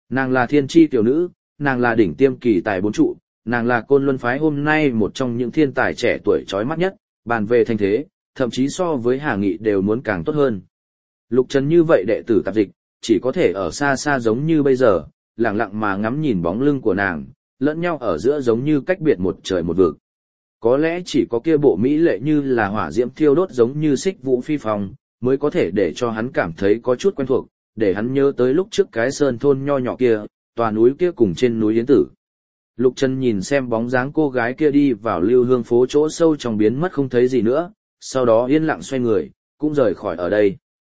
Nàng là thiên tri tiểu nữ, nàng là đỉnh tiêm kỳ tài bốn trụ, nàng là Côn Luân phái hôm nay một trong những thiên tài trẻ tuổi chói mắt nhất, bàn về thanh thế, thậm chí so với Hà Nghị đều muốn càng tốt hơn. Lục Trần như vậy đệ tử tạp dịch, chỉ có thể ở xa xa giống như bây giờ, lặng lặng mà ngắm nhìn bóng lưng của nàng, lẫn nhau ở giữa giống như cách biệt một trời một vực. Có lẽ chỉ có kia bộ mỹ lệ như là hỏa diễm thiêu đốt giống như xích vũ phi phong, mới có thể để cho hắn cảm thấy có chút quen thuộc, để hắn nhớ tới lúc trước cái sơn thôn nho nhỏ kia, tòa núi kia cùng trên núi Yến Tử. Lục Trần nhìn xem bóng dáng cô gái kia đi vào Lưu Hương phố chỗ sâu trong biến mất không thấy gì nữa, sau đó yên lặng xoay người, cũng rời khỏi ở đây.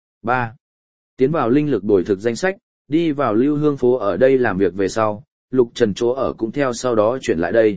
3. Tiến vào linh lực bồi thực danh sách, đi vào Lưu Hương phố ở đây làm việc về sau, Lục Trần chỗ ở cũng theo sau đó chuyển lại đây.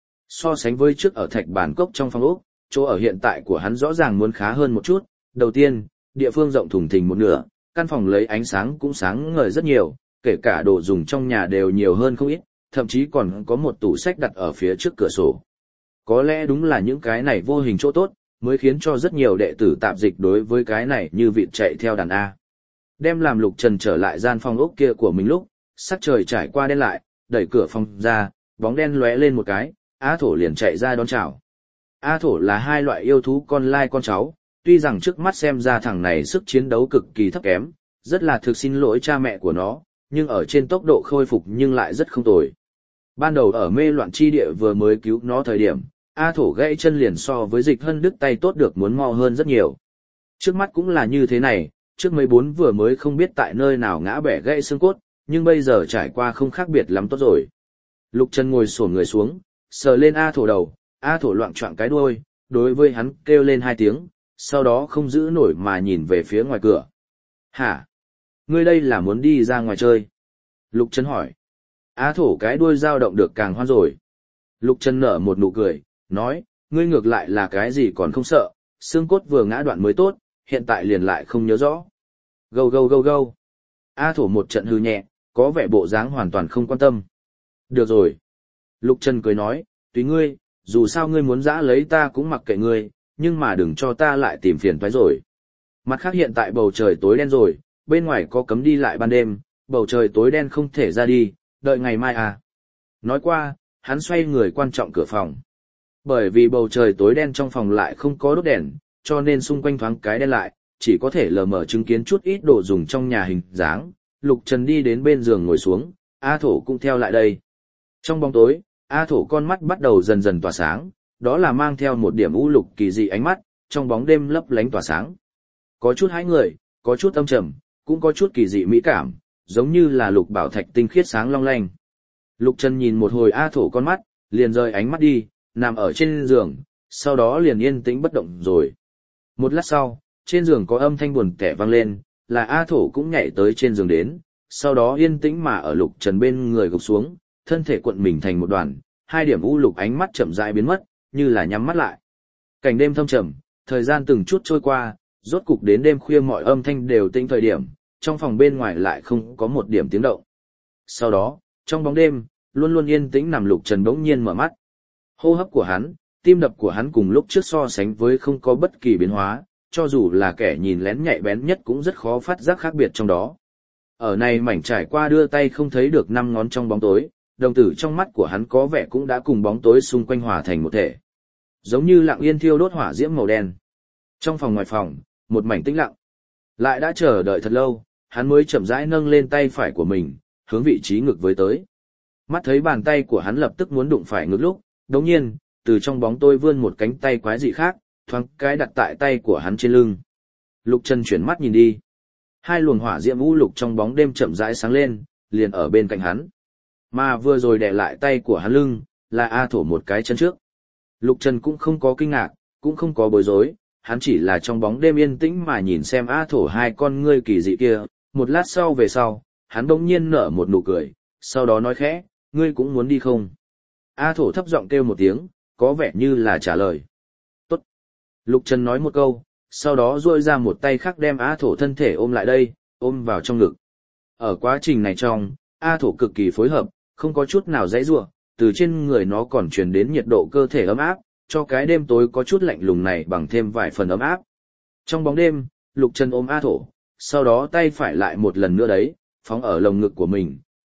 So sánh với trước ở Thạch Bản Cốc trong phòng ốc, chỗ ở hiện tại của hắn rõ ràng muốn khá hơn một chút. Đầu tiên, địa phương rộng thùng thình một nửa, căn phòng lấy ánh sáng cũng sáng ngời rất nhiều, kể cả đồ dùng trong nhà đều nhiều hơn không ít, thậm chí còn có một tủ sách đặt ở phía trước cửa sổ. Có lẽ đúng là những cái này vô hình chỗ tốt, mới khiến cho rất nhiều đệ tử tạp dịch đối với cái này như vịt chạy theo đàn A. Đem làm Lục Trần trở lại gian phòng ốc kia của mình lúc, sắc trời trải qua đen lại, đẩy cửa phòng ra, bóng đen lóe lên một cái, A Thổ liền chạy ra đón chào. A Thổ là hai loại yêu thú con lai con cháu, tuy rằng trước mắt xem ra thằng này sức chiến đấu cực kỳ thấp kém, rất là thực xin lỗi cha mẹ của nó, nhưng ở trên tốc độ khôi phục nhưng lại rất không tồi. Ban đầu ở mê loạn chi địa vừa mới cứu nó thời điểm, A Thổ gãy chân liền so với Dịch Hân đứt tay tốt được muốn mo hơn rất nhiều. Trước mắt cũng là như thế này, trước mấy bốn vừa mới không biết tại nơi nào ngã bẻ gãy xương cốt, nhưng bây giờ trải qua không khác biệt lắm tốt rồi. Lục Trần ngồi xổm người xuống, sờ lên A Thổ đầu, A Thổ loạng choạng cái đuôi, đối với hắn kêu lên hai tiếng, sau đó không giữ nổi mà nhìn về phía ngoài cửa. Hả? Ngươi đây là muốn đi ra ngoài chơi? Lục Trần hỏi. A Thổ cái đuôi dao động được càng hoan rồi. Lục Trần nở một nụ cười, nói, ngươi ngược lại là cái gì còn không sợ, xương cốt vừa ngã đoạn mới tốt, hiện tại liền lại không nhớ rõ. Gâu gâu gâu gâu. A Thổ một trận hư nhẹ, có vẻ bộ dáng hoàn toàn không quan tâm. Được rồi. Lục Trần cười nói, tùy ngươi, dù sao ngươi muốn giã lấy ta cũng mặc kệ ngươi, nhưng mà đừng cho ta lại tìm phiền toái rồi. Mặt khác hiện tại bầu trời tối đen rồi, bên ngoài có cấm đi lại ban đêm, bầu trời tối đen không thể ra đi, đợi ngày mai à. Nói qua, hắn xoay người quan trọng cửa phòng. Bởi vì bầu trời tối đen trong phòng lại không có đốt đèn, cho nên xung quanh thoáng cái đen lại, chỉ có thể lờ mờ chứng kiến chút ít đồ dùng trong nhà hình dáng. Lục Trần đi đến bên giường ngồi xuống, A Thổ cũng theo lại đây. Trong bóng tối, A Thổ con mắt bắt đầu dần dần tỏa sáng, đó là mang theo một điểm u lục kỳ dị ánh mắt, trong bóng đêm lấp lánh tỏa sáng. Có chút hãi người, có chút âm trầm, cũng có chút kỳ dị mỹ cảm, giống như là lục bảo thạch tinh khiết sáng long lanh. Lục Trần nhìn một hồi A Thổ con mắt, liền rời ánh mắt đi, nằm ở trên giường, sau đó liền yên tĩnh bất động rồi. Một lát sau, trên giường có âm thanh buồn tẻ vang lên, là A Thổ cũng nhảy tới trên giường đến, sau đó yên tĩnh mà ở Lục Trần bên người gục xuống, thân thể cuộn mình thành một đoàn, hai điểm u lục ánh mắt chậm rãi biến mất, như là nhắm mắt lại. Cảnh đêm thâm trầm, thời gian từng chút trôi qua, rốt cục đến đêm khuya mọi âm thanh đều tĩnh thời điểm, trong phòng bên ngoài lại không có một điểm tiếng động. Sau đó, trong bóng đêm, luôn luôn yên tĩnh nằm Lục Trần bỗng nhiên mở mắt. Hô hấp của hắn, tim đập của hắn cùng lúc trước so sánh với không có bất kỳ biến hóa, cho dù là kẻ nhìn lén nhạy bén nhất cũng rất khó phát giác khác biệt trong đó. Ở này mảnh trải qua đưa tay không thấy được năm ngón trong bóng tối, đồng tử trong mắt của hắn có vẻ cũng đã cùng bóng tối xung quanh hòa thành một thể. Giống như lặng yên thiêu đốt hỏa diễm màu đen. Trong phòng ngoài phòng, một mảnh tĩnh lặng. Lại đã chờ đợi thật lâu, hắn mới chậm rãi nâng lên tay phải của mình, hướng vị trí ngực với tới. Mắt thấy bàn tay của hắn lập tức muốn đụng phải ngực lúc, đồng nhiên, từ trong bóng tối vươn một cánh tay quái dị khác, thoáng cái đặt tại tay của hắn trên lưng. Lục Trần chuyển mắt nhìn đi. Hai luồng hỏa diễm u lục trong bóng đêm chậm rãi sáng lên, liền ở bên cạnh hắn. Mà vừa rồi đè lại tay của hắn lưng, là A Thổ một cái chân trước. Lục Trần cũng không có kinh ngạc, cũng không có bối rối, hắn chỉ là trong bóng đêm yên tĩnh mà nhìn xem A Thổ hai con ngươi kỳ dị kia. Một lát sau về sau, hắn bỗng nhiên nở một nụ cười, sau đó nói khẽ, ngươi cũng muốn đi không? A Thổ thấp giọng kêu một tiếng, có vẻ như là trả lời. Tốt. Lục Trần nói một câu, sau đó duỗi ra một tay khác đem A Thổ thân thể ôm lại đây, ôm vào trong ngực. Ở quá trình này trong, A Thổ cực kỳ phối hợp, không có chút nào giãy giụa, từ trên người nó còn truyền đến nhiệt độ cơ thể ấm áp, cho cái đêm tối có chút lạnh lùng này bằng thêm vài phần ấm áp. Trong bóng đêm, Lục Trần ôm A Thổ, sau đó tay phải lại một lần nữa đấy, phóng ở lồng ngực của mình,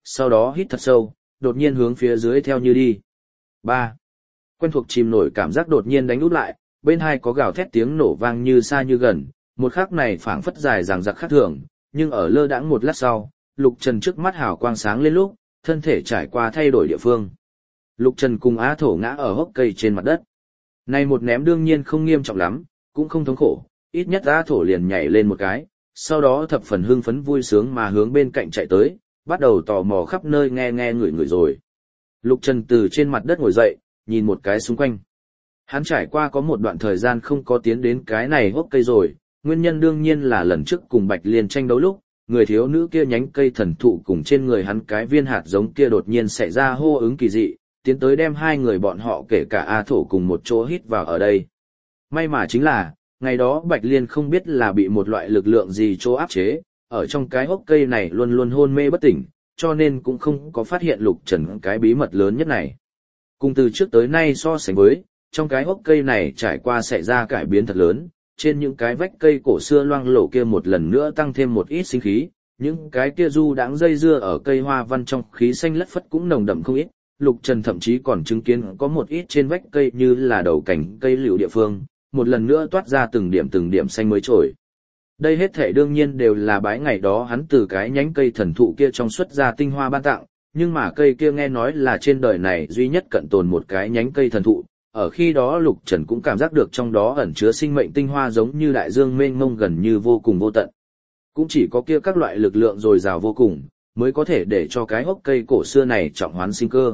sau đó hít thật sâu, đột nhiên hướng phía dưới theo như đi. 3. Quen thuộc chìm nổi cảm giác đột nhiên đánh úp lại, bên hai có gào thét tiếng nổ vang như xa như gần, một khắc này phảng phất dài dằng dặc khác thường, nhưng ở lơ đãng một lát sau, Lục Trần trước mắt hào quang sáng lên lúc, thân thể trải qua thay đổi địa phương. Lục Trần cùng Á Thổ ngã ở hốc cây trên mặt đất. Này một ném đương nhiên không nghiêm trọng lắm, cũng không thống khổ, ít nhất Á Thổ liền nhảy lên một cái, sau đó thập phần hưng phấn vui sướng mà hướng bên cạnh chạy tới, bắt đầu tò mò khắp nơi nghe ngửi rồi. Lục Trần từ trên mặt đất ngồi dậy, nhìn một cái xung quanh. Hắn trải qua có một đoạn thời gian không có tiến đến cái này hốc cây rồi, nguyên nhân đương nhiên là lần trước cùng Bạch Liên tranh đấu lúc, người thiếu nữ kia nhánh cây thần thụ cùng trên người hắn cái viên hạt giống kia đột nhiên xảy ra hô ứng kỳ dị, tiến tới đem hai người bọn họ kể cả A Thổ cùng một chỗ hít vào ở đây. May mà chính là, ngày đó Bạch Liên không biết là bị một loại lực lượng gì chỗ áp chế, ở trong cái hốc cây này luôn luôn hôn mê bất tỉnh, cho nên cũng không có phát hiện Lục Trần cái bí mật lớn nhất này. Cùng từ trước tới nay so sánh với, trong cái hốc cây này trải qua xảy ra cải biến thật lớn, trên những cái vách cây cổ xưa loang lổ kia một lần nữa tăng thêm một ít sinh khí, những cái kia du đãng dây dưa ở cây hoa văn trong khí xanh lất phất cũng nồng đậm không ít. Lục Trần thậm chí còn chứng kiến có một ít trên vách cây như là đầu cành cây liễu địa phương, một lần nữa toát ra từng điểm xanh mới trồi. Đây hết thể đương nhiên đều là bái ngày đó hắn từ cái nhánh cây thần thụ kia trong xuất ra tinh hoa ban tặng, nhưng mà cây kia nghe nói là trên đời này duy nhất cận tồn một cái nhánh cây thần thụ. Ở khi đó Lục Trần cũng cảm giác được trong đó ẩn chứa sinh mệnh tinh hoa giống như đại dương mênh mông gần như vô cùng vô tận. Cũng chỉ có kia các loại lực lượng dồi dào vô cùng, mới có thể để cho cái hốc cây cổ xưa này trọng hoán sinh cơ.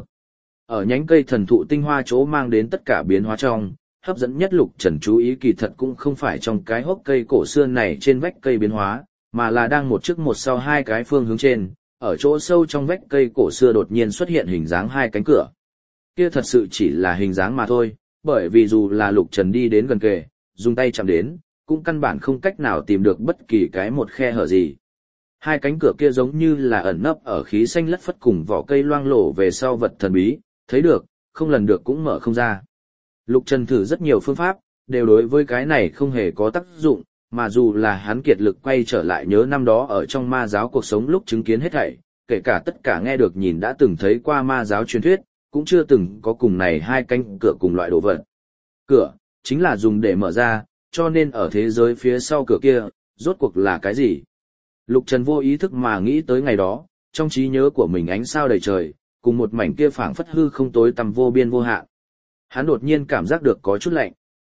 Ở nhánh cây thần thụ tinh hoa chỗ mang đến tất cả biến hóa trong, hấp dẫn nhất Lục Trần chú ý kỳ thật cũng không phải trong cái hốc cây cổ xưa này trên vách cây biến hóa, mà là đang một trước một sau hai cái phương hướng trên, ở chỗ sâu trong vách cây cổ xưa đột nhiên xuất hiện hình dáng hai cánh cửa. Kia thật sự chỉ là hình dáng mà thôi, bởi vì dù là Lục Trần đi đến gần kề, dùng tay chạm đến, cũng căn bản không cách nào tìm được bất kỳ cái một khe hở gì. Hai cánh cửa kia giống như là ẩn nấp ở khí xanh lất phất cùng vỏ cây loang lổ về sau vật thần bí, thấy được, không lần được cũng mở không ra. Lục Trần thử rất nhiều phương pháp, đều đối với cái này không hề có tác dụng, mà dù là hắn kiệt lực quay trở lại nhớ năm đó ở trong ma giáo cuộc sống lúc chứng kiến hết thảy, kể cả tất cả nghe được nhìn đã từng thấy qua ma giáo truyền thuyết, cũng chưa từng có cùng này hai cánh cửa cùng loại đồ vật. Cửa, chính là dùng để mở ra, cho nên ở thế giới phía sau cửa kia, rốt cuộc là cái gì? Lục Trần vô ý thức mà nghĩ tới ngày đó, trong trí nhớ của mình ánh sao đầy trời, cùng một mảnh kia phảng phất hư không tối tăm vô biên vô hạn. Hắn đột nhiên cảm giác được có chút lạnh.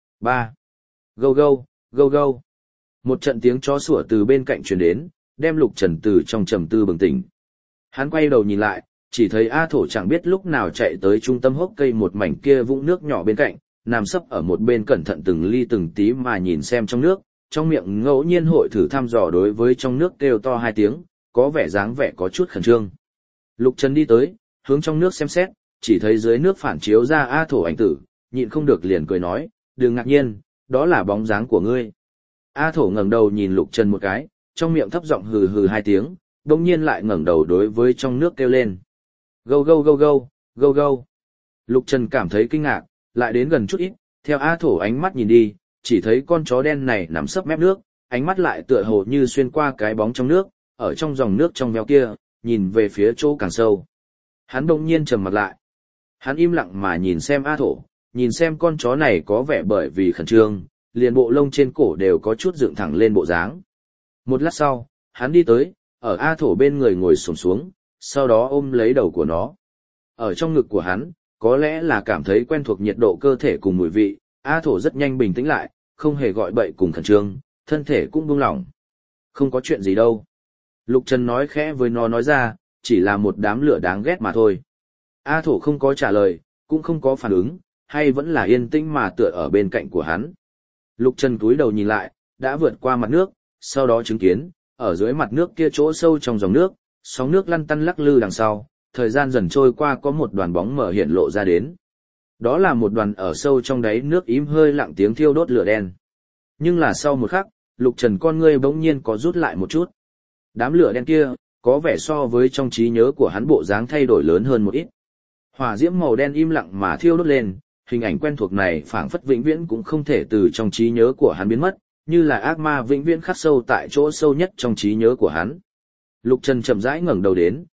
3. Gâu gâu, gâu gâu. Một trận tiếng chó sủa từ bên cạnh truyền đến, đem Lục Trần từ trong trầm tư bừng tỉnh. Hắn quay đầu nhìn lại, chỉ thấy A Thổ chẳng biết lúc nào chạy tới trung tâm hốc cây một mảnh kia vũng nước nhỏ bên cạnh, nằm sấp ở một bên cẩn thận từng ly từng tí mà nhìn xem trong nước, trong miệng ngẫu nhiên hội thử thăm dò đối với trong nước kêu to hai tiếng, có vẻ dáng vẻ có chút khẩn trương. Lục Trần đi tới, hướng trong nước xem xét, chỉ thấy dưới nước phản chiếu ra A Thổ ảnh tử, nhịn không được liền cười nói, đừng ngạc nhiên, đó là bóng dáng của ngươi. A Thổ ngẩng đầu nhìn Lục Trần một cái, trong miệng thấp giọng hừ hừ hai tiếng, đồng nhiên lại ngẩng đầu đối với trong nước kêu lên. Gâu gâu gâu gâu, gâu gâu. Lục Trần cảm thấy kinh ngạc, lại đến gần chút ít, theo A Thổ ánh mắt nhìn đi, chỉ thấy con chó đen này nằm sấp mép nước, ánh mắt lại tựa hồ như xuyên qua cái bóng trong nước, ở trong dòng nước trong veo kia, nhìn về phía chỗ càng sâu. Hắn đông nhiên trầm mặt lại. Hắn im lặng mà nhìn xem A Thổ, nhìn xem con chó này có vẻ bởi vì khẩn trương, liền bộ lông trên cổ đều có chút dựng thẳng lên bộ dáng. Một lát sau, hắn đi tới, ở A Thổ bên người ngồi xổm xuống, sau đó ôm lấy đầu của nó. Ở trong ngực của hắn, có lẽ là cảm thấy quen thuộc nhiệt độ cơ thể cùng mùi vị, A Thổ rất nhanh bình tĩnh lại, không hề gọi bậy cùng khẩn trương, thân thể cũng buông lỏng. Không có chuyện gì đâu. Lục Trần nói khẽ với nó nói ra, chỉ là một đám lửa đáng ghét mà thôi. A Thổ không có trả lời, cũng không có phản ứng, hay vẫn là yên tĩnh mà tựa ở bên cạnh của hắn. Lục Trần cúi đầu nhìn lại, đã vượt qua mặt nước, sau đó chứng kiến, ở dưới mặt nước kia chỗ sâu trong dòng nước, sóng nước lăn tăn lắc lư đằng sau, thời gian dần trôi qua có một đoàn bóng mờ hiện lộ ra đến. Đó là một đoàn ở sâu trong đáy nước im hơi lặng tiếng thiêu đốt lửa đen. Nhưng là sau một khắc, Lục Trần con ngươi bỗng nhiên có rút lại một chút. Đám lửa đen kia, có vẻ so với trong trí nhớ của hắn bộ dáng thay đổi lớn hơn một ít. Hỏa diễm màu đen im lặng mà thiêu đốt lên, hình ảnh quen thuộc này phảng phất vĩnh viễn cũng không thể từ trong trí nhớ của hắn biến mất, như là ác ma vĩnh viễn khắc sâu tại chỗ sâu nhất trong trí nhớ của hắn. Lục Trần chậm rãi ngẩng đầu đến,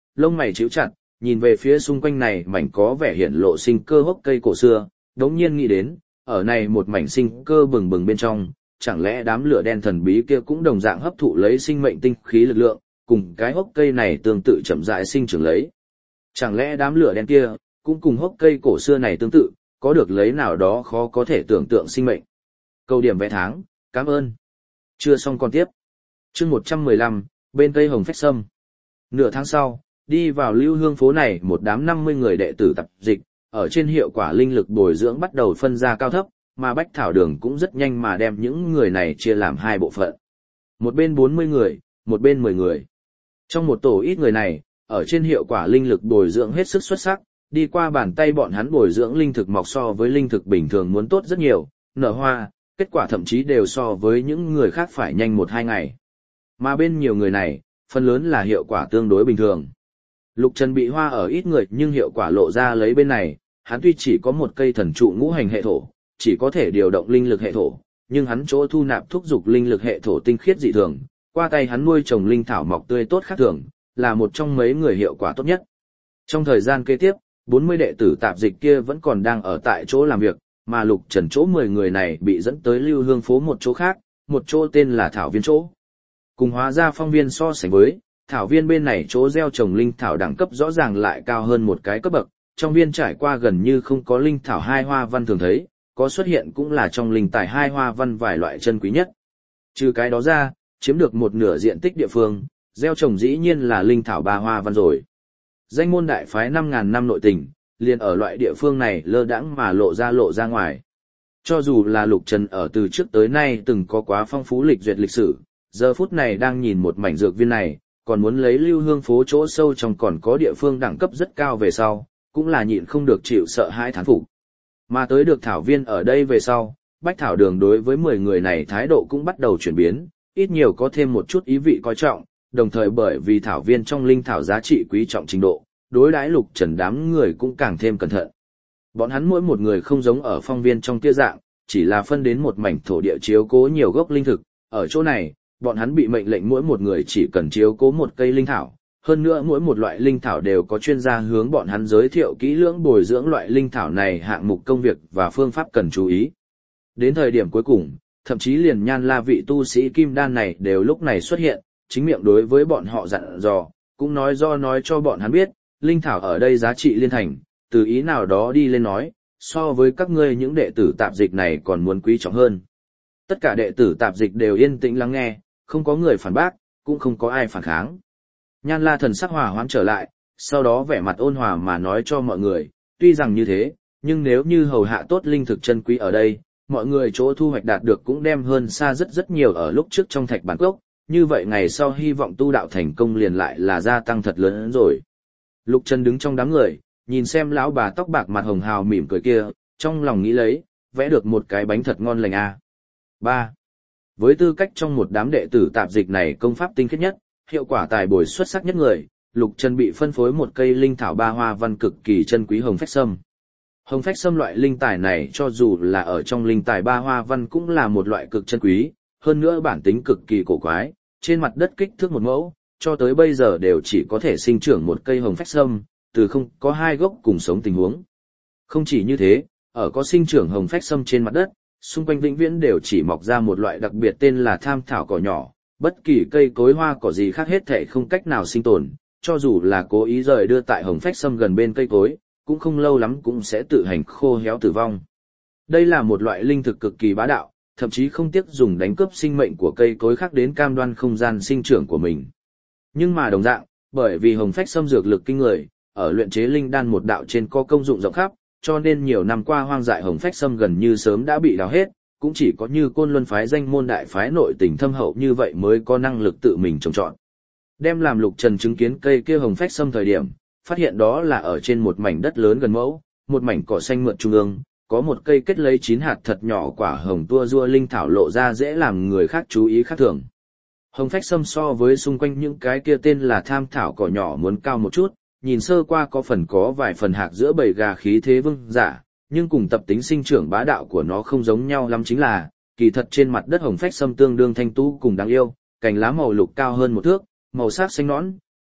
lông mày nhíu chặt, nhìn về phía xung quanh này mảnh có vẻ hiện lộ sinh cơ hốc cây cổ xưa, đống nhiên nghĩ đến, ở này một mảnh sinh cơ bừng bừng bên trong, chẳng lẽ đám lửa đen thần bí kia cũng đồng dạng hấp thụ lấy sinh mệnh tinh khí lực lượng, cùng cái hốc cây này tương tự chậm rãi sinh trưởng lấy. Chẳng lẽ đám lửa đen kia cũng cùng hốc cây cổ xưa này tương tự, có được lấy nào đó khó có thể tưởng tượng sinh mệnh. Câu điểm vẽ tháng, cảm ơn. Chưa xong còn tiếp. Chương 115, bên cây hồng phách sâm. Nửa tháng sau, đi vào Lưu Hương phố này một đám 50 người đệ tử tập dịch, ở trên hiệu quả linh lực bồi dưỡng bắt đầu phân ra cao thấp, mà Bách Thảo Đường cũng rất nhanh mà đem những người này chia làm hai bộ phận. Một bên 40 người, một bên 10 người. Trong một tổ ít người này, ở trên hiệu quả linh lực bồi dưỡng hết sức xuất sắc, đi qua bàn tay bọn hắn bồi dưỡng linh thực mọc so với linh thực bình thường muốn tốt rất nhiều, nở hoa, kết quả thậm chí đều so với những người khác phải nhanh 1-2 ngày. Mà bên nhiều người này, phần lớn là hiệu quả tương đối bình thường. Lục Trần bị hoa ở ít người nhưng hiệu quả lộ ra lấy bên này, hắn tuy chỉ có một cây thần trụ ngũ hành hệ thổ, chỉ có thể điều động linh lực hệ thổ, nhưng hắn chỗ thu nạp thúc dục linh lực hệ thổ tinh khiết dị thường, qua tay hắn nuôi trồng linh thảo mọc tươi tốt khác thường, là một trong mấy người hiệu quả tốt nhất. Trong thời gian kế tiếp, 40 đệ tử tạp dịch kia vẫn còn đang ở tại chỗ làm việc, mà Lục Trần chỗ 10 người này bị dẫn tới Lưu Hương phố một chỗ khác, một chỗ tên là Thảo Viên chỗ. Cùng Hóa Ra Phong Viên so sánh với, Thảo Viên bên này chỗ gieo trồng linh thảo đẳng cấp rõ ràng lại cao hơn một cái cấp bậc, trong viên trải qua gần như không có linh thảo hai hoa văn thường thấy, có xuất hiện cũng là trong linh tài hai hoa văn vài loại chân quý nhất. Trừ cái đó ra, chiếm được một nửa diện tích địa phương, gieo trồng dĩ nhiên là linh thảo ba hoa văn rồi. Danh môn đại phái 5.000 năm nội tình, liền ở loại địa phương này lơ đãng mà lộ ra ngoài. Cho dù là Lục Trần ở từ trước tới nay từng có quá phong phú lịch duyệt lịch sử, giờ phút này đang nhìn một mảnh dược viên này, còn muốn lấy Lưu Hương phố chỗ sâu trong còn có địa phương đẳng cấp rất cao về sau, cũng là nhịn không được chịu sợ hãi thán phục. Mà tới được Thảo Viên ở đây về sau, Bách Thảo Đường đối với 10 người này thái độ cũng bắt đầu chuyển biến, ít nhiều có thêm một chút ý vị coi trọng, đồng thời bởi vì Thảo Viên trong linh thảo giá trị quý trọng trình độ, đối đãi Lục Trần đám người cũng càng thêm cẩn thận. Bọn hắn mỗi một người không giống ở phong viên trong kia dạng, chỉ là phân đến một mảnh thổ địa chiếu cố nhiều gốc linh thực, ở chỗ này, bọn hắn bị mệnh lệnh mỗi một người chỉ cần chiếu cố một cây linh thảo, hơn nữa mỗi một loại linh thảo đều có chuyên gia hướng bọn hắn giới thiệu kỹ lưỡng bồi dưỡng loại linh thảo này hạng mục công việc và phương pháp cần chú ý. Đến thời điểm cuối cùng, thậm chí liền Nhan La vị tu sĩ kim đan này đều lúc này xuất hiện, chính miệng đối với bọn họ dặn dò, cũng nói cho bọn hắn biết, linh thảo ở đây giá trị liên thành, từ ý nào đó đi lên nói, so với các ngươi những đệ tử tạp dịch này còn muốn quý trọng hơn. Tất cả đệ tử tạp dịch đều yên tĩnh lắng nghe, không có người phản bác, cũng không có ai phản kháng. Nhan La thần sắc hòa hoãn trở lại, sau đó vẻ mặt ôn hòa mà nói cho mọi người, tuy rằng như thế, nhưng nếu như hầu hạ tốt linh thực chân quý ở đây, mọi người chỗ thu hoạch đạt được cũng đem hơn xa rất nhiều ở lúc trước trong thạch bản cốc, như vậy ngày sau hy vọng tu đạo thành công liền lại là gia tăng thật lớn hơn rồi. Lục Trần đứng trong đám người, nhìn xem lão bà tóc bạc mặt hồng hào mỉm cười kia, trong lòng nghĩ lấy, vẽ được một cái bánh thật ngon lành à. 3. Với tư cách trong một đám đệ tử tạp dịch này công pháp tinh khiết nhất, hiệu quả tài bồi xuất sắc nhất người, Lục Trần bị phân phối một cây linh thảo ba hoa văn cực kỳ chân quý hồng phách sâm. Hồng phách sâm loại linh tài này cho dù là ở trong linh tài ba hoa văn cũng là một loại cực chân quý, hơn nữa bản tính cực kỳ cổ quái, trên mặt đất kích thước một mẫu, cho tới bây giờ đều chỉ có thể sinh trưởng một cây hồng phách sâm, từ không có hai gốc cùng sống tình huống. Không chỉ như thế, ở có sinh trưởng hồng phách sâm trên mặt đất, xung quanh vĩnh viễn đều chỉ mọc ra một loại đặc biệt tên là tham thảo cỏ nhỏ, bất kỳ cây cối hoa cỏ gì khác hết thể không cách nào sinh tồn, cho dù là cố ý rời đưa tại hồng phách sâm gần bên cây cối, cũng không lâu lắm cũng sẽ tự hành khô héo tử vong. Đây là một loại linh thực cực kỳ bá đạo, thậm chí không tiếc dùng đánh cướp sinh mệnh của cây cối khác đến cam đoan không gian sinh trưởng của mình. Nhưng mà đồng dạng, bởi vì hồng phách sâm dược lực kinh người, ở luyện chế linh đan một đạo trên có công dụng rộng khắp, cho nên nhiều năm qua hoang dại hồng phách sâm gần như sớm đã bị đào hết, cũng chỉ có như Côn Luân phái danh môn đại phái nội tình thâm hậu như vậy mới có năng lực tự mình trồng trọt. Đem làm Lục Trần chứng kiến cây kia hồng phách sâm thời điểm, phát hiện đó là ở trên một mảnh đất lớn gần mẫu, một mảnh cỏ xanh mượt trung ương, có một cây kết lấy 9 hạt thật nhỏ quả hồng tua rua linh thảo lộ ra dễ làm người khác chú ý khác thường. Hồng phách sâm so với xung quanh những cái kia tên là tham thảo cỏ nhỏ muốn cao một chút, nhìn sơ qua có vài phần hạc giữa bầy gà khí thế vương giả, nhưng cùng tập tính sinh trưởng bá đạo của nó không giống nhau lắm chính là, kỳ thật trên mặt đất hồng phách sâm tương đương thanh tú cùng đáng yêu, cành lá màu lục cao hơn một thước, màu sắc xanh nõn,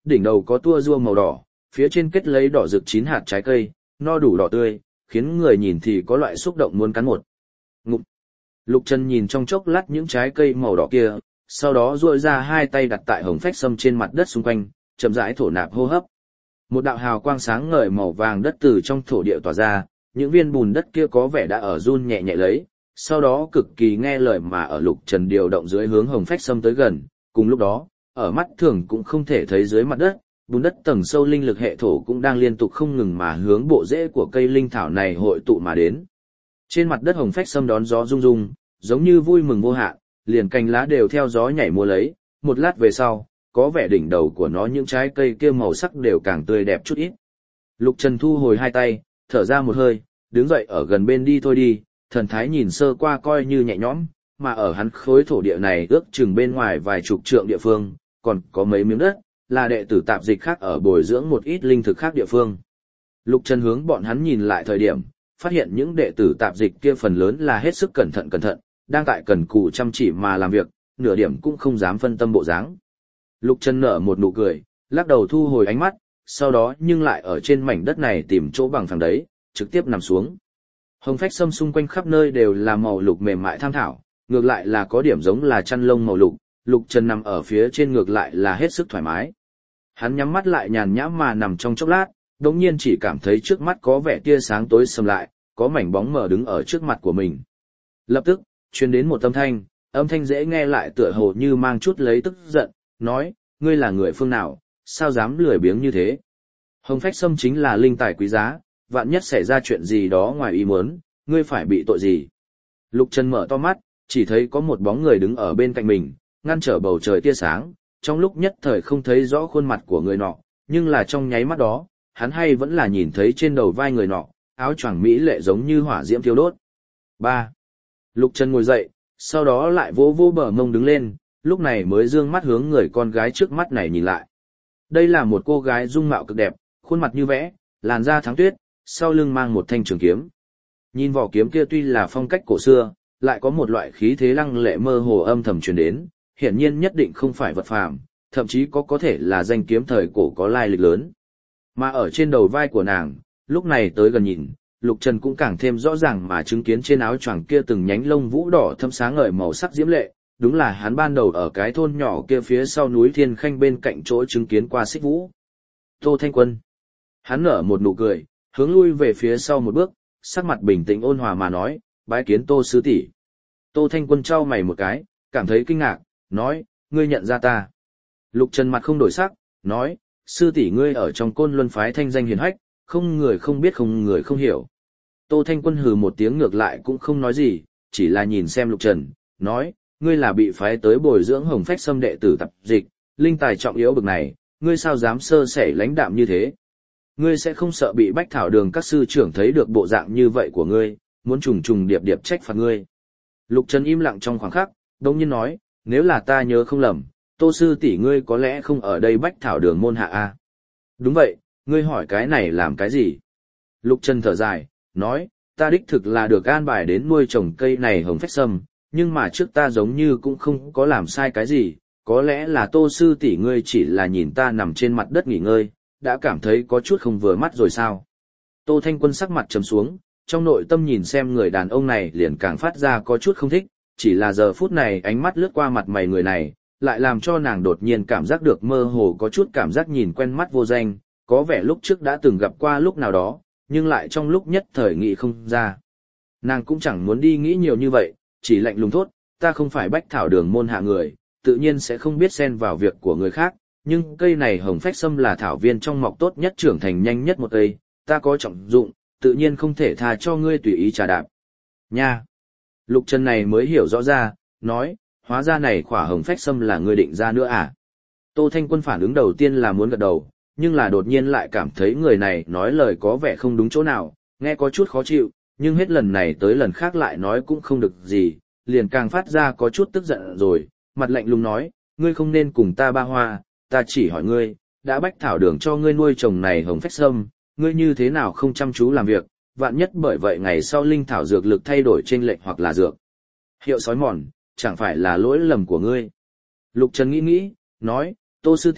đỉnh đầu có tua rua màu đỏ, phía trên kết lấy đỏ rực 9 hạt trái cây, no đủ đỏ tươi, khiến người nhìn thì có loại xúc động muốn cắn một ngụm. Lục Trần nhìn trong chốc lát những trái cây màu đỏ kia, sau đó duỗi ra hai tay đặt tại hồng phách sâm trên mặt đất xung quanh, chậm rãi thổ nạp hô hấp. Một đạo hào quang sáng ngời màu vàng đất từ trong thổ địa tỏa ra, những viên bùn đất kia có vẻ đã ở run nhẹ nhẹ lấy, sau đó cực kỳ nghe lời mà ở Lục Trần điều động dưới hướng hồng phách sâm tới gần, cùng lúc đó, ở mắt thường cũng không thể thấy dưới mặt đất, bùn đất tầng sâu linh lực hệ thổ cũng đang liên tục không ngừng mà hướng bộ rễ của cây linh thảo này hội tụ mà đến. Trên mặt đất hồng phách sâm đón gió rung rung, giống như vui mừng vô hạn, liền cành lá đều theo gió nhảy múa lấy, một lát về sau, có vẻ đỉnh đầu của nó những trái cây kia màu sắc đều càng tươi đẹp chút ít. Lục Trần thu hồi hai tay, thở ra một hơi, đứng dậy ở gần bên đi thôi đi, thần thái nhìn sơ qua coi như nhẹ nhõm, mà ở hắn khối thổ địa này ước chừng bên ngoài vài chục trượng địa phương, còn có mấy miếng đất, là đệ tử tạp dịch khác ở bồi dưỡng một ít linh thực khác địa phương. Lục Trần hướng bọn hắn nhìn lại thời điểm, phát hiện những đệ tử tạp dịch kia phần lớn là hết sức cẩn thận, đang tại cần cù chăm chỉ mà làm việc, nửa điểm cũng không dám phân tâm bộ dáng. Lục Trần nở một nụ cười, lắc đầu thu hồi ánh mắt, sau đó nhưng lại ở trên mảnh đất này tìm chỗ bằng phẳng đấy, trực tiếp nằm xuống. Hồng phách sâm xung quanh khắp nơi đều là màu lục mềm mại tham thảo, ngược lại là có điểm giống là chăn lông màu lục, Lục Trần nằm ở phía trên ngược lại là hết sức thoải mái. Hắn nhắm mắt lại nhàn nhã mà nằm trong chốc lát, đột nhiên chỉ cảm thấy trước mắt có vẻ tia sáng tối sầm lại, có mảnh bóng mờ đứng ở trước mặt của mình. Lập tức, truyền đến một âm thanh dễ nghe lại tựa hồ như mang chút lấy tức giận, nói, ngươi là người phương nào, sao dám lười biếng như thế? Hồng phách sâm chính là linh tài quý giá, vạn nhất xảy ra chuyện gì đó ngoài ý muốn, ngươi phải bị tội gì? Lục Trần mở to mắt, chỉ thấy có một bóng người đứng ở bên cạnh mình, ngăn trở bầu trời tia sáng, trong lúc nhất thời không thấy rõ khuôn mặt của người nọ, nhưng là trong nháy mắt đó, hắn hay vẫn là nhìn thấy trên đầu vai người nọ, áo choàng mỹ lệ giống như hỏa diễm thiêu đốt. 3. Lục Trần ngồi dậy, sau đó lại vỗ vỗ bờ mông đứng lên, lúc này mới dương mắt hướng người con gái trước mắt này nhìn lại. Đây là một cô gái dung mạo cực đẹp, khuôn mặt như vẽ, làn da thắng tuyết, sau lưng mang một thanh trường kiếm. Nhìn vỏ kiếm kia tuy là phong cách cổ xưa, lại có một loại khí thế lăng lệ mơ hồ âm thầm truyền đến, hiển nhiên nhất định không phải vật phàm, thậm chí có thể là danh kiếm thời cổ có lai lịch lớn. Mà ở trên đầu vai của nàng, lúc này tới gần nhìn, Lục Trần cũng càng thêm rõ ràng mà chứng kiến trên áo choàng kia từng nhánh lông vũ đỏ thâm sáng ngời màu sắc diễm lệ, đúng là hắn ban đầu ở cái thôn nhỏ kia phía sau núi Thiên Khanh bên cạnh chỗ chứng kiến qua Xích Vũ. Tô Thanh Quân. Hắn nở một nụ cười, hướng lui về phía sau một bước, sắc mặt bình tĩnh ôn hòa mà nói, bái kiến Tô sư tỷ. Tô Thanh Quân trao mày một cái, cảm thấy kinh ngạc, nói, ngươi nhận ra ta. Lục Trần mặt không đổi sắc, nói, sư tỷ ngươi ở trong Côn Luân phái thanh danh hiển hách, không người không biết không người không hiểu. Tô Thanh Quân hừ một tiếng ngược lại cũng không nói gì, chỉ là nhìn xem Lục Trần, nói, ngươi là bị phái tới bồi dưỡng hồng phách xâm đệ tử tập dịch, linh tài trọng yếu bực này, ngươi sao dám sơ sẩy lãnh đạm như thế? Ngươi sẽ không sợ bị Bách Thảo Đường các sư trưởng thấy được bộ dạng như vậy của ngươi, muốn trùng trùng điệp điệp trách phạt ngươi. Lục Trần im lặng trong khoảng khắc, đồng nhiên nói, nếu là ta nhớ không lầm, Tô sư tỷ ngươi có lẽ không ở đây Bách Thảo Đường môn hạ a? Đúng vậy, ngươi hỏi cái này làm cái gì? Lục Trần thở dài, nói, ta đích thực là được an bài đến nuôi trồng cây này hồng phách sâm, nhưng mà trước ta giống như cũng không có làm sai cái gì, có lẽ là Tô sư tỷ ngươi chỉ là nhìn ta nằm trên mặt đất nghỉ ngơi, đã cảm thấy có chút không vừa mắt rồi sao? Tô Thanh Quân sắc mặt trầm xuống, trong nội tâm nhìn xem người đàn ông này liền càng phát ra có chút không thích, chỉ là giờ phút này ánh mắt lướt qua mặt mày người này, lại làm cho nàng đột nhiên cảm giác được mơ hồ có chút cảm giác nhìn quen mắt vô danh, có vẻ lúc trước đã từng gặp qua lúc nào đó, nhưng lại trong lúc nhất thời nghĩ không ra. Nàng cũng chẳng muốn đi nghĩ nhiều như vậy, chỉ lạnh lùng thốt, ta không phải Bách Thảo Đường môn hạ người, tự nhiên sẽ không biết xen vào việc của người khác, nhưng cây này hồng phách sâm là thảo viên trong mọc tốt nhất trưởng thành nhanh nhất một cây, ta có trọng dụng, tự nhiên không thể tha cho ngươi tùy ý trà đạp. Nha! Lục Trần này mới hiểu rõ ra, nói, hóa ra này khỏa hồng phách sâm là ngươi định ra nữa à? Tô Thanh Quân phản ứng đầu tiên là muốn gật đầu, nhưng là đột nhiên lại cảm thấy người này nói lời có vẻ không đúng chỗ nào, nghe có chút khó chịu, nhưng hết lần này tới lần khác lại nói cũng không được gì, liền càng phát ra có chút tức giận rồi, mặt lạnh lùng nói, ngươi không nên cùng ta ba hoa, ta chỉ hỏi ngươi, đã Bách Thảo Đường cho ngươi nuôi trồng này hồng phách sâm, ngươi như thế nào không chăm chú làm việc, vạn nhất bởi vậy ngày sau linh thảo dược lực thay đổi chênh lệch hoặc là dược hiệu sói mòn, chẳng phải là lỗi lầm của ngươi. Lục Trần nghĩ, nói, Tô sư tỷ,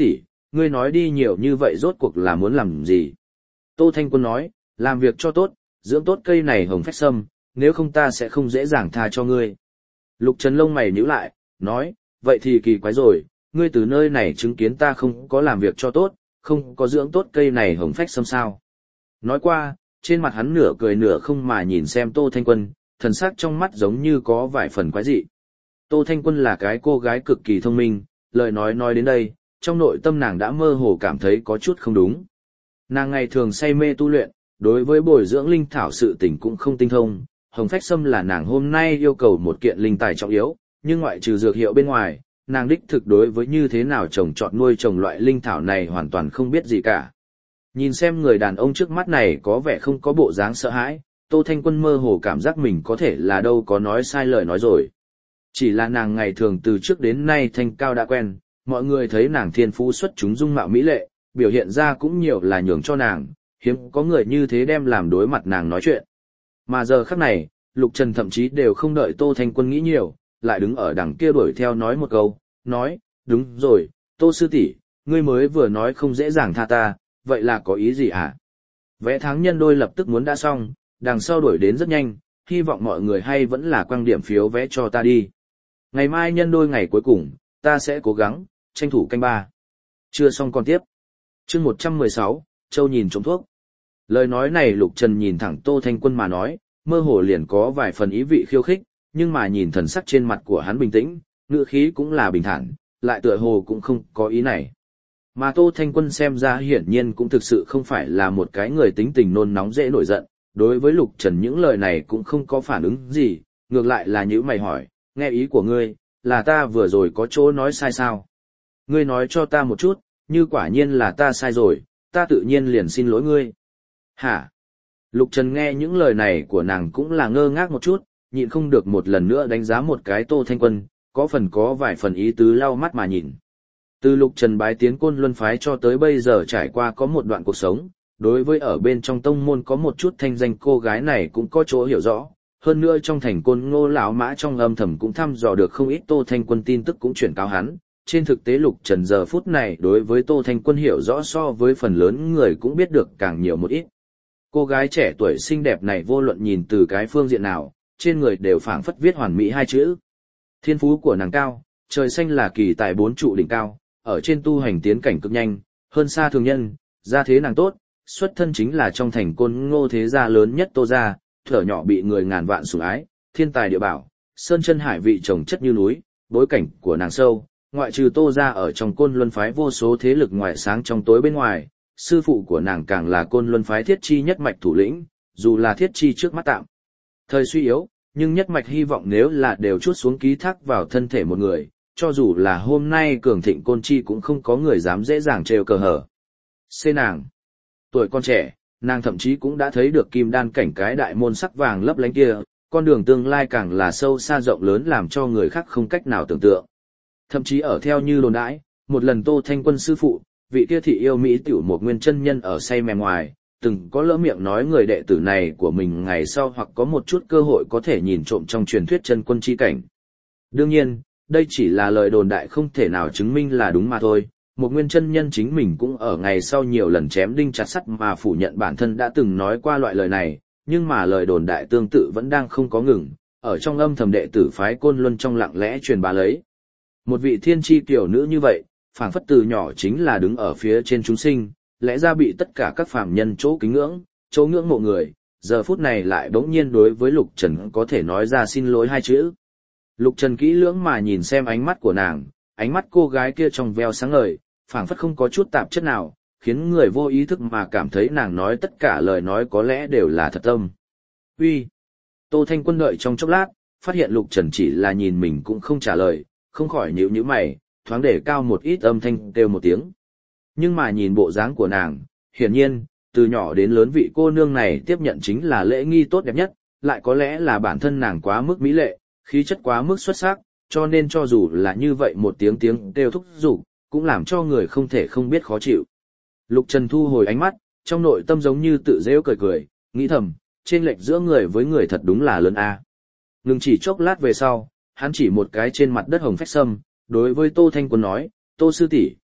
ngươi nói đi nhiều như vậy rốt cuộc là muốn làm gì? Tô Thanh Quân nói, làm việc cho tốt, dưỡng tốt cây này hồng phách sâm, nếu không ta sẽ không dễ dàng tha cho ngươi. Lục Trần lông mày nhíu lại, nói, vậy thì kỳ quái rồi, ngươi từ nơi này chứng kiến ta không có làm việc cho tốt, không có dưỡng tốt cây này hồng phách sâm sao. Nói qua, trên mặt hắn nửa cười nửa không mà nhìn xem Tô Thanh Quân, thần sắc trong mắt giống như có vài phần quái dị. Tô Thanh Quân là cái cô gái cực kỳ thông minh, lời nói đến đây, trong nội tâm nàng đã mơ hồ cảm thấy có chút không đúng. Nàng ngày thường say mê tu luyện, đối với bồi dưỡng linh thảo sự tình cũng không tinh thông, hồng phách sâm là nàng hôm nay yêu cầu một kiện linh tài trọng yếu, nhưng ngoại trừ dược hiệu bên ngoài, nàng đích thực đối với như thế nào trồng trọt nuôi trồng loại linh thảo này hoàn toàn không biết gì cả. Nhìn xem người đàn ông trước mắt này có vẻ không có bộ dáng sợ hãi, Tô Thanh Quân mơ hồ cảm giác mình có thể là đâu có nói sai lời nói rồi. Chỉ là nàng ngày thường từ trước đến nay thanh cao đã quen, mọi người thấy nàng thiên phú xuất chúng dung mạo mỹ lệ, biểu hiện ra cũng nhiều là nhường cho nàng, hiếm có người như thế đem làm đối mặt nàng nói chuyện. Mà giờ khắc này, Lục Trần thậm chí đều không đợi Tô Thanh Quân nghĩ nhiều, lại đứng ở đằng kia đuổi theo nói một câu, nói, đúng rồi, Tô sư tỷ, ngươi mới vừa nói không dễ dàng tha ta, vậy là có ý gì hả? Vẽ tháng nhân đôi lập tức muốn đã xong, đằng sau đuổi đến rất nhanh, hy vọng mọi người hay vẫn là quăng điểm phiếu vẽ cho ta đi. Ngày mai nhân đôi ngày cuối cùng, ta sẽ cố gắng, tranh thủ canh ba. Chưa xong còn tiếp. Chương 116, Châu nhìn trống thuốc. Lời nói này Lục Trần nhìn thẳng Tô Thanh Quân mà nói, mơ hồ liền có vài phần ý vị khiêu khích, nhưng mà nhìn thần sắc trên mặt của hắn bình tĩnh, ngữ khí cũng là bình thản, lại tựa hồ cũng không có ý này. Mà Tô Thanh Quân xem ra hiển nhiên cũng thực sự không phải là một cái người tính tình nôn nóng dễ nổi giận, đối với Lục Trần những lời này cũng không có phản ứng gì, ngược lại là nhíu mày hỏi, nghe ý của ngươi, là ta vừa rồi có chỗ nói sai sao? Ngươi nói cho ta một chút, như quả nhiên là ta sai rồi, ta tự nhiên liền xin lỗi ngươi. Hả? Lục Trần nghe những lời này của nàng cũng là ngơ ngác một chút, nhịn không được một lần nữa đánh giá một cái Tô Thanh Quân, có vài phần ý tứ lau mắt mà nhìn. Từ Lục Trần bái tiến Côn Luân phái cho tới bây giờ trải qua có một đoạn cuộc sống, đối với ở bên trong tông môn có một chút thanh danh cô gái này cũng có chỗ hiểu rõ, hơn nữa trong thành Côn Ngô lão mã trong âm thầm cũng thăm dò được không ít Tô Thanh Quân tin tức cũng chuyển cáo hắn. Trên thực tế Lục Trần giờ phút này đối với Tô Thanh Quân hiểu rõ so với phần lớn người cũng biết được càng nhiều một ít. Cô gái trẻ tuổi xinh đẹp này vô luận nhìn từ cái phương diện nào, trên người đều phảng phất viết hoàn mỹ hai chữ. Thiên phú của nàng cao, trời xanh là kỳ tài bốn trụ đỉnh cao, ở trên tu hành tiến cảnh cực nhanh, hơn xa thường nhân, gia thế nàng tốt, xuất thân chính là trong thành Côn Ngô thế gia lớn nhất Tô gia, thuở nhỏ bị người ngàn vạn sủng ái, thiên tài địa bảo, sơn chân hải vị trồng chất như núi, bối cảnh của nàng sâu, ngoại trừ Tô gia ở trong Côn Luân phái vô số thế lực ngoài sáng trong tối bên ngoài, sư phụ của nàng càng là Côn Luân phái Thiết Chi nhất mạch thủ lĩnh, dù là Thiết Chi trước mắt tạm thời suy yếu, nhưng nhất mạch hy vọng nếu là đều chút xuống ký thác vào thân thể một người, cho dù là hôm nay cường thịnh Côn Chi cũng không có người dám dễ dàng trêu cờ hở. Xê nàng, tuổi con trẻ, nàng thậm chí cũng đã thấy được kim đan cảnh cái đại môn sắc vàng lấp lánh kia, con đường tương lai càng là sâu xa rộng lớn làm cho người khác không cách nào tưởng tượng. Thậm chí ở theo như đồn đãi, một lần Tô Thanh Quân sư phụ, vị kia thị yêu Mỹ tiểu một nguyên chân nhân ở say mềm ngoài, từng có lỡ miệng nói người đệ tử này của mình ngày sau hoặc có một chút cơ hội có thể nhìn trộm trong truyền thuyết chân quân chi cảnh. Đương nhiên, đây chỉ là lời đồn đại không thể nào chứng minh là đúng mà thôi. Một nguyên chân nhân chính mình cũng ở ngày sau nhiều lần chém đinh chặt sắt mà phủ nhận bản thân đã từng nói qua loại lời này, nhưng mà lời đồn đại tương tự vẫn đang không có ngừng, ở trong âm thầm đệ tử phái Côn Luân trong lặng lẽ truyền bá lấy. Một vị thiên chi tiểu nữ như vậy, phảng phất từ nhỏ chính là đứng ở phía trên chúng sinh, lẽ ra bị tất cả các phàm nhân chỗ kính ngưỡng, chỗ ngưỡng mộ người, giờ phút này lại bỗng nhiên đối với Lục Trần có thể nói ra xin lỗi hai chữ. Lục Trần kỹ lưỡng mà nhìn xem ánh mắt của nàng, ánh mắt cô gái kia trong veo sáng ngời, phảng phất không có chút tạp chất nào, khiến người vô ý thức mà cảm thấy nàng nói tất cả lời nói có lẽ đều là thật tâm. Uy. Tô Thanh Quân đợi trong chốc lát, phát hiện Lục Trần chỉ là nhìn mình cũng không trả lời, không khỏi nhíu nhíu mày, thoáng để cao một ít âm thanh kêu một tiếng. Nhưng mà nhìn bộ dáng của nàng, hiển nhiên, từ nhỏ đến lớn vị cô nương này tiếp nhận chính là lễ nghi tốt đẹp nhất, lại có lẽ là bản thân nàng quá mức mỹ lệ, khí chất quá mức xuất sắc, cho nên cho dù là như vậy một tiếng tiếng kêu thúc giục, cũng làm cho người không thể không biết khó chịu. Lục Trần thu hồi ánh mắt, trong nội tâm giống như tự giễu cười cười, nghĩ thầm, chênh lệch giữa người với người thật đúng là lớn a. Ngừng chỉ chốc lát về sau, hắn chỉ một cái trên mặt đất hồng phách sâm, đối với Tô Thanh Quân nói, Tô sư tỷ,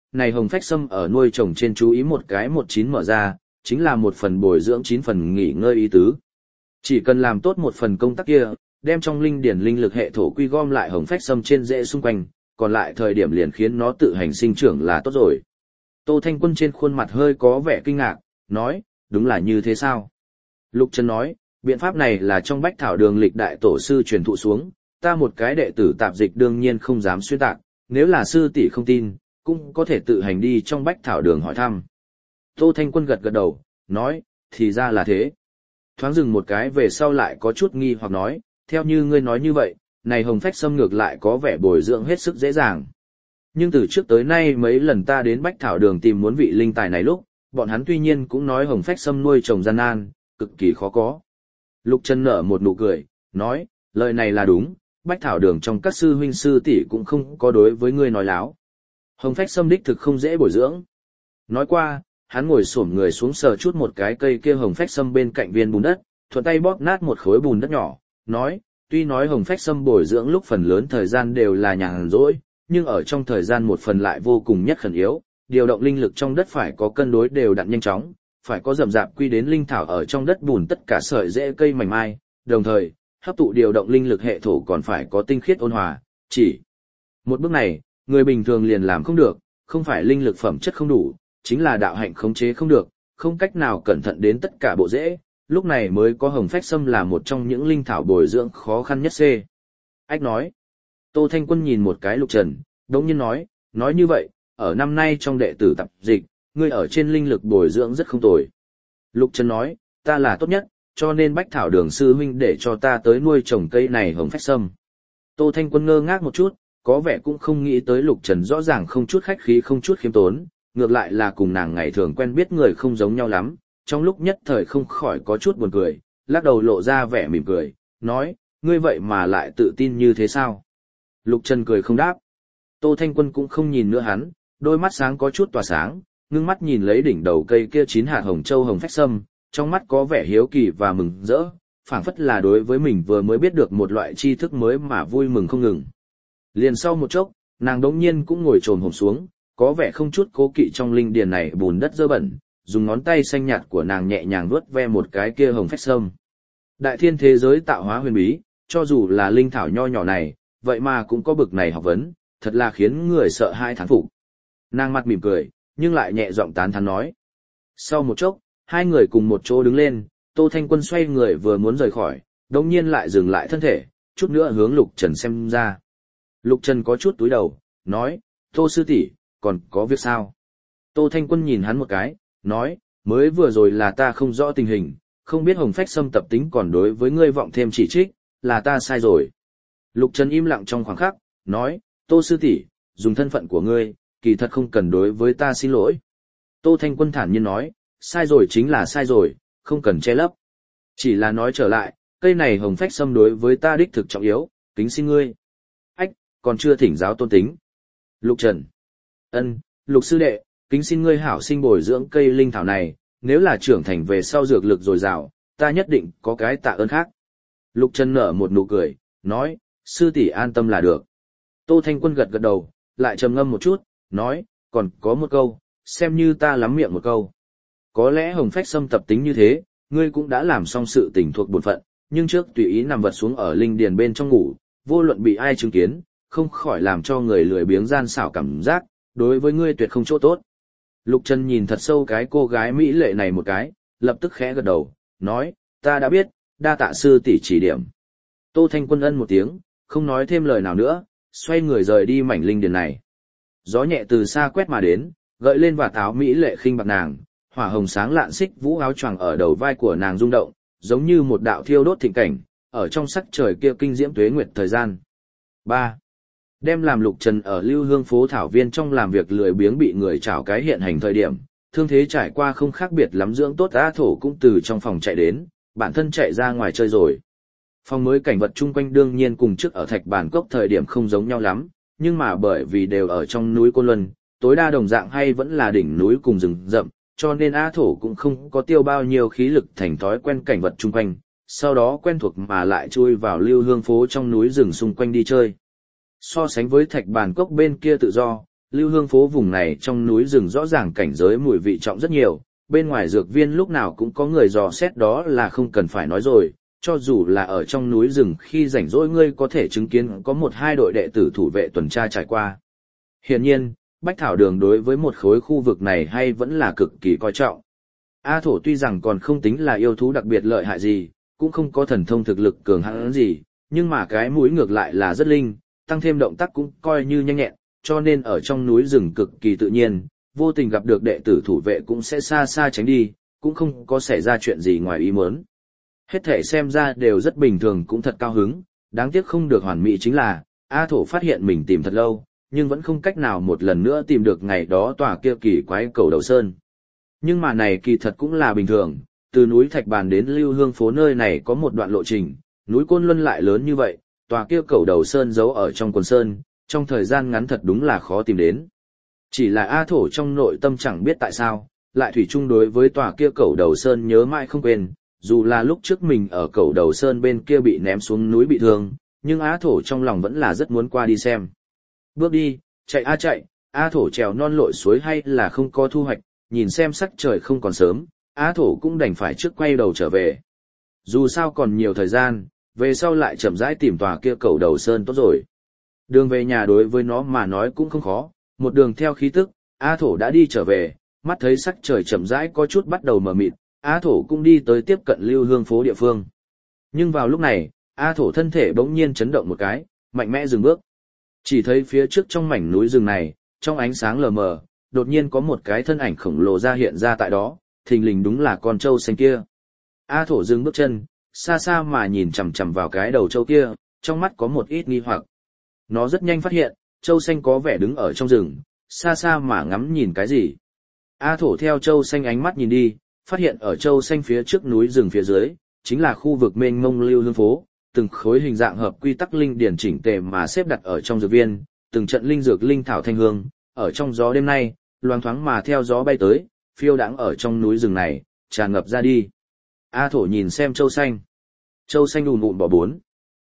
này hồng phách sâm ở nuôi trồng trên chú ý một cái 19 mở ra, chính là một phần bồi dưỡng 9 phần nghỉ ngơi ý tứ. Chỉ cần làm tốt một phần công tác kia, đem trong linh điển linh lực hệ thổ quy gom lại hồng phách sâm trên rễ xung quanh, còn lại thời điểm liền khiến nó tự hành sinh trưởng là tốt rồi. Tô Thanh Quân trên khuôn mặt hơi có vẻ kinh ngạc, nói, đúng là như thế sao? Lục Trần nói, biện pháp này là trong Bách Thảo Đường lịch đại tổ sư truyền thụ xuống, ta một cái đệ tử tạp dịch đương nhiên không dám xuyên tạc, nếu là sư tỷ không tin, cũng có thể tự hành đi trong Bách Thảo Đường hỏi thăm. Tô Thanh Quân gật gật đầu, nói, thì ra là thế. Thoáng dừng một cái về sau lại có chút nghi hoặc nói, theo như ngươi nói như vậy, này hồng phách sâm ngược lại có vẻ bồi dưỡng hết sức dễ dàng. Nhưng từ trước tới nay mấy lần ta đến Bách Thảo Đường tìm muốn vị linh tài này lúc, bọn hắn tuy nhiên cũng nói hồng phách sâm nuôi trồng gian nan, cực kỳ khó có. Lục Trần nở một nụ cười, nói, lời này là đúng, Bách Thảo Đường trong các sư huynh sư tỷ cũng không có đối với ngươi nói láo. Hồng phách sâm đích thực không dễ bồi dưỡng. Nói qua, hắn ngồi xổm người xuống sờ chút một cái cây kia hồng phách sâm bên cạnh viên bùn đất, thuận tay bóp nát một khối bùn đất nhỏ, nói, tuy nói hồng phách sâm bồi dưỡng lúc phần lớn thời gian đều là nhàn rỗi, nhưng ở trong thời gian một phần lại vô cùng nhất khẩn yếu, điều động linh lực trong đất phải có cân đối đều đặn nhanh chóng, phải có rậm rạp quy đến linh thảo ở trong đất bùn tất cả sợi rễ cây mảnh mai, đồng thời, hấp thụ điều động linh lực hệ thổ còn phải có tinh khiết ôn hòa, chỉ một bước này, người bình thường liền làm không được, không phải linh lực phẩm chất không đủ, chính là đạo hạnh khống chế không được, không cách nào cẩn thận đến tất cả bộ rễ, lúc này mới có hồng phách sâm là một trong những linh thảo bồi dưỡng khó khăn nhất C. Ách nói. Tô Thanh Quân nhìn một cái Lục Trần, đống nhiên nói như vậy, ở năm nay trong đệ tử tập dịch, ngươi ở trên linh lực bồi dưỡng rất không tồi. Lục Trần nói, ta là tốt nhất, cho nên Bách Thảo Đường sư huynh để cho ta tới nuôi trồng cây này hồng phách sâm. Tô Thanh Quân ngơ ngác một chút, có vẻ cũng không nghĩ tới Lục Trần rõ ràng không chút khách khí không chút khiêm tốn, ngược lại là cùng nàng ngày thường quen biết người không giống nhau lắm, trong lúc nhất thời không khỏi có chút buồn cười, lắc đầu lộ ra vẻ mỉm cười, nói, ngươi vậy mà lại tự tin như thế sao? Lục Trần cười không đáp. Tô Thanh Quân cũng không nhìn nữa hắn, đôi mắt sáng có chút tỏa sáng, ngưng mắt nhìn lấy đỉnh đầu cây kia 9 hạt hồng châu hồng phách sâm, trong mắt có vẻ hiếu kỳ và mừng rỡ, phảng phất là đối với mình vừa mới biết được một loại tri thức mới mà vui mừng không ngừng. Liền sau một chốc, nàng đống nhiên cũng ngồi trồm hổm xuống, có vẻ không chút cố kỵ trong linh điền này bùn đất dơ bẩn, dùng ngón tay xanh nhạt của nàng nhẹ nhàng vuốt ve một cái kia hồng phách sâm. Đại thiên thế giới tạo hóa huyền bí, cho dù là linh thảo nho nhỏ này, vậy mà cũng có bực này học vấn, thật là khiến người sợ hai thán phục. Nàng mặt mỉm cười, nhưng lại nhẹ giọng tán thán nói. Sau một chốc, hai người cùng một chỗ đứng lên, Tô Thanh Quân xoay người vừa muốn rời khỏi, đồng nhiên lại dừng lại thân thể, chút nữa hướng Lục Trần xem ra. Lục Trần có chút túi đầu, nói, Tô sư tỷ, còn có việc sao? Tô Thanh Quân nhìn hắn một cái, nói, mới vừa rồi là ta không rõ tình hình, không biết hồng phách xâm tập tính còn đối với ngươi vọng thêm chỉ trích, là ta sai rồi. Lục Trần im lặng trong khoảng khắc, nói, Tô sư tỷ, dùng thân phận của ngươi, kỳ thật không cần đối với ta xin lỗi. Tô Thanh Quân thản nhiên nói, sai rồi chính là sai rồi, không cần che lấp. Chỉ là nói trở lại, cây này hồng phách xâm đối với ta đích thực trọng yếu, kính xin ngươi. Ách, còn chưa thỉnh giáo tôn tính. Lục Trần. Ân, Lục sư đệ, kính xin ngươi hảo sinh bồi dưỡng cây linh thảo này, nếu là trưởng thành về sau dược lực dồi dào, ta nhất định có cái tạ ơn khác. Lục Trần nở một nụ cười, nói, sư tỷ an tâm là được. Tô Thanh Quân gật gật đầu, lại trầm ngâm một chút, nói, còn có một câu, xem như ta lắm miệng một câu. Có lẽ hồng phách xâm tập tính như thế, ngươi cũng đã làm xong sự tình thuộc bổn phận, nhưng trước tùy ý nằm vật xuống ở linh điền bên trong ngủ, vô luận bị ai chứng kiến, không khỏi làm cho người lười biếng gian xảo cảm giác, đối với ngươi tuyệt không chỗ tốt. Lục Trần nhìn thật sâu cái cô gái mỹ lệ này một cái, lập tức khẽ gật đầu, nói, ta đã biết, đa tạ sư tỷ chỉ điểm. Tô Thanh Quân ân một tiếng, không nói thêm lời nào nữa, xoay người rời đi mảnh linh điền này. Gió nhẹ từ xa quét mà đến, gợi lên và táo mỹ lệ khinh bạc nàng, hỏa hồng sáng lạn xích vũ áo choàng ở đầu vai của nàng rung động, giống như một đạo thiêu đốt thịnh cảnh, ở trong sắc trời kia kinh diễm tuế nguyệt thời gian. 3. Đem làm Lục Trần ở Lưu Hương phố thảo viên trong làm việc lười biếng bị người chảo cái hiện hành thời điểm, thương thế trải qua không khác biệt lắm dưỡng tốt A Thổ cũng từ trong phòng chạy đến, bản thân chạy ra ngoài chơi rồi. Phòng mới cảnh vật chung quanh đương nhiên cùng trước ở Thạch Bản Cốc thời điểm không giống nhau lắm, nhưng mà bởi vì đều ở trong núi Côn Luân, tối đa đồng dạng hay vẫn là đỉnh núi cùng rừng rậm, cho nên A Thổ cũng không có tiêu bao nhiêu khí lực thành thói quen cảnh vật chung quanh, sau đó quen thuộc mà lại chui vào Lưu Hương phố trong núi rừng xung quanh đi chơi. So sánh với Thạch Bản Cốc bên kia tự do, Lưu Hương phố vùng này trong núi rừng rõ ràng cảnh giới mùi vị trọng rất nhiều, bên ngoài dược viên lúc nào cũng có người dò xét đó là không cần phải nói rồi, cho dù là ở trong núi rừng khi rảnh rỗi ngươi có thể chứng kiến có một hai đội đệ tử thủ vệ tuần tra trải qua. Hiển nhiên, Bách Thảo Đường đối với một khối khu vực này hay vẫn là cực kỳ coi trọng. A Thổ tuy rằng còn không tính là yêu thú đặc biệt lợi hại gì, cũng không có thần thông thực lực cường hãn gì, nhưng mà cái mũi ngược lại là rất linh, tăng thêm động tác cũng coi như nhanh nhẹn, cho nên ở trong núi rừng cực kỳ tự nhiên, vô tình gặp được đệ tử thủ vệ cũng sẽ xa xa tránh đi, cũng không có xảy ra chuyện gì ngoài ý muốn. Hết thể xem ra đều rất bình thường cũng thật cao hứng, đáng tiếc không được hoàn mỹ chính là, A Thổ phát hiện mình tìm thật lâu, nhưng vẫn không cách nào một lần nữa tìm được ngày đó tòa kia kỳ quái cầu đầu sơn. Nhưng mà này kỳ thật cũng là bình thường, từ núi Thạch Bàn đến Lưu Hương phố nơi này có một đoạn lộ trình, núi Côn Luân lại lớn như vậy, tòa kia cầu đầu sơn giấu ở trong quần sơn, trong thời gian ngắn thật đúng là khó tìm đến. Chỉ là A Thổ trong nội tâm chẳng biết tại sao, lại thủy chung đối với tòa kia cầu đầu sơn nhớ mãi không quên, dù là lúc trước mình ở cầu đầu sơn bên kia bị ném xuống núi bị thương, nhưng A Thổ trong lòng vẫn là rất muốn qua đi xem. Bước đi, chạy A chạy, A Thổ trèo non lội suối hay là không có thu hoạch, nhìn xem sắc trời không còn sớm, A Thổ cũng đành phải trước quay đầu trở về. Dù sao còn nhiều thời gian, về sau lại chậm rãi tìm tòa kia cầu đầu sơn tốt rồi. Đường về nhà đối với nó mà nói cũng không khó, một đường theo khí tức, A Thổ đã đi trở về, mắt thấy sắc trời chậm rãi có chút bắt đầu mờ mịt, A Thổ cũng đi tới tiếp cận Lưu Hương phố địa phương. Nhưng vào lúc này, A Thổ thân thể bỗng nhiên chấn động một cái, mạnh mẽ dừng bước. Chỉ thấy phía trước trong mảnh núi rừng này, trong ánh sáng lờ mờ, đột nhiên có một cái thân ảnh khổng lồ ra hiện ra tại đó, thình lình đúng là con trâu xanh kia. A Thổ dừng bước chân, xa xa mà nhìn chằm chằm vào cái đầu trâu kia, trong mắt có một ít nghi hoặc. Nó rất nhanh phát hiện, trâu xanh có vẻ đứng ở trong rừng, xa xa mà ngắm nhìn cái gì. A Thổ theo trâu xanh ánh mắt nhìn đi, phát hiện ở trâu xanh phía trước núi rừng phía dưới, chính là khu vực mênh mông Lưu Hương phố, từng khối hình dạng hợp quy tắc linh điển chỉnh tề mà xếp đặt ở trong dược viên, từng trận linh dược linh thảo thanh hương, ở trong gió đêm nay, loáng thoáng mà theo gió bay tới, phiêu đãng ở trong núi rừng này, tràn ngập ra đi. A Thổ nhìn xem trâu xanh. Trâu xanh ùn ùn bỏ bốn.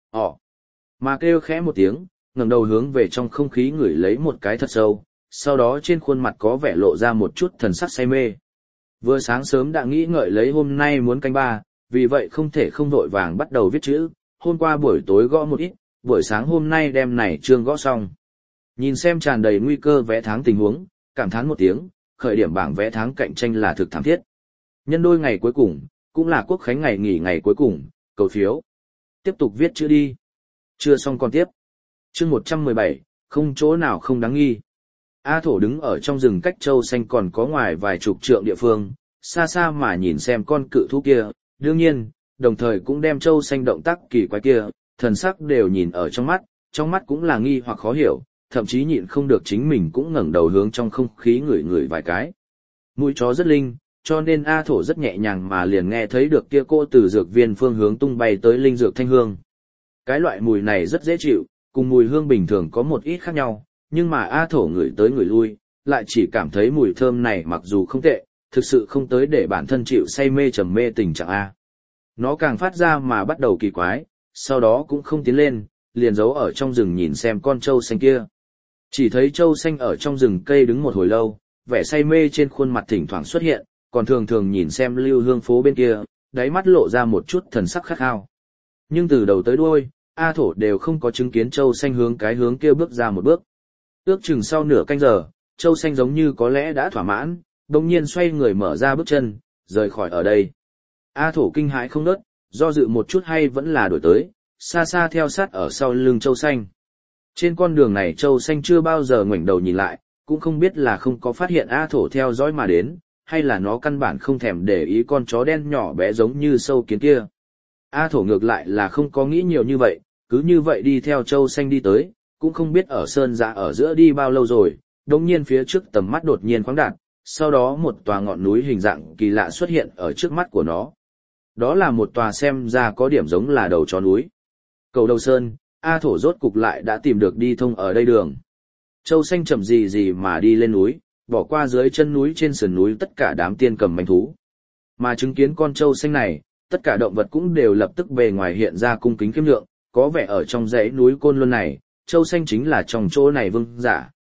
Mà kêu khẽ một tiếng, ngẩng đầu hướng về trong không khí ngửi lấy một cái thật sâu, sau đó trên khuôn mặt có vẻ lộ ra một chút thần sắc say mê. Vừa sáng sớm đã nghĩ ngợi lấy hôm nay muốn canh ba, vì vậy không thể không vội vàng bắt đầu viết chữ, hôm qua buổi tối gõ một ít, buổi sáng hôm nay đem này chương gõ xong. Nhìn xem tràn đầy nguy cơ vẽ tháng tình huống, cảm thán một tiếng, khởi điểm bảng vẽ tháng cạnh tranh là thực thảm thiết. Nhân đôi ngày cuối cùng, cũng là quốc khánh ngày nghỉ ngày cuối cùng, cầu phiếu. Tiếp tục viết chữ đi. Chưa xong còn tiếp. Chương 117, không chỗ nào không đáng nghi. A Thổ đứng ở trong rừng cách châu xanh còn có ngoài vài chục trượng địa phương, xa xa mà nhìn xem con cự thú kia, đương nhiên, đồng thời cũng đem châu xanh động tác kỳ quái kia, thần sắc đều nhìn ở trong mắt cũng là nghi hoặc khó hiểu, thậm chí nhịn không được chính mình cũng ngẩng đầu hướng trong không khí ngửi ngửi vài cái. Mũi chó rất linh, cho nên A Thổ rất nhẹ nhàng mà liền nghe thấy được kia cô từ dược viên phương hướng tung bay tới linh dược thanh hương. Cái loại mùi này rất dễ chịu, cùng mùi hương bình thường có một ít khác nhau, nhưng mà A Thổ ngửi tới ngửi lui, lại chỉ cảm thấy mùi thơm này mặc dù không tệ, thực sự không tới để bản thân chịu say mê trầm mê tình trạng A. Nó càng phát ra mà bắt đầu kỳ quái, sau đó cũng không tiến lên, liền giấu ở trong rừng nhìn xem con trâu xanh kia. Chỉ thấy trâu xanh ở trong rừng cây đứng một hồi lâu, vẻ say mê trên khuôn mặt thỉnh thoảng xuất hiện, còn thường thường nhìn xem Lưu Hương phố bên kia, đáy mắt lộ ra một chút thần sắc khát khao. Nhưng từ đầu tới đuôi, A Thổ đều không có chứng kiến trâu xanh hướng cái hướng kia bước ra một bước. Ước chừng sau nửa canh giờ, trâu xanh giống như có lẽ đã thỏa mãn, đồng nhiên xoay người mở ra bước chân, rời khỏi ở đây. A Thổ kinh hãi không nớt, do dự một chút hay vẫn là đổi tới, xa xa theo sát ở sau lưng trâu xanh. Trên con đường này trâu xanh chưa bao giờ ngoảnh đầu nhìn lại, cũng không biết là không có phát hiện A Thổ theo dõi mà đến, hay là nó căn bản không thèm để ý con chó đen nhỏ bé giống như sâu kiến kia. A Thổ ngược lại là không có nghĩ nhiều như vậy, cứ như vậy đi theo trâu xanh đi tới, cũng không biết ở sơn dã ở giữa đi bao lâu rồi, đột nhiên phía trước tầm mắt đột nhiên khoáng đạt, sau đó một tòa ngọn núi hình dạng kỳ lạ xuất hiện ở trước mắt của nó. Đó là một tòa xem ra có điểm giống là đầu chó núi. Cầu đầu sơn, A Thổ rốt cục lại đã tìm được đi thông ở đây đường. Trâu xanh chậm gì gì mà đi lên núi, bỏ qua dưới chân núi trên sườn núi tất cả đám tiên cầm manh thú. Mà chứng kiến con trâu xanh này, tất cả động vật cũng đều lập tức bề ngoài hiện ra cung kính khiêm lượng, có vẻ ở trong dãy núi Côn Luân này, trâu xanh chính là trong chỗ này vương giả.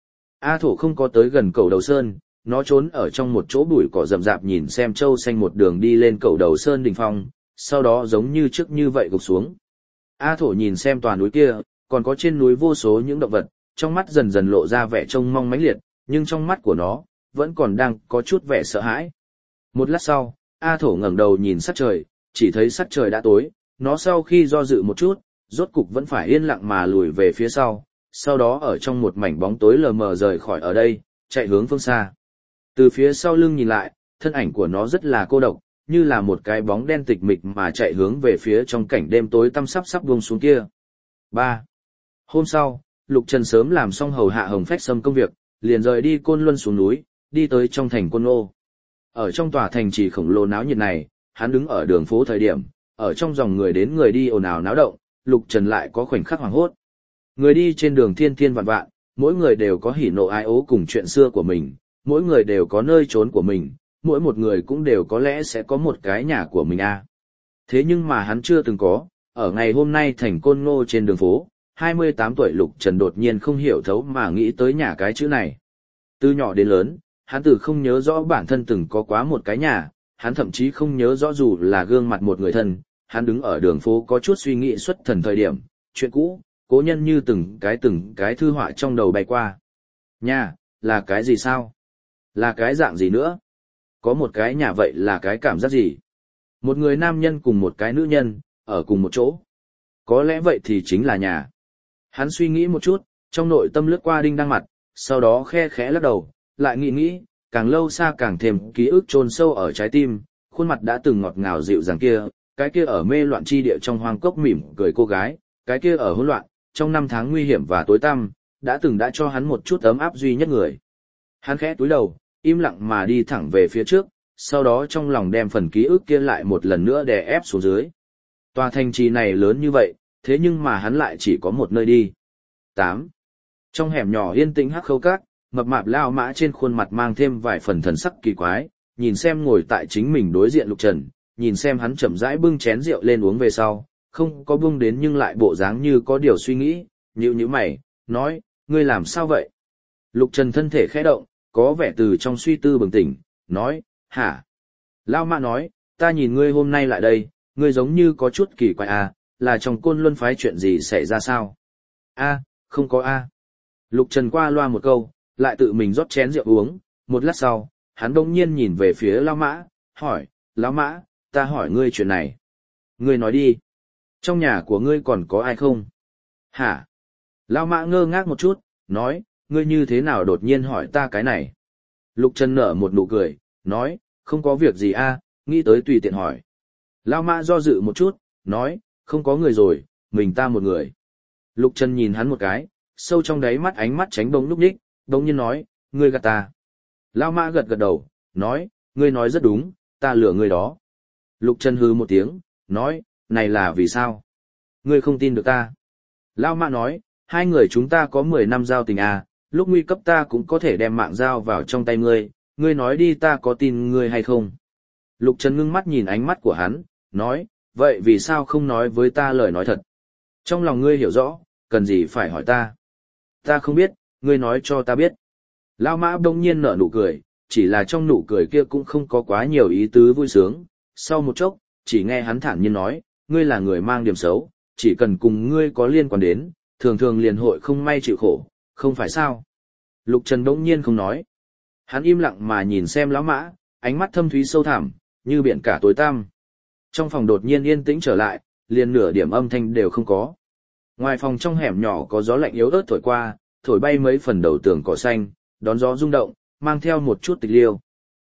A Thổ không có tới gần cầu đầu sơn, nó trốn ở trong một chỗ bụi cỏ rậm rạp nhìn xem Châu Xanh một đường đi lên cầu đầu sơn đỉnh phong, sau đó giống như trước như vậy gục xuống. A Thổ nhìn xem tòa núi kia, còn có trên núi vô số những động vật, trong mắt dần dần lộ ra vẻ trông mong mãnh liệt, nhưng trong mắt của nó vẫn còn đang có chút vẻ sợ hãi. Một lát sau, A Thổ ngẩng đầu nhìn sắc trời, chỉ thấy sắc trời đã tối, nó sau khi do dự một chút, rốt cục vẫn phải yên lặng mà lùi về phía sau đó ở trong một mảnh bóng tối lờ mờ rời khỏi ở đây, chạy hướng phương xa. Từ phía sau lưng nhìn lại, thân ảnh của nó rất là cô độc, như là một cái bóng đen tịch mịch mà chạy hướng về phía trong cảnh đêm tối tăm sắp buông xuống kia. 3. Hôm sau, Lục Trần sớm làm xong hầu hạ Hồng Phách Sâm công việc, liền rời đi Côn Luân xuống núi, đi tới trong thành Côn Ngô. Ở trong tòa thành trì khổng lồ náo nhiệt này, hắn đứng ở đường phố thời điểm, ở trong dòng người đến người đi ồn ào náo động, Lục Trần lại có khoảnh khắc hoảng hốt. Người đi trên đường thiên thiên vạn vạn, mỗi người đều có hỉ nộ ái ố cùng chuyện xưa của mình, mỗi người đều có nơi trốn của mình, mỗi một người cũng đều có lẽ sẽ có một cái nhà của mình a. Thế nhưng mà hắn chưa từng có, ở ngày hôm nay thành Côn Ngô trên đường phố, 28 tuổi Lục Trần đột nhiên không hiểu thấu mà nghĩ tới nhà cái chữ này. Từ nhỏ đến lớn, hắn từ không nhớ rõ bản thân từng có quá một cái nhà, hắn thậm chí không nhớ rõ dù là gương mặt một người thân, hắn đứng ở đường phố có chút suy nghĩ xuất thần thời điểm, chuyện cũ, cố nhân như từng cái thư họa trong đầu bay qua. Nhà, là cái gì sao? Là cái dạng gì nữa? Có một cái nhà vậy là cái cảm giác gì? Một người nam nhân cùng một cái nữ nhân, ở cùng một chỗ. Có lẽ vậy thì chính là nhà. Hắn suy nghĩ một chút, trong nội tâm lướt qua đinh đăng mặt, sau đó khe khẽ lắc đầu, lại nghĩ, càng lâu xa càng thêm ký ức chôn sâu ở trái tim, khuôn mặt đã từng ngọt ngào dịu dàng kia, cái kia ở mê loạn chi địa trong hoang cốc mỉm cười cô gái, cái kia ở hỗn loạn, trong năm tháng nguy hiểm và tối tăm, đã cho hắn một chút ấm áp duy nhất người. Hắn khẽ túi đầu, im lặng mà đi thẳng về phía trước, sau đó trong lòng đem phần ký ức kia lại một lần nữa đè ép xuống dưới. Tòa thành trì này lớn như vậy, thế nhưng mà hắn lại chỉ có một nơi đi. 8. Trong hẻm nhỏ yên tĩnh hắc khâu các, mập mạp lao mã trên khuôn mặt mang thêm vài phần thần sắc kỳ quái, nhìn xem ngồi tại chính mình đối diện Lục Trần, nhìn xem hắn chậm rãi bưng chén rượu lên uống về sau, không có bưng đến nhưng lại bộ dáng như có điều suy nghĩ, nhíu mày, nói, ngươi làm sao vậy? Lục Trần thân thể khẽ động, có vẻ từ trong suy tư bừng tỉnh, nói, hả? Lao mã nói, ta nhìn ngươi hôm nay lại đây, ngươi giống như có chút kỳ quái à, là trong Côn Luân phái chuyện gì xảy ra sao? A, không có a. Lục Trần qua loa một câu, lại tự mình rót chén rượu uống, một lát sau, hắn đông nhiên nhìn về phía Lao Mã, hỏi, Lão Mã, ta hỏi ngươi chuyện này. Ngươi nói đi. Trong nhà của ngươi còn có ai không? Hả? Lao Mã ngơ ngác một chút, nói, ngươi như thế nào đột nhiên hỏi ta cái này? Lục Trần nở một nụ cười, nói, không có việc gì a, nghĩ tới tùy tiện hỏi. Lao Mã do dự một chút, nói, không có người rồi, mình ta một người. Lục Trần nhìn hắn một cái, sâu trong đáy mắt ánh mắt tránh bóng núp nhích, đống nhiên nói, ngươi gạt ta. Lao Mã gật gật đầu, nói, ngươi nói rất đúng, ta lừa ngươi đó. Lục Trần hừ một tiếng, nói, này là vì sao? Ngươi không tin được ta. Lao Mã nói, hai người chúng ta có 10 năm giao tình à, lúc nguy cấp ta cũng có thể đem mạng giao vào trong tay ngươi, ngươi nói đi ta có tin ngươi hay không? Lục Trần ngưng mắt nhìn ánh mắt của hắn, nói, vậy vì sao không nói với ta lời nói thật? Trong lòng ngươi hiểu rõ, cần gì phải hỏi ta? Ta không biết, ngươi nói cho ta biết. Lao Mã đông nhiên nở nụ cười, chỉ là trong nụ cười kia cũng không có quá nhiều ý tứ vui sướng. Sau một chốc, chỉ nghe hắn thản nhiên nói, ngươi là người mang điểm xấu, chỉ cần cùng ngươi có liên quan đến, thường thường liền hội không may chịu khổ, không phải sao? Lục Trần đông nhiên không nói. Hắn im lặng mà nhìn xem Lão Mã, ánh mắt thâm thúy sâu thẳm, như biển cả tối tăm. Trong phòng đột nhiên yên tĩnh trở lại, liền nửa điểm âm thanh đều không có. Ngoài phòng trong hẻm nhỏ có gió lạnh yếu ớt thổi qua, thổi bay mấy phần đầu tường cỏ xanh, đón gió rung động, mang theo một chút tịch liêu.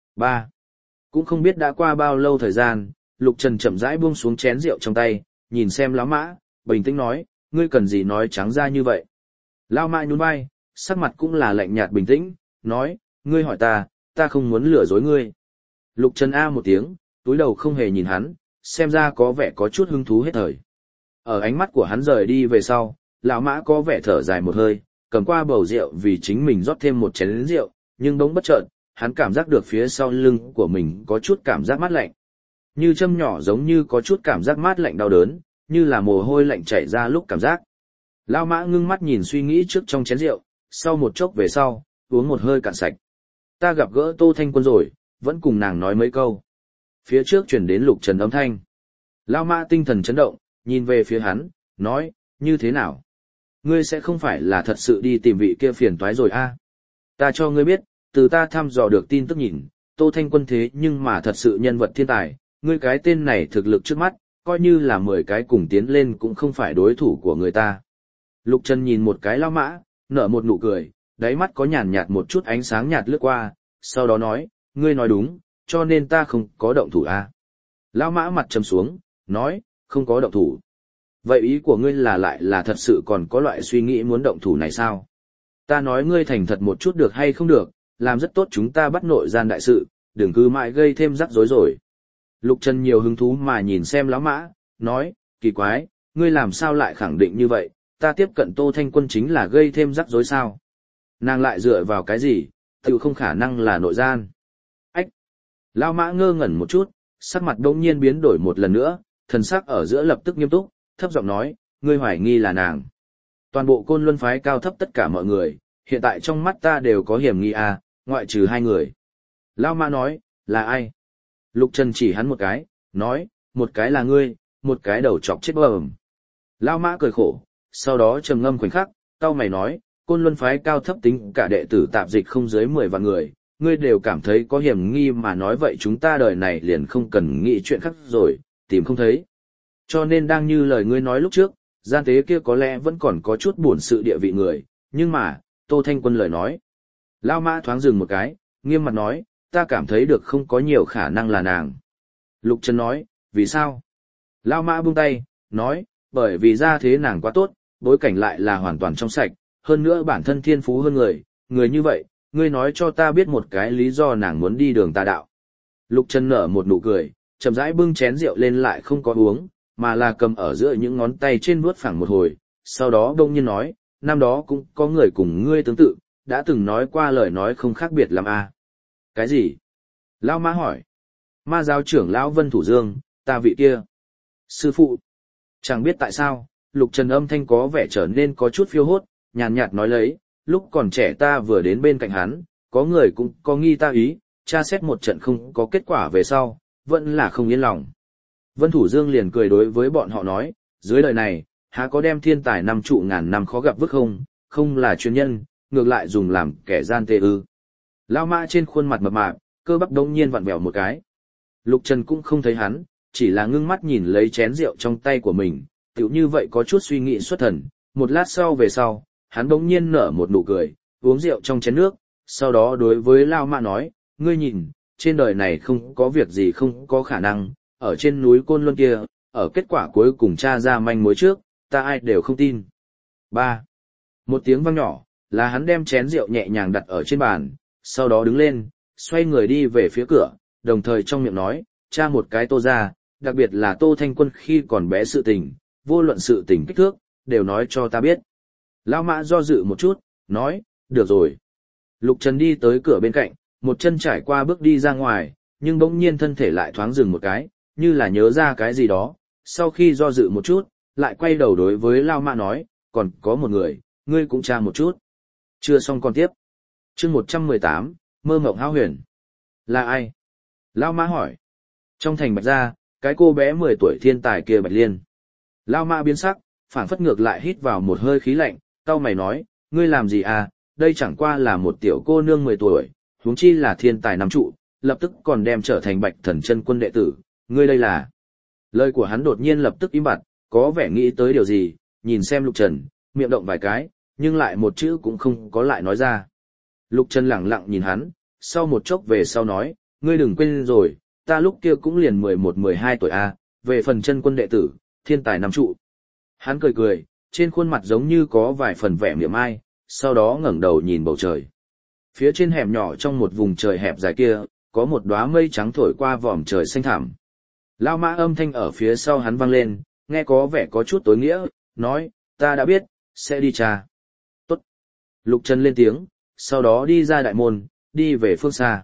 3. Cũng không biết đã qua bao lâu thời gian, Lục Trần chậm rãi buông xuống chén rượu trong tay, nhìn xem Lão Mã, bình tĩnh nói, ngươi cần gì nói trắng ra như vậy? Lão Mã nhún vai, sắc mặt cũng là lạnh nhạt bình tĩnh, nói, ngươi hỏi ta không muốn lừa dối ngươi. Lục Trần a một tiếng, túi đầu không hề nhìn hắn, xem ra có vẻ có chút hứng thú hết thời. Ở ánh mắt của hắn rời đi về sau, Lão Mã có vẻ thở dài một hơi, cầm qua bầu rượu vì chính mình rót thêm một chén rượu, nhưng bỗng bất chợt, hắn cảm giác được phía sau lưng của mình có chút cảm giác mát lạnh. Như châm nhỏ giống như có chút cảm giác mát lạnh đau đớn, như là mồ hôi lạnh chảy ra lúc cảm giác. Lão Mã ngưng mắt nhìn suy nghĩ trước trong chén rượu, sau một chốc về sau, uống một hơi cạn sạch. Ta gặp gỡ Tô Thanh Quân rồi, vẫn cùng nàng nói mấy câu. Phía trước chuyển đến Lục Trần âm thanh. Lao Mã tinh thần chấn động, nhìn về phía hắn, nói, như thế nào? Ngươi sẽ không phải là thật sự đi tìm vị kia phiền toái rồi a? Ta cho ngươi biết, từ ta thăm dò được tin tức nhìn, Tô Thanh Quân thế nhưng mà thật sự nhân vật thiên tài, ngươi cái tên này thực lực trước mắt, coi như là 10 cái cùng tiến lên cũng không phải đối thủ của người ta. Lục Trần nhìn một cái Lao Mã, nở một nụ cười, đáy mắt có nhàn nhạt một chút ánh sáng nhạt lướt qua, sau đó nói, ngươi nói đúng, cho nên ta không có động thủ a. Lao Mã mặt trầm xuống, nói, không có động thủ. Vậy ý của ngươi là lại là thật sự còn có loại suy nghĩ muốn động thủ này sao? Ta nói ngươi thành thật một chút được hay không được, làm rất tốt chúng ta bắt nội gian đại sự, đừng cứ mãi gây thêm rắc rối rồi. Lục Trần nhiều hứng thú mà nhìn xem Lão Mã, nói, kỳ quái, ngươi làm sao lại khẳng định như vậy, ta tiếp cận Tô Thanh Quân chính là gây thêm rắc rối sao? Nàng lại dựa vào cái gì, tự không khả năng là nội gian. Ách! Lão Mã ngơ ngẩn một chút, sắc mặt đông nhiên biến đổi một lần nữa, thần sắc ở giữa lập tức nghiêm túc, thấp giọng nói, ngươi hoài nghi là nàng. Toàn bộ Côn Luân phái cao thấp tất cả mọi người, hiện tại trong mắt ta đều có hiểm nghi à, ngoại trừ 2 người. Lão Mã nói, là ai? Lục Trần chỉ hắn một cái, nói, một cái là ngươi, một cái đầu chọc chết bờm. Lão Mã cười khổ, sau đó trầm ngâm khoảnh khắc, cau mày nói, Côn Luân phái cao thấp tính cả đệ tử tạp dịch không dưới 10 vạn người, ngươi đều cảm thấy có hiểm nghi mà nói vậy chúng ta đời này liền không cần nghĩ chuyện khác rồi, tìm không thấy. Cho nên đang như lời ngươi nói lúc trước, gian tế kia có lẽ vẫn còn có chút buồn sự địa vị người, nhưng mà, Tô Thanh Quân lời nói. Lao Mã thoáng dừng một cái, nghiêm mặt nói, ta cảm thấy được không có nhiều khả năng là nàng. Lục Trần nói, vì sao? Lao Mã buông tay, nói, bởi vì gia thế nàng quá tốt, bối cảnh lại là hoàn toàn trong sạch, hơn nữa bản thân thiên phú hơn người, người như vậy, ngươi nói cho ta biết một cái lý do nàng muốn đi đường tà đạo. Lục Trần nở một nụ cười, chậm rãi bưng chén rượu lên lại không có uống, mà là cầm ở giữa những ngón tay trên vuốt phẳng một hồi, sau đó đông nhiên nói, năm đó cũng có người cùng ngươi tương tự, đã từng nói qua lời nói không khác biệt làm a. Cái gì? Lão Mã hỏi. Ma giáo trưởng lão Vân Thủ Dương, ta vị kia. Sư phụ. Chẳng biết tại sao, Lục Trần âm thanh có vẻ trở nên có chút phiêu hốt, nhàn nhạt nói lấy, lúc còn trẻ ta vừa đến bên cạnh hắn, có người cũng có nghi ta ý, tra xét một trận không có kết quả về sau, vẫn là không yên lòng. Vân Thủ Dương liền cười đối với bọn họ nói, dưới đời này, há có đem thiên tài 5 trụ ngàn năm khó gặp vứt không, không là chuyên nhân, ngược lại dùng làm kẻ gian tê ư. Lao Mã trên khuôn mặt mập mạp, cơ bắp đống nhiên vặn vẹo một cái. Lục Trần cũng không thấy hắn, chỉ là ngưng mắt nhìn lấy chén rượu trong tay của mình, tựu như vậy có chút suy nghĩ xuất thần, một lát sau về sau, hắn đống nhiên nở một nụ cười, uống rượu trong chén nước, sau đó đối với Lao Mã nói, ngươi nhìn, trên đời này không có việc gì không có khả năng, ở trên núi Côn Luân kia, ở kết quả cuối cùng tra ra manh mối trước, ta ai đều không tin. 3. Một tiếng vang nhỏ, là hắn đem chén rượu nhẹ nhàng đặt ở trên bàn, sau đó đứng lên, xoay người đi về phía cửa, đồng thời trong miệng nói, tra một cái Tô ra, đặc biệt là Tô Thanh Quân khi còn bé sự tình, vô luận sự tình kích thước, đều nói cho ta biết. Lão Mã do dự một chút, nói, được rồi. Lục Trần đi tới cửa bên cạnh, một chân trải qua bước đi ra ngoài, nhưng bỗng nhiên thân thể lại thoáng dừng một cái, như là nhớ ra cái gì đó, sau khi do dự một chút, lại quay đầu đối với Lao Mã nói, còn có một người, ngươi cũng tra một chút. Chưa xong còn tiếp. Chương 118, mơ mộng hão huyền. Là ai? Lao Mã hỏi. Trong thành Bạch Gia, cái cô bé 10 tuổi thiên tài kia Bạch Liên. Lao Mã biến sắc, phảng phất ngược lại hít vào một hơi khí lạnh, cau mày nói, ngươi làm gì à, đây chẳng qua là một tiểu cô nương 10 tuổi, huống chi là thiên tài năm trụ, lập tức còn đem trở thành Bạch Thần Chân Quân đệ tử, ngươi đây là. Lời của hắn đột nhiên lập tức im bặt, có vẻ nghĩ tới điều gì, nhìn xem Lục Trần, miệng động vài cái, nhưng lại một chữ cũng không có lại nói ra. Lục Trần lẳng lặng nhìn hắn, sau một chốc về sau nói, ngươi đừng quên rồi, ta lúc kia cũng liền 11-12 tuổi a, về phần chân quân đệ tử, thiên tài năm trụ. Hắn cười cười, trên khuôn mặt giống như có vài phần vẻ mỉa mai, sau đó ngẩng đầu nhìn bầu trời. Phía trên hẻm nhỏ trong một vùng trời hẹp dài kia, có một đóa mây trắng thổi qua vòm trời xanh thẳm. Lao Mã âm thanh ở phía sau hắn vang lên, nghe có vẻ có chút tối nghĩa, nói, ta đã biết, sẽ đi tra. Tốt. Lục Trần lên tiếng, sau đó đi ra đại môn, đi về phương xa.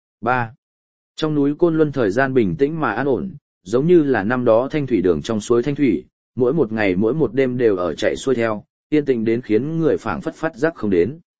3. Trong núi Côn Luân thời gian bình tĩnh mà an ổn, giống như là năm đó thanh thủy đường trong suối thanh thủy, mỗi một ngày mỗi một đêm đều ở chạy xuôi theo, yên tĩnh đến khiến người phảng phất phát giác không đến.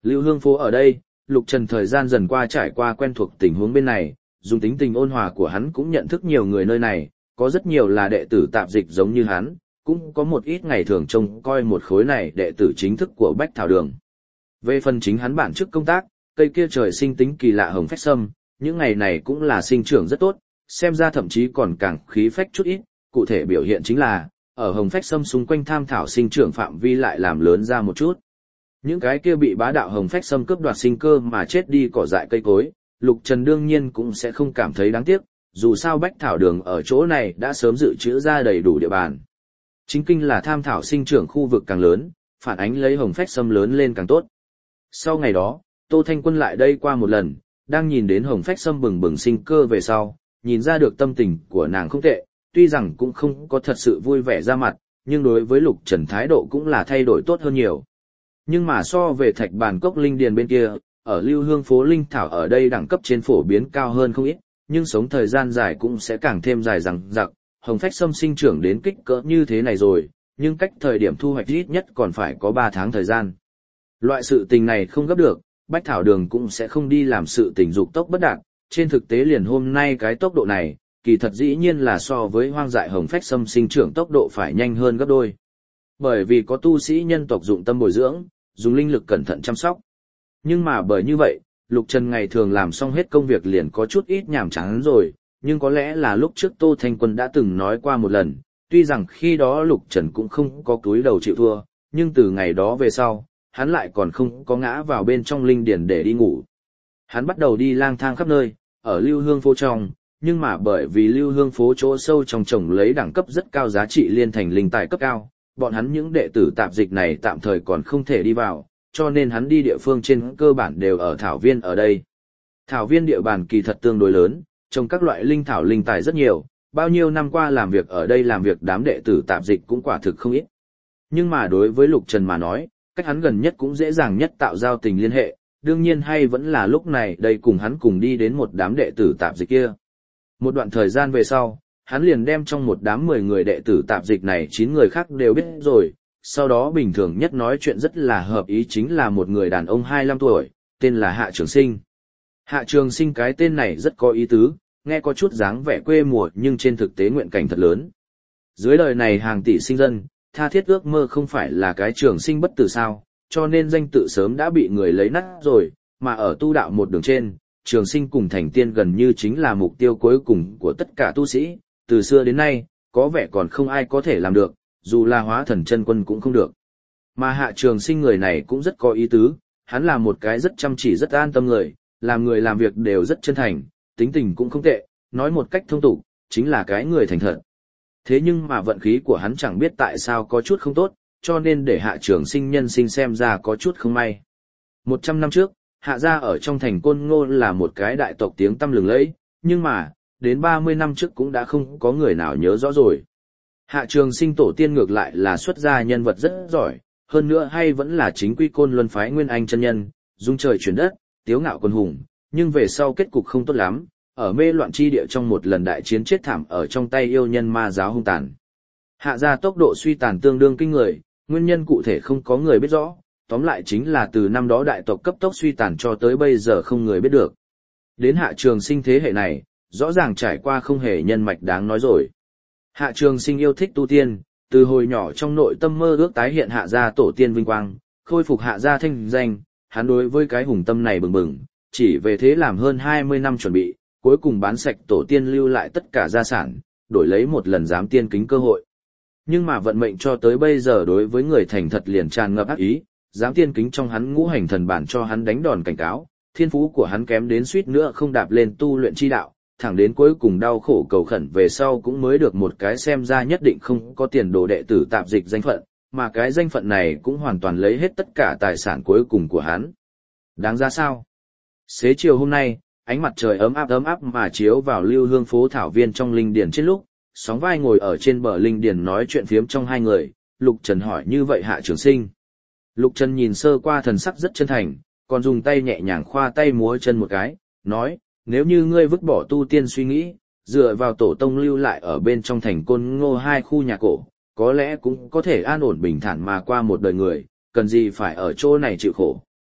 Lưu Hương phố ở đây, Lục Trần thời gian dần qua trải qua quen thuộc tình huống bên này, dùng tính tình ôn hòa của hắn cũng nhận thức nhiều người nơi này, có rất nhiều là đệ tử tạp dịch giống như hắn, cũng có một ít ngày thường trông coi một khối này đệ tử chính thức của Bách Thảo Đường. Về phần chính hắn bản chức công tác, cây kia trời sinh tính kỳ lạ hồng phách sâm, những ngày này cũng là sinh trưởng rất tốt, xem ra thậm chí còn càng khí phách chút ít, cụ thể biểu hiện chính là, ở hồng phách sâm xung quanh tham thảo sinh trưởng phạm vi lại làm lớn ra một chút. Những cái kia bị bá đạo hồng phách sâm cướp đoạt sinh cơ mà chết đi cỏ dại cây cối, Lục Trần đương nhiên cũng sẽ không cảm thấy đáng tiếc, dù sao Bách Thảo Đường ở chỗ này đã sớm dự trữ ra đầy đủ địa bàn. Chính kinh là tham thảo sinh trưởng khu vực càng lớn, phản ánh lấy hồng phách sâm lớn lên càng tốt. Sau ngày đó, Tô Thanh Quân lại đây qua một lần, đang nhìn đến hồng phách sâm bừng bừng sinh cơ về sau, nhìn ra được tâm tình của nàng không tệ, tuy rằng cũng không có thật sự vui vẻ ra mặt, nhưng đối với Lục Trần thái độ cũng là thay đổi tốt hơn nhiều. Nhưng mà so về Thạch Bàn Cốc linh điền bên kia, ở Lưu Hương phố linh thảo ở đây đẳng cấp trên phổ biến cao hơn không ít, nhưng sống thời gian dài cũng sẽ càng thêm dài dằng dặc. Hồng phách sâm sinh trưởng đến kích cỡ như thế này rồi, nhưng cách thời điểm thu hoạch ít nhất còn phải có 3 tháng thời gian. Loại sự tình này không gấp được, Bách Thảo Đường cũng sẽ không đi làm sự tình dục tốc bất đạt, trên thực tế liền hôm nay cái tốc độ này, kỳ thật dĩ nhiên là so với hoang dại hồng phách sâm sinh trưởng tốc độ phải nhanh hơn gấp đôi. Bởi vì có tu sĩ nhân tộc dụng tâm bồi dưỡng, dùng linh lực cẩn thận chăm sóc. Nhưng mà bởi như vậy, Lục Trần ngày thường làm xong hết công việc liền có chút ít nhàm chán rồi, nhưng có lẽ là lúc trước Tô Thanh Quân đã từng nói qua một lần, tuy rằng khi đó Lục Trần cũng không có cúi đầu chịu thua, nhưng từ ngày đó về sau, hắn lại còn không có ngã vào bên trong linh điển để đi ngủ. Hắn bắt đầu đi lang thang khắp nơi, ở Lưu Hương phố trong, nhưng mà bởi vì Lưu Hương phố chỗ sâu trong trồng lấy đẳng cấp rất cao giá trị liên thành linh tài cấp cao, bọn hắn những đệ tử tạp dịch này tạm thời còn không thể đi vào, cho nên hắn đi địa phương trên cơ bản đều ở thảo viên ở đây. Thảo viên địa bàn kỳ thật tương đối lớn, trồng các loại linh thảo linh tài rất nhiều, bao nhiêu năm qua làm việc ở đây làm việc đám đệ tử tạp dịch cũng quả thực không ít. Nhưng mà đối với Lục Trần mà nói, cách hắn gần nhất cũng dễ dàng nhất tạo giao tình liên hệ, đương nhiên hay vẫn là lúc này đây cùng hắn cùng đi đến một đám đệ tử tạp dịch kia. Một đoạn thời gian về sau, hắn liền đem trong một đám 10 người đệ tử tạp dịch này 9 người khác đều biết rồi, sau đó bình thường nhất nói chuyện rất là hợp ý chính là một người đàn ông 25 tuổi, tên là Hạ Trường Sinh. Hạ Trường Sinh cái tên này rất có ý tứ, nghe có chút dáng vẻ quê mùa nhưng trên thực tế nguyện cảnh thật lớn. Dưới đời này hàng tỷ sinh dân, tha thiết ước mơ không phải là cái trường sinh bất tử sao, cho nên danh tự sớm đã bị người lấy nát rồi, mà ở tu đạo một đường trên, trường sinh cùng thành tiên gần như chính là mục tiêu cuối cùng của tất cả tu sĩ, từ xưa đến nay, có vẻ còn không ai có thể làm được, dù là hóa thần chân quân cũng không được. Mà Hạ Trường Sinh người này cũng rất có ý tứ, hắn là một cái rất chăm chỉ rất an tâm người làm việc đều rất chân thành, tính tình cũng không tệ, nói một cách thông tục, chính là cái người thành thật. Thế nhưng mà vận khí của hắn chẳng biết tại sao có chút không tốt, cho nên để Hạ Trường Sinh nhân sinh xem ra có chút không may. 100 năm trước, Hạ gia ở trong thành Côn Ngô là một cái đại tộc tiếng tăm lừng lẫy, nhưng mà, đến 30 năm trước cũng đã không có người nào nhớ rõ rồi. Hạ Trường Sinh tổ tiên ngược lại là xuất gia nhân vật rất giỏi, hơn nữa hay vẫn là chính quy Côn Luân phái Nguyên Anh chân nhân, dung trời chuyển đất, tiếu ngạo quân hùng, nhưng về sau kết cục không tốt lắm, ở mê loạn chi địa trong một lần đại chiến chết thảm ở trong tay yêu nhân ma giáo hung tàn. Hạ gia tốc độ suy tàn tương đương kinh người, nguyên nhân cụ thể không có người biết rõ, tóm lại chính là từ năm đó đại tộc cấp tốc suy tàn cho tới bây giờ không người biết được. Đến Hạ Trường Sinh thế hệ này, rõ ràng trải qua không hề nhân mạch đáng nói rồi. Hạ Trường Sinh yêu thích tu tiên, từ hồi nhỏ trong nội tâm mơ ước tái hiện Hạ gia tổ tiên vinh quang, khôi phục Hạ gia thanh danh, hắn đối với cái hùng tâm này bừng bừng, chỉ về thế làm hơn 20 năm chuẩn bị, cuối cùng bán sạch tổ tiên lưu lại tất cả gia sản, đổi lấy một lần giám tiên kính cơ hội. Nhưng mà vận mệnh cho tới bây giờ đối với người thành thật liền tràn ngập ác ý, giám tiên kính trong hắn ngũ hành thần bản cho hắn đánh đòn cảnh cáo, thiên phú của hắn kém đến suýt nữa không đạp lên tu luyện chi đạo, thẳng đến cuối cùng đau khổ cầu khẩn về sau cũng mới được một cái xem ra nhất định không có tiền đồ đệ tử tạp dịch danh phận, mà cái danh phận này cũng hoàn toàn lấy hết tất cả tài sản cuối cùng của hắn. Đáng giá sao? Xế chiều hôm nay, ánh mặt trời ấm áp mà chiếu vào Lưu Hương phố thảo viên trong linh điền trên lúc, sóng vai ngồi ở trên bờ linh điền nói chuyện phiếm trong hai người, Lục Trần hỏi như vậy Hạ Trường Sinh. Lục Trần nhìn sơ qua thần sắc rất chân thành, còn dùng tay nhẹ nhàng khoa tay múa chân một cái, nói, nếu như ngươi vứt bỏ tu tiên suy nghĩ, dựa vào tổ tông lưu lại ở bên trong thành Côn Ngô 2 khu nhà cổ, có lẽ cũng có thể an ổn bình thản mà qua một đời người, cần gì phải ở chỗ này chịu khổ.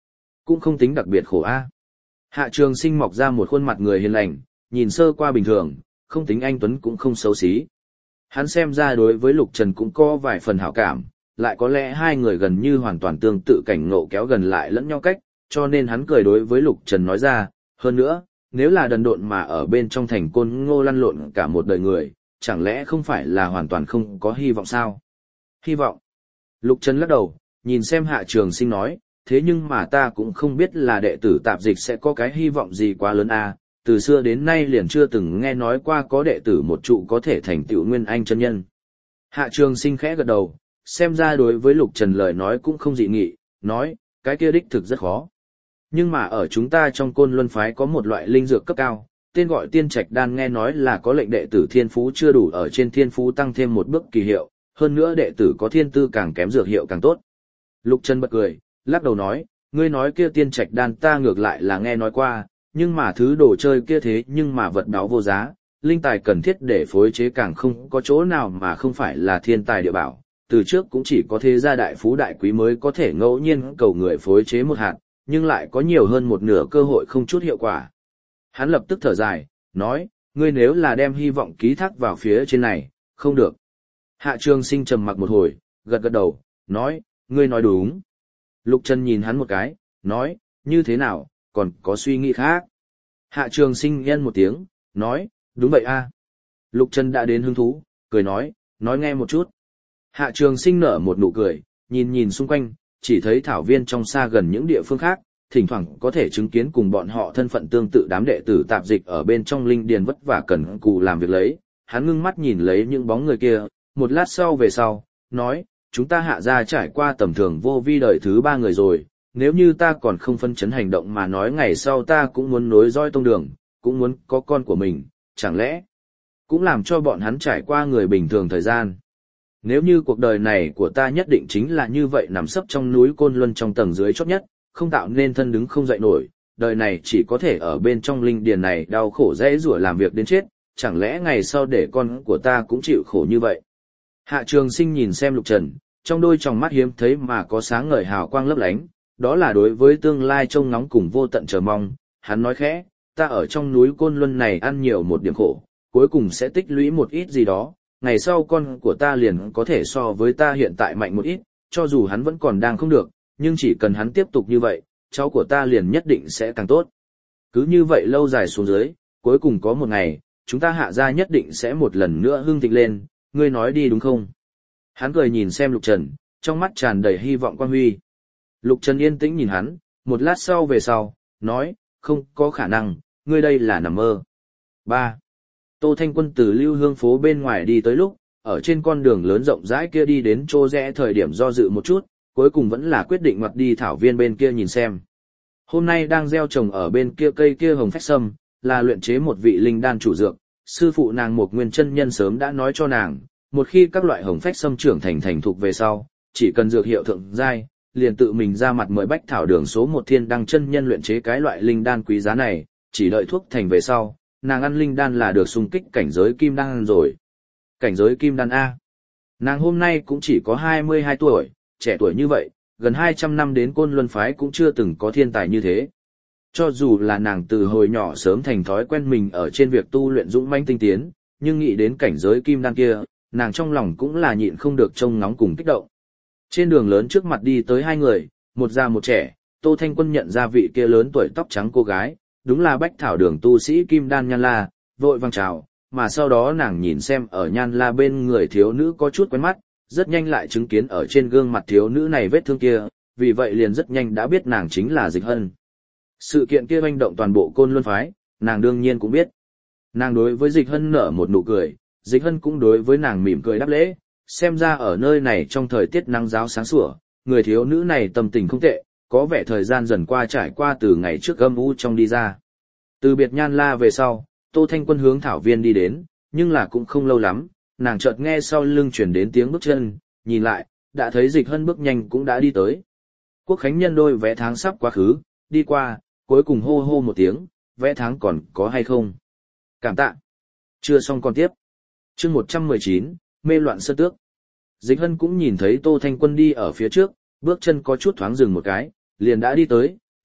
cũng không tính đặc biệt khổ a. Hạ Trường Sinh mọc ra một khuôn mặt người hiền lành, nhìn sơ qua bình thường, không tính anh tuấn cũng không xấu xí. Hắn xem ra đối với Lục Trần cũng có vài phần hảo cảm, lại có lẽ hai người gần như hoàn toàn tương tự cảnh ngộ kéo gần lại lẫn nhau cách, cho nên hắn cười đối với Lục Trần nói ra, hơn nữa, nếu là đần độn mà ở bên trong thành Côn Ngô lăn lộn cả một đời người, chẳng lẽ không phải là hoàn toàn không có hy vọng sao? Hy vọng? Lục Trần lắc đầu, nhìn xem Hạ Trường Sinh nói, thế nhưng mà ta cũng không biết là đệ tử tạp dịch sẽ có cái hy vọng gì quá lớn à, từ xưa đến nay liền chưa từng nghe nói qua có đệ tử một trụ có thể thành tựu nguyên anh chân nhân. Hạ Trường Sinh khẽ gật đầu, xem ra đối với Lục Trần lời nói cũng không dị nghị, nói, cái kia đích thực rất khó. Nhưng mà ở chúng ta trong Côn Luân phái có một loại linh dược cấp cao, tên gọi Tiên Trạch Đan, nghe nói là có lệnh đệ tử thiên phú chưa đủ ở trên thiên phú tăng thêm một bước kỳ hiệu, hơn nữa đệ tử có thiên tư càng kém dược hiệu càng tốt. Lục Trần bật cười, lắc đầu nói, ngươi nói kia Tiên Trạch Đan ta ngược lại là nghe nói qua, nhưng mà thứ đồ chơi kia thế nhưng mà vật báo vô giá, linh tài cần thiết để phối chế càng không có chỗ nào mà không phải là thiên tài địa bảo, từ trước cũng chỉ có thế gia đại phú đại quý mới có thể ngẫu nhiên cầu người phối chế một hạt, nhưng lại có nhiều hơn một nửa cơ hội không chút hiệu quả. Hắn lập tức thở dài, nói, ngươi nếu là đem hy vọng ký thác vào phía trên này, không được. Hạ Trường Sinh trầm mặc một hồi, gật gật đầu, nói, ngươi nói đúng. Lục Trần nhìn hắn một cái, nói, như thế nào, còn có suy nghĩ khác. Hạ Trường Sinh nhân một tiếng, nói, đúng vậy a. Lục Trần đã đến hứng thú, cười nói nghe một chút. Hạ Trường Sinh nở một nụ cười, nhìn nhìn xung quanh, chỉ thấy thảo viên trong xa gần những địa phương khác, thỉnh thoảng có thể chứng kiến cùng bọn họ thân phận tương tự đám đệ tử tạp dịch ở bên trong linh điền vất vả cần cù làm việc lấy. Hắn ngưng mắt nhìn lấy những bóng người kia, một lát sau về sau, nói, chúng ta Hạ gia trải qua tầm thường vô vi đời thứ 3 người rồi, nếu như ta còn không phân chấn hành động mà nói ngày sau ta cũng muốn nối dõi tông đường, cũng muốn có con của mình, chẳng lẽ cũng làm cho bọn hắn trải qua người bình thường thời gian. Nếu như cuộc đời này của ta nhất định chính là như vậy nằm sấp trong núi Côn Luân trong tầng dưới chót nhất, không tạo nên thân đứng không dậy nổi, đời này chỉ có thể ở bên trong linh điền này đau khổ dễ rủa làm việc đến chết, chẳng lẽ ngày sau để con của ta cũng chịu khổ như vậy. Hạ Trường Sinh nhìn xem Lục Trần, trong đôi tròng mắt hiếm thấy mà có sáng ngời hào quang lấp lánh, đó là đối với tương lai trông ngóng cùng vô tận chờ mong. Hắn nói khẽ, ta ở trong núi Côn Luân này ăn nhiều một điểm khổ, cuối cùng sẽ tích lũy một ít gì đó, ngày sau con của ta liền có thể so với ta hiện tại mạnh một ít, cho dù hắn vẫn còn đang không được, nhưng chỉ cần hắn tiếp tục như vậy, cháu của ta liền nhất định sẽ càng tốt. Cứ như vậy lâu dài xuống dưới, cuối cùng có một ngày, chúng ta Hạ gia nhất định sẽ một lần nữa hưng thịnh lên, ngươi nói đi đúng không? Hắn cười nhìn xem Lục Trần, trong mắt tràn đầy hy vọng quang huy. Lục Trần yên tĩnh nhìn hắn, một lát sau về sau, nói, không có khả năng, ngươi đây là nằm mơ. 3. Tô Thanh Quân từ Lưu Hương phố bên ngoài đi tới lúc, ở trên con đường lớn rộng rãi kia đi đến chỗ rẽ thời điểm do dự một chút, cuối cùng vẫn là quyết định ngoặt đi thảo viên bên kia nhìn xem. Hôm nay đang gieo trồng ở bên kia cây kia hồng phách sâm, là luyện chế một vị linh đan chủ dược, sư phụ nàng Một Nguyên chân nhân sớm đã nói cho nàng, một khi các loại hồng phách sâm trưởng thành thục về sau, chỉ cần dược hiệu thượng giai, liền tự mình ra mặt mời Bách Thảo Đường số 1 Thiên Đăng chân nhân luyện chế cái loại linh đan quý giá này, chỉ đợi thuốc thành về sau, nàng ăn linh đan là được xung kích cảnh giới kim đan rồi. Cảnh giới kim đan A. Nàng hôm nay cũng chỉ có 22 tuổi, trẻ tuổi như vậy, gần 200 năm đến Côn Luân phái cũng chưa từng có thiên tài như thế. Cho dù là nàng từ hồi nhỏ sớm thành thói quen mình ở trên việc tu luyện dũng mãnh tinh tiến, nhưng nghĩ đến cảnh giới kim đan kia, nàng trong lòng cũng là nhịn không được trông ngóng cùng kích động. Trên đường lớn trước mặt đi tới hai người, một già một trẻ, Tô Thanh Quân nhận ra vị kia lớn tuổi tóc trắng cô gái, đúng là Bách Thảo Đường tu sĩ Kim Đan Nhan La, vội vàng chào, mà sau đó nàng nhìn xem ở Nhan La bên người thiếu nữ có chút quen mắt, rất nhanh lại chứng kiến ở trên gương mặt thiếu nữ này vết thương kia, vì vậy liền rất nhanh đã biết nàng chính là Dịch Hân. Sự kiện kia oanh động toàn bộ Côn Luân phái, nàng đương nhiên cũng biết. Nàng đối với Dịch Hân nở một nụ cười, Dịch Hân cũng đối với nàng mỉm cười đáp lễ, xem ra ở nơi này trong thời tiết nắng ráo sáng sủa, người thiếu nữ này tâm tình không tệ, có vẻ thời gian dần qua trải qua từ ngày trước âm u trong đi ra. Từ biệt Nhan La về sau, Tô Thanh Quân hướng thảo viên đi đến, nhưng là cũng không lâu lắm, nàng chợt nghe sau lưng chuyển đến tiếng bước chân, nhìn lại, đã thấy Dịch Hân bước nhanh cũng đã đi tới. Quốc khánh nhân đôi vẽ tháng sắp quá khứ, đi qua, cuối cùng hô hô một tiếng, vẽ tháng còn có hay không? Cảm tạ. Chưa xong còn tiếp. Chương 119, mê loạn sơn tước. Dịch Hân cũng nhìn thấy Tô Thanh Quân đi ở phía trước, bước chân có chút thoáng dừng một cái, liền đã đi tới,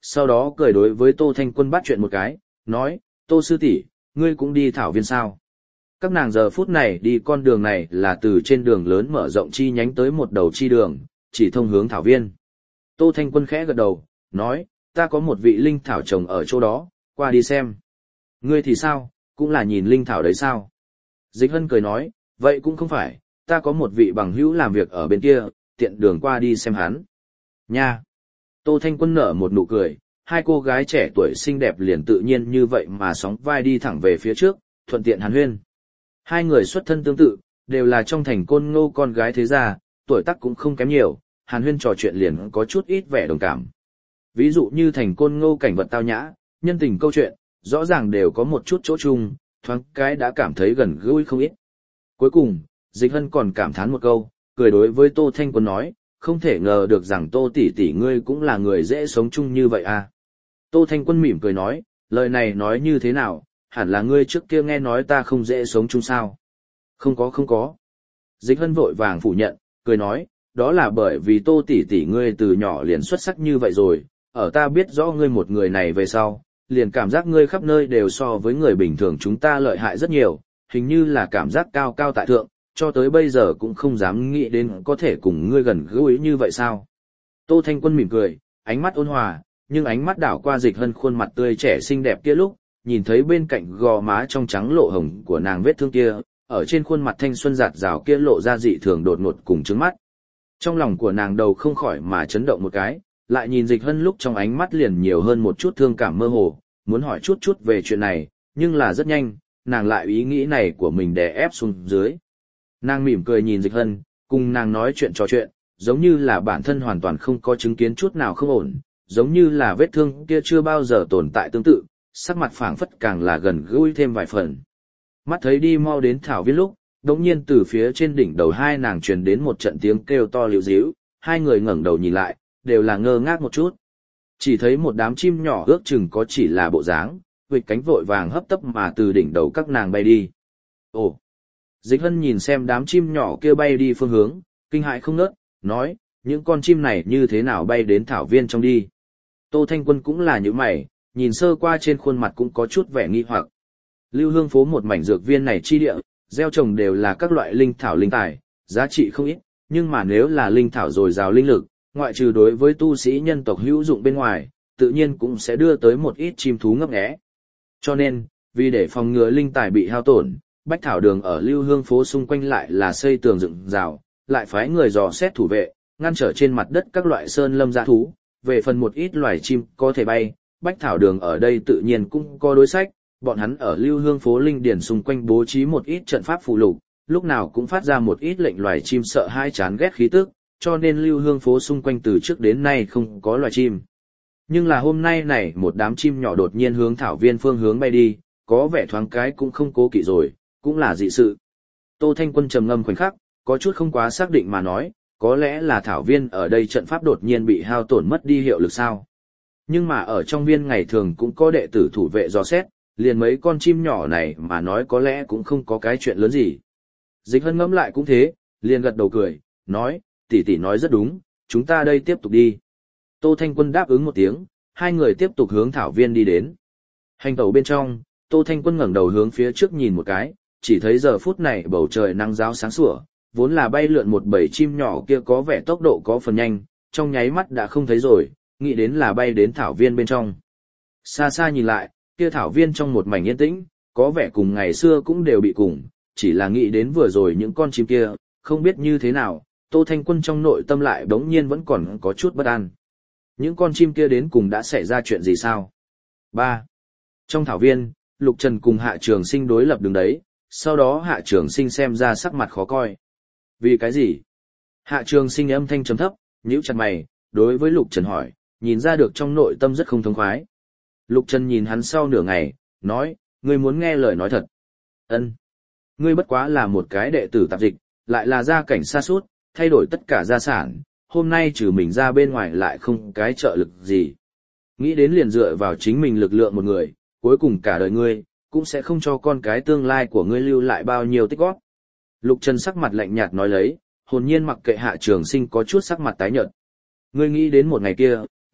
sau đó cười đối với Tô Thanh Quân bắt chuyện một cái, nói, Tô sư tỷ, ngươi cũng đi thảo viên sao? Các nàng giờ phút này đi con đường này là từ trên đường lớn mở rộng chi nhánh tới một đầu chi đường, chỉ thông hướng thảo viên. Tô Thanh Quân khẽ gật đầu, nói, ta có một vị linh thảo trồng ở chỗ đó, qua đi xem. Ngươi thì sao, cũng là nhìn linh thảo đấy sao? Dịch Hân cười nói, vậy cũng không phải, ta có một vị bằng hữu làm việc ở bên kia, tiện đường qua đi xem hắn. Nha! Tô Thanh Quân nở một nụ cười, hai cô gái trẻ tuổi xinh đẹp liền tự nhiên như vậy mà sóng vai đi thẳng về phía trước, thuận tiện hàn huyên. Hai người xuất thân tương tự, đều là trong thành Côn Ngô con gái thế gia, tuổi tác cũng không kém nhiều, hàn huyên trò chuyện liền có chút ít vẻ đồng cảm. Ví dụ như thành Côn Ngô cảnh vật tao nhã, nhân tình câu chuyện, rõ ràng đều có một chút chỗ chung, thoáng cái đã cảm thấy gần gũi không ít. Cuối cùng, Dịch Hân còn cảm thán một câu, cười đối với Tô Thanh Quân nói, không thể ngờ được rằng Tô tỷ tỷ ngươi cũng là người dễ sống chung như vậy à. Tô Thanh Quân mỉm cười nói, lời này nói như thế nào, hẳn là ngươi trước kia nghe nói ta không dễ sống chung sao. Không có. Dịch Hân vội vàng phủ nhận, cười nói, đó là bởi vì Tô tỷ tỷ ngươi từ nhỏ liền xuất sắc như vậy rồi, ở ta biết rõ ngươi một người này về sau, liền cảm giác ngươi khắp nơi đều so với người bình thường chúng ta lợi hại rất nhiều, hình như là cảm giác cao cao tại thượng, cho tới bây giờ cũng không dám nghĩ đến có thể cùng ngươi gần gũi như vậy sao. Tô Thanh Quân mỉm cười, ánh mắt ôn hòa, nhưng ánh mắt đảo qua Dịch Hân khuôn mặt tươi trẻ xinh đẹp kia lúc, nhìn thấy bên cạnh gò má trong trắng lộ hồng của nàng vết thương kia, ở trên khuôn mặt thanh xuân giạt rào kia lộ ra dị thường đột ngột cùng trứng mắt. Trong lòng của nàng đầu không khỏi mà chấn động một cái, lại nhìn Dịch Hân lúc trong ánh mắt liền nhiều hơn một chút thương cảm mơ hồ, muốn hỏi chút về chuyện này, nhưng là rất nhanh, nàng lại ý nghĩ này của mình đè ép xuống dưới. Nàng mỉm cười nhìn Dịch Hân, cùng nàng nói chuyện trò chuyện, giống như là bản thân hoàn toàn không có chứng kiến chút nào không ổn, giống như là vết thương kia chưa bao giờ tồn tại tương tự, sắc mặt phảng phất càng là gần gũi thêm vài phần. Mắt thấy đi mau đến thảo viên lúc, đột nhiên từ phía trên đỉnh đầu hai nàng truyền đến một trận tiếng kêu to liu díu, hai người ngẩng đầu nhìn lại, đều là ngơ ngác một chút. Chỉ thấy một đám chim nhỏ ước chừng có chỉ là bộ dáng, vịch cánh vội vàng hấp tấp mà từ đỉnh đầu các nàng bay đi. Ồ! Dịch Hân nhìn xem đám chim nhỏ kia bay đi phương hướng, kinh hãi không ngớt, nói, những con chim này như thế nào bay đến thảo viên trong đi. Tô Thanh Quân cũng là như mày, nhìn sơ qua trên khuôn mặt cũng có chút vẻ nghi hoặc. Lưu Hương phố một mảnh dược viên này chi địa, gieo trồng đều là các loại linh thảo linh tài, giá trị không ít, nhưng mà nếu là linh thảo dồi dào linh lực, ngoại trừ đối với tu sĩ nhân tộc hữu dụng bên ngoài, tự nhiên cũng sẽ đưa tới một ít chim thú ngấp nghé. Cho nên, vì để phòng ngừa linh tài bị hao tổn, Bách Thảo Đường ở Lưu Hương phố xung quanh lại là xây tường dựng rào, lại phái người dò xét thủ vệ, ngăn trở trên mặt đất các loại sơn lâm dã thú, về phần một ít loài chim có thể bay, Bách Thảo Đường ở đây tự nhiên cũng có đối sách, bọn hắn ở Lưu Hương phố linh điển xung quanh bố trí một ít trận pháp phù lục, lúc nào cũng phát ra một ít lệnh loài chim sợ hãi chán ghét khí tức, cho nên Lưu Hương phố xung quanh từ trước đến nay không có loài chim. Nhưng là hôm nay này một đám chim nhỏ đột nhiên hướng thảo viên phương hướng bay đi, có vẻ thoáng cái cũng không cố kỵ rồi, cũng là dị sự. Tô Thanh Quân trầm ngâm khoảnh khắc, có chút không quá xác định mà nói, có lẽ là thảo viên ở đây trận pháp đột nhiên bị hao tổn mất đi hiệu lực sao. Nhưng mà ở trong viên ngày thường cũng có đệ tử thủ vệ dò xét, liền mấy con chim nhỏ này mà nói có lẽ cũng không có cái chuyện lớn gì. Dịch Hân ngẫm lại cũng thế, liền gật đầu cười, nói, tỷ tỷ nói rất đúng, chúng ta đây tiếp tục đi. Tô Thanh Quân đáp ứng một tiếng, hai người tiếp tục hướng thảo viên đi đến. Hành tẩu bên trong, Tô Thanh Quân ngẩng đầu hướng phía trước nhìn một cái, chỉ thấy giờ phút này bầu trời nắng ráo sáng sủa, vốn là bay lượn một bầy chim nhỏ kia có vẻ tốc độ có phần nhanh, trong nháy mắt đã không thấy rồi, nghĩ đến là bay đến thảo viên bên trong. Xa xa nhìn lại, kia thảo viên trong một mảnh yên tĩnh, có vẻ cùng ngày xưa cũng đều bị cùng, chỉ là nghĩ đến vừa rồi những con chim kia, không biết như thế nào, Tô Thanh Quân trong nội tâm lại bỗng nhiên vẫn còn có chút bất an. Những con chim kia đến cùng đã xảy ra chuyện gì sao? 3. Trong thảo viên, Lục Trần cùng Hạ Trường Sinh đối lập đứng đấy, sau đó Hạ Trường Sinh xem ra sắc mặt khó coi. Vì cái gì? Hạ Trường Sinh âm thanh trầm thấp, nhíu chặt mày, đối với Lục Trần hỏi, nhìn ra được trong nội tâm rất không thông khoái. Lục Trần nhìn hắn sau nửa ngày, nói, ngươi muốn nghe lời nói thật. Ân, ngươi bất quá là một cái đệ tử tạp dịch, lại là gia cảnh xa sút, thay đổi tất cả gia sản, hôm nay trừ mình ra bên ngoài lại không cái trợ lực gì. Nghĩ đến liền dựa vào chính mình lực lượng một người, cuối cùng cả đời ngươi, cũng sẽ không cho con cái tương lai của ngươi lưu lại bao nhiêu tích góp. Lục Trần sắc mặt lạnh nhạt nói lấy, hồn nhiên mặc kệ Hạ Trường Sinh có chút sắc mặt tái nhợt. Ngươi nghĩ đến một ngày kia,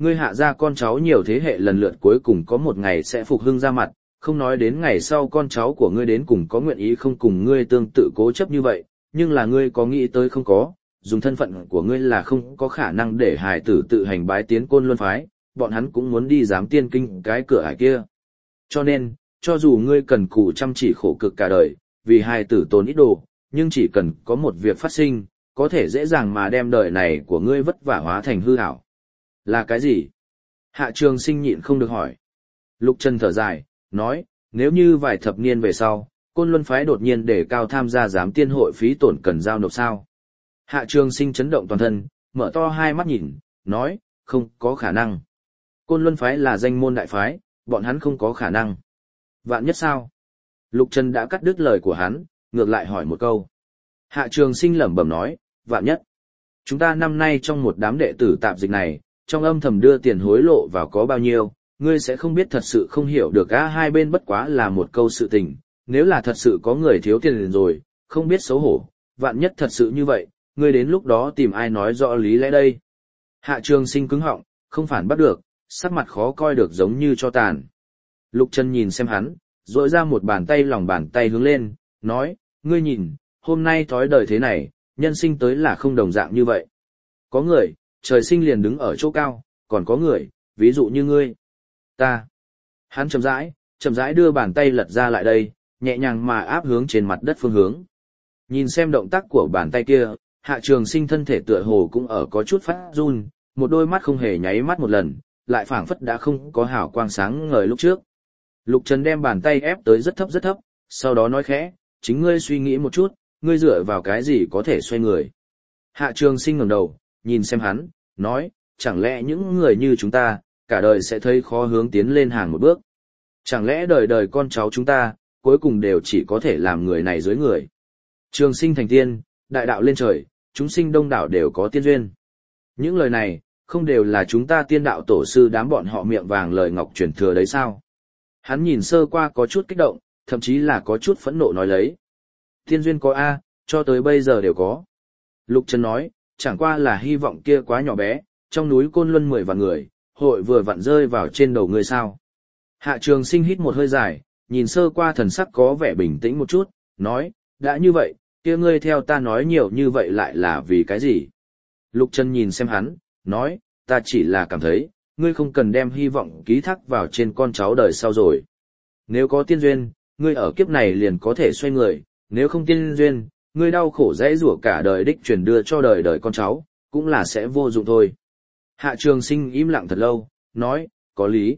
Ngươi hạ ra con cháu nhiều thế hệ lần lượt cuối cùng có một ngày sẽ phục hưng ra mặt, không nói đến ngày sau con cháu của ngươi đến cùng có nguyện ý không cùng ngươi tương tự cố chấp như vậy, nhưng là ngươi có nghĩ tới không có, dùng thân phận của ngươi là không có khả năng để hài tử tự hành bái tiến Côn Luân phái, bọn hắn cũng muốn đi giám tiên kinh cái cửa ải kia. Cho nên, cho dù ngươi cần cù chăm chỉ khổ cực cả đời, vì hài tử tốn ít đồ, nhưng chỉ cần có một việc phát sinh, có thể dễ dàng mà đem đời này của ngươi vất vả hóa thành hư ảo. Là cái gì? Hạ Trường Sinh nhịn không được hỏi. Lục Trần thở dài, nói, nếu như vài thập niên về sau, Côn Luân phái đột nhiên đề cao tham gia giám tiên hội phí tổn cần giao nộp sao? Hạ Trường Sinh chấn động toàn thân, mở to hai mắt nhìn, nói, không có khả năng. Côn Luân phái là danh môn đại phái, bọn hắn không có khả năng. Vạn nhất sao? Lục Trần đã cắt đứt lời của hắn, ngược lại hỏi một câu. Hạ Trường Sinh lẩm bẩm nói, vạn nhất. Chúng ta năm nay trong một đám đệ tử tạp dịch này, trong âm thầm đưa tiền hối lộ vào có bao nhiêu, ngươi sẽ không biết thật sự không hiểu được hai bên bất quá là một câu sự tình, nếu là thật sự có người thiếu tiền rồi, không biết xấu hổ, vạn nhất thật sự như vậy, ngươi đến lúc đó tìm ai nói rõ lý lẽ đây. Hạ Trường Sinh cứng họng, không phản bắt được, sắc mặt khó coi được giống như cho tàn. Lục Trần nhìn xem hắn, rỗi ra một bàn tay lòng bàn tay hướng lên, nói, ngươi nhìn, hôm nay thói đời thế này, nhân sinh tới là không đồng dạng như vậy. Có người, trời sinh liền đứng ở chỗ cao, còn có người, ví dụ như ngươi. Ta. Hắn chậm rãi đưa bàn tay lật ra lại đây, nhẹ nhàng mà áp hướng trên mặt đất phương hướng. Nhìn xem động tác của bàn tay kia, Hạ Trường Sinh thân thể tựa hồ cũng ở có chút phát run, một đôi mắt không hề nháy mắt một lần, lại phảng phất đã không có hào quang sáng ngời lúc trước. Lục Trần đem bàn tay ép tới rất thấp, sau đó nói khẽ, chính ngươi suy nghĩ một chút, ngươi dựa vào cái gì có thể xoay người. Hạ Trường Sinh ngẩng đầu, nhìn xem hắn, nói, chẳng lẽ những người như chúng ta, cả đời sẽ thấy khó hướng tiến lên hàng một bước. Chẳng lẽ đời đời con cháu chúng ta, cuối cùng đều chỉ có thể làm người này dưới người. Trường sinh thành tiên, đại đạo lên trời, chúng sinh đông đảo đều có tiên duyên. Những lời này, không đều là chúng ta tiên đạo tổ sư đám bọn họ miệng vàng lời ngọc truyền thừa đấy sao? Hắn nhìn sơ qua có chút kích động, thậm chí là có chút phẫn nộ nói lấy. Tiên duyên có A, cho tới bây giờ đều có. Lục Trần nói, chẳng qua là hy vọng kia quá nhỏ bé, trong núi Côn Luân 10 vạn người, hội vừa vặn rơi vào trên đầu người sao. Hạ Trường Sinh hít một hơi dài, nhìn sơ qua thần sắc có vẻ bình tĩnh một chút, nói, đã như vậy, kia ngươi theo ta nói nhiều như vậy lại là vì cái gì? Lục Trần nhìn xem hắn, nói, ta chỉ là cảm thấy, ngươi không cần đem hy vọng ký thác vào trên con cháu đời sau rồi. Nếu có tiên duyên, ngươi ở kiếp này liền có thể xoay người, nếu không tiên duyên, ngươi đau khổ dễ rủa cả đời đích truyền đưa cho đời đời con cháu, cũng là sẽ vô dụng thôi. Hạ Trường Sinh im lặng thật lâu, nói, có lý.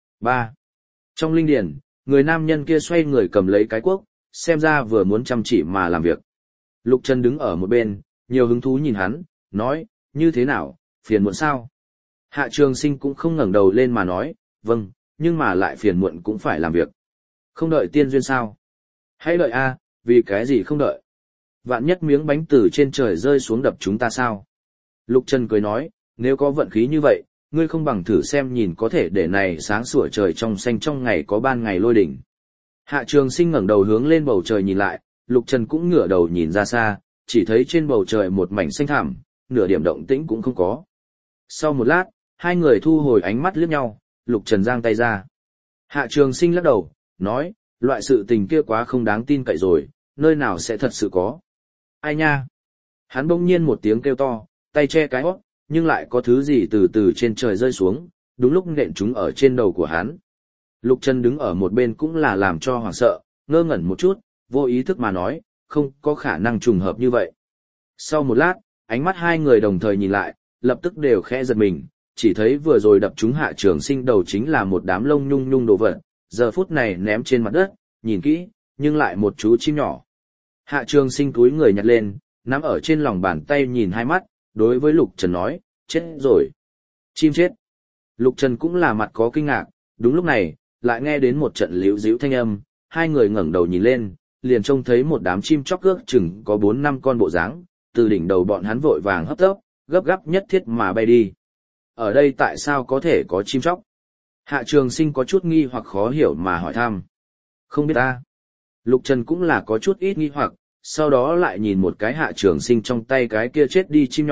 3. Trong linh điển, người nam nhân kia xoay người cầm lấy cái cuốc, xem ra vừa muốn chăm chỉ mà làm việc. Lục Trần đứng ở một bên, nhiều hứng thú nhìn hắn, nói, như thế nào, phiền muộn sao? Hạ Trường Sinh cũng không ngẩng đầu lên mà nói, vâng, nhưng mà lại phiền muộn cũng phải làm việc. Không đợi tiên duyên sao? Hãy đợi a, vì cái gì không đợi? Vạn nhất miếng bánh từ trên trời rơi xuống đập chúng ta sao? Lục Trần cười nói, nếu có vận khí như vậy, ngươi không bằng thử xem nhìn có thể để này sáng sủa trời trong xanh trong ngày có ban ngày lôi đỉnh. Hạ Trường Sinh ngẩng đầu hướng lên bầu trời nhìn lại, Lục Trần cũng ngửa đầu nhìn ra xa, chỉ thấy trên bầu trời một mảnh xanh thẳm, nửa điểm động tĩnh cũng không có. Sau một lát, hai người thu hồi ánh mắt liếc nhau, Lục Trần giang tay ra. Hạ Trường Sinh lắc đầu, nói, loại sự tình kia quá không đáng tin cậy rồi, nơi nào sẽ thật sự có. Ai nha? Hắn bỗng nhiên một tiếng kêu to, tay che cái hót, nhưng lại có thứ gì từ từ trên trời rơi xuống, đúng lúc nện chúng ở trên đầu của hắn. Lục Trần đứng ở một bên cũng là làm cho hoảng sợ, ngơ ngẩn một chút, vô ý thức mà nói, không có khả năng trùng hợp như vậy. Sau một lát, ánh mắt hai người đồng thời nhìn lại, lập tức đều khẽ giật mình, chỉ thấy vừa rồi đập trúng Hạ Trường Sinh đầu chính là một đám lông nhung nhung đồ vật, giờ phút này ném trên mặt đất, nhìn kỹ, nhưng lại một chú chim nhỏ. Hạ Trường Sinh cúi người nhặt lên, nắm ở trên lòng bàn tay nhìn hai mắt, đối với Lục Trần nói, chết rồi. Chim chết. Lục Trần cũng là mặt có kinh ngạc, đúng lúc này, lại nghe đến một trận líu díu thanh âm, hai người ngẩng đầu nhìn lên, liền trông thấy một đám chim chóc ước chừng có 4-5 con bộ dáng, từ đỉnh đầu bọn hắn vội vàng hấp tấp, gấp gáp nhất thiết mà bay đi. Ở đây tại sao có thể có chim chóc? Hạ Trường Sinh có chút nghi hoặc khó hiểu mà hỏi thăm. Không biết ta. Lục Trần cũng là có chút ít nghi hoặc, sau đó lại nhìn một cái Hạ Trường Sinh trong tay cái kia chết đi chim nhỏ,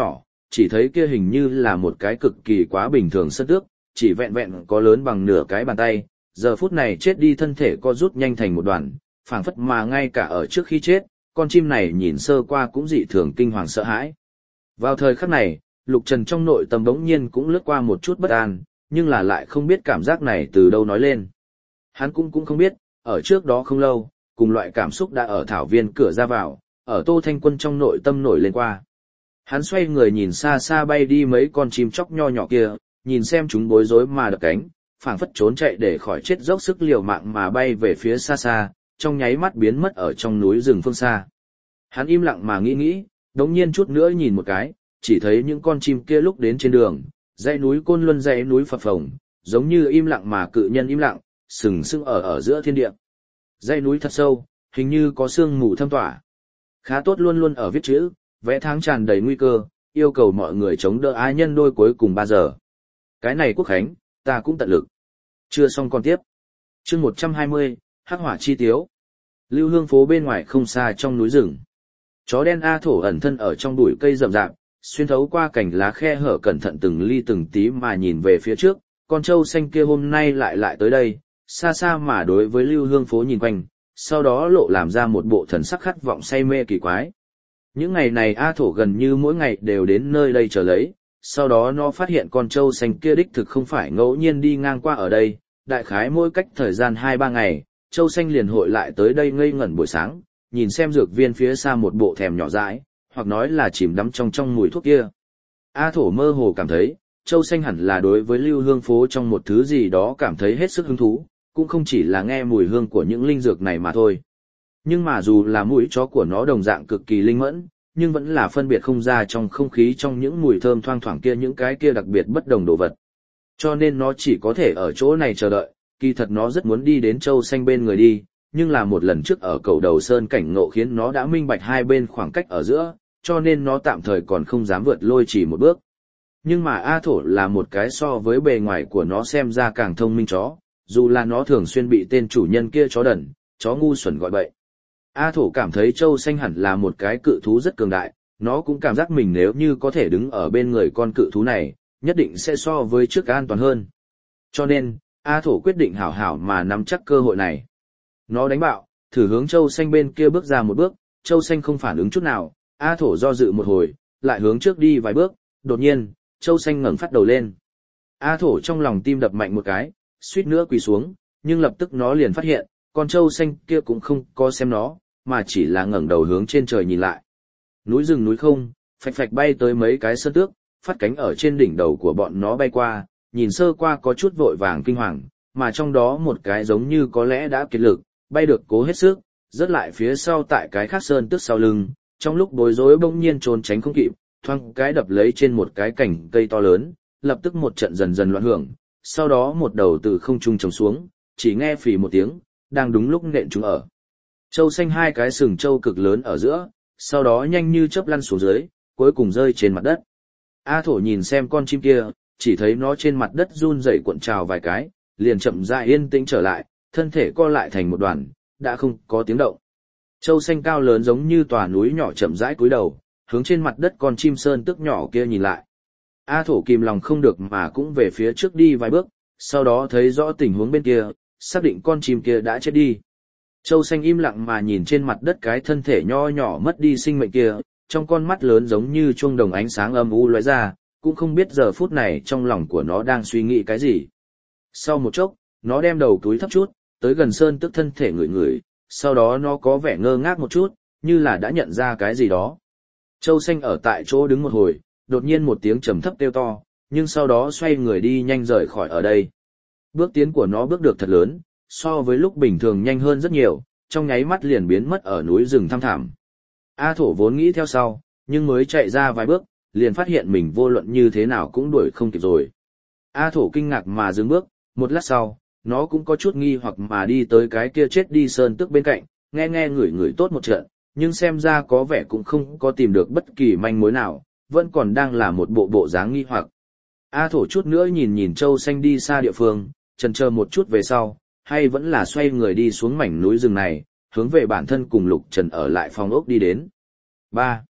chỉ thấy kia hình như là một cái cực kỳ quá bình thường sơn tước, chỉ vẹn vẹn có lớn bằng nửa cái bàn tay, giờ phút này chết đi thân thể co rút nhanh thành một đoàn, phảng phất mà ngay cả ở trước khi chết, con chim này nhìn sơ qua cũng dị thường kinh hoàng sợ hãi. Vào thời khắc này, Lục Trần trong nội tâm bỗng nhiên cũng lướt qua một chút bất an, nhưng là lại không biết cảm giác này từ đâu nói lên. Hắn cũng không biết, ở trước đó không lâu, cùng loại cảm xúc đã ở thảo viên cửa ra vào, ở Tô Thanh Quân trong nội tâm nổi lên qua. Hắn xoay người nhìn xa xa bay đi mấy con chim chóc nho nhỏ kia, nhìn xem chúng bối rối mà đập cánh, phảng phất trốn chạy để khỏi chết dốc sức liều mạng mà bay về phía xa xa, trong nháy mắt biến mất ở trong núi rừng phương xa. Hắn im lặng mà nghĩ, đống nhiên chút nữa nhìn một cái, chỉ thấy những con chim kia lúc đến trên đường, dãy núi Côn Luân dãy núi phập phồng, giống như im lặng mà cự nhân im lặng, sừng sững ở giữa thiên địa. Dãy núi thật sâu, hình như có sương mù thâm tỏa. Khá tốt luôn luôn ở viết chữ, vẽ tháng tràn đầy nguy cơ, yêu cầu mọi người chống đỡ ái nhân đôi cuối cùng 3 giờ. Cái này Quốc Khánh, ta cũng tận lực. Chưa xong còn tiếp. Chương 120, Hắc hỏa chi tiếu. Lưu Hương phố bên ngoài không xa trong núi rừng. Chó đen A Thổ ẩn thân ở trong bụi cây rậm rạp, xuyên thấu qua cành lá khe hở cẩn thận từng ly từng tí mà nhìn về phía trước, con trâu xanh kia hôm nay lại tới đây, xa xa mà đối với Lưu Hương phố nhìn quanh, sau đó lộ làm ra một bộ thần sắc khát vọng say mê kỳ quái. Những ngày này A Thổ gần như mỗi ngày đều đến nơi đây chờ lấy, sau đó nó phát hiện con trâu xanh kia đích thực không phải ngẫu nhiên đi ngang qua ở đây, đại khái mỗi cách thời gian 2-3 ngày, trâu xanh liền hội lại tới đây ngây ngẩn buổi sáng, nhìn xem dược viên phía xa một bộ thèm nhỏ dãi, hoặc nói là chìm đắm trong mùi thuốc kia. A Thổ mơ hồ cảm thấy, trâu xanh hẳn là đối với Lưu Hương phố trong một thứ gì đó cảm thấy hết sức hứng thú, cũng không chỉ là nghe mùi hương của những linh dược này mà thôi. Nhưng mà dù là mũi chó của nó đồng dạng cực kỳ linh mẫn, nhưng vẫn là phân biệt không ra trong không khí trong những mùi thơm thoang thoảng kia những cái kia đặc biệt bất đồng đồ vật. Cho nên nó chỉ có thể ở chỗ này chờ đợi, kỳ thật nó rất muốn đi đến trâu xanh bên người đi, nhưng là một lần trước ở cầu đầu sơn cảnh ngộ khiến nó đã minh bạch hai bên khoảng cách ở giữa, cho nên nó tạm thời còn không dám vượt lôi chỉ một bước. Nhưng mà A Thổ là một cái so với bề ngoài của nó xem ra càng thông minh chó, dù là nó thường xuyên bị tên chủ nhân kia chó đần, chó ngu xuẩn gọi bậy. A Thổ cảm thấy trâu xanh hẳn là một cái cự thú rất cường đại, nó cũng cảm giác mình nếu như có thể đứng ở bên người con cự thú này, nhất định sẽ so với trước an toàn hơn. Cho nên, A Thổ quyết định hảo hảo mà nắm chắc cơ hội này. Nó đánh bạo, thử hướng trâu xanh bên kia bước ra một bước, trâu xanh không phản ứng chút nào, A Thổ do dự một hồi, lại hướng trước đi vài bước, đột nhiên, trâu xanh ngẩng phát đầu lên. A Thổ trong lòng tim đập mạnh một cái, suýt nữa quỳ xuống, nhưng lập tức nó liền phát hiện, con trâu xanh kia cũng không có xem nó, mà chỉ là ngẩng đầu hướng trên trời nhìn lại. Núi rừng núi không, phạch phạch bay tới mấy cái sơn tước, phát cánh ở trên đỉnh đầu của bọn nó bay qua, nhìn sơ qua có chút vội vàng kinh hoàng, mà trong đó một cái giống như có lẽ đã kiệt lực, bay được cố hết sức, rớt lại phía sau tại cái khác sơn tước sau lưng, trong lúc bối rối bỗng nhiên trốn tránh không kịp, thoang cái đập lấy trên một cái cành cây to lớn, lập tức một trận dần dần loạn hưởng, sau đó một đầu từ không trung trồng xuống, chỉ nghe phì một tiếng, đang đúng lúc nện chúng ở. Trâu xanh hai cái sừng trâu cực lớn ở giữa, sau đó nhanh như chớp lăn xuống dưới, cuối cùng rơi trên mặt đất. A Thổ nhìn xem con chim kia, chỉ thấy nó trên mặt đất run rẩy cuộn trào vài cái, liền chậm rãi yên tĩnh trở lại, thân thể co lại thành một đoàn, đã không có tiếng động. Trâu xanh cao lớn giống như tòa núi nhỏ chậm rãi cúi đầu, hướng trên mặt đất con chim sơn tước nhỏ kia nhìn lại. A Thổ kìm lòng không được mà cũng về phía trước đi vài bước, sau đó thấy rõ tình huống bên kia, xác định con chim kia đã chết đi. Trâu xanh im lặng mà nhìn trên mặt đất cái thân thể nho nhỏ mất đi sinh mệnh kia, trong con mắt lớn giống như chuông đồng ánh sáng âm u lóe ra, cũng không biết giờ phút này trong lòng của nó đang suy nghĩ cái gì. Sau một chốc, nó đem đầu túi thấp chút, tới gần sơn tức thân thể ngửi ngửi, sau đó nó có vẻ ngơ ngác một chút, như là đã nhận ra cái gì đó. Trâu xanh ở tại chỗ đứng một hồi, đột nhiên một tiếng trầm thấp kêu to, nhưng sau đó xoay người đi nhanh rời khỏi ở đây. Bước tiến của nó bước được thật lớn, so với lúc bình thường nhanh hơn rất nhiều, trong nháy mắt liền biến mất ở núi rừng thăm thẳm. A Thổ vốn nghĩ theo sau, nhưng mới chạy ra vài bước, liền phát hiện mình vô luận như thế nào cũng đuổi không kịp rồi. A Thổ kinh ngạc mà dừng bước, một lát sau, nó cũng có chút nghi hoặc mà đi tới cái kia chết đi sơn tước bên cạnh, nghe ngửi tốt một trận, nhưng xem ra có vẻ cũng không có tìm được bất kỳ manh mối nào, vẫn còn đang là một bộ dáng nghi hoặc. A Thổ chút nữa nhìn trâu xanh đi xa địa phương, chần chờ một chút về sau, hay vẫn là xoay người đi xuống mảnh núi rừng này, hướng về bản thân cùng Lục Trần ở lại phòng ốc đi đến. 3.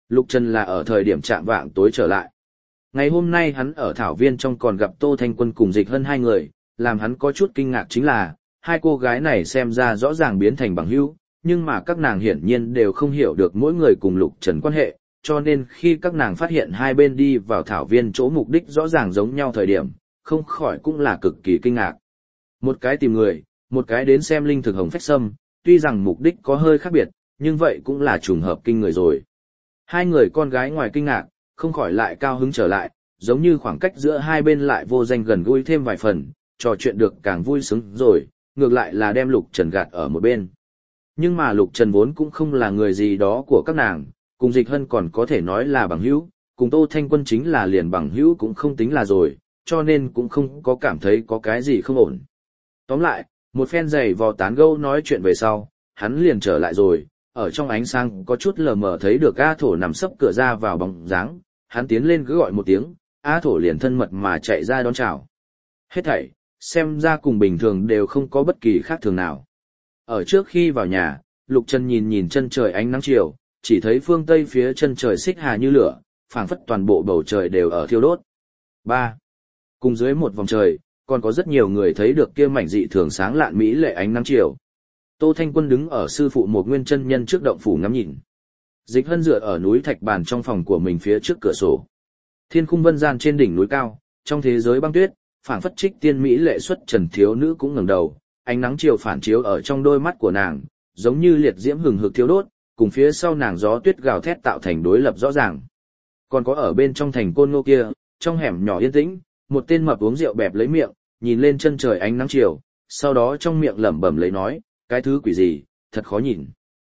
Lục Trần là ở thời điểm chạm vạng tối trở lại. Ngày hôm nay hắn ở thảo viên trong còn gặp Tô Thanh Quân cùng Dịch Hân hai người, làm hắn có chút kinh ngạc chính là, hai cô gái này xem ra rõ ràng biến thành bằng hữu, nhưng mà các nàng hiển nhiên đều không hiểu được mỗi người cùng Lục Trần quan hệ, cho nên khi các nàng phát hiện hai bên đi vào thảo viên chỗ mục đích rõ ràng giống nhau thời điểm, không khỏi cũng là cực kỳ kinh ngạc. Một cái tìm người, một cái đến xem linh thực hồng phách sâm, tuy rằng mục đích có hơi khác biệt, nhưng vậy cũng là trùng hợp kinh người rồi. Hai người con gái ngoài kinh ngạc, không khỏi lại cao hứng trở lại, giống như khoảng cách giữa hai bên lại vô danh gần gũi thêm vài phần, trò chuyện được càng vui sướng rồi, ngược lại là đem Lục Trần gạt ở một bên. Nhưng mà Lục Trần vốn cũng không là người gì đó của các nàng, cùng Dịch Hân còn có thể nói là bằng hữu, cùng Tô Thanh Quân chính là liền bằng hữu cũng không tính là rồi, cho nên cũng không có cảm thấy có cái gì không ổn. Tóm lại, một phen giày vò tán gẫu nói chuyện về sau, hắn liền trở lại rồi, ở trong ánh sáng có chút lờ mờ thấy được A Thổ nằm sấp cửa ra vào bóng dáng, hắn tiến lên cứ gọi một tiếng, A Thổ liền thân mật mà chạy ra đón chào. Hết thảy, xem ra cùng bình thường đều không có bất kỳ khác thường nào. Ở trước khi vào nhà, Lục Trần nhìn nhìn chân trời ánh nắng chiều, chỉ thấy phương tây phía chân trời xích hà như lửa, phảng phất toàn bộ bầu trời đều ở thiêu đốt. 3. Cùng dưới một vòng trời, còn có rất nhiều người thấy được kia mảnh dị thường sáng lạn mỹ lệ ánh nắng chiều. Tô Thanh Quân đứng ở sư phụ một nguyên chân nhân trước động phủ ngắm nhìn. Dịch Hân dựa ở núi thạch bàn trong phòng của mình phía trước cửa sổ. Thiên khung vân gian trên đỉnh núi cao, trong thế giới băng tuyết, phảng phất trích tiên mỹ lệ xuất trần thiếu nữ cũng ngẩng đầu, ánh nắng chiều phản chiếu ở trong đôi mắt của nàng, giống như liệt diễm hừng hực thiêu đốt, cùng phía sau nàng gió tuyết gào thét tạo thành đối lập rõ ràng. Còn có ở bên trong thành Côn Ngô kia, trong hẻm nhỏ yên tĩnh, một tên mập uống rượu bẹp lấy miệng, nhìn lên chân trời ánh nắng chiều, sau đó trong miệng lẩm bẩm lấy nói, cái thứ quỷ gì, thật khó nhìn.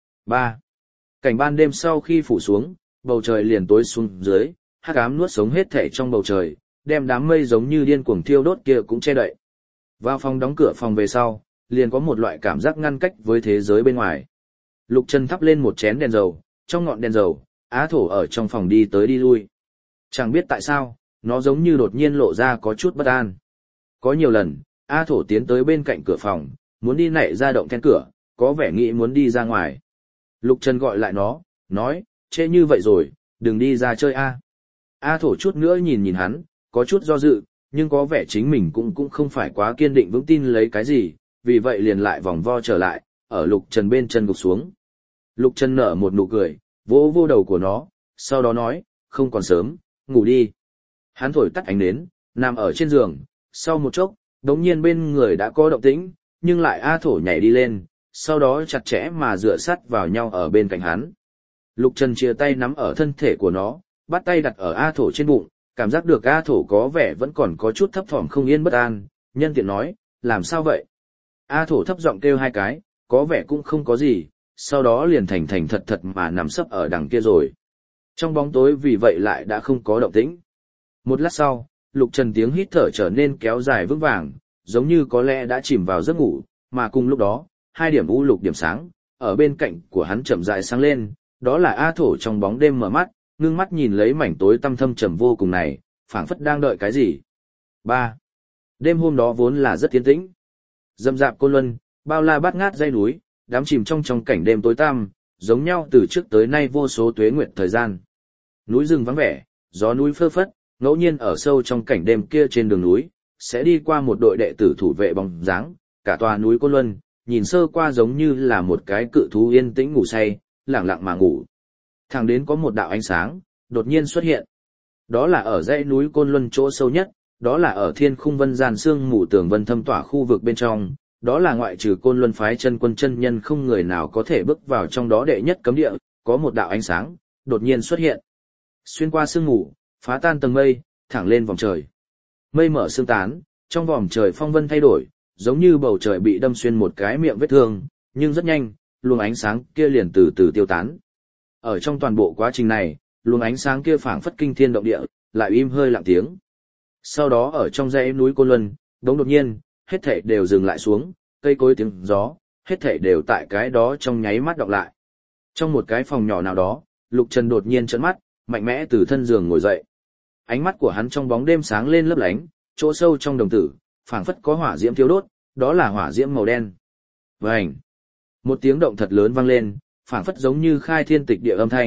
3. Cảnh ban đêm sau khi phủ xuống, bầu trời liền tối xuống dưới, hắc ám nuốt sống hết thể trong bầu trời, đem đám mây giống như điên cuồng thiêu đốt kia cũng che đậy. Vào phòng đóng cửa phòng về sau, liền có một loại cảm giác ngăn cách với thế giới bên ngoài. Lục Trần thắp lên một chén đèn dầu, trong ngọn đèn dầu, Á Thổ ở trong phòng đi tới đi lui. Chẳng biết tại sao, nó giống như đột nhiên lộ ra có chút bất an. Có nhiều lần, Á Thổ tiến tới bên cạnh cửa phòng, muốn đi nảy ra động then cửa, có vẻ nghĩ muốn đi ra ngoài. Lục Trần gọi lại nó, nói, trễ như vậy rồi, đừng đi ra chơi a. A Thổ chút nữa nhìn nhìn hắn, có chút do dự, nhưng có vẻ chính mình cũng không phải quá kiên định vững tin lấy cái gì, vì vậy liền lại vòng vo trở lại, ở Lục Trần bên chân gục xuống. Lục Trần nở một nụ cười, vỗ vô đầu của nó, sau đó nói, không còn sớm, ngủ đi. Hắn thổi tắt ánh nến, nằm ở trên giường, sau một chốc, đống nhiên bên người đã có động tĩnh, nhưng lại A Thổ nhảy đi lên, sau đó chặt chẽ mà dựa sát vào nhau ở bên cạnh hắn. Lục Trần chia tay nắm ở thân thể của nó, bắt tay đặt ở A Thổ trên bụng, cảm giác được A Thổ có vẻ vẫn còn có chút thấp thỏm không yên bất an, nhân tiện nói, làm sao vậy? A Thổ thấp giọng kêu hai cái, có vẻ cũng không có gì, sau đó liền thành thành thật thật mà nằm sấp ở đằng kia rồi. Trong bóng tối vì vậy lại đã không có động tĩnh. Một lát sau, Lục Trần tiếng hít thở trở nên kéo dài vững vàng, giống như có lẽ đã chìm vào giấc ngủ, mà cùng lúc đó, hai điểm u lục điểm sáng, ở bên cạnh của hắn chậm rãi sáng lên, đó là A Thổ trong bóng đêm mở mắt, ngưng mắt nhìn lấy mảnh tối tăm thâm trầm vô cùng này, phảng phất đang đợi cái gì. 3. Đêm hôm đó vốn là rất yên tĩnh. Dâm dạp côn luân, bao la bát ngát dãy núi, đắm chìm trong cảnh đêm tối tăm, giống nhau từ trước tới nay vô số tuế nguyệt thời gian. Núi rừng vắng vẻ, gió núi phơ phất, ngẫu nhiên ở sâu trong cảnh đêm kia trên đường núi, sẽ đi qua một đội đệ tử thủ vệ bóng dáng, cả tòa núi Côn Luân, nhìn sơ qua giống như là một cái cự thú yên tĩnh ngủ say, lặng lặng mà ngủ. Thẳng đến có một đạo ánh sáng, đột nhiên xuất hiện. Đó là ở dãy núi Côn Luân chỗ sâu nhất, đó là ở thiên khung vân gian sương mù tường vân thâm tỏa khu vực bên trong, đó là ngoại trừ Côn Luân phái chân quân chân nhân không người nào có thể bước vào trong đó đệ nhất cấm địa, có một đạo ánh sáng, đột nhiên xuất hiện. Xuyên qua sương mù, phá tan tầng mây, thẳng lên vòng trời. Mây mở sương tán, trong vòng trời phong vân thay đổi, giống như bầu trời bị đâm xuyên một cái miệng vết thương, nhưng rất nhanh, luồng ánh sáng kia liền từ từ tiêu tán. Ở trong toàn bộ quá trình này, luồng ánh sáng kia phảng phất kinh thiên động địa, lại im hơi lặng tiếng. Sau đó ở trong dãy núi Côn Luân, đột nhiên, hết thảy đều dừng lại xuống, cây cối tiếng gió, hết thảy đều tại cái đó trong nháy mắt đọc lại. Trong một cái phòng nhỏ nào đó, Lục Trần đột nhiên trợn mắt, mạnh mẽ từ thân giường ngồi dậy. Ánh mắt của hắn trong bóng đêm sáng lên lấp lánh, chỗ sâu trong đồng tử, phảng phất có hỏa diễm thiêu đốt, đó là hỏa diễm màu đen. Vành! Một tiếng động thật lớn vang lên, phảng phất giống như khai thiên tịch địa âm thanh,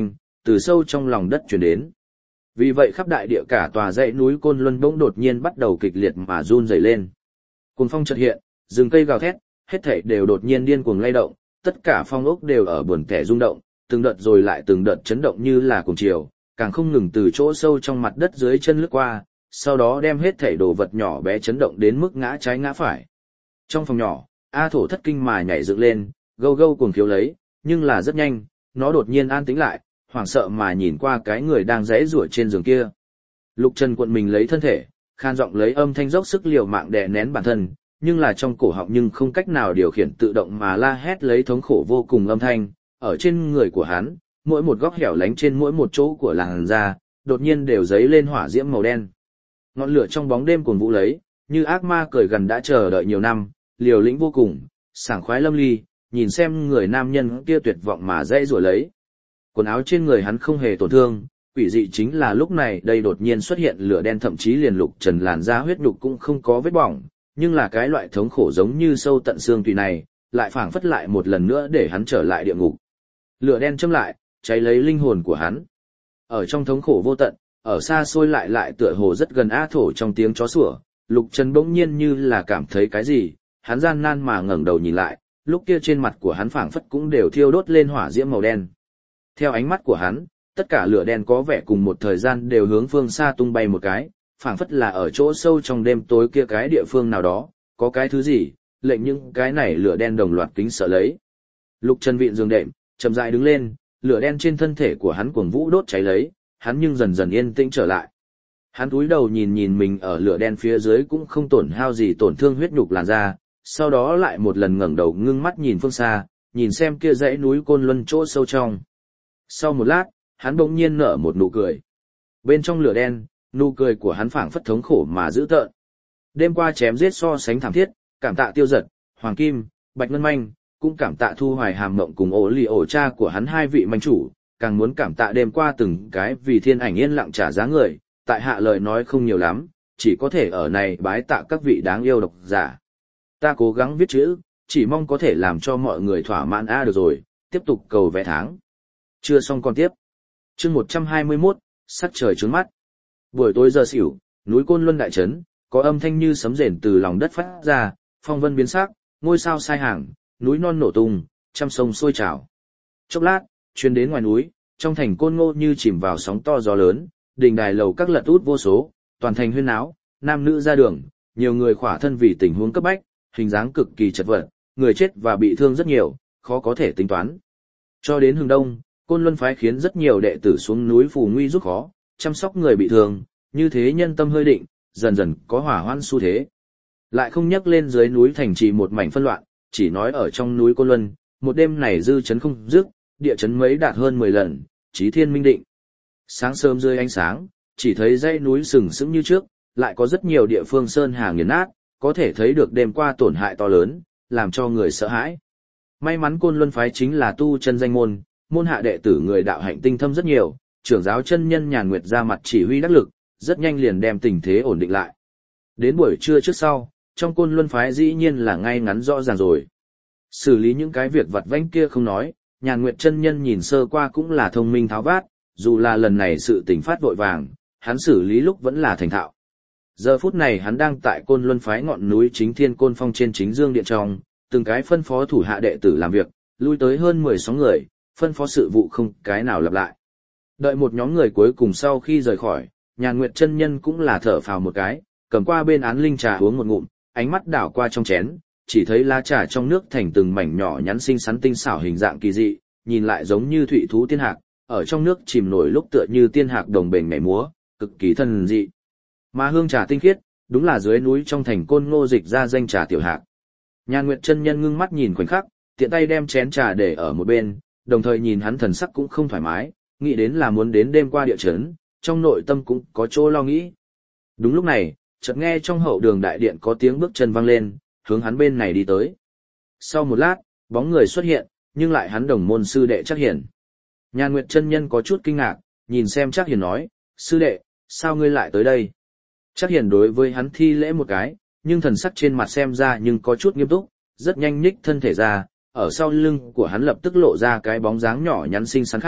từ sâu trong lòng đất truyền đến. Vì vậy khắp đại địa cả tòa dãy núi Côn Luân bỗng đột nhiên bắt đầu kịch liệt mà run rẩy lên. Cuồng phong chợt hiện, rừng cây gào thét, hết thảy đều đột nhiên điên cuồng lay động, tất cả phong ốc đều ở buồn tẻ rung động, từng đợt rồi lại từng đợt chấn động như là cuồng chiều, càng không ngừng từ chỗ sâu trong mặt đất dưới chân lướt qua, sau đó đem hết thảy đồ vật nhỏ bé chấn động đến mức ngã trái ngã phải. Trong phòng nhỏ, A Thổ thất kinh mà nhảy dựng lên, gâu gâu cuồng khiếu lấy, nhưng là rất nhanh, nó đột nhiên an tĩnh lại, hoảng sợ mà nhìn qua cái người đang giãy giụa trên giường kia. Lục Trần cuộn mình lấy thân thể, khan giọng lấy âm thanh dốc sức liều mạng đè nén bản thân, nhưng là trong cổ họng nhưng không cách nào điều khiển tự động mà la hét lấy thống khổ vô cùng âm thanh, ở trên người của hắn, mỗi một góc hẻo lánh trên mỗi một chỗ của làn da, đột nhiên đều dấy lên hỏa diễm màu đen. Ngọn lửa trong bóng đêm cuồn vũ lấy, như ác ma cười gần đã chờ đợi nhiều năm, liều lĩnh vô cùng, sảng khoái lâm ly, nhìn xem người nam nhân kia tuyệt vọng mà dãy rủa lấy. Quần áo trên người hắn không hề tổn thương, quỷ dị chính là lúc này đây đột nhiên xuất hiện lửa đen, thậm chí liền Lục Trần làn da huyết nhục cũng không có vết bỏng, nhưng là cái loại thống khổ giống như sâu tận xương tùy này, lại phảng phất lại một lần nữa để hắn trở lại địa ngục. Lửa đen châm lại, cháy lấy linh hồn của hắn. Ở trong thống khổ vô tận, ở xa xôi lại tựa hồ rất gần A Thổ trong tiếng chó sủa, Lục Trần bỗng nhiên như là cảm thấy cái gì, hắn gian nan mà ngẩng đầu nhìn lại, lúc kia trên mặt của hắn phảng phất cũng đều thiêu đốt lên hỏa diễm màu đen. Theo ánh mắt của hắn, tất cả lửa đen có vẻ cùng một thời gian đều hướng phương xa tung bay một cái, phảng phất là ở chỗ sâu trong đêm tối kia cái địa phương nào đó, có cái thứ gì, lệnh những cái này lửa đen đồng loạt kính sợ lấy. Lục Trần vịn giường đệm, chậm rãi đứng lên, lửa đen trên thân thể của hắn cuồng vũ đốt cháy lấy, hắn nhưng dần dần yên tĩnh trở lại. Hắn cúi đầu nhìn mình ở lửa đen phía dưới cũng không tổn hao gì tổn thương huyết nhục làn da, sau đó lại một lần ngẩng đầu ngưng mắt nhìn phương xa, nhìn xem kia dãy núi Côn Luân chỗ sâu trong. Sau một lát, hắn bỗng nhiên nở một nụ cười. Bên trong lửa đen, nụ cười của hắn phảng phất thống khổ mà dữ tợn. Đêm qua chém giết so sánh thảm thiết, cảm tạ Tiêu Giật, Hoàng Kim, Bạch Ngân Manh, cũng cảm tạ Thu Hoài Hàm Mộng cùng ổ lì ổ cha của hắn hai vị manh chủ, càng muốn cảm tạ đêm qua từng cái vì thiên ảnh yên lặng trả giá người, tại hạ lời nói không nhiều lắm, chỉ có thể ở này bái tạ các vị đáng yêu độc giả. Ta cố gắng viết chữ, chỉ mong có thể làm cho mọi người thỏa mãn được rồi, tiếp tục cầu vẽ tháng. Chưa xong còn tiếp. Chương 121, sắc trời trướng mắt. Buổi tối giờ xỉu, núi Côn Luân đại trấn, có âm thanh như sấm rền từ lòng đất phát ra, phong vân biến sắc, ngôi sao sai hàng, núi non nổ tung, trăm sông sôi trào. Chốc lát, truyền đến ngoài núi, trong thành Côn Ngô như chìm vào sóng to gió lớn, đình đài lầu các lật út vô số, toàn thành huyên náo, nam nữ ra đường, nhiều người khỏa thân vì tình huống cấp bách, hình dáng cực kỳ chật vật, người chết và bị thương rất nhiều, khó có thể tính toán. Cho đến hừng đông, Côn Luân phái khiến rất nhiều đệ tử xuống núi phù nguy giúp khó, chăm sóc người bị thương, như thế nhân tâm hơi định, dần dần có hỏa hoãn xu thế. Lại không nhắc lên dưới núi thành trì một mảnh phân loạn, chỉ nói ở trong núi Côn Luân, một đêm này dư chấn không dứt, địa chấn mấy đạt hơn 10 lần, chí thiên minh định. Sáng sớm dưới ánh sáng, chỉ thấy dãy núi sừng sững như trước, lại có rất nhiều địa phương sơn hà nghiền nát, có thể thấy được đêm qua tổn hại to lớn, làm cho người sợ hãi. May mắn Côn Luân phái chính là tu chân danh môn, môn hạ đệ tử người đạo hạnh tinh thâm rất nhiều, trưởng giáo chân nhân Nhàn Nguyệt ra mặt chỉ huy đắc lực, rất nhanh liền đem tình thế ổn định lại. Đến buổi trưa trước sau, trong Côn Luân phái dĩ nhiên là ngay ngắn rõ ràng rồi. Xử lý những cái việc vặt vãnh kia không nói, Nhàn Nguyệt chân nhân nhìn sơ qua cũng là thông minh tháo vát, dù là lần này sự tình phát vội vàng, hắn xử lý lúc vẫn là thành thạo. Giờ phút này hắn đang tại Côn Luân phái ngọn núi Chính Thiên Côn Phong trên chính dương điện trong, từng cái phân phó thủ hạ đệ tử làm việc, lui tới hơn 16 người, phân phó sự vụ không cái nào lặp lại. Đợi một nhóm người cuối cùng sau khi rời khỏi, Nhàn Nguyệt chân nhân cũng là thở phào một cái, cầm qua bên án linh trà uống một ngụm, ánh mắt đảo qua trong chén, chỉ thấy lá trà trong nước thành từng mảnh nhỏ nhắn xinh xắn tinh xảo hình dạng kỳ dị, nhìn lại giống như thụy thú tiên hạc, ở trong nước chìm nổi lúc tựa như tiên hạc đồng bền nhảy múa, cực kỳ thần dị. Mà hương trà tinh khiết, đúng là dưới núi trong thành Côn Ngô dịch ra danh trà tiểu hạc. Nhàn Nguyệt chân nhân ngưng mắt nhìn khoảnh khắc, tiện tay đem chén trà để ở một bên, đồng thời nhìn hắn thần sắc cũng không thoải mái, nghĩ đến là muốn đến đêm qua địa chấn, trong nội tâm cũng có chỗ lo nghĩ. Đúng lúc này, chợt nghe trong hậu đường đại điện có tiếng bước chân vang lên, hướng hắn bên này đi tới. Sau một lát, bóng người xuất hiện, nhưng lại hắn đồng môn sư đệ Trác Hiển. Nhàn Nguyệt chân nhân có chút kinh ngạc, nhìn xem Trác Hiển nói, sư đệ, sao ngươi lại tới đây? Trác Hiển đối với hắn thi lễ một cái, nhưng thần sắc trên mặt xem ra nhưng có chút nghiêm túc, rất nhanh nhích thân thể ra, ở sau lưng của hắn lập tức lộ ra cái bóng dáng nhỏ nhắn xinh xắn khác,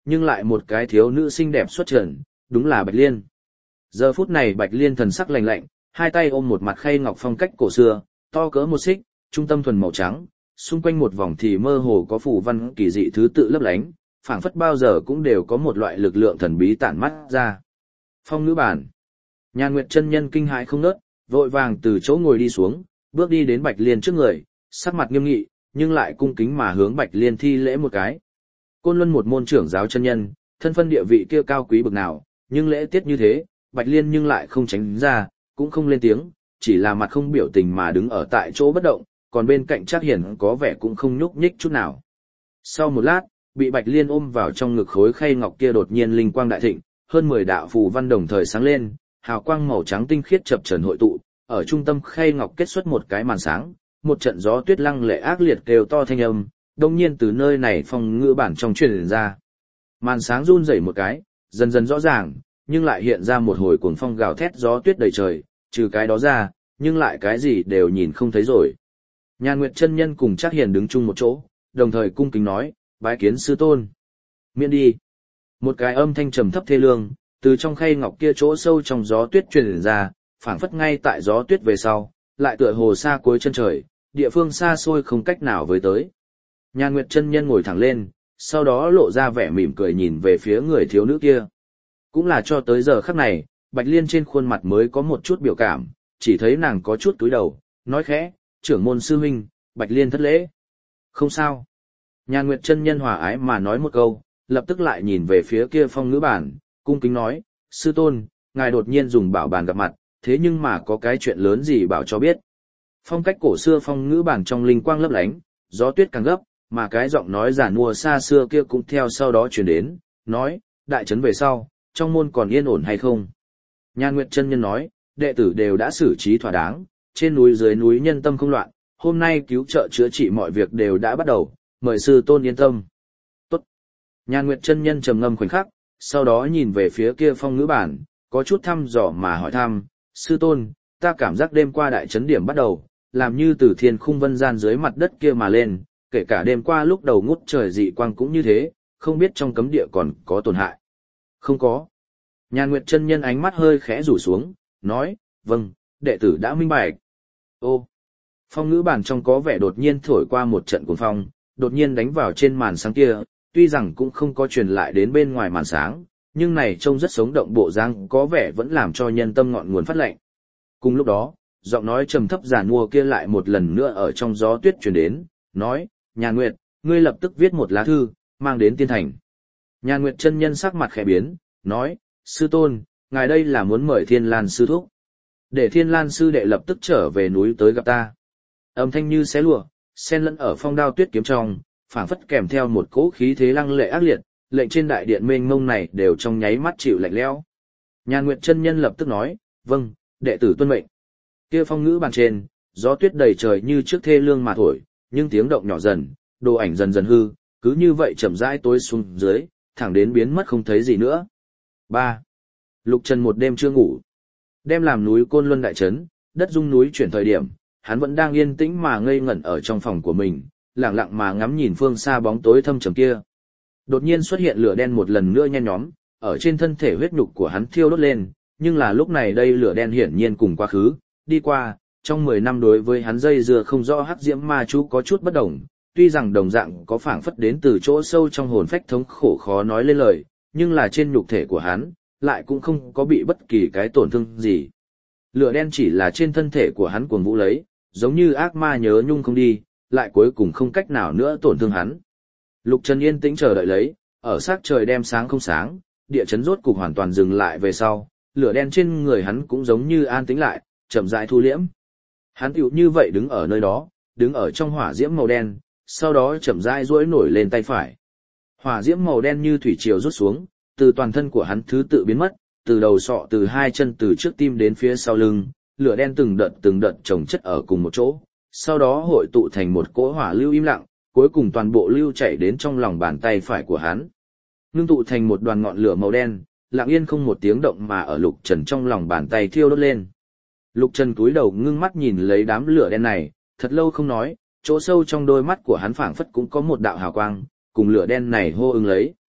nhưng lại một cái thiếu nữ xinh đẹp xuất trần, đúng là Bạch Liên. Giờ phút này Bạch Liên thần sắc lạnh lạnh, hai tay ôm một mặt khay ngọc phong cách cổ xưa, to cỡ một xích, trung tâm thuần màu trắng, xung quanh một vòng thì mơ hồ có phù văn kỳ dị thứ tự lấp lánh, phảng phất bao giờ cũng đều có một loại lực lượng thần bí tản mắt ra. Phong ngữ bản. Nhan Nguyệt chân nhân kinh hãi không ngớt, vội vàng từ chỗ ngồi đi xuống, bước đi đến Bạch Liên trước người, sắc mặt nghiêm nghị, nhưng lại cung kính mà hướng Bạch Liên thi lễ một cái. Côn Luân một môn trưởng giáo chân nhân, thân phân địa vị kia cao quý bực nào, nhưng lễ tiết như thế, Bạch Liên nhưng lại không tránh ra, cũng không lên tiếng, chỉ là mặt không biểu tình mà đứng ở tại chỗ bất động, còn bên cạnh Trác Hiển có vẻ cũng không nhúc nhích chút nào. Sau một lát, bị Bạch Liên ôm vào trong ngực khối khay ngọc kia đột nhiên linh quang đại thịnh, hơn 10 đạo phù văn đồng thời sáng lên, hào quang màu trắng tinh khiết chập chờn hội tụ, ở trung tâm khay ngọc kết xuất một cái màn sáng, một trận gió tuyết lăng lệ ác liệt kêu to thanh âm, đột nhiên từ nơi này phong ngữ bản trong truyền ra. Màn sáng run rẩy một cái, dần dần rõ ràng, nhưng lại hiện ra một hồi cuồng phong gào thét gió tuyết đầy trời, trừ cái đó ra, nhưng lại cái gì đều nhìn không thấy rồi. Nhan Nguyệt chân nhân cùng Trác Hiền đứng chung một chỗ, đồng thời cung kính nói, bái kiến sư tôn. Miễn đi. Một cái âm thanh trầm thấp thê lương, từ trong khay ngọc kia chỗ sâu trong gió tuyết truyền ra, phảng phất ngay tại gió tuyết về sau, lại tựa hồ xa cuối chân trời, địa phương xa xôi không cách nào với tới. Nhan Nguyệt chân nhân ngồi thẳng lên, sau đó lộ ra vẻ mỉm cười nhìn về phía người thiếu nữ kia. Cũng là cho tới giờ khắc này, Bạch Liên trên khuôn mặt mới có một chút biểu cảm, chỉ thấy nàng có chút cúi đầu, nói khẽ, trưởng môn sư huynh, Bạch Liên thất lễ. Không sao. Nhan Nguyệt chân nhân hòa ái mà nói một câu, lập tức lại nhìn về phía kia phong ngữ bản, cung kính nói, sư tôn, ngài đột nhiên dùng bảo bàn gặp mặt, thế nhưng mà có cái chuyện lớn gì bảo cho biết. Phong cách cổ xưa phong ngữ bản trong linh quang lấp lánh, gió tuyết càng gấp, mà cái giọng nói giả nua xa xưa kia cũng theo sau đó truyền đến, nói, đại trấn về sau, trong môn còn yên ổn hay không? Nhan Nguyệt chân nhân nói, đệ tử đều đã xử trí thỏa đáng, trên núi dưới núi nhân tâm không loạn, hôm nay cứu trợ chữa trị mọi việc đều đã bắt đầu, mời sư tôn yên tâm. Tốt. Nhan Nguyệt chân nhân trầm ngâm khoảnh khắc, sau đó nhìn về phía kia phong ngữ bản, có chút thăm dò mà hỏi thăm, sư tôn, ta cảm giác đêm qua đại trấn điểm bắt đầu, làm như từ thiên khung vân gian dưới mặt đất kia mà lên, kể cả đêm qua lúc đầu ngút trời dị quang cũng như thế, không biết trong cấm địa còn có tổn hại. Không có. Nhan Nguyệt chân nhân ánh mắt hơi khẽ rủ xuống, nói, vâng, đệ tử đã minh bạch. Ô. Phong ngữ bản trong có vẻ đột nhiên thổi qua một trận cuồng phong, đột nhiên đánh vào trên màn sáng kia, tuy rằng cũng không có truyền lại đến bên ngoài màn sáng, nhưng này trông rất sống động bộ dáng có vẻ vẫn làm cho nhân tâm ngọn nguồn phát lạnh. Cùng lúc đó, giọng nói trầm thấp giàn mua kia lại một lần nữa ở trong gió tuyết truyền đến, nói, Nhan Nguyệt, ngươi lập tức viết một lá thư, mang đến tiên thành. Nhan Nguyệt chân nhân sắc mặt khẽ biến, nói, sư tôn, ngài đây là muốn mời Thiên Lan sư thúc. Để Thiên Lan sư đệ lập tức trở về núi tới gặp ta. Âm thanh như xé lụa, xen lẫn ở phong đao tuyết kiếm trong, phảng phất kèm theo một cỗ khí thế lăng lệ ác liệt, lệnh trên đại điện mênh mông này đều trong nháy mắt chịu lạnh lẽo. Nhan Nguyệt chân nhân lập tức nói, vâng, đệ tử tuân mệnh. Kia phong ngữ bàn trên, gió tuyết đầy trời như trước thê lương mà thổi, nhưng tiếng động nhỏ dần, đồ ảnh dần dần hư, cứ như vậy chậm rãi tối xuống dưới, thẳng đến biến mất không thấy gì nữa. 3. Lục Trần một đêm chưa ngủ. Đem làm núi Côn Luân đại trấn, đất rung núi chuyển thời điểm, hắn vẫn đang yên tĩnh mà ngây ngẩn ở trong phòng của mình, lặng lặng mà ngắm nhìn phương xa bóng tối thâm trầm kia. Đột nhiên xuất hiện lửa đen một lần nữa nhen nhóm, ở trên thân thể huyết nhục của hắn thiêu đốt lên, nhưng là lúc này đây lửa đen hiển nhiên cùng quá khứ, đi qua, trong 10 năm đối với hắn dây dưa không rõ hắc diễm ma chú có chút bất đồng, tuy rằng đồng dạng có phảng phất đến từ chỗ sâu trong hồn phách thống khổ khó nói lên lời, nhưng là trên nhục thể của hắn, lại cũng không có bị bất kỳ cái tổn thương gì. Lửa đen chỉ là trên thân thể của hắn cuồng vũ lấy, giống như ác ma nhớ nhung không đi, lại cuối cùng không cách nào nữa tổn thương hắn. Lục Trần yên tĩnh chờ đợi lấy, ở sát trời đem sáng không sáng, địa chấn rốt cục hoàn toàn dừng lại về sau, lửa đen trên người hắn cũng giống như an tĩnh lại, chậm rãi thu liễm. Hắn tựu như vậy đứng ở nơi đó, đứng ở trong hỏa diễm màu đen, sau đó chậm rãi duỗi nổi lên tay phải. Hỏa diễm màu đen như thủy triều rút xuống, từ toàn thân của hắn thứ tự biến mất, từ đầu sọ từ hai chân từ trước tim đến phía sau lưng, lửa đen từng đợt chồng chất ở cùng một chỗ, sau đó hội tụ thành một cỗ hỏa lưu im lặng, cuối cùng toàn bộ lưu chảy đến trong lòng bàn tay phải của hắn. Ngưng tụ thành một đoàn ngọn lửa màu đen, lặng yên không một tiếng động mà ở Lục Trần trong lòng bàn tay thiêu đốt lên. Lục Trần cúi đầu ngưng mắt nhìn lấy đám lửa đen này, thật lâu không nói, chỗ sâu trong đôi mắt của hắn phảng phất cũng có một đạo hào quang, cùng lửa đen này hô ứng lấy.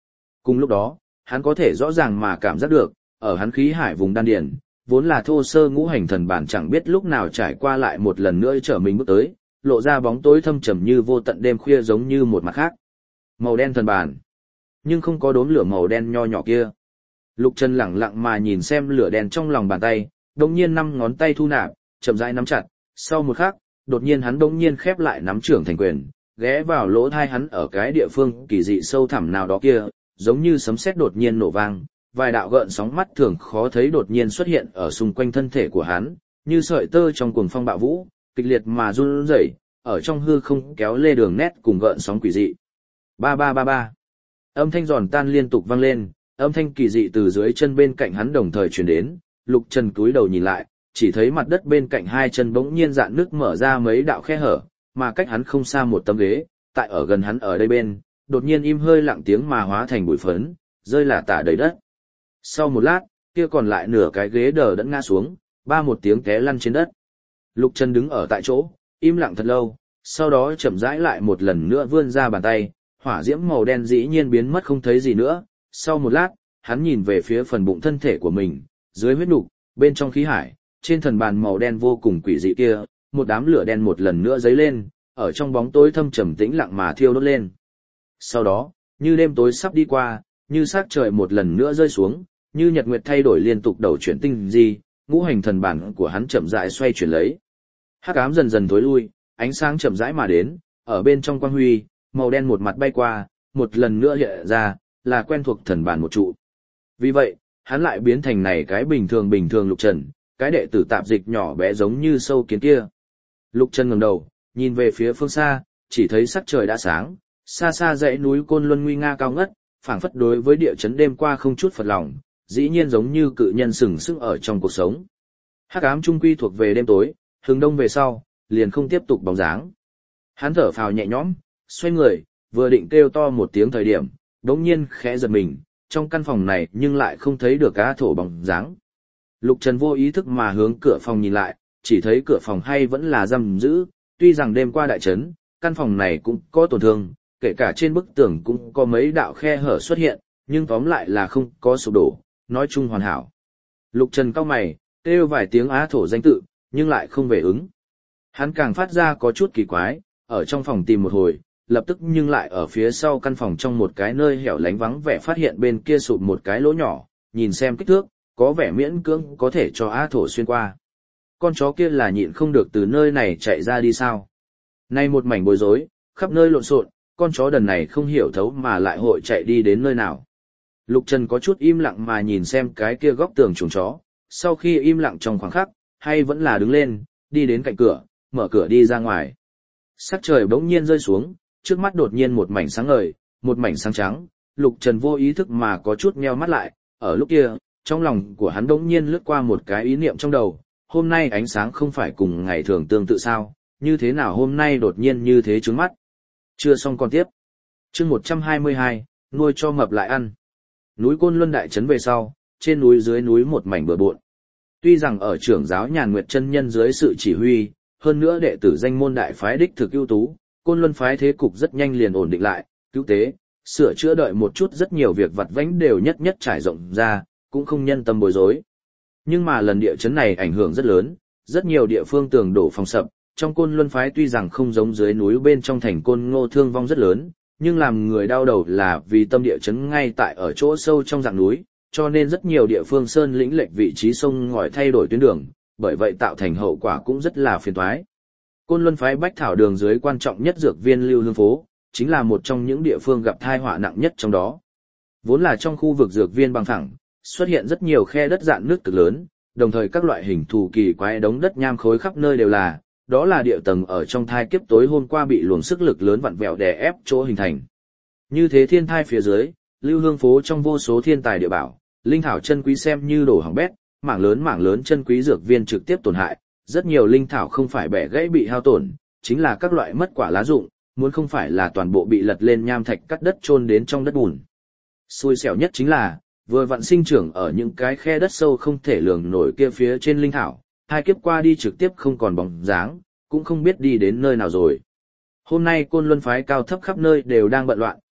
Cùng lúc đó, hắn có thể rõ ràng mà cảm giác được, ở hắn khí hải vùng đan điền, vốn là thô sơ ngũ hành thần bản chẳng biết lúc nào trải qua lại một lần nữa trở mình bước tới, lộ ra bóng tối thâm trầm như vô tận đêm khuya giống như một mặt khác. Màu đen thần bản, nhưng không có đốm lửa màu đen nho nhỏ kia. Lục Trần lẳng lặng mà nhìn xem lửa đen trong lòng bàn tay, đồng nhiên 5 ngón tay thu nạp, chậm rãi nắm chặt, sau một khắc, đột nhiên hắn đồng nhiên khép lại nắm trưởng thành quyền, ghé vào lỗ tai hắn ở cái địa phương kỳ dị sâu thẳm nào đó kia, giống như sấm sét đột nhiên nổ vang, vài đạo gợn sóng mắt thường khó thấy đột nhiên xuất hiện ở xung quanh thân thể của hắn, như sợi tơ trong cuồng phong bạo vũ, kịch liệt mà run rẩy, ở trong hư không kéo lê đường nét cùng gợn sóng quỷ dị. Ba ba ba ba. Âm thanh giòn tan liên tục vang lên, âm thanh kỳ dị từ dưới chân bên cạnh hắn đồng thời truyền đến, Lục Trần cúi đầu nhìn lại, chỉ thấy mặt đất bên cạnh hai chân bỗng nhiên dạn nước mở ra mấy đạo khe hở, mà cách hắn không xa một tấm ghế, tại ở gần hắn ở đây bên, đột nhiên im hơi lặng tiếng mà hóa thành bụi phấn, rơi lả tả đầy đất. Sau một lát, kia còn lại nửa cái ghế đờ đẫn ngã xuống, ba một tiếng té lăn trên đất. Lục Trần đứng ở tại chỗ, im lặng thật lâu, sau đó chậm rãi lại một lần nữa vươn ra bàn tay, hỏa diễm màu đen dĩ nhiên biến mất không thấy gì nữa. Sau một lát, hắn nhìn về phía phần bụng thân thể của mình, dưới huyết nục, bên trong khí hải, trên thần bàn màu đen vô cùng quỷ dị kia, một đám lửa đen một lần nữa dấy lên, ở trong bóng tối thâm trầm tĩnh lặng mà thiêu đốt lên. Sau đó, như đêm tối sắp đi qua, như sắc trời một lần nữa rơi xuống, như nhật nguyệt thay đổi liên tục đầu chuyển tinh di, ngũ hành thần bản của hắn chậm rãi xoay chuyển lấy. Hắc ám dần dần tối lui, ánh sáng chậm rãi mà đến, ở bên trong quang huy, màu đen một mặt bay qua, một lần nữa hiện ra, là quen thuộc thần bản một trụ. Vì vậy, hắn lại biến thành này cái bình thường Lục Trần, cái đệ tử tạp dịch nhỏ bé giống như sâu kiến kia. Lục Trần ngẩng đầu, nhìn về phía phương xa, chỉ thấy sắc trời đã sáng, xa xa dãy núi Côn Luân nguy nga cao ngất, phảng phất đối với địa chấn đêm qua không chút phật lòng, dĩ nhiên giống như cự nhân sừng sững ở trong cuộc sống. Hắc ám trung quy thuộc về đêm tối, hướng đông về sau, liền không tiếp tục bóng dáng. Hắn thở phào nhẹ nhõm, xoay người, vừa định kêu to một tiếng thời điểm, đống nhiên khẽ giật mình, trong căn phòng này nhưng lại không thấy được cá thổ bóng dáng. Lục Trần vô ý thức mà hướng cửa phòng nhìn lại, chỉ thấy cửa phòng hay vẫn là giam giữ, tuy rằng đêm qua đại chấn, căn phòng này cũng có tổn thương, kể cả trên bức tường cũng có mấy đạo khe hở xuất hiện, nhưng tóm lại là không có sụp đổ, nói chung hoàn hảo. Lục Trần cau mày, kêu vài tiếng á thổ danh tự, nhưng lại không về ứng. Hắn càng phát ra có chút kỳ quái, ở trong phòng tìm một hồi, lập tức nhưng lại ở phía sau căn phòng trong một cái nơi hẻo lánh vắng vẻ phát hiện bên kia sụp một cái lỗ nhỏ, nhìn xem kích thước, có vẻ miễn cưỡng có thể cho á thổ xuyên qua. Con chó kia là nhịn không được từ nơi này chạy ra đi sao? Nay một mảnh bối rối, khắp nơi lộn xộn, con chó đần này không hiểu thấu mà lại hội chạy đi đến nơi nào. Lục Trần có chút im lặng mà nhìn xem cái kia góc tường chuồng chó, sau khi im lặng trong khoảng khắc, hay vẫn là đứng lên, đi đến cạnh cửa, mở cửa đi ra ngoài. Sắc trời bỗng nhiên rơi xuống, trước mắt đột nhiên một mảnh sáng ngời, một mảnh sáng trắng, Lục Trần vô ý thức mà có chút nheo mắt lại, ở lúc kia, trong lòng của hắn bỗng nhiên lướt qua một cái ý niệm trong đầu, hôm nay ánh sáng không phải cùng ngày thường tương tự sao, như thế nào hôm nay đột nhiên như thế trướng mắt. Chưa xong còn tiếp. Chương 122, nuôi cho mập lại ăn. Núi Côn Luân đại trấn về sau, trên núi dưới núi một mảnh bừa bộn. Tuy rằng ở trưởng giáo Nhàn Nguyệt chân nhân dưới sự chỉ huy, hơn nữa đệ tử danh môn đại phái đích thực ưu tú, Côn Luân phái thế cục rất nhanh liền ổn định lại, cứu tế, sửa chữa đợi một chút rất nhiều việc vặt vãnh đều nhất nhất trải rộng ra, cũng không nhân tâm bối rối. Nhưng mà lần địa chấn này ảnh hưởng rất lớn, rất nhiều địa phương tường đổ phòng sập, trong Côn Luân phái tuy rằng không giống dưới núi bên trong thành Côn Ngô thương vong rất lớn, nhưng làm người đau đầu là vì tâm địa chấn ngay tại ở chỗ sâu trong dạng núi, cho nên rất nhiều địa phương sơn lĩnh lệch vị trí sông ngòi thay đổi tuyến đường, bởi vậy tạo thành hậu quả cũng rất là phiền toái. Côn Luân phái Bách Thảo đường dưới quan trọng nhất dược viên Lưu Hương phố, chính là một trong những địa phương gặp tai họa nặng nhất trong đó. Vốn là trong khu vực dược viên bằng phẳng, xuất hiện rất nhiều khe đất rạn nước cực lớn, đồng thời các loại hình thù kỳ quái đống đất nham khối khắp nơi đều là, đó là địa tầng ở trong thai kiếp tối hôm qua bị luồng sức lực lớn vặn vẹo đè ép chỗ hình thành. Như thế thiên thai phía dưới, Lưu Hương phố trong vô số thiên tài địa bảo, linh thảo chân quý xem như đổ hỏng bét, mảng lớn chân quý dược viên trực tiếp tổn hại, rất nhiều linh thảo không phải bẻ gãy bị hao tổn, chính là các loại mất quả lá rụng, muốn không phải là toàn bộ bị lật lên nham thạch cắt đất chôn đến trong đất bùn. Xui xẻo nhất chính là, vừa vặn sinh trưởng ở những cái khe đất sâu không thể lường nổi kia phía trên linh thảo, hai kiếp qua đi trực tiếp không còn bóng dáng, cũng không biết đi đến nơi nào rồi. Hôm nay Côn Luân phái cao thấp khắp nơi đều đang bận loạn,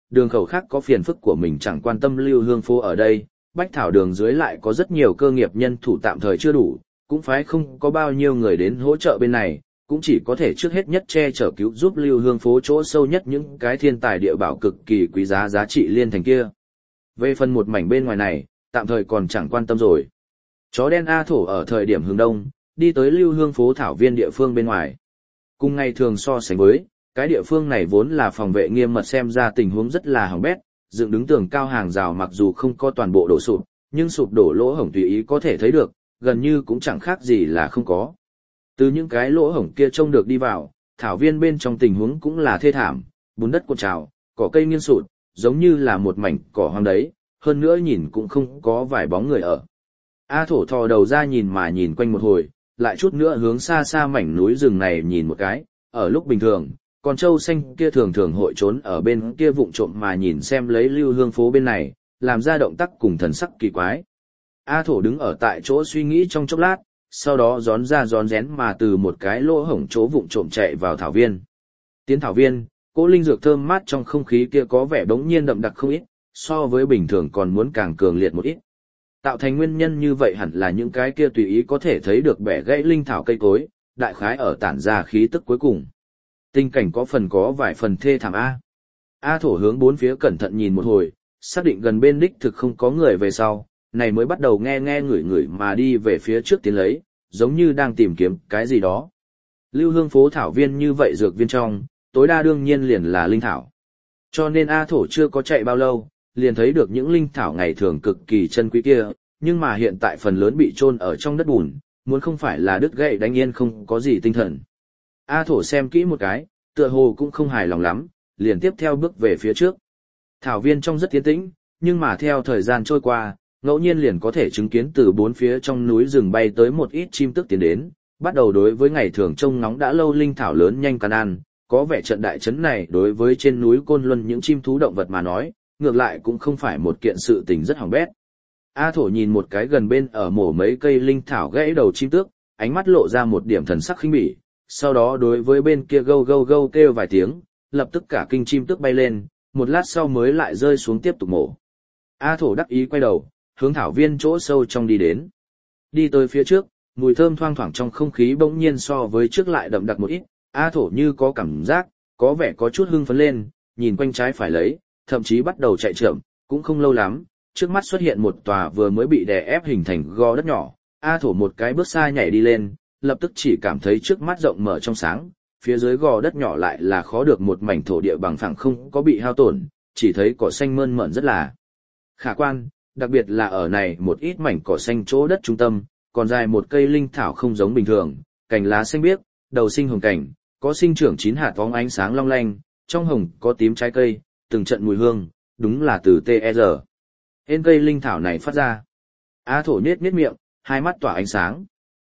đường khẩu khác có phiền phức của mình chẳng quan tâm lưu hương phố ở đây, bách thảo đường dưới lại có rất nhiều cơ nghiệp nhân thủ tạm thời chưa đủ, cũng phải không có bao nhiêu người đến hỗ trợ bên này, cũng chỉ có thể trước hết nhất che chở cứu giúp lưu hương phố chỗ sâu nhất những cái thiên tài địa bảo cực kỳ quý giá giá trị liên thành kia. Về phần một mảnh bên ngoài này, tạm thời còn chẳng quan tâm rồi. Chó đen A Thổ ở thời điểm hướng đông, đi tới lưu hương phố thảo viên địa phương bên ngoài. Cùng ngày thường so sánh với, cái địa phương này vốn là phòng vệ nghiêm mật xem ra tình huống rất là hỏng bét, dựng đứng tường cao hàng rào mặc dù không có toàn bộ đổ sụp, nhưng sụp đổ lỗ hổng tùy ý có thể thấy được, gần như cũng chẳng khác gì là không có. Từ những cái lỗ hổng kia trông được đi vào, thảo viên bên trong tình huống cũng là thê thảm, bùn đất cuộn trào, cỏ cây nghiêng sụt, giống như là một mảnh cỏ hoang đấy, hơn nữa nhìn cũng không có vài bóng người ở. A Thổ thò đầu ra nhìn mà nhìn quanh một hồi, lại chút nữa hướng xa xa mảnh núi rừng này nhìn một cái, ở lúc bình thường, con trâu xanh kia thường thường hội trốn ở bên kia vụng trộm mà nhìn xem lấy lưu hương phố bên này, làm ra động tác cùng thần sắc kỳ quái. A Thổ đứng ở tại chỗ suy nghĩ trong chốc lát, sau đó rón ra rón rén mà từ một cái lỗ hổng chỗ vụng trộm chạy vào thảo viên. Tiến thảo viên, cỗ linh dược thơm mát trong không khí kia có vẻ bỗng nhiên đậm đặc không ít, so với bình thường còn muốn càng cường liệt một ít. Tạo thành nguyên nhân như vậy hẳn là những cái kia tùy ý có thể thấy được bẻ gãy linh thảo cây cối, đại khái ở tản ra khí tức cuối cùng. Tình cảnh có vài phần thê thảm A. A Thổ hướng bốn phía cẩn thận nhìn một hồi, xác định gần bên đích thực không có người về sau, này mới bắt đầu nghe ngửi mà đi về phía trước tiến lấy, giống như đang tìm kiếm cái gì đó. Lưu hương phố thảo viên như vậy dược viên trong, tối đa đương nhiên liền là linh thảo. Cho nên A Thổ chưa có chạy bao lâu, liền thấy được những linh thảo ngày thường cực kỳ chân quý kia, nhưng mà hiện tại phần lớn bị chôn ở trong đất bùn, muốn không phải là đứt gãy đánh yên không có gì tinh thần. A Thổ xem kỹ một cái, tựa hồ cũng không hài lòng lắm, liền tiếp theo bước về phía trước. Thảo viên trong rất yên tĩnh, nhưng mà theo thời gian trôi qua, ngẫu nhiên liền có thể chứng kiến từ bốn phía trong núi rừng bay tới một ít chim tức tiến đến, bắt đầu đối với ngày thường trông ngóng đã lâu linh thảo lớn nhanh cắn ăn, có vẻ trận đại trấn này đối với trên núi Côn Luân những chim thú động vật mà nói, ngược lại cũng không phải một kiện sự tình rất hỏng bét. A Thổ nhìn một cái gần bên ở mổ mấy cây linh thảo gãy đầu chim tước, ánh mắt lộ ra một điểm thần sắc khinh bỉ, sau đó đối với bên kia gâu gâu gâu kêu vài tiếng, lập tức cả kinh chim tước bay lên, một lát sau mới lại rơi xuống tiếp tục mổ. A Thổ đắc ý quay đầu, hướng thảo viên chỗ sâu trong đi đến. Đi tới phía trước, mùi thơm thoang thoảng trong không khí bỗng nhiên so với trước lại đậm đặc một ít, A Thổ như có cảm giác, có vẻ có chút hưng phấn lên, nhìn quanh trái phải lấy, thậm chí bắt đầu chạy chậm, cũng không lâu lắm, trước mắt xuất hiện một tòa vừa mới bị đè ép hình thành gò đất nhỏ, A Thổ một cái bước xa nhảy đi lên, lập tức chỉ cảm thấy trước mắt rộng mở trong sáng, phía dưới gò đất nhỏ lại là khó được một mảnh thổ địa bằng phẳng không có bị hao tổn, chỉ thấy cỏ xanh mơn mởn rất là khả quan, đặc biệt là ở này một ít mảnh cỏ xanh chỗ đất trung tâm, còn dài một cây linh thảo không giống bình thường, cành lá xanh biếc, đầu sinh hồng cảnh, có sinh trưởng 9 hạt phóng ánh sáng long lanh, trong hồng có tím trái cây, từng trận mùi hương, đúng là từ TR. Hên cây linh thảo này phát ra. A Thổ nhếch miệng, hai mắt tỏa ánh sáng.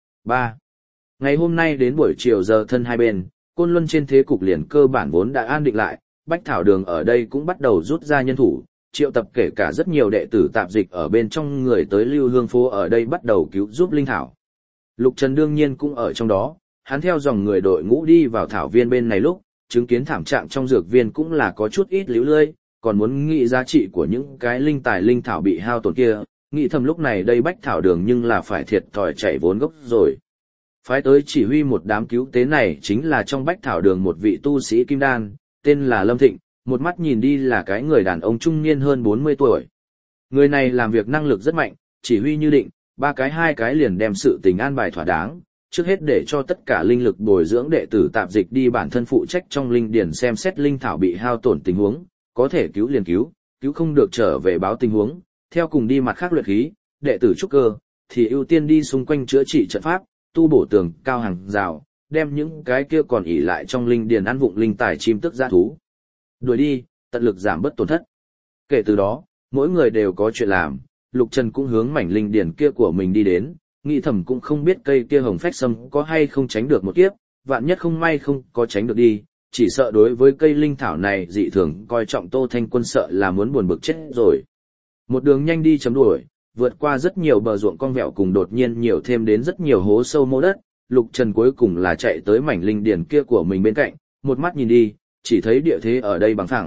3. Ngày hôm nay đến buổi chiều giờ thân hai bên, Côn Luân trên thế cục liền cơ bản vốn đã an định lại, Bách Thảo Đường ở đây cũng bắt đầu rút ra nhân thủ, triệu tập kể cả rất nhiều đệ tử tạp dịch ở bên trong người tới lưu hương phố ở đây bắt đầu cứu giúp linh thảo. Lục Trần đương nhiên cũng ở trong đó, hắn theo dòng người đội ngũ đi vào thảo viên bên này lúc, chứng kiến thảm trạng trong dược viên cũng là có chút ít líu lơi, còn muốn nghĩ giá trị của những cái linh tài linh thảo bị hao tổn kia, nghĩ thầm lúc này đây Bách Thảo Đường nhưng là phải thiệt thòi chạy vốn gốc rồi. Phái tới chỉ huy một đám cứu tế này chính là trong Bách Thảo Đường một vị tu sĩ kim đan, tên là Lâm Thịnh, một mắt nhìn đi là cái người đàn ông trung niên hơn 40 tuổi. Người này làm việc năng lực rất mạnh, chỉ huy như định, hai cái liền đem sự tình an bài thỏa đáng, trước hết để cho tất cả linh lực bồi dưỡng đệ tử tạp dịch đi bản thân phụ trách trong linh điển xem xét linh thảo bị hao tổn tình huống, có thể cứu liền cứu, cứu không được trở về báo tình huống, theo cùng đi mặt khác luyện khí, đệ tử trúc cơ, thì ưu tiên đi xung quanh chữa trị trận pháp, tu bổ tường cao hàng rào, đem những cái kia còn ỉ lại trong linh điền ăn vụng linh tài chim tức dã thú đuổi đi, tận lực giảm bớt tổn thất. Kể từ đó, mỗi người đều có chuyện làm, Lục Trần cũng hướng mảnh linh điền kia của mình đi đến, nghĩ thầm cũng không biết cây kia hồng phách sâm có hay không tránh được một kiếp, vạn nhất không may không có tránh được đi, chỉ sợ đối với cây linh thảo này dị thường coi trọng Tô Thanh Quân sợ là muốn buồn bực chết rồi. Một đường nhanh đi chấm đuổi, vượt qua rất nhiều bờ ruộng cong vẹo cùng đột nhiên nhiều thêm đến rất nhiều hố sâu mô đất, Lục Trần cuối cùng là chạy tới mảnh linh điền kia của mình bên cạnh, một mắt nhìn đi, chỉ thấy địa thế ở đây bằng phẳng,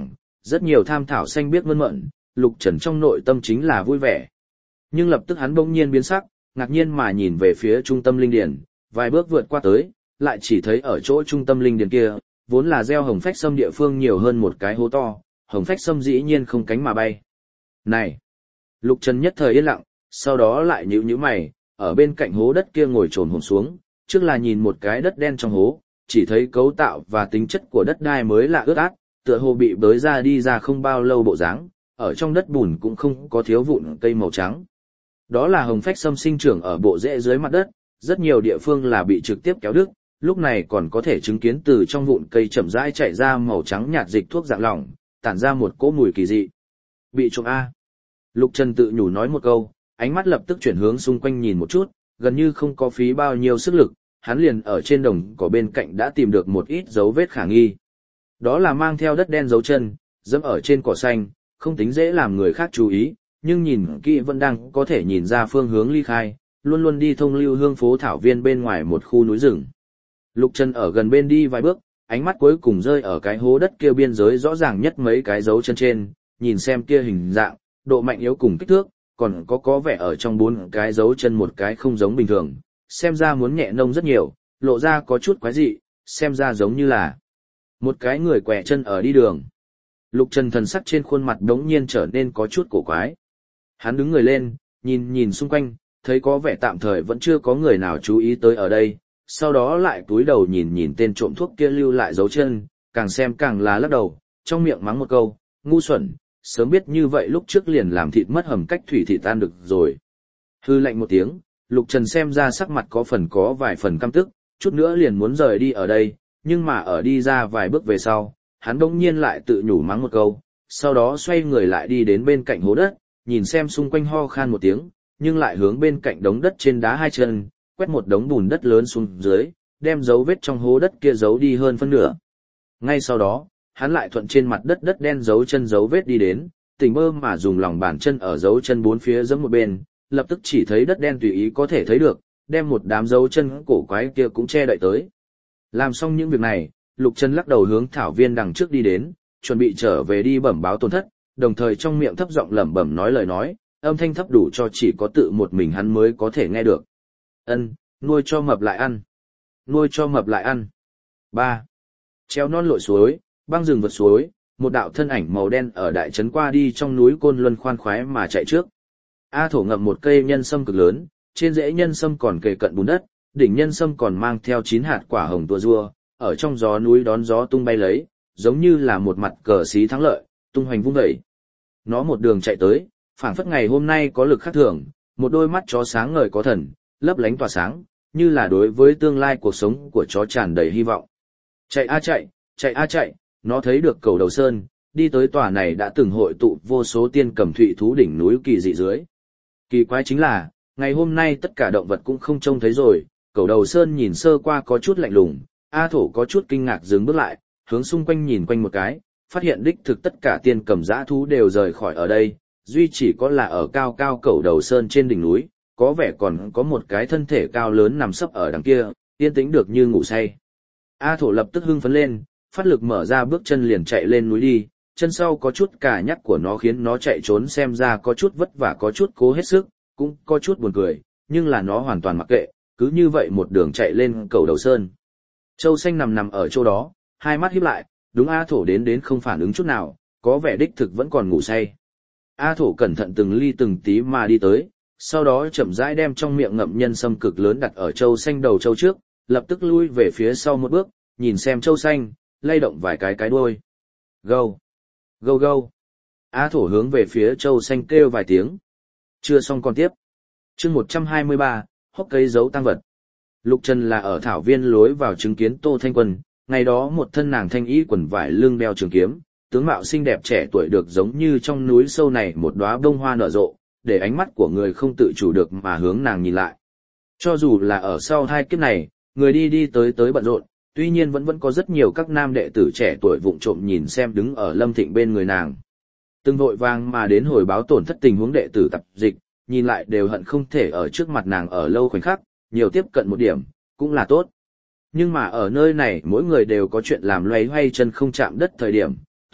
rất nhiều tham thảo xanh biếc mơn mởn, Lục Trần trong nội tâm chính là vui vẻ. Nhưng lập tức hắn bỗng nhiên biến sắc, ngạc nhiên mà nhìn về phía trung tâm linh điển, vài bước vượt qua tới, lại chỉ thấy ở chỗ trung tâm linh điển kia, vốn là gieo hồng phách sâm địa phương nhiều hơn một cái hố to, hồng phách sâm dĩ nhiên không cánh mà bay. Này! Lục Trần nhất thời yên lặng, sau đó lại nhíu mày, ở bên cạnh hố đất kia ngồi trồn hổm xuống, trước là nhìn một cái đất đen trong hố, chỉ thấy cấu tạo và tính chất của đất đai mới lạ ướt át, tựa hồ bị bới ra đi ra không bao lâu bộ dáng, ở trong đất bùn cũng không có thiếu vụn cây màu trắng. Đó là hồng phách sâm sinh trưởng ở bộ rễ dưới mặt đất, rất nhiều địa phương là bị trực tiếp kéo đứt, lúc này còn có thể chứng kiến từ trong vụn cây chậm rãi chảy ra màu trắng nhạt dịch thuốc dạng lỏng, tản ra một cỗ mùi kỳ dị. Bị trộm a. Lục Trần tự nhủ nói một câu, ánh mắt lập tức chuyển hướng xung quanh nhìn một chút, gần như không có phí bao nhiêu sức lực, hắn liền ở trên đồng cỏ bên cạnh đã tìm được một ít dấu vết khả nghi. Đó là mang theo đất đen dấu chân, dẫm ở trên cỏ xanh, không tính dễ làm người khác chú ý, nhưng nhìn kỹ vẫn đang có thể nhìn ra phương hướng ly khai, luôn luôn đi thông lưu hương phố thảo viên bên ngoài một khu núi rừng. Lục Trần ở gần bên đi vài bước, ánh mắt cuối cùng rơi ở cái hố đất kia biên giới rõ ràng nhất mấy cái dấu chân trên, nhìn xem kia hình dạng, độ mạnh yếu cùng kích thước, còn có vẻ ở trong 4 cái dấu chân một cái không giống bình thường, xem ra muốn nhẹ nông rất nhiều, lộ ra có chút quái dị, xem ra giống như là một cái người quẹ chân ở đi đường. Lục Trần thần sắc trên khuôn mặt đống nhiên trở nên có chút cổ quái. Hắn đứng người lên, nhìn xung quanh, thấy có vẻ tạm thời vẫn chưa có người nào chú ý tới ở đây, sau đó lại túi đầu nhìn tên trộm thuốc kia lưu lại dấu chân, càng xem càng là lắc đầu, trong miệng mắng một câu, ngu xuẩn, sớm biết như vậy lúc trước liền làm thịt mất hầm cách thủy thịt tan được rồi. Hư lạnh một tiếng, Lục Trần xem ra sắc mặt có vài phần căm tức, chút nữa liền muốn rời đi ở đây, nhưng mà ở đi ra vài bước về sau, hắn bỗng nhiên lại tự nhủ mắng một câu, sau đó xoay người lại đi đến bên cạnh hố đất, nhìn xem xung quanh ho khan một tiếng, nhưng lại hướng bên cạnh đống đất trên đá hai chân, quét một đống bùn đất lớn xuống dưới, đem dấu vết trong hố đất kia giấu đi hơn phân nửa. Ngay sau đó, hắn lại thuận trên mặt đất đất đen dấu chân dấu vết đi đến, tỉnh bơ mà dùng lòng bàn chân ở dấu chân bốn phía giẫm một bên, lập tức chỉ thấy đất đen tùy ý có thể thấy được, đem một đám dấu chân cổ quái kia cũng che đậy tới. Làm xong những việc này, Lục Trần lắc đầu hướng thảo viên đằng trước đi đến, chuẩn bị trở về đi bẩm báo tổn thất, đồng thời trong miệng thấp giọng lẩm bẩm nói lời nói, âm thanh thấp đủ cho chỉ có tự một mình hắn mới có thể nghe được. Nuôi cho mập lại ăn. Nuôi cho mập lại ăn. 3. Treo non lội suối, băng rừng vượt suối, một đạo thân ảnh màu đen ở đại trấn qua đi trong núi Côn Luân khoan khoái mà chạy trước. A Thổ ngậm một cây nhân sâm cực lớn, trên rễ nhân sâm còn kề cận bùn đất, đỉnh nhân sâm còn mang theo 9 hạt quả hồng tua rua, ở trong gió núi đón gió tung bay lấy, giống như là một mặt cờ xí thắng lợi, tung hoành vung dậy. Nó một đường chạy tới, phảng phất ngày hôm nay có lực khác thường, một đôi mắt chó sáng ngời có thần, lấp lánh tỏa sáng, như là đối với tương lai cuộc sống của chó tràn đầy hy vọng. Chạy a chạy, chạy a chạy, nó thấy được cầu đầu sơn, đi tới tòa này đã từng hội tụ vô số tiên cầm thụy thú đỉnh núi kỳ dị dưới. Kỳ quái chính là, ngày hôm nay tất cả động vật cũng không trông thấy rồi, cầu đầu sơn nhìn sơ qua có chút lạnh lùng, A Thổ có chút kinh ngạc dừng bước lại, hướng xung quanh nhìn quanh một cái, phát hiện đích thực tất cả tiên cầm dã thú đều rời khỏi ở đây, duy chỉ có là ở cao cao cầu đầu sơn trên đỉnh núi, có vẻ còn có một cái thân thể cao lớn nằm sấp ở đằng kia, yên tĩnh được như ngủ say. A Thổ lập tức hưng phấn lên, phát lực mở ra bước chân liền chạy lên núi đi, chân sau có chút cà nhắc của nó khiến nó chạy trốn xem ra có chút vất vả có chút cố hết sức, cũng có chút buồn cười, nhưng là nó hoàn toàn mặc kệ, cứ như vậy một đường chạy lên cầu đầu sơn. Châu xanh nằm ở chỗ đó, hai mắt híp lại, đúng A Thổ đến không phản ứng chút nào, có vẻ đích thực vẫn còn ngủ say. A Thổ cẩn thận từng ly từng tí mà đi tới, sau đó chậm rãi đem trong miệng ngậm nhân sâm cực lớn đặt ở châu xanh đầu châu trước, lập tức lui về phía sau một bước, nhìn xem châu xanh, lay động vài cái đuôi. Gâu, gâu gâu. A Thổ hướng về phía châu xanh kêu vài tiếng. Chưa xong còn tiếp. Chương 123, hốc cây giấu tăng vật. Lục Trần là ở thảo viên lối vào chứng kiến Tô Thanh Quân, ngày đó một thân nàng thanh y quần vải lưng đeo trường kiếm, tướng mạo xinh đẹp trẻ tuổi được giống như trong núi sâu này một đóa bông hoa nở rộ, để ánh mắt của người không tự chủ được mà hướng nàng nhìn lại. Cho dù là ở sau hai kiếp này, người đi tới bận rộn, tuy nhiên vẫn có rất nhiều các nam đệ tử trẻ tuổi vụng trộm nhìn xem đứng ở Lâm Thịnh bên người nàng. Từng vội vàng mà đến hồi báo tổn thất tình huống đệ tử tập dịch, nhìn lại đều hận không thể ở trước mặt nàng ở lâu khoảnh khắc, nhiều tiếp cận một điểm, cũng là tốt. Nhưng mà ở nơi này mỗi người đều có chuyện làm loay hoay chân không chạm đất thời điểm,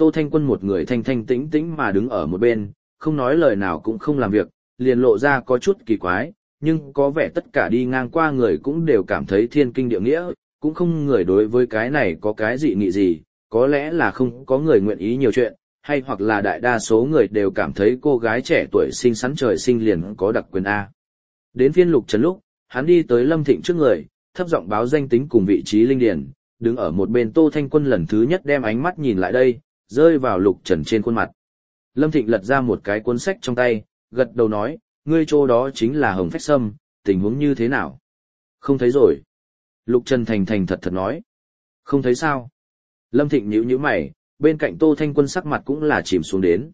Tô Thanh Quân một người thanh thanh tĩnh tĩnh mà đứng ở một bên, không nói lời nào cũng không làm việc, liền lộ ra có chút kỳ quái, nhưng có vẻ tất cả đi ngang qua người cũng đều cảm thấy thiên kinh địa nghĩa, cũng không người đối với cái này có cái dị nghị gì, có lẽ là không có người nguyện ý nhiều chuyện, hay hoặc là đại đa số người đều cảm thấy cô gái trẻ tuổi xinh xắn trời sinh liền có đặc quyền A. Đến phiên Lục Trần lúc, hắn đi tới Lâm Thịnh trước người, thấp giọng báo danh tính cùng vị trí linh điển, đứng ở một bên Tô Thanh Quân lần thứ nhất đem ánh mắt nhìn lại đây, rơi vào Lục Trần trên khuôn mặt. Lâm Thịnh lật ra một cái cuốn sách trong tay, gật đầu nói, ngươi chỗ đó chính là Hồng Phách Sâm, tình huống như thế nào? Không thấy rồi. Lục Trần thành thành thật thật nói. Không thấy sao? Lâm Thịnh nhíu nhíu mày, bên cạnh Tô Thanh Quân sắc mặt cũng là chìm xuống đến.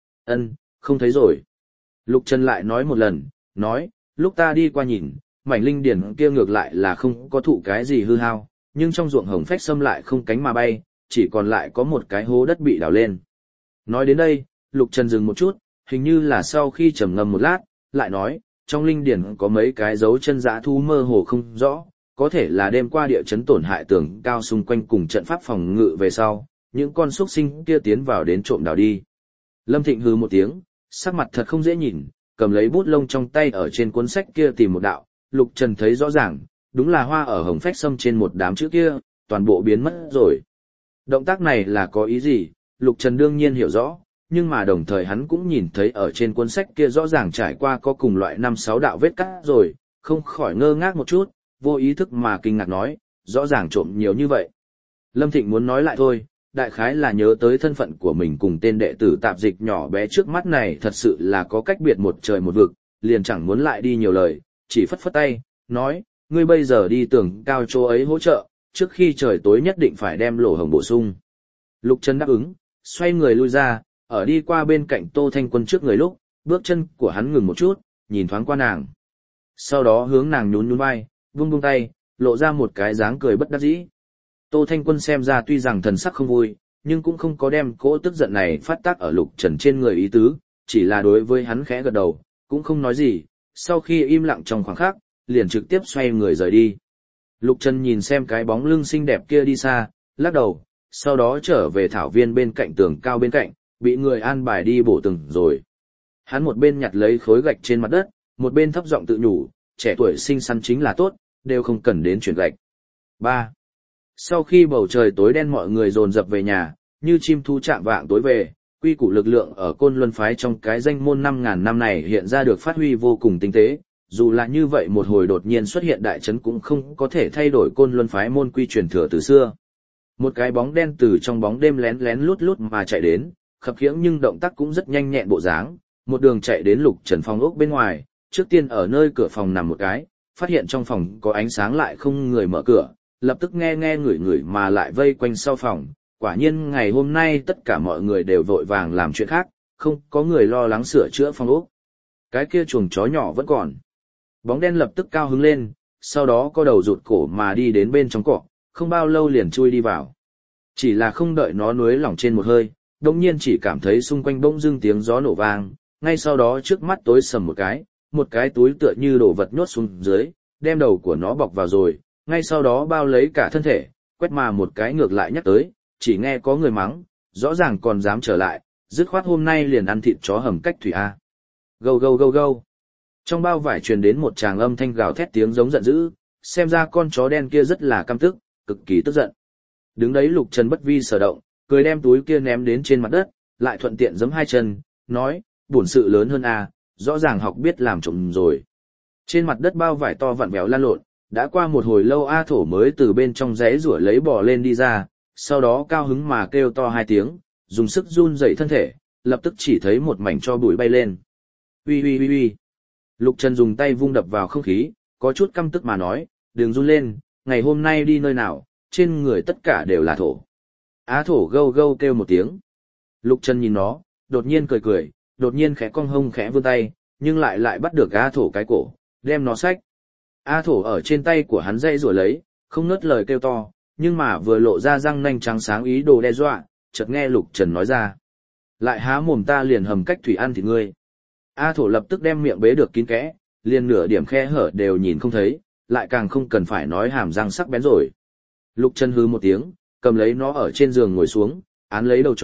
Không thấy rồi. Lục Trần lại nói một lần, nói, lúc ta đi qua nhìn, mảnh linh điển kia ngược lại là không có thụ cái gì hư hao, nhưng trong ruộng Hồng Phách Sâm lại không cánh mà bay, chỉ còn lại có một cái hố đất bị đào lên. Nói đến đây, Lục Trần dừng một chút, hình như là sau khi trầm ngâm một lát, lại nói, trong linh điển có mấy cái dấu chân dã thú mơ hồ không rõ, có thể là đêm qua địa chấn tổn hại tường cao xung quanh cùng trận pháp phòng ngự về sau, những con xuất sinh kia tiến vào đến trộm đào đi. Lâm Thịnh hừ một tiếng, sắc mặt thật không dễ nhìn, cầm lấy bút lông trong tay ở trên cuốn sách kia tìm một đạo, Lục Trần thấy rõ ràng, đúng là hoa ở Hồng Phách Sâm trên một đám chữ kia, toàn bộ biến mất rồi. Động tác này là có ý gì, Lục Trần đương nhiên hiểu rõ, nhưng mà đồng thời hắn cũng nhìn thấy ở trên cuốn sách kia rõ ràng trải qua có cùng loại 5-6 đạo vết cắt rồi, không khỏi ngơ ngác một chút, vô ý thức mà kinh ngạc nói, rõ ràng trộm nhiều như vậy. Lâm Thịnh muốn nói lại thôi, đại khái là nhớ tới thân phận của mình cùng tên đệ tử tạp dịch nhỏ bé trước mắt này thật sự là có cách biệt một trời một vực, liền chẳng muốn lại đi nhiều lời, chỉ phất phất tay, nói, ngươi bây giờ đi tường cao chỗ ấy hỗ trợ, trước khi trời tối nhất định phải đem lỗ hổng bổ sung. Lục Trần đáp ứng, xoay người lui ra, ở đi qua bên cạnh Tô Thanh Quân trước người lúc, bước chân của hắn ngừng một chút, nhìn thoáng qua nàng. Sau đó hướng nàng nhún nhún vai, vung vung tay, lộ ra một cái dáng cười bất đắc dĩ. Tô Thanh Quân xem ra tuy rằng thần sắc không vui, nhưng cũng không có đem cỗ tức giận này phát tác ở Lục Trần trên người ý tứ, chỉ là đối với hắn khẽ gật đầu, cũng không nói gì, sau khi im lặng trong khoảng khắc, liền trực tiếp xoay người rời đi. Lục Trần nhìn xem cái bóng lưng xinh đẹp kia đi xa, lắc đầu, sau đó trở về thảo viên bên cạnh tường cao bên cạnh, bị người an bài đi bổ từng rồi. Hắn một bên nhặt lấy khối gạch trên mặt đất, một bên thấp giọng tự nhủ, trẻ tuổi xinh xắn chính là tốt, đều không cần đến chuyển gạch. 3. Sau khi bầu trời tối đen mọi người dồn dập về nhà, như chim thu chạm vạng tối về, quy củ lực lượng ở Côn Luân phái trong cái danh môn 5.000 năm này hiện ra được phát huy vô cùng tinh tế, dù là như vậy một hồi đột nhiên xuất hiện đại trấn cũng không có thể thay đổi Côn Luân phái môn quy truyền thừa từ xưa. Một cái bóng đen từ trong bóng đêm lén lén lút lút mà chạy đến, khập khiễng nhưng động tác cũng rất nhanh nhẹn bộ dáng, một đường chạy đến Lục Trần phòng ốc bên ngoài, trước tiên ở nơi cửa phòng nằm một cái, phát hiện trong phòng có ánh sáng lại không người mở cửa, lập tức nghe ngửi mà lại vây quanh sau phòng, quả nhiên ngày hôm nay tất cả mọi người đều vội vàng làm chuyện khác, không có người lo lắng sửa chữa phòng ốc. Cái kia chuồng chó nhỏ vẫn còn. Bóng đen lập tức cao hứng lên, sau đó có đầu rụt cổ mà đi đến bên trong cỏ, không bao lâu liền chui đi vào. Chỉ là không đợi nó nuối lỏng trên một hơi, đồng nhiên chỉ cảm thấy xung quanh bỗng dưng tiếng gió nổ vang, ngay sau đó trước mắt tối sầm một cái túi tựa như đồ vật nhốt xuống dưới, đem đầu của nó bọc vào rồi, ngay sau đó bao lấy cả thân thể, quét mà một cái ngược lại nhắc tới, chỉ nghe có người mắng, rõ ràng còn dám trở lại, dứt khoát hôm nay liền ăn thịt chó hầm cách thủy A. Gâu gâu gâu gâu. Trong bao vải truyền đến một tràng âm thanh gào thét tiếng giống giận dữ, xem ra con chó đen kia rất là căm tức, cực kỳ tức giận. Đứng đấy Lục Trần bất vi sở động, cười đem túi kia ném đến trên mặt đất, lại thuận tiện giẫm hai chân, nói, bổn sự lớn hơn A, rõ ràng học biết làm trộm rồi. Trên mặt đất bao vải to vặn vẹo lan lộn, đã qua một hồi lâu A Thổ mới từ bên trong giấy rủa lấy bò lên đi ra, sau đó cao hứng mà kêu to hai tiếng, dùng sức run dậy thân thể, lập tức chỉ thấy một mảnh tro bụi bay lên. Ui ui ui ui. Lục Trần dùng tay vung đập vào không khí, có chút căm tức mà nói, đừng run lên, ngày hôm nay đi nơi nào, trên người tất cả đều là thổ. Á Thổ gâu gâu kêu một tiếng. Lục Trần nhìn nó, đột nhiên cười, đột nhiên khẽ cong hông khẽ vươn tay, nhưng lại bắt được Á Thổ cái cổ, đem nó xách. Á Thổ ở trên tay của hắn dây rủa lấy, không ngớt lời kêu to, nhưng mà vừa lộ ra răng nanh trắng sáng ý đồ đe dọa, chợt nghe Lục Trần nói ra. Lại há mồm ta liền hầm cách thủy ăn thịt ngươi. A Thổ lập tức đem miệng bế được kín kẽ, liền nửa điểm khe hở đều nhìn không thấy, lại càng không cần phải nói hàm răng sắc bén rồi. Lục Trần hừ một tiếng, cầm lấy nó ở trên giường ngồi xuống, án lấy đầu chó,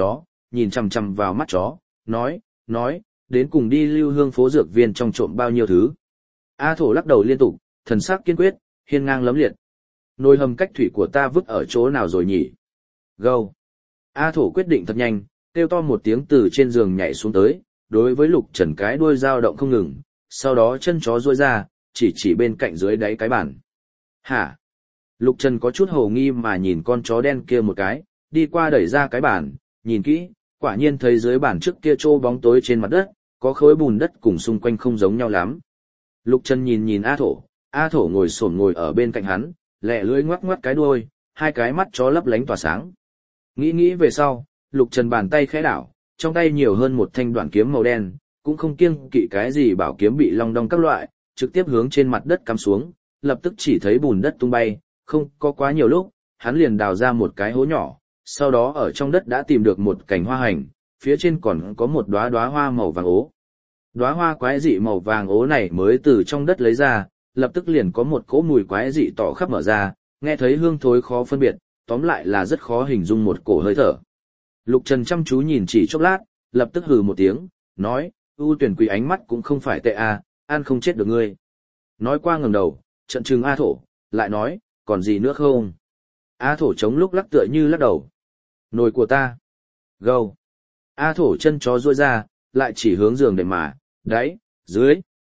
nhìn chằm chằm vào mắt chó, nói, đến cùng đi Lưu Hương phố dược viên trong trộm bao nhiêu thứ. A Thổ lắc đầu liên tục, thần sắc kiên quyết, hiên ngang lấm liệt. Nồi hầm cách thủy của ta vứt ở chỗ nào rồi nhỉ? Gâu. A Thổ quyết định thật nhanh, kêu to một tiếng từ trên giường nhảy xuống tới, đối với Lục Trần cái đuôi dao động không ngừng, sau đó chân chó duỗi ra, chỉ bên cạnh dưới đáy cái bàn. Hả? Lục Trần có chút hồ nghi mà nhìn con chó đen kia một cái, đi qua đẩy ra cái bàn, nhìn kỹ, quả nhiên thấy dưới bàn trước kia trô bóng tối trên mặt đất, có khối bùn đất cùng xung quanh không giống nhau lắm. Lục Trần nhìn A Thổ ngồi xổm ngồi ở bên cạnh hắn, lẹ lưỡi ngoắc ngoắc cái đuôi, hai cái mắt chó lấp lánh tỏa sáng. Nghĩ về sau, Lục Trần bàn tay khẽ đảo, trong tay nhiều hơn một thanh đoạn kiếm màu đen, cũng không kiêng kỵ cái gì bảo kiếm bị long đong các loại, trực tiếp hướng trên mặt đất cắm xuống, lập tức chỉ thấy bùn đất tung bay, không có quá nhiều lúc, hắn liền đào ra một cái hố nhỏ, sau đó ở trong đất đã tìm được một cành hoa hành, phía trên còn có một đóa hoa màu vàng ố. Đóa hoa quái dị màu vàng ố này mới từ trong đất lấy ra, lập tức liền có một cỗ mùi quái dị tỏ khắp mở ra, nghe thấy hương thối khó phân biệt, tóm lại là rất khó hình dung một cổ hơi thở. Lục Trần chăm chú nhìn chỉ chốc lát, lập tức hừ một tiếng, nói, ưu tuyển quỷ ánh mắt cũng không phải tệ à, ăn không chết được ngươi. Nói qua ngẩng đầu, trận trừng A Thổ, lại nói, còn gì nữa không? A Thổ chống lúc lắc tựa như lắc đầu. Nồi của ta. Gâu. A Thổ chân chó duỗi ra, lại chỉ hướng giường để mà, đáy, dưới.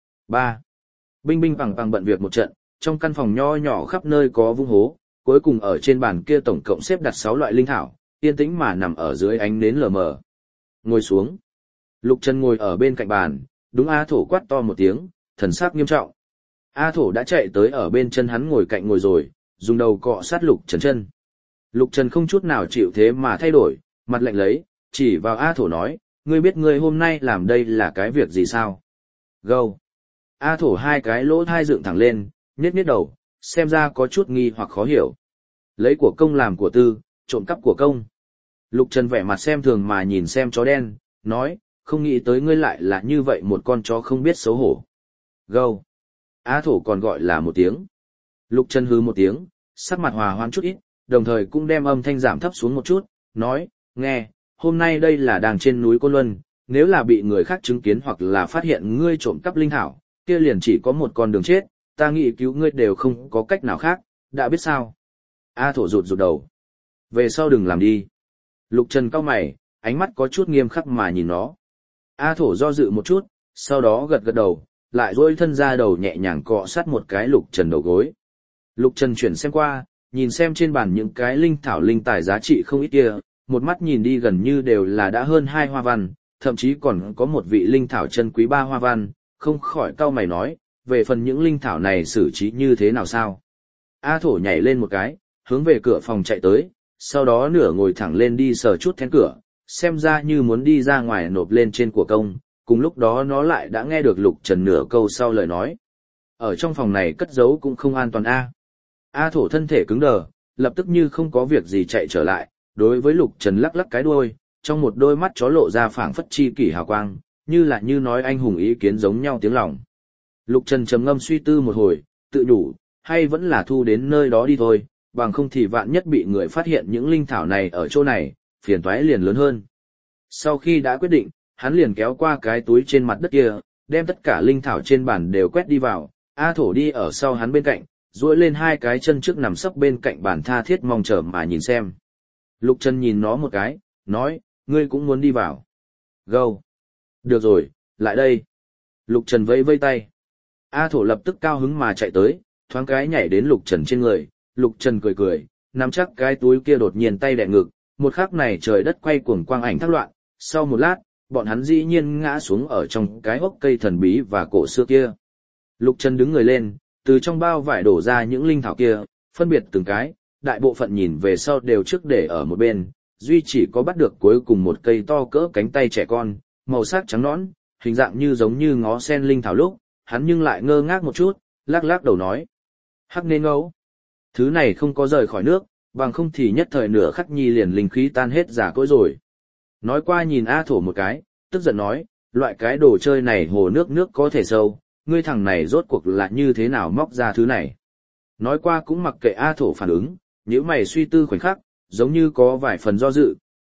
3. Binh binh bằng bận việc một trận, trong căn phòng nho nhỏ khắp nơi có vung hố, cuối cùng ở trên bàn kia tổng cộng xếp đặt 6 loại linh thảo, yên tĩnh mà nằm ở dưới ánh nến lờ mờ. Ngồi xuống. Lục Trần ngồi ở bên cạnh bàn, đúng A Thổ quát to một tiếng, thần sắc nghiêm trọng. A Thổ đã chạy tới ở bên chân hắn ngồi cạnh ngồi rồi, dùng đầu cọ sát Lục Trần chân. Lục Trần không chút nào chịu thế mà thay đổi, mặt lạnh lấy, chỉ vào A Thổ nói, ngươi biết ngươi hôm nay làm đây là cái việc gì sao? Gâu. A Thổ hai cái lỗ thai dựng thẳng lên, nhếch đầu, xem ra có chút nghi hoặc khó hiểu. Lấy của công làm của tư, trộm cắp của công. Lục Trần vẻ mặt xem thường mà nhìn xem chó đen, nói, không nghĩ tới ngươi lại là như vậy một con chó không biết xấu hổ. Gâu. A Thổ còn gọi là một tiếng. Lục Trần hứ một tiếng, sắc mặt hòa hoãn chút ít, đồng thời cũng đem âm thanh giảm thấp xuống một chút, nói, nghe, hôm nay đây là đàng trên núi Côn Luân, nếu là bị người khác chứng kiến hoặc là phát hiện ngươi trộm cắp linh thảo, kia liền chỉ có một con đường chết, ta nghĩ cứu ngươi đều không có cách nào khác, đã biết sao. A Thổ rụt đầu. Về sau đừng làm đi. Lục Trần cau mày, ánh mắt có chút nghiêm khắc mà nhìn nó. A Thổ do dự một chút, sau đó gật đầu, lại duỗi thân ra đầu nhẹ nhàng cọ sát một cái Lục Trần đầu gối. Lục Trần chuyển xem qua, nhìn xem trên bàn những cái linh thảo linh tài giá trị không ít kia, một mắt nhìn đi gần như đều là đã hơn 2 hoa văn, thậm chí còn có một vị linh thảo chân quý 3 hoa văn, không khỏi cau mày nói, về phần những linh thảo này xử trí như thế nào sao? A Thổ nhảy lên một cái, hướng về cửa phòng chạy tới, sau đó nửa ngồi thẳng lên đi sờ chút then cửa, xem ra như muốn đi ra ngoài nộp lên trên của công, cùng lúc đó nó lại đã nghe được Lục Trần nửa câu sau lời nói. Ở trong phòng này cất giấu cũng không an toàn a. A Thổ thân thể cứng đờ, lập tức như không có việc gì chạy trở lại, đối với Lục Trần lắc lắc cái đuôi, trong một đôi mắt chó lộ ra phảng phất chi kỷ hào quang, như là như nói anh hùng ý kiến giống nhau tiếng lòng. Lục Trần trầm ngâm suy tư một hồi, tự nhủ, hay vẫn là thu đến nơi đó đi thôi, bằng không thì vạn nhất bị người phát hiện những linh thảo này ở chỗ này, phiền toái liền lớn hơn. Sau khi đã quyết định, hắn liền kéo qua cái túi trên mặt đất kia, đem tất cả linh thảo trên bàn đều quét đi vào, A Thổ đi ở sau hắn bên cạnh, duỗi lên hai cái chân trước nằm sấp bên cạnh bàn tha thiết mong chờ mà nhìn xem. Lục Trần nhìn nó một cái, nói, ngươi cũng muốn đi vào. Gâu. Được rồi, lại đây. Lục Trần vẫy vây tay. A Thổ lập tức cao hứng mà chạy tới, thoáng cái nhảy đến Lục Trần trên người, Lục Trần cười, nắm chắc cái túi kia đột nhiên tay đè ngực, một khắc này trời đất quay cuồng quang ảnh thác loạn, sau một lát, bọn hắn dĩ nhiên ngã xuống ở trong cái hốc cây thần bí và cổ xưa kia. Lục Trần đứng người lên, từ trong bao vải đổ ra những linh thảo kia, phân biệt từng cái, đại bộ phận nhìn về sau đều trước để ở một bên, duy chỉ có bắt được cuối cùng một cây to cỡ cánh tay trẻ con, màu sắc trắng nõn, hình dạng như giống như ngó sen linh thảo lúc, hắn nhưng lại ngơ ngác một chút, lắc lắc đầu nói. Hắc nên ngấu. Thứ này không có rời khỏi nước, bằng không thì nhất thời nửa khắc nhi liền linh khí tan hết giả cỗi rồi. Nói qua nhìn A Thổ một cái, tức giận nói, loại cái đồ chơi này hồ nước có thể sâu, ngươi thằng này rốt cuộc là như thế nào móc ra thứ này. Nói qua cũng mặc kệ A Thổ phản ứng, nhíu mày suy tư khoảnh khắc, giống như có vài phần do dự,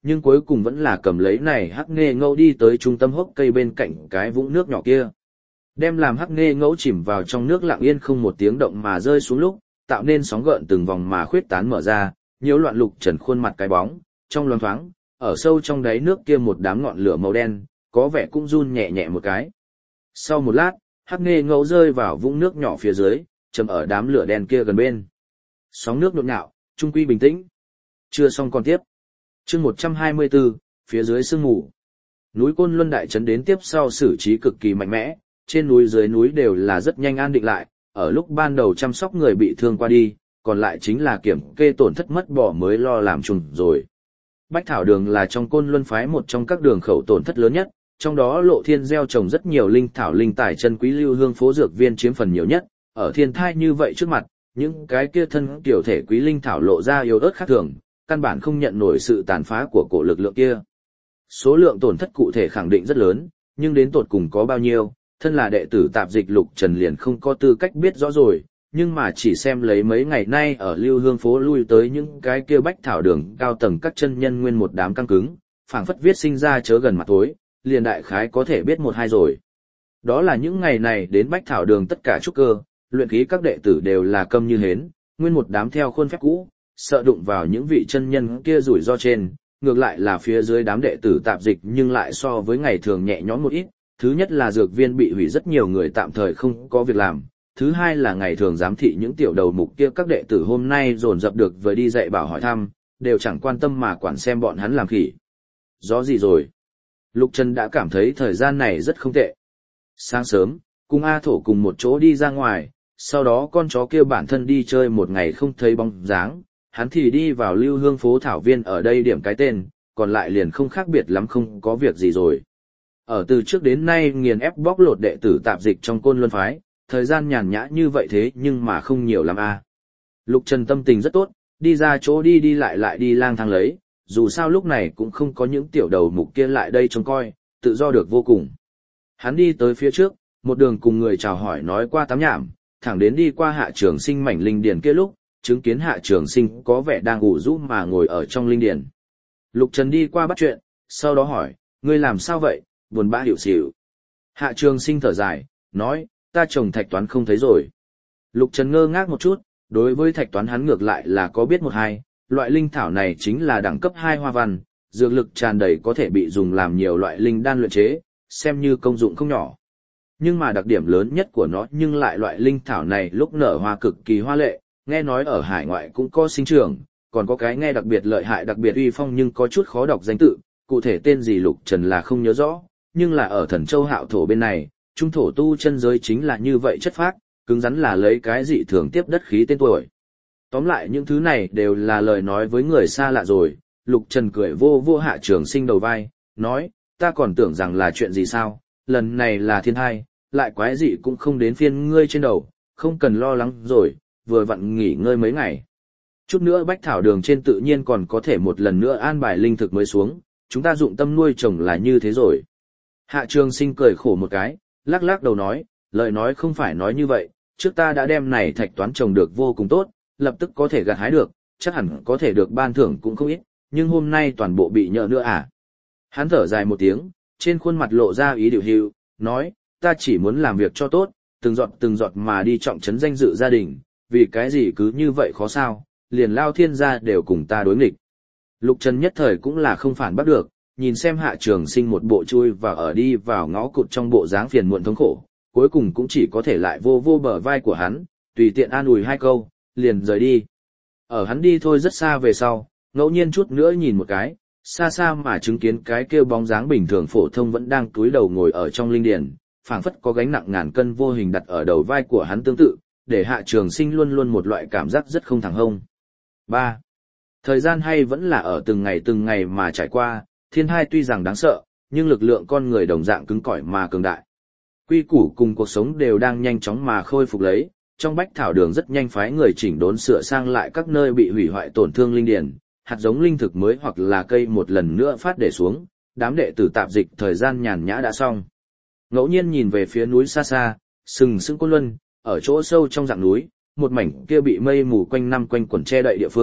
nhưng cuối cùng vẫn là cầm lấy này hắc nghê ngẫu đi tới trung tâm hốc cây bên cạnh cái vũng nước nhỏ kia. Đem làm hắc nghê ngẫu chìm vào trong nước lặng yên không một tiếng động mà rơi xuống lúc, tạo nên sóng gợn từng vòng mà khuyết tán mở ra, nhiễu loạn Lục Trần khuôn mặt cái bóng, trong loáng thoáng, ở sâu trong đáy nước kia một đám ngọn lửa màu đen, có vẻ cũng run nhẹ nhẹ một cái. Sau một lát, hắc nghê ngẫu rơi vào vũng nước nhỏ phía dưới, chầm ở đám lửa đen kia gần bên. Sóng nước nhộn nhạo, trung quy bình tĩnh. Chưa xong còn tiếp. Chương 124, phía dưới sương mù. Núi Côn Luân đại trấn đến tiếp sau xử trí cực kỳ mạnh mẽ, trên núi dưới núi đều là rất nhanh an định lại, ở lúc ban đầu chăm sóc người bị thương qua đi, còn lại chính là kiểm kê tổn thất mất bỏ mới lo làm trùng rồi. Bách Thảo Đường là trong Côn Luân phái một trong các đường khẩu tổn thất lớn nhất, trong đó Lộ Thiên gieo trồng rất nhiều linh thảo linh tài chân quý lưu hương phố dược viên chiếm phần nhiều nhất, ở thiên thai như vậy trước mặt, những cái kia thân tiểu thể quý linh thảo lộ ra yếu ớt khác thường, căn bản không nhận nổi sự tàn phá của cổ lực lượng kia. Số lượng tổn thất cụ thể khẳng định rất lớn, nhưng đến tột cùng có bao nhiêu, thân là đệ tử tạp dịch Lục Trần liền không có tư cách biết rõ rồi, nhưng mà chỉ xem lấy mấy ngày nay ở lưu hương phố lui tới những cái kia Bách Thảo Đường cao tầng các chân nhân nguyên một đám căng cứng, phảng phất viết sinh ra chớ gần mặt tối, liền đại khái có thể biết một hai rồi. Đó là những ngày này đến Bách Thảo Đường tất cả trúc cơ, luyện khí các đệ tử đều là câm như hến, nguyên một đám theo khuôn phép cũ, sợ đụng vào những vị chân nhân kia rủi ro trên, ngược lại là phía dưới đám đệ tử tạp dịch nhưng lại so với ngày thường nhẹ nhõm một ít. Thứ nhất là dược viên bị hủy rất nhiều người tạm thời không có việc làm, thứ hai là ngày thường giám thị những tiểu đầu mục kia các đệ tử hôm nay dồn dập được vừa đi dạy bảo hỏi thăm, đều chẳng quan tâm mà quản xem bọn hắn làm khỉ. Gió gì rồi? Lục Trần đã cảm thấy thời gian này rất không tệ. Sáng sớm, cùng A Thổ cùng một chỗ đi ra ngoài, sau đó con chó kia bản thân đi chơi một ngày không thấy bóng dáng, hắn thì đi vào lưu hương phố thảo viên ở đây điểm cái tên, còn lại liền không khác biệt lắm không có việc gì rồi. Ở từ trước đến nay nghiền ép bóc lột đệ tử tạp dịch trong Côn Luân phái, thời gian nhàn nhã như vậy thế nhưng mà không nhiều lắm a. Lục Trần tâm tình rất tốt, đi ra chỗ đi lại đi lang thang lấy, dù sao lúc này cũng không có những tiểu đầu mục kia lại đây trông coi, tự do được vô cùng. Hắn đi tới phía trước, một đường cùng người chào hỏi nói qua tám nhảm, thẳng đến đi qua Hạ Trường Sinh mảnh linh điền kia lúc, chứng kiến Hạ Trường Sinh có vẻ đang ngủ rũ mà ngồi ở trong linh điền. Lục Trần đi qua bắt chuyện, sau đó hỏi, ngươi làm sao vậy, buồn bã hiểu xỉu. Hạ Trường Sinh thở dài, nói, ta trồng thạch toán không thấy rồi. Lục Trần ngơ ngác một chút, đối với thạch toán hắn ngược lại là có biết một hai, loại linh thảo này chính là đẳng cấp 2 hoa văn, dược lực tràn đầy có thể bị dùng làm nhiều loại linh đan luyện chế, xem như công dụng không nhỏ. Nhưng mà đặc điểm lớn nhất của nó nhưng lại loại linh thảo này lúc nở hoa cực kỳ hoa lệ, nghe nói ở hải ngoại cũng có sinh trưởng, còn có cái nghe đặc biệt lợi hại đặc biệt uy phong nhưng có chút khó đọc danh tự, cụ thể tên gì Lục Trần là không nhớ rõ, nhưng là ở Thần Châu Hạo thổ bên này, trung thổ tu chân giới chính là như vậy chất phác, cứng rắn là lấy cái dị thường tiếp đất khí tên tuổi. Tóm lại những thứ này đều là lời nói với người xa lạ rồi, Lục Trần cười vô vô Hạ Trường Sinh đầu vai, nói, ta còn tưởng rằng là chuyện gì sao, lần này là thiên hai, lại quái dị cũng không đến phiên ngươi trên đầu, không cần lo lắng rồi, vừa vặn nghỉ ngơi mấy ngày. Chút nữa Bách Thảo Đường trên tự nhiên còn có thể một lần nữa an bài linh thực mới xuống, chúng ta dụng tâm nuôi trồng là như thế rồi. Hạ Trường Sinh cười khổ một cái, lắc lắc đầu nói, lời nói không phải nói như vậy, trước ta đã đem này thạch toán trồng được vô cùng tốt, lập tức có thể gặt hái được, chắc hẳn có thể được ban thưởng cũng không ít, nhưng hôm nay toàn bộ bị nhỡ nữa à. Hắn thở dài một tiếng, trên khuôn mặt lộ ra ý điều hữu, nói, ta chỉ muốn làm việc cho tốt, từng giọt mà đi trọng trấn danh dự gia đình, vì cái gì cứ như vậy khó sao, liền Lao Thiên gia đều cùng ta đối nghịch. Lục Trần nhất thời cũng là không phản bắt được, nhìn xem Hạ Trường Sinh một bộ chui và ở đi vào ngõ cụt trong bộ dáng phiền muộn thống khổ, cuối cùng cũng chỉ có thể lại vô bờ vai của hắn, tùy tiện an ủi hai câu, liền rời đi. Ở hắn đi thôi rất xa về sau, ngẫu nhiên chút nữa nhìn một cái, xa xa mà chứng kiến cái kêu bóng dáng bình thường phổ thông vẫn đang cúi đầu ngồi ở trong linh điền, phảng phất có gánh nặng ngàn cân vô hình đặt ở đầu vai của hắn tương tự, để Hạ Trường Sinh luôn luôn một loại cảm giác rất không thẳng hông. 3. Thời gian hay vẫn là ở từng ngày mà trải qua, thiên hai tuy rằng đáng sợ, nhưng lực lượng con người đồng dạng cứng cỏi mà cường đại. Quy củ cùng cuộc sống đều đang nhanh chóng mà khôi phục lấy, trong Bách Thảo Đường rất nhanh phái người chỉnh đốn sửa sang lại các nơi bị hủy hoại tổn thương linh điền, hạt giống linh thực mới hoặc là cây một lần nữa phát để xuống, đám đệ tử tạp dịch thời gian nhàn nhã đã xong. Ngẫu nhiên nhìn về phía núi xa xa, sừng sững Côn Luân, ở chỗ sâu trong dạng núi, một mảnh kia bị mây mù quanh năm quanh quẩn che đậy địa phương,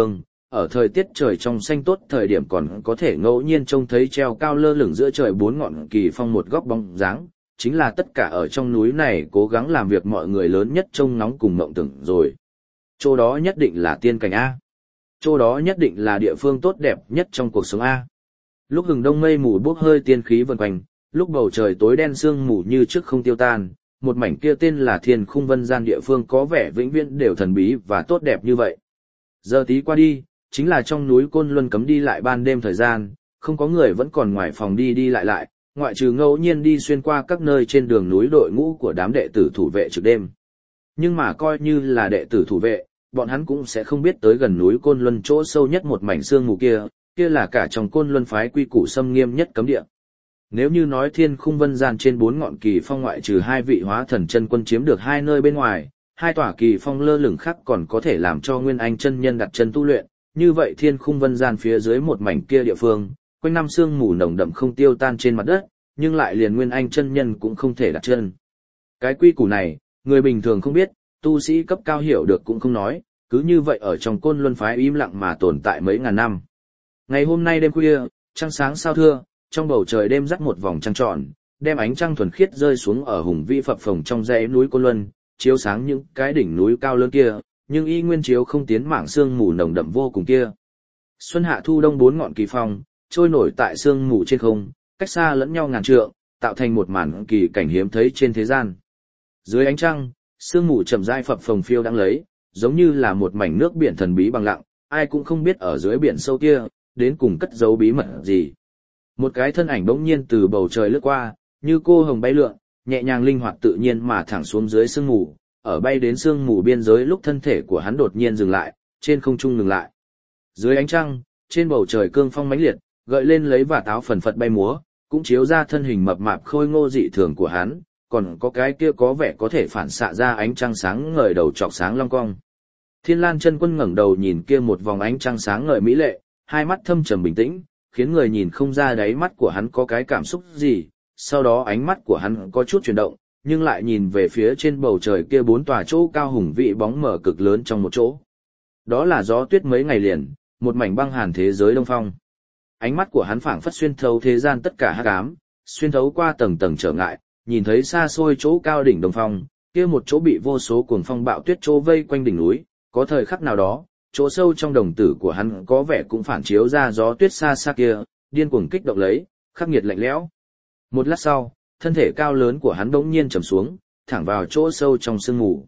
ở thời tiết trời trong xanh tốt thời điểm còn có thể ngẫu nhiên trông thấy treo cao lơ lửng giữa trời bốn ngọn kỳ phong một góc bóng dáng, chính là tất cả ở trong núi này cố gắng làm việc mọi người lớn nhất trông ngóng cùng mộng tưởng rồi. Chỗ đó nhất định là tiên cảnh A. Chỗ đó nhất định là địa phương tốt đẹp nhất trong cuộc sống A. Lúc hừng đông mây mù bốc hơi tiên khí vần quanh, lúc bầu trời tối đen sương mù như trước không tiêu tan, một mảnh kia tên là Thiên Khung Vân Gian địa phương có vẻ vĩnh viễn đều thần bí và tốt đẹp như vậy. Giờ tí qua đi, chính là trong núi Côn Luân cấm đi lại ban đêm thời gian, không có người vẫn còn ngoài phòng đi đi lại, ngoại trừ ngẫu nhiên đi xuyên qua các nơi trên đường núi đội ngũ của đám đệ tử thủ vệ trực đêm. Nhưng mà coi như là đệ tử thủ vệ, bọn hắn cũng sẽ không biết tới gần núi Côn Luân chỗ sâu nhất một mảnh sương mù kia, kia là cả trong Côn Luân phái quy củ xâm nghiêm nhất cấm địa. Nếu như nói Thiên Khung Vân Gian trên 4 ngọn kỳ phong ngoại trừ 2 vị hóa thần chân quân chiếm được 2 nơi bên ngoài, 2 tòa kỳ phong lơ lửng khác còn có thể làm cho Nguyên Anh chân nhân đặt chân tu luyện, như vậy Thiên Khung Vân Gian phía dưới một mảnh kia địa phương, quanh năm sương mù nồng đậm không tiêu tan trên mặt đất, nhưng lại liền Nguyên Anh chân nhân cũng không thể đặt chân. Cái quy củ này, người bình thường không biết, tu sĩ cấp cao hiểu được cũng không nói, cứ như vậy ở trong Côn Luân phái im lặng mà tồn tại mấy ngàn năm. Ngày hôm nay đêm khuya, trăng sáng sao thưa, trong bầu trời đêm dắt một vòng trăng tròn, đem ánh trăng thuần khiết rơi xuống ở hùng vĩ phập phồng trong dãy núi Côn Luân, chiếu sáng những cái đỉnh núi cao lớn kia, nhưng y nguyên chiếu không tiến mảng sương mù nồng đậm vô cùng kia. Xuân hạ thu đông 4 ngọn kỳ phong, trôi nổi tại sương mù trên không, cách xa lẫn nhau ngàn trượng, tạo thành một màn kỳ cảnh hiếm thấy trên thế gian. Dưới ánh trăng, sương mù chậm rãi phập phồng phiêu đang lấy, giống như là một mảnh nước biển thần bí bằng lặng, ai cũng không biết ở dưới biển sâu kia, đến cùng cất giấu bí mật gì. Một cái thân ảnh bỗng nhiên từ bầu trời lướt qua, như cô hồng bay lượn, nhẹ nhàng linh hoạt tự nhiên mà thẳng xuống dưới sương mù, ở bay đến sương mù biên giới lúc thân thể của hắn đột nhiên dừng lại, trên không trung ngừng lại. Dưới ánh trăng, trên bầu trời cương phong mãnh liệt, gợi lên lấy và táo phần phật bay múa, cũng chiếu ra thân hình mập mạp khôi ngô dị thường của hắn, còn có cái kia có vẻ có thể phản xạ ra ánh trăng sáng ngời đầu chọc sáng long cong. Thiên Lan chân quân ngẩng đầu nhìn kia một vòng ánh trăng sáng ngời mỹ lệ, hai mắt thâm trầm bình tĩnh, khiến người nhìn không ra đáy mắt của hắn có cái cảm xúc gì, sau đó ánh mắt của hắn có chút chuyển động, nhưng lại nhìn về phía trên bầu trời kia 4 tòa chỗ cao hùng vĩ bóng mở cực lớn trong một chỗ. Đó là gió tuyết mấy ngày liền, một mảnh băng hàn thế giới đông phong. Ánh mắt của hắn phảng phất xuyên thấu thế gian tất cả hắc ám, xuyên thấu qua tầng tầng trở ngại, nhìn thấy xa xôi chỗ cao đỉnh đông phong, kia một chỗ bị vô số cuồng phong bạo tuyết chỗ vây quanh đỉnh núi, có thời khắc nào đó, chỗ sâu trong đồng tử của hắn có vẻ cũng phản chiếu ra gió tuyết xa xa kia, điên cuồng kích động lấy, khắc nghiệt lạnh lẽo. Một lát sau, thân thể cao lớn của hắn bỗng nhiên trầm xuống, thẳng vào chỗ sâu trong sương mù.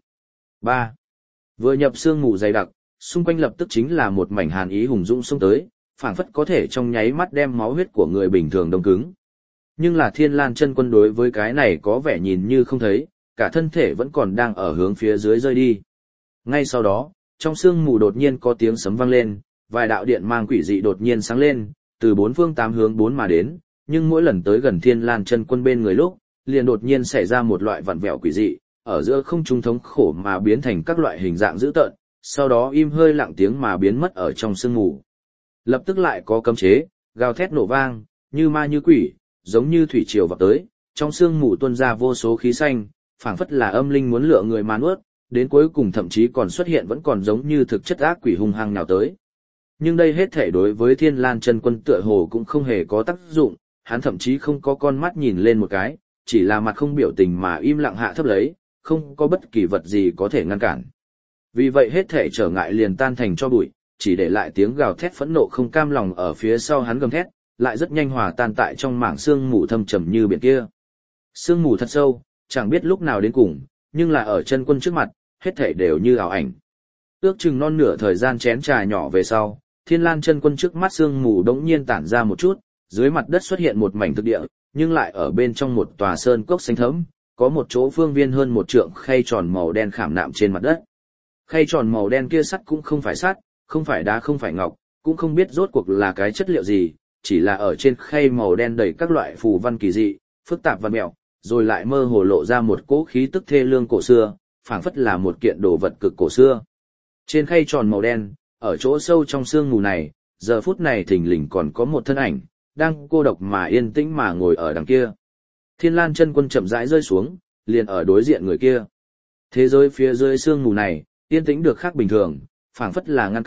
3. Vừa nhập sương mù dày đặc, xung quanh lập tức chính là một mảnh hàn ý hùng dũng xông tới, phảng phất có thể trong nháy mắt đem máu huyết của người bình thường đông cứng. Nhưng là Thiên Lan chân quân đối với cái này có vẻ nhìn như không thấy, cả thân thể vẫn còn đang ở hướng phía dưới rơi đi. Ngay sau đó, trong sương mù đột nhiên có tiếng sấm vang lên, vài đạo điện mang quỷ dị đột nhiên sáng lên, từ 4 phương 8 hướng 4 mà đến, nhưng mỗi lần tới gần Thiên Lan chân quân bên người lúc, liền đột nhiên xảy ra một loại vặn vẹo quỷ dị, ở giữa không trung thống khổ mà biến thành các loại hình dạng dữ tợn, sau đó im hơi lặng tiếng mà biến mất ở trong sương mù. Lập tức lại có cấm chế, gào thét nổ vang, như ma như quỷ, giống như thủy triều vọt tới, trong sương mù tuôn ra vô số khí xanh, phảng phất là âm linh muốn lựa người mà nuốt, đến cuối cùng thậm chí còn xuất hiện vẫn còn giống như thực chất ác quỷ hung hăng nào tới. Nhưng đây hết thể đối với Thiên Lan chân quân tựa hồ cũng không hề có tác dụng, hắn thậm chí không có con mắt nhìn lên một cái, chỉ là mặt không biểu tình mà im lặng hạ thấp lấy, không có bất kỳ vật gì có thể ngăn cản. Vì vậy hết thể trở ngại liền tan thành cho bụi, chỉ để lại tiếng gào thét phẫn nộ không cam lòng ở phía sau hắn gầm thét, lại rất nhanh hòa tan tại trong mảng sương mù thâm trầm như biển kia. Sương mù thật sâu, chẳng biết lúc nào đến cùng, nhưng là ở chân quân trước mặt, hết thể đều như ảo ảnh. Ước chừng non nửa thời gian chén trà nhỏ về sau, Thiên Lan chân quân trước mắt sương mù đống nhiên tản ra một chút, dưới mặt đất xuất hiện một mảnh thực địa, nhưng lại ở bên trong một tòa sơn cốc xanh thẫm, có một chỗ phương viên hơn 1 trượng khay tròn màu đen khảm nạm trên mặt đất. Khay tròn màu đen kia sắt cũng không phải sắt, không phải đá không phải ngọc, cũng không biết rốt cuộc là cái chất liệu gì, chỉ là ở trên khay màu đen đầy các loại phù văn kỳ dị, phức tạp văn mẹo, rồi lại mơ hồ lộ ra một cỗ khí tức thê lương cổ xưa, phảng phất là một kiện đồ vật cực cổ xưa. Trên khay tròn màu đen, ở chỗ sâu trong sương mù này, giờ phút này thình lình còn có một thân ảnh, đang cô độc mà yên tĩnh mà ngồi ở đằng kia. Thiên Lan chân quân chậm rãi rơi xuống, liền ở đối diện người kia. Thế giới phía dưới sương mù này, yên tĩnh được khác bình thường, phảng phất là ngăn cách,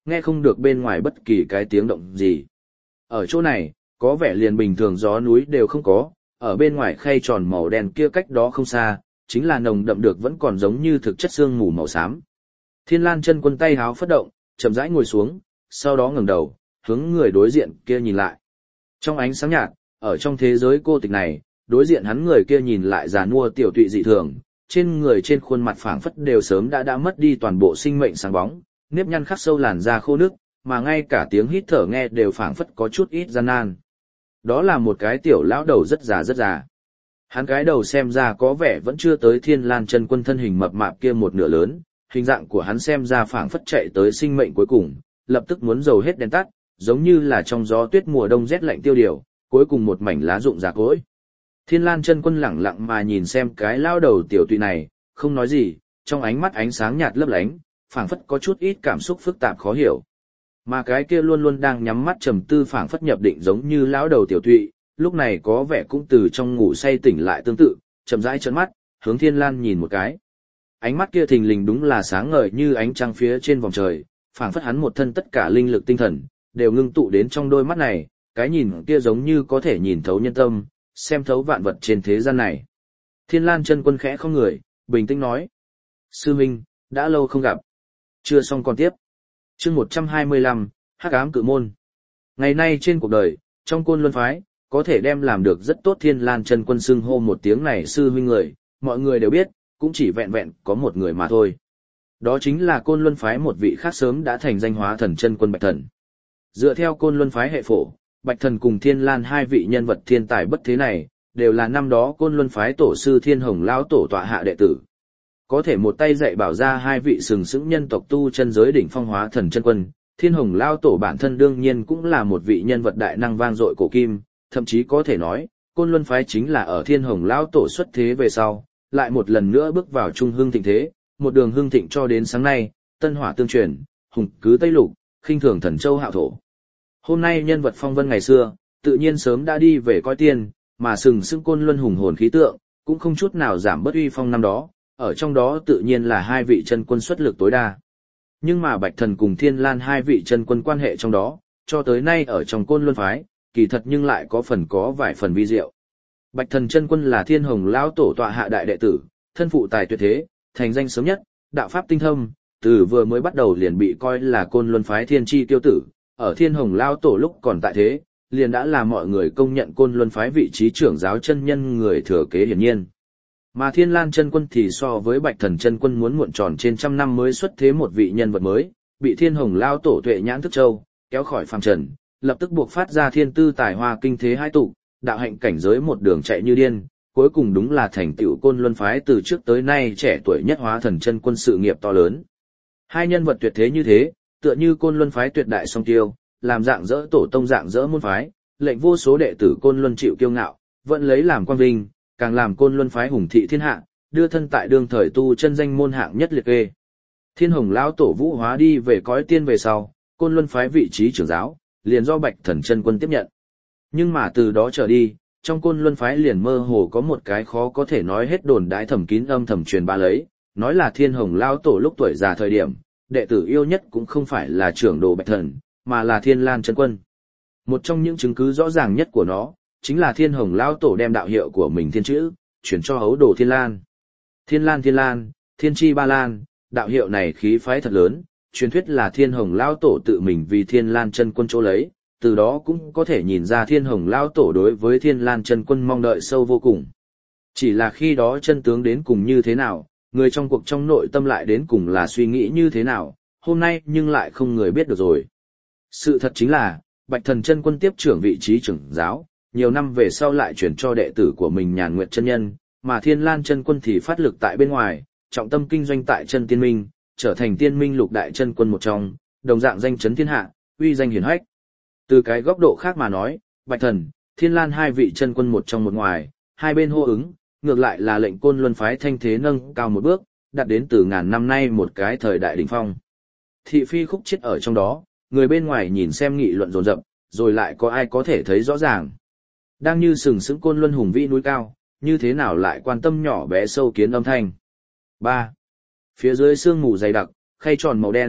nghe không được bên ngoài bất kỳ cái tiếng động gì. Ở chỗ này, có vẻ liền bình thường gió núi đều không có, ở bên ngoài khay tròn màu đen kia cách đó không xa, chính là nồng đậm được vẫn còn giống như thực chất sương mù màu xám. Thiên Lan chân quân tay háo phất động, chậm rãi ngồi xuống, sau đó ngẩng đầu, hướng người đối diện kia nhìn lại. Trong ánh sáng nhạt, ở trong thế giới cô tịch này, đối diện hắn người kia nhìn lại già nua tiểu tụy dị thường, trên người trên khuôn mặt phảng phất đều sớm đã mất đi toàn bộ sinh mệnh sáng bóng, nếp nhăn khắc sâu làn da khô nước, mà ngay cả tiếng hít thở nghe đều phảng phất có chút ít gian nan. Đó là một cái tiểu lão đầu rất già rất già. Hắn cái đầu xem ra có vẻ vẫn chưa tới Thiên Lan chân quân thân hình mập mạp kia một nửa lớn, hình dạng của hắn xem ra phảng phất chạy tới sinh mệnh cuối cùng, lập tức muốn dầu hết đèn tắt, giống như là trong gió tuyết mùa đông rét lạnh tiêu điều, cuối cùng một mảnh lá rụng rạc cỗi. Thiên Lan chân quân lẳng lặng mà nhìn xem cái lão đầu tiểu tụy này, không nói gì, trong ánh mắt ánh sáng nhạt lấp lánh, phảng phất có chút ít cảm xúc phức tạp khó hiểu. Mà cái kia luôn luôn đang nhắm mắt trầm tư phảng phất nhập định giống như lão đầu tiểu tụy, lúc này có vẻ cũng từ trong ngủ say tỉnh lại tương tự, chậm rãi trợn mắt, hướng Thiên Lan nhìn một cái. Ánh mắt kia thình lình đúng là sáng ngời như ánh trăng phía trên vòng trời, phảng phất hắn một thân tất cả linh lực tinh thần đều ngưng tụ đến trong đôi mắt này, cái nhìn kia giống như có thể nhìn thấu nhân tâm, xem thấu vạn vật trên thế gian này. Thiên Lan chân quân khẽ không người, bình tĩnh nói: "Sư huynh, đã lâu không gặp." Chưa xong còn tiếp. Chương 125, Hắc ám cự môn. Ngày nay trên cuộc đời, trong Côn Luân phái, có thể đem làm được rất tốt Thiên Lan chân quân xưng hô một tiếng này sư huynh người, mọi người đều biết, cũng chỉ vẹn vẹn có một người mà thôi. Đó chính là Côn Luân phái một vị khác sớm đã thành danh hóa thần chân quân Bạch Thần. Dựa theo Côn Luân phái hệ phổ, Bạch Thần cùng Thiên Lan hai vị nhân vật thiên tài bất thế này, đều là năm đó Côn Luân phái tổ sư Thiên Hồng lão tổ tọa hạ đệ tử. Có thể một tay dạy bảo ra hai vị sừng sững nhân tộc tu chân giới đỉnh phong hóa thần chân quân, Thiên Hồng lão tổ bản thân đương nhiên cũng là một vị nhân vật đại năng vang dội cổ kim, thậm chí có thể nói, Côn Luân phái chính là ở Thiên Hồng lão tổ xuất thế về sau, lại một lần nữa bước vào trung hưng thịnh thế, một đường hưng thịnh cho đến sáng nay, tân hỏa tương truyền, hùng cứ Tây Lục, khinh thường thần châu hạo thổ. Hôm nay nhân vật phong vân ngày xưa, tự nhiên sớm đã đi về coi tiên, mà sừng sững Côn Luân hùng hồn khí tượng, cũng không chút nào giảm bất uy phong năm đó, ở trong đó tự nhiên là hai vị chân quân xuất lực tối đa. Nhưng mà Bạch Thần cùng Thiên Lan hai vị chân quân quan hệ trong đó, cho tới nay ở trong Côn Luân phái, kỳ thật nhưng lại có vài phần vi diệu. Bạch Thần chân quân là Thiên Hồng lão tổ tọa hạ đại đệ tử, thân phụ tài tuyệt thế, thành danh sớm nhất, đạo pháp tinh thâm, từ vừa mới bắt đầu liền bị coi là Côn Luân phái thiên chi tiêu tử, ở Thiên Hồng lão tổ lúc còn tại thế, liền đã là mọi người công nhận Côn Luân phái vị trí trưởng giáo chân nhân người thừa kế hiển nhiên. Mà Thiên Lan chân quân thì so với Bạch Thần chân quân muốn muộn tròn trên trăm năm mới xuất thế một vị nhân vật mới, bị Thiên Hồng lão tổ tuệ nhãn thức châu kéo khỏi phàm trần, lập tức buộc phát ra thiên tư tài hoa kinh thế hai tụ, đạo hạnh cảnh giới một đường chạy như điên, cuối cùng đúng là thành tựu Côn Luân phái từ trước tới nay trẻ tuổi nhất hóa thần chân quân sự nghiệp to lớn. Hai nhân vật tuyệt thế như thế, tựa như Côn Luân phái tuyệt đại song tiêu, làm dạng dỡ tổ tông dạng dỡ môn phái, lệnh vô số đệ tử Côn Luân chịu kiêu ngạo, vẫn lấy làm quan vinh, càng làm Côn Luân phái hùng thị thiên hạ, đưa thân tại đương thời tu chân danh môn hạng nhất liệt kê. Thiên Hồng lão tổ vũ hóa đi về cõi tiên về sau, Côn Luân phái vị trí trưởng giáo liền do Bạch Thần chân quân tiếp nhận. Nhưng mà từ đó trở đi, trong Côn Luân phái liền mơ hồ có một cái khó có thể nói hết đồn đãi thầm kín âm thầm truyền bá lấy, nói là Thiên Hồng lão tổ lúc tuổi già thời điểm, đệ tử yêu nhất cũng không phải là trưởng đồ Bạch Thần, mà là Thiên Lan chân quân. Một trong những chứng cứ rõ ràng nhất của nó, chính là Thiên Hồng lão tổ đem đạo hiệu của mình thiên chữ chuyển cho hấu đồ Thiên Lan. Thiên Lan, Thiên Chi Ba Lan, đạo hiệu này khí phái thật lớn, truyền thuyết là Thiên Hồng lão tổ tự mình vì Thiên Lan chân quân chỗ lấy, từ đó cũng có thể nhìn ra Thiên Hồng lão tổ đối với Thiên Lan chân quân mong đợi sâu vô cùng. Chỉ là khi đó chân tướng đến cùng như thế nào, người trong cuộc trong nội tâm lại đến cùng là suy nghĩ như thế nào, hôm nay nhưng lại không người biết được rồi. Sự thật chính là, Bạch Thần chân quân tiếp trưởng vị trí trưởng giáo, nhiều năm về sau lại chuyển cho đệ tử của mình Nhàn Nguyệt chân nhân, mà Thiên Lan chân quân thì phát lực tại bên ngoài, trọng tâm kinh doanh tại chân tiên minh, trở thành tiên minh lục đại chân quân một trong, đồng dạng danh chấn thiên hạ, uy danh hiển hách. Từ cái góc độ khác mà nói, Bạch Thần, Thiên Lan hai vị chân quân một trong một ngoài, hai bên hô ứng, ngược lại là lệnh Côn Luân phái thanh thế nâng cao một bước, đạt đến từ ngàn năm nay một cái thời đại đỉnh phong. Thị phi khúc chiết ở trong đó, người bên ngoài nhìn xem nghị luận dồn dập, rồi lại có ai có thể thấy rõ ràng. Đang như sừng sững Côn Luân hùng vĩ núi cao, như thế nào lại quan tâm nhỏ bé sâu kiến âm thanh. 3. Phía dưới sương mù dày đặc, khay tròn màu đen,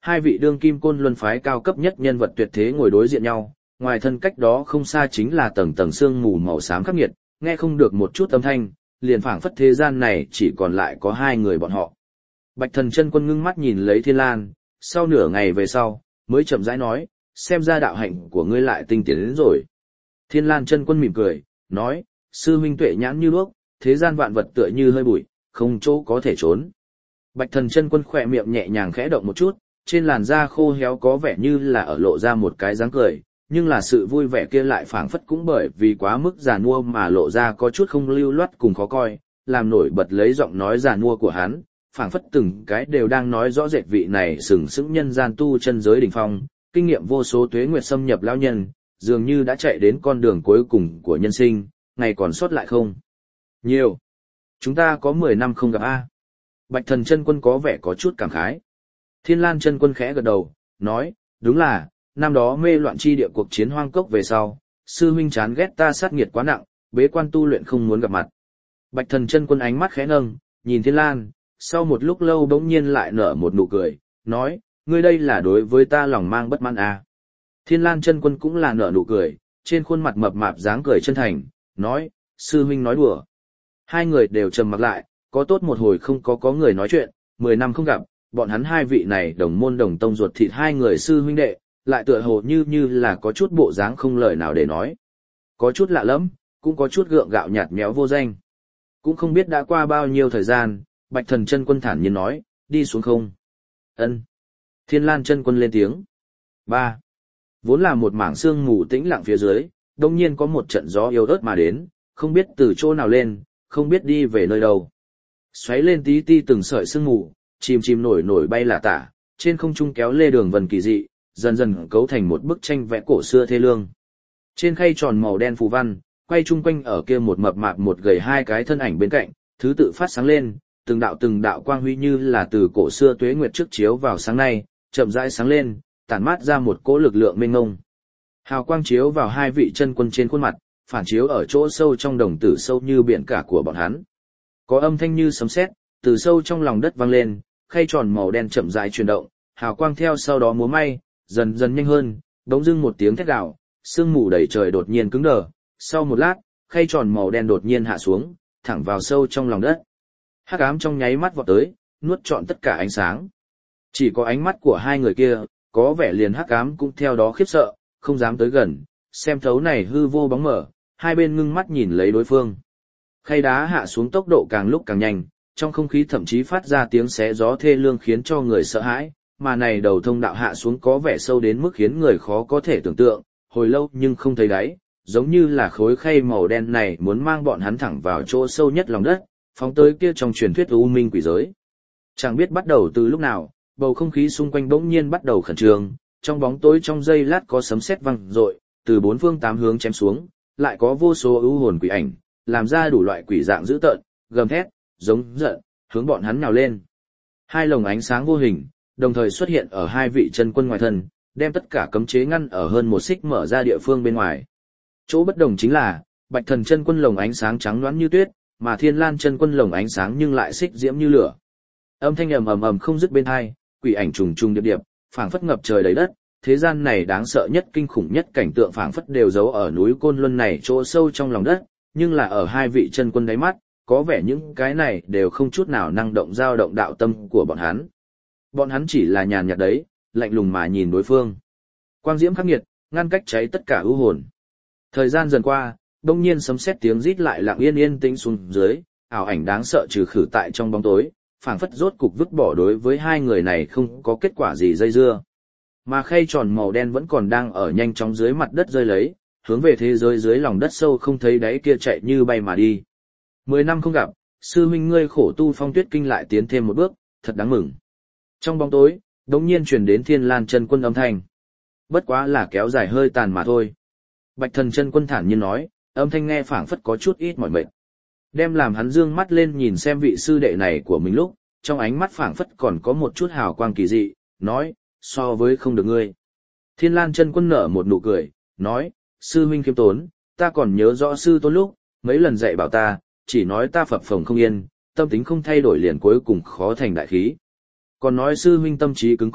hai vị đương kim côn luân phái cao cấp nhất nhân vật tuyệt thế ngồi đối diện nhau, ngoài thân cách đó không xa chính là tầng tầng sương mù màu xám khắc nghiệt, nghe không được một chút âm thanh, liền phảng phất thế gian này chỉ còn lại có hai người bọn họ. Bạch Thần Chân Quân ngưng mắt nhìn lấy Thiên Lan, sau nửa ngày về sau, mới chậm rãi nói, xem ra đạo hạnh của ngươi lại tinh tiến đến rồi. Thiên Lan Chân Quân mỉm cười, nói, sư huynh tuệ nhãn như đuốc, thế gian vạn vật tựa như hơi bụi, không chỗ có thể trốn. Bạch Thần Chân Quân khỏe miệng nhẹ nhàng khẽ động một chút, trên làn da khô héo có vẻ như là ở lộ ra một cái dáng cười, nhưng là sự vui vẻ kia lại phảng phất cũng bởi vì quá mức già nua mà lộ ra có chút không lưu loát cùng khó coi, làm nổi bật lấy giọng nói già nua của hắn, phảng phất từng cái đều đang nói rõ rệt vị này sừng sững nhân gian tu chân giới đỉnh phong, kinh nghiệm vô số tuế nguyệt xâm nhập lão nhân, dường như đã chạy đến con đường cuối cùng của nhân sinh, ngày còn sót lại không nhiều. Chúng ta có 10 năm không gặp a. Bạch Thần Chân Quân có vẻ có chút cảm khái. Thiên Lan Chân Quân khẽ gật đầu, nói, đúng là, năm đó mê loạn chi địa cuộc chiến hoang cốc về sau, sư huynh chán ghét ta sát nghiệt quá nặng, bế quan tu luyện không muốn gặp mặt. Bạch Thần Chân Quân ánh mắt khẽ nâng, nhìn Thiên Lan, sau một lúc lâu bỗng nhiên lại nở một nụ cười, nói, ngươi đây là đối với ta lòng mang bất mãn à. Thiên Lan Chân Quân cũng là nở nụ cười, trên khuôn mặt mập mạp dáng cười chân thành, nói, sư huynh nói đùa. Hai người đều trầm mặc lại, có tốt một hồi không có người nói chuyện, 10 năm không gặp, bọn hắn hai vị này đồng môn đồng tông ruột thịt hai người sư huynh đệ, lại tựa hồ như là có chút bộ dáng không lời nào để nói. Có chút lạ lẫm, cũng có chút gượng gạo nhạt méo vô danh. Cũng không biết đã qua bao nhiêu thời gian, Bạch Thần Chân Quân thản nhiên nói, đi xuống không? Ân. Thiên Lan Chân Quân lên tiếng. 3. Vốn là một mảng sương mù tĩnh lặng phía dưới, đông nhiên có một trận gió yếu ớt mà đến, không biết từ chỗ nào lên, không biết đi về nơi đâu. Xoáy lên tí ti từng sợi sương mù, chìm chìm nổi nổi bay là tả, trên không trung kéo lê đường vần kỳ dị, dần dần cấu thành một bức tranh vẽ cổ xưa thê lương. Trên khay tròn màu đen phù văn, quay chung quanh ở kia một mập mạp một gầy hai cái thân ảnh bên cạnh, thứ tự phát sáng lên, từng đạo quang huy như là từ cổ xưa tuế nguyệt trước chiếu vào sáng nay, chậm rãi sáng lên, tản mát ra một cỗ lực lượng mênh mông. Hào quang chiếu vào hai vị chân quân trên khuôn mặt, phản chiếu ở chỗ sâu trong đồng tử sâu như biển cả của bọn hắn. Có âm thanh như sấm sét từ sâu trong lòng đất vang lên, khay tròn màu đen chậm rãi chuyển động, hào quang theo sau đó múa may, dần dần nhanh hơn, bỗng dưng một tiếng thét gào, sương mù đầy trời đột nhiên cứng đờ, sau một lát, khay tròn màu đen đột nhiên hạ xuống, thẳng vào sâu trong lòng đất. Hắc ám trong nháy mắt vọt tới, nuốt trọn tất cả ánh sáng. Chỉ có ánh mắt của hai người kia, có vẻ liền hắc ám cũng theo đó khiếp sợ, không dám tới gần, xem thấu này hư vô bóng mở, hai bên ngưng mắt nhìn lấy đối phương. Khay đá hạ xuống tốc độ càng lúc càng nhanh, trong không khí thậm chí phát ra tiếng xé gió thê lương khiến cho người sợ hãi, mà này đầu thông đạo hạ xuống có vẻ sâu đến mức khiến người khó có thể tưởng tượng, hồi lâu nhưng không thấy đáy, giống như là khối khay màu đen này muốn mang bọn hắn thẳng vào chỗ sâu nhất lòng đất, phóng tới kia trong truyền thuyết u minh quỷ giới. Chẳng biết bắt đầu từ lúc nào, bầu không khí xung quanh bỗng nhiên bắt đầu khẩn trương, trong bóng tối trong giây lát có sấm sét vang dội, từ bốn phương tám hướng chém xuống, lại có vô số ưu hồn quỷ ảnh, làm ra đủ loại quỷ dạng dữ tợn, gầm thét, giống giận, hướng bọn hắn nhào lên. Hai lồng ánh sáng vô hình, đồng thời xuất hiện ở hai vị chân quân ngoài thân, đem tất cả cấm chế ngăn ở hơn một xích mở ra địa phương bên ngoài. Chỗ bất đồng chính là, Bạch Thần chân quân lồng ánh sáng trắng loãng như tuyết, mà Thiên Lan chân quân lồng ánh sáng nhưng lại xích diễm như lửa. Âm thanh ầm ầm ầm không dứt bên tai, quỷ ảnh trùng trùng điệp điệp, phảng phất ngập trời đầy đất, thế gian này đáng sợ nhất kinh khủng nhất cảnh tượng phảng phất đều giấu ở núi Côn Luân này chỗ sâu trong lòng đất, nhưng là ở hai vị chân quân đáy mắt, có vẻ những cái này đều không chút nào năng động dao động đạo tâm của bọn hắn. Bọn hắn chỉ là nhàn nhạt đấy, lạnh lùng mà nhìn đối phương. Quang diễm khắc nghiệt, ngăn cách cháy tất cả ưu hồn. Thời gian dần qua, đông nhiên sấm sét tiếng rít lại lặng yên tĩnh xuống dưới, ảo ảnh đáng sợ trừ khử tại trong bóng tối, phảng phất rốt cục vứt bỏ đối với hai người này không có kết quả gì dây dưa. Mà khay tròn màu đen vẫn còn đang ở nhanh chóng dưới mặt đất rơi lấy, hướng về thế giới dưới lòng đất sâu không thấy đáy kia chạy như bay mà đi. 10 năm không gặp, sư huynh ngươi khổ tu phong tuyết kinh lại tiến thêm một bước, thật đáng mừng. Trong bóng tối, đống nhiên truyền đến Thiên Lan chân quân âm thanh. Bất quá là kéo dài hơi tàn mà thôi. Bạch Thần chân quân thản nhiên nói, âm thanh nghe phảng phất có chút ít mỏi mệt. Đem làm hắn dương mắt lên nhìn xem vị sư đệ này của mình lúc, trong ánh mắt phảng phất còn có một chút hào quang kỳ dị, nói, so với không được ngươi. Thiên Lan chân quân nở một nụ cười, nói, sư huynh khiêm tốn, ta còn nhớ rõ sư tôn lúc, mấy lần dạy bảo ta, chỉ nói ta phập phồng không yên, tâm tính không thay đổi liền cuối cùng khó thành đại khí. Còn nói sư huynh tâm trí cứng cỏi,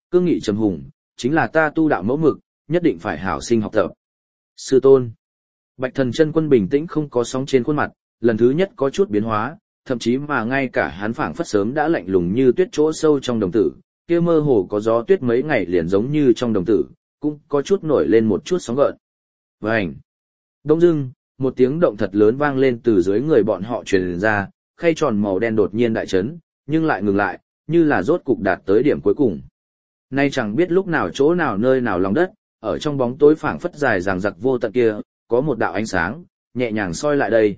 Cương nghị trầm hùng, chính là ta tu đạo mẫu mực, nhất định phải hảo sinh học tập. Sư tôn. Bạch Thần Chân Quân bình tĩnh không có sóng trên khuôn mặt, lần thứ nhất có chút biến hóa, thậm chí mà ngay cả hắn phảng phất sớm đã lạnh lùng như tuyết chỗ sâu trong đồng tử, kia mơ hồ có gió tuyết mấy ngày liền giống như trong đồng tử, cũng có chút nổi lên một chút sóng gợn. Vành. Đông dưng, một tiếng động thật lớn vang lên từ dưới người bọn họ truyền ra, khay tròn màu đen đột nhiên đại chấn, nhưng lại ngừng lại, như là rốt cục đạt tới điểm cuối cùng. Nay chẳng biết lúc nào chỗ nào nơi nào lòng đất, ở trong bóng tối phảng phất dài ràng giặc vô tận kia, có một đạo ánh sáng, nhẹ nhàng soi lại đây.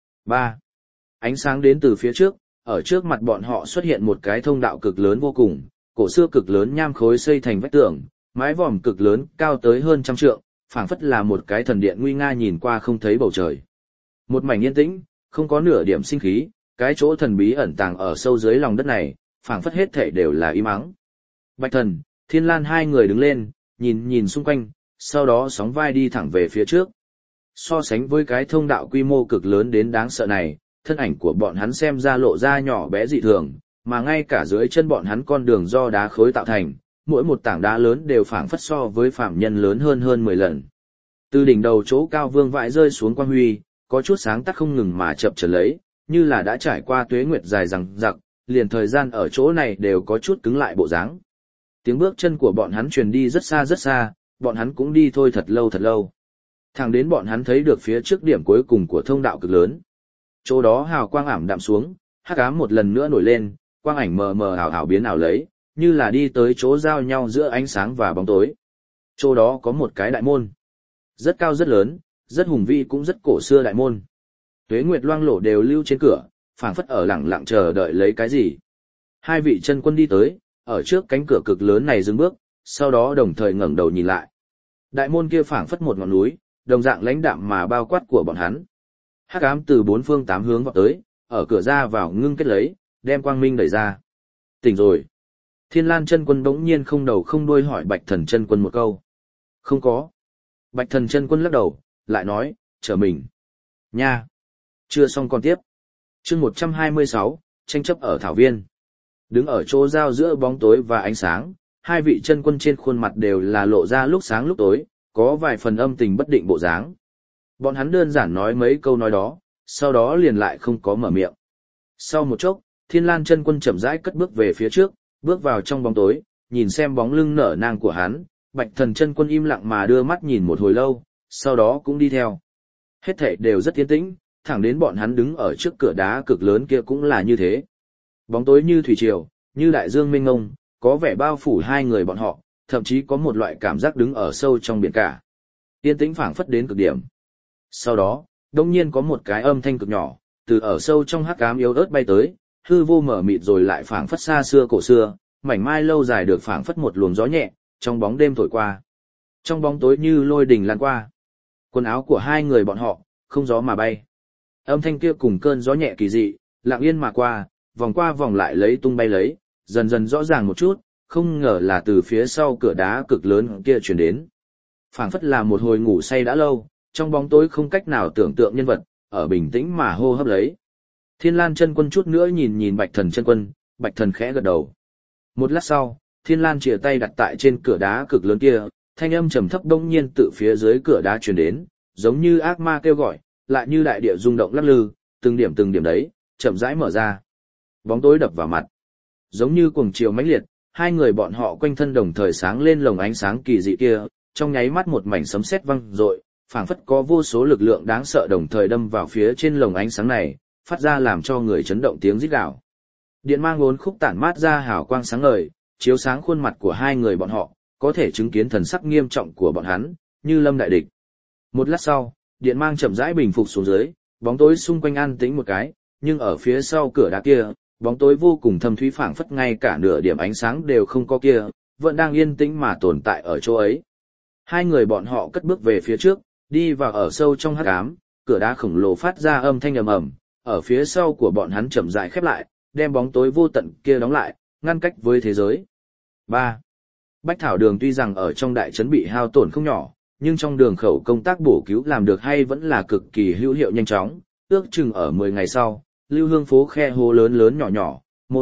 3. Ánh sáng đến từ phía trước, ở trước mặt bọn họ xuất hiện một cái thông đạo cực lớn vô cùng, cổ xưa cực lớn nham khối xây thành vách tường, mái vòm cực lớn cao tới hơn 100 trượng, phảng phất là một cái thần điện nguy nga nhìn qua không thấy bầu trời. Một mảnh yên tĩnh, không có nửa điểm sinh khí, cái chỗ thần bí ẩn tàng ở sâu dưới lòng đất này, phảng phất hết thảy đều là im ắng. Bạch Thần, Thiên Lan hai người đứng lên, nhìn xung quanh, sau đó sóng vai đi thẳng về phía trước. So sánh với cái thông đạo quy mô cực lớn đến đáng sợ này, thân ảnh của bọn hắn xem ra lộ ra nhỏ bé dị thường, mà ngay cả dưới chân bọn hắn con đường do đá khối tạo thành, mỗi một tảng đá lớn đều phảng phất so với phạm nhân lớn hơn 10 lần. Từ đỉnh đầu chỗ cao vương vãi rơi xuống quang huy, có chút sáng tắt không ngừng mà chập chờn lấy, như là đã trải qua tuế nguyệt dài dằng dặc, liền thời gian ở chỗ này đều có chút cứng lại bộ dáng. Tiếng bước chân của bọn hắn truyền đi rất xa, bọn hắn cũng đi thôi thật lâu. Thẳng đến bọn hắn thấy được phía trước điểm cuối cùng của thông đạo cực lớn. Chỗ đó hào quang ảm đạm xuống, hắc ám một lần nữa nổi lên, quang ảnh mờ mờ ảo biến ảo lấy, như là đi tới chỗ giao nhau giữa ánh sáng và bóng tối. Chỗ đó có một cái đại môn. Rất cao rất lớn, rất hùng vĩ cũng rất cổ xưa đại môn. Tuế nguyệt loang lổ đều lưu trên cửa, phảng phất ở lặng lặng chờ đợi lấy cái gì. Hai vị chân quân đi tới, ở trước cánh cửa cực lớn này dừng bước, sau đó đồng thời ngẩng đầu nhìn lại. Đại môn kia phảng phất một ngọn núi, đồng dạng lãnh đạm mà bao quát của bọn hắn. Hắc ám từ bốn phương tám hướng vọt tới, ở cửa ra vào ngưng kết lấy, đem quang minh đẩy ra. Tỉnh rồi. Thiên Lan chân quân bỗng nhiên không đầu không đuôi hỏi Bạch Thần chân quân một câu. Không có. Bạch Thần chân quân lắc đầu, lại nói, chờ mình. Nha. Chưa xong còn tiếp. Chương 126, tranh chấp ở Thảo Viên. Đứng ở chỗ giao giữa bóng tối và ánh sáng, hai vị chân quân trên khuôn mặt đều là lộ ra lúc sáng lúc tối, có vài phần âm tình bất định bộ dáng. Bọn hắn đơn giản nói mấy câu nói đó, sau đó liền lại không có mở miệng. Sau một chốc, Thiên Lan chân quân chậm rãi cất bước về phía trước, bước vào trong bóng tối, nhìn xem bóng lưng nở nang của hắn, Bạch Thần chân quân im lặng mà đưa mắt nhìn một hồi lâu, sau đó cũng đi theo. Hết thảy đều rất yên tĩnh, thẳng đến bọn hắn đứng ở trước cửa đá cực lớn kia cũng là như thế. Bóng tối như thủy triều, như đại dương mênh mông, có vẻ bao phủ hai người bọn họ, thậm chí có một loại cảm giác đứng ở sâu trong biển cả. Yên tĩnh phảng phất đến cực điểm. Sau đó, đột nhiên có một cái âm thanh cực nhỏ, từ ở sâu trong hắc ám yếu ớt bay tới, hư vô mở mịt rồi lại phảng phất xa xưa cổ xưa, mảnh mai lâu dài được phảng phất một luồng gió nhẹ, trong bóng đêm thổi qua. Trong bóng tối như lôi đình lan qua. Quần áo của hai người bọn họ, không gió mà bay. Âm thanh kia cùng cơn gió nhẹ kỳ dị, lặng yên mà qua vòng lại lấy tung bay lấy, dần dần rõ ràng một chút, không ngờ là từ phía sau cửa đá cực lớn kia truyền đến. Phảng phất là một hồi ngủ say đã lâu, trong bóng tối không cách nào tưởng tượng nhân vật, ở bình tĩnh mà hô hấp lấy. Thiên Lan chân quân chút nữa nhìn Bạch Thần chân quân, Bạch Thần khẽ gật đầu. Một lát sau, Thiên Lan chìa tay đặt tại trên cửa đá cực lớn kia, thanh âm trầm thấp đông nhiên từ phía dưới cửa đá truyền đến, giống như ác ma kêu gọi, lại như đại địa rung động lắc lư, từng điểm đấy, chậm rãi mở ra. Bóng tối đập vào mặt. Giống như cuồng chiều mãnh liệt, hai người bọn họ quanh thân đồng thời sáng lên lồng ánh sáng kỳ dị kia, trong nháy mắt một mảnh sấm sét vang rội, phảng phất có vô số lực lượng đáng sợ đồng thời đâm vào phía trên lồng ánh sáng này, phát ra làm cho người chấn động tiếng rít gào. Điện mang uốn khúc tản mát ra hào quang sáng ngời, chiếu sáng khuôn mặt của hai người bọn họ, có thể chứng kiến thần sắc nghiêm trọng của bọn hắn, như lâm đại địch. Một lát sau, điện mang chậm rãi bình phục xuống dưới, bóng tối xung quanh an tĩnh một cái, nhưng ở phía sau cửa đá kia, bóng tối vô cùng thâm thúy phảng phất ngay cả nửa điểm ánh sáng đều không có kia, vẫn đang yên tĩnh mà tồn tại ở chỗ ấy. Hai người bọn họ cất bước về phía trước, đi vào ở sâu trong hắc ám, cửa đá khổng lồ phát ra âm thanh ầm ầm, ở phía sau của bọn hắn chậm rãi khép lại, đem bóng tối vô tận kia đóng lại, ngăn cách với thế giới. 3. Bách Thảo Đường tuy rằng ở trong đại trấn bị hao tổn không nhỏ, nhưng trong đường khẩu công tác bổ cứu làm được hay vẫn là cực kỳ hữu hiệu nhanh chóng, ước chừng ở 10 ngày sau, Lưu Hương phố khe hố lớn nhỏ, mô đất,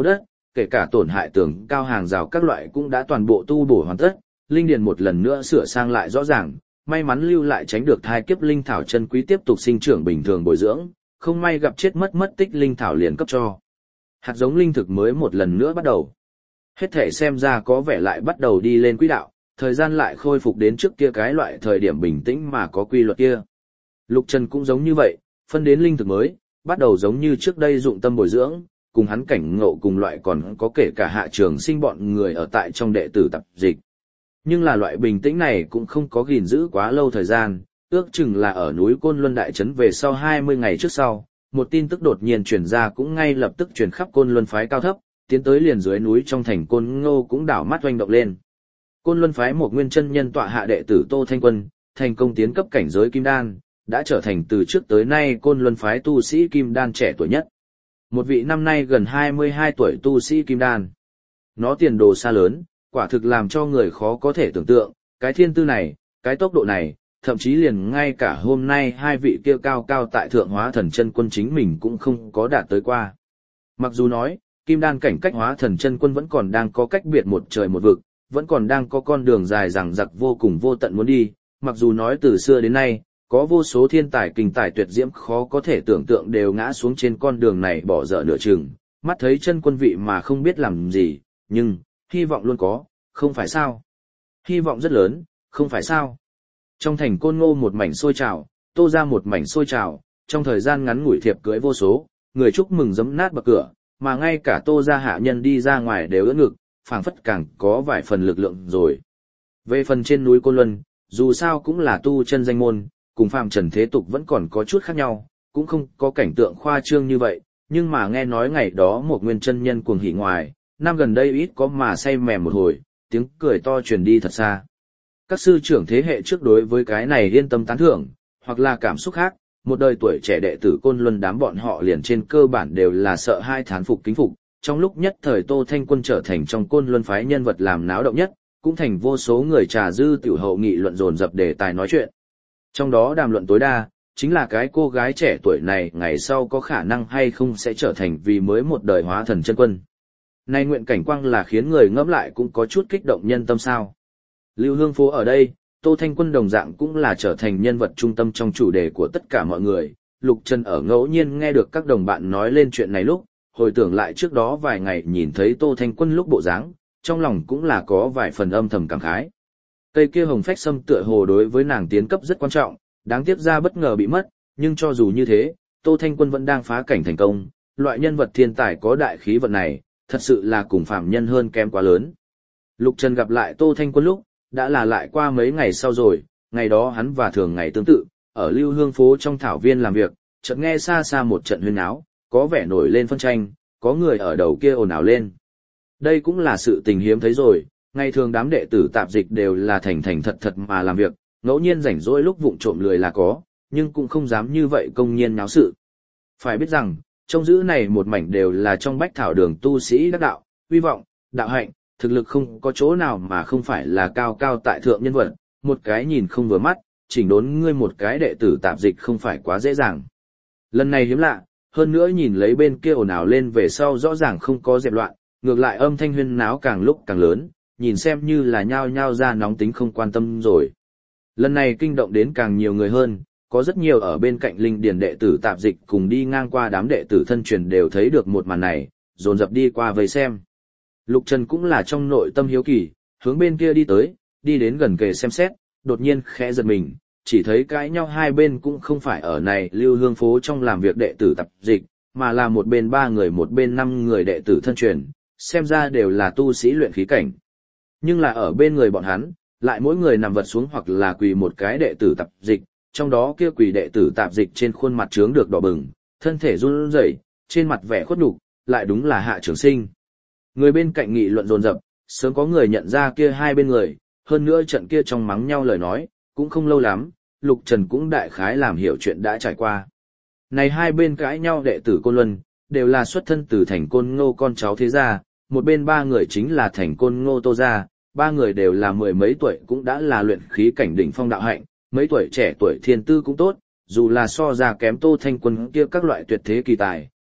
kể cả tổn hại tường cao hàng rào các loại cũng đã toàn bộ tu bổ hoàn tất, linh điền một lần nữa sửa sang lại rõ ràng, may mắn lưu lại tránh được thai kiếp linh thảo chân quý tiếp tục sinh trưởng bình thường bồi dưỡng, không may gặp chết mất tích linh thảo liền cấp cho. Hạt giống linh thực mới một lần nữa bắt đầu. Hết thể xem ra có vẻ lại bắt đầu đi lên quỹ đạo, thời gian lại khôi phục đến trước kia cái loại thời điểm bình tĩnh mà có quy luật kia. Lục Trần cũng giống như vậy, phân đến linh thực mới, bắt đầu giống như trước đây dụng tâm bồi dưỡng, cùng hắn cảnh ngộ cùng loại còn có kể cả Hạ Trường Sinh bọn người ở tại trong đệ tử tập dịch. Nhưng là loại bình tĩnh này cũng không có gìn giữ quá lâu thời gian, ước chừng là ở núi Côn Luân đại trấn về sau 20 ngày trước sau, một tin tức đột nhiên truyền ra cũng ngay lập tức truyền khắp Côn Luân phái cao thấp, tiến tới liền dưới núi trong thành Côn Ngô cũng đảo mắt oanh động lên. Côn Luân phái một nguyên chân nhân tọa hạ đệ tử Tô Thanh Quân, thành công tiến cấp cảnh giới kim đan, đã trở thành từ trước tới nay Côn Luân phái tu sĩ kim đan trẻ tuổi nhất. Một vị năm nay gần 22 tuổi tu sĩ kim đan. Nó tiền đồ xa lớn, quả thực làm cho người khó có thể tưởng tượng, cái thiên tư này, cái tốc độ này, thậm chí liền ngay cả hôm nay hai vị kia cao cao tại thượng hóa thần chân quân chính mình cũng không có đạt tới qua. Mặc dù nói, kim đan cảnh cách hóa thần chân quân vẫn còn đang có cách biệt một trời một vực, vẫn còn đang có con đường dài dằng dặc vô cùng vô tận muốn đi, mặc dù nói từ xưa đến nay, có vô số thiên tài kinh tài tuyệt diễm khó có thể tưởng tượng đều ngã xuống trên con đường này bỏ dở nửa chừng, mắt thấy chân quân vị mà không biết làm gì, nhưng, hy vọng luôn có, không phải sao. Hy vọng rất lớn, không phải sao. Trong thành Côn Ngô một mảnh sôi trào, Tô ra một mảnh sôi trào, trong thời gian ngắn ngủi thiệp cưới vô số, người chúc mừng giấm nát bậc cửa, mà ngay cả Tô ra hạ nhân đi ra ngoài đều ưỡn ngực, phảng phất càng có vài phần lực lượng rồi. Về phần trên núi Côn Luân, dù sao cũng là tu chân danh môn, cùng phàm trần thế tục vẫn còn có chút khác nhau, cũng không có cảnh tượng khoa trương như vậy, nhưng mà nghe nói ngày đó một nguyên chân nhân cuồng hỉ ngoài, năm gần đây ít có mà say mềm một hồi, tiếng cười to truyền đi thật xa. Các sư trưởng thế hệ trước đối với cái này yên tâm tán thưởng, hoặc là cảm xúc khác, một đời tuổi trẻ đệ tử Côn Luân đám bọn họ liền trên cơ bản đều là sợ hai thán phục kính phục. Trong lúc nhất thời Tô Thanh Quân trở thành trong Côn Luân phái nhân vật làm náo động nhất, cũng thành vô số người trà dư tiểu hậu nghị luận dồn dập đề tài nói chuyện. Trong đó đàm luận tối đa, chính là cái cô gái trẻ tuổi này ngày sau có khả năng hay không sẽ trở thành vì mới một đời hóa thần chân quân. Nay nguyện cảnh quang là khiến người ngẫm lại cũng có chút kích động nhân tâm sao. Lưu Hương Phố ở đây, Tô Thanh Quân đồng dạng cũng là trở thành nhân vật trung tâm trong chủ đề của tất cả mọi người. Lục Trần ở ngẫu nhiên nghe được các đồng bạn nói lên chuyện này lúc, hồi tưởng lại trước đó vài ngày nhìn thấy Tô Thanh Quân lúc bộ dáng, trong lòng cũng là có vài phần âm thầm cảm khái. Cây kia hồng phách sâm tựa hồ đối với nàng tiến cấp rất quan trọng, đáng tiếc ra bất ngờ bị mất, nhưng cho dù như thế, Tô Thanh Quân vẫn đang phá cảnh thành công, loại nhân vật thiên tài có đại khí vận này, thật sự là cùng phàm nhân hơn kém quá lớn. Lục Trần gặp lại Tô Thanh Quân lúc, đã là lại qua mấy ngày sau rồi, ngày đó hắn và thường ngày tương tự, ở Lưu Hương Phố trong thảo viên làm việc, chợt nghe xa xa một trận huyên náo, có vẻ nổi lên phân tranh, có người ở đầu kia ồn ào lên. Đây cũng là sự tình hiếm thấy rồi, ngày thường đám đệ tử tạp dịch đều là thành thành thật thật mà làm việc, ngẫu nhiên rảnh rỗi lúc vụng trộm lười là có, nhưng cũng không dám như vậy công nhiên náo sự. Phải biết rằng, trong giữ này một mảnh đều là trong bách thảo đường tu sĩ đắc đạo, uy vọng, đạo hạnh, thực lực không có chỗ nào mà không phải là cao cao tại thượng nhân vật, một cái nhìn không vừa mắt, chỉnh đốn ngươi một cái đệ tử tạp dịch không phải quá dễ dàng. Lần này hiếm lạ, hơn nữa nhìn lấy bên kia ồn ào lên về sau rõ ràng không có dẹp loạn, ngược lại âm thanh huyên náo càng lúc càng lớn, nhìn xem như là nhao nhao ra nóng tính không quan tâm rồi. Lần này kinh động đến càng nhiều người hơn, có rất nhiều ở bên cạnh linh điển đệ tử tạp dịch cùng đi ngang qua đám đệ tử thân truyền đều thấy được một màn này, dồn dập đi qua vây xem. Lục Trần cũng là trong nội tâm hiếu kỳ, hướng bên kia đi tới, đi đến gần kề xem xét, đột nhiên khẽ giật mình, chỉ thấy cãi nhau hai bên cũng không phải ở này Lưu Hương Phố trong làm việc đệ tử tạp dịch, mà là một bên 3 người một bên 5 người đệ tử thân truyền, xem ra đều là tu sĩ luyện khí cảnh. Nhưng là ở bên người bọn hắn, lại mỗi người nằm vật xuống hoặc là quỳ một cái đệ tử tạp dịch, trong đó kia quỳ đệ tử tạp dịch trên khuôn mặt trướng được đỏ bừng, thân thể run rẩy, trên mặt vẻ khuất nhục, lại đúng là Hạ Trường Sinh. Người bên cạnh nghị luận dồn dập, sớm có người nhận ra kia hai bên người, hơn nữa trận kia trong mắng nhau lời nói, cũng không lâu lắm, Lục Trần cũng đại khái làm hiểu chuyện đã trải qua. Này hai bên cãi nhau đệ tử Côn Luân, đều là xuất thân từ thành Côn Ngô con cháu thế gia, một bên 3 người chính là thành Côn Ngô Tô gia, 3 người đều là mười mấy tuổi cũng đã là luyện khí cảnh đỉnh phong đạo hạnh, mấy tuổi trẻ tuổi thiên tư cũng tốt, dù là so ra kém Tô Thanh Quân kia các loại tuyệt thế kỳ tài,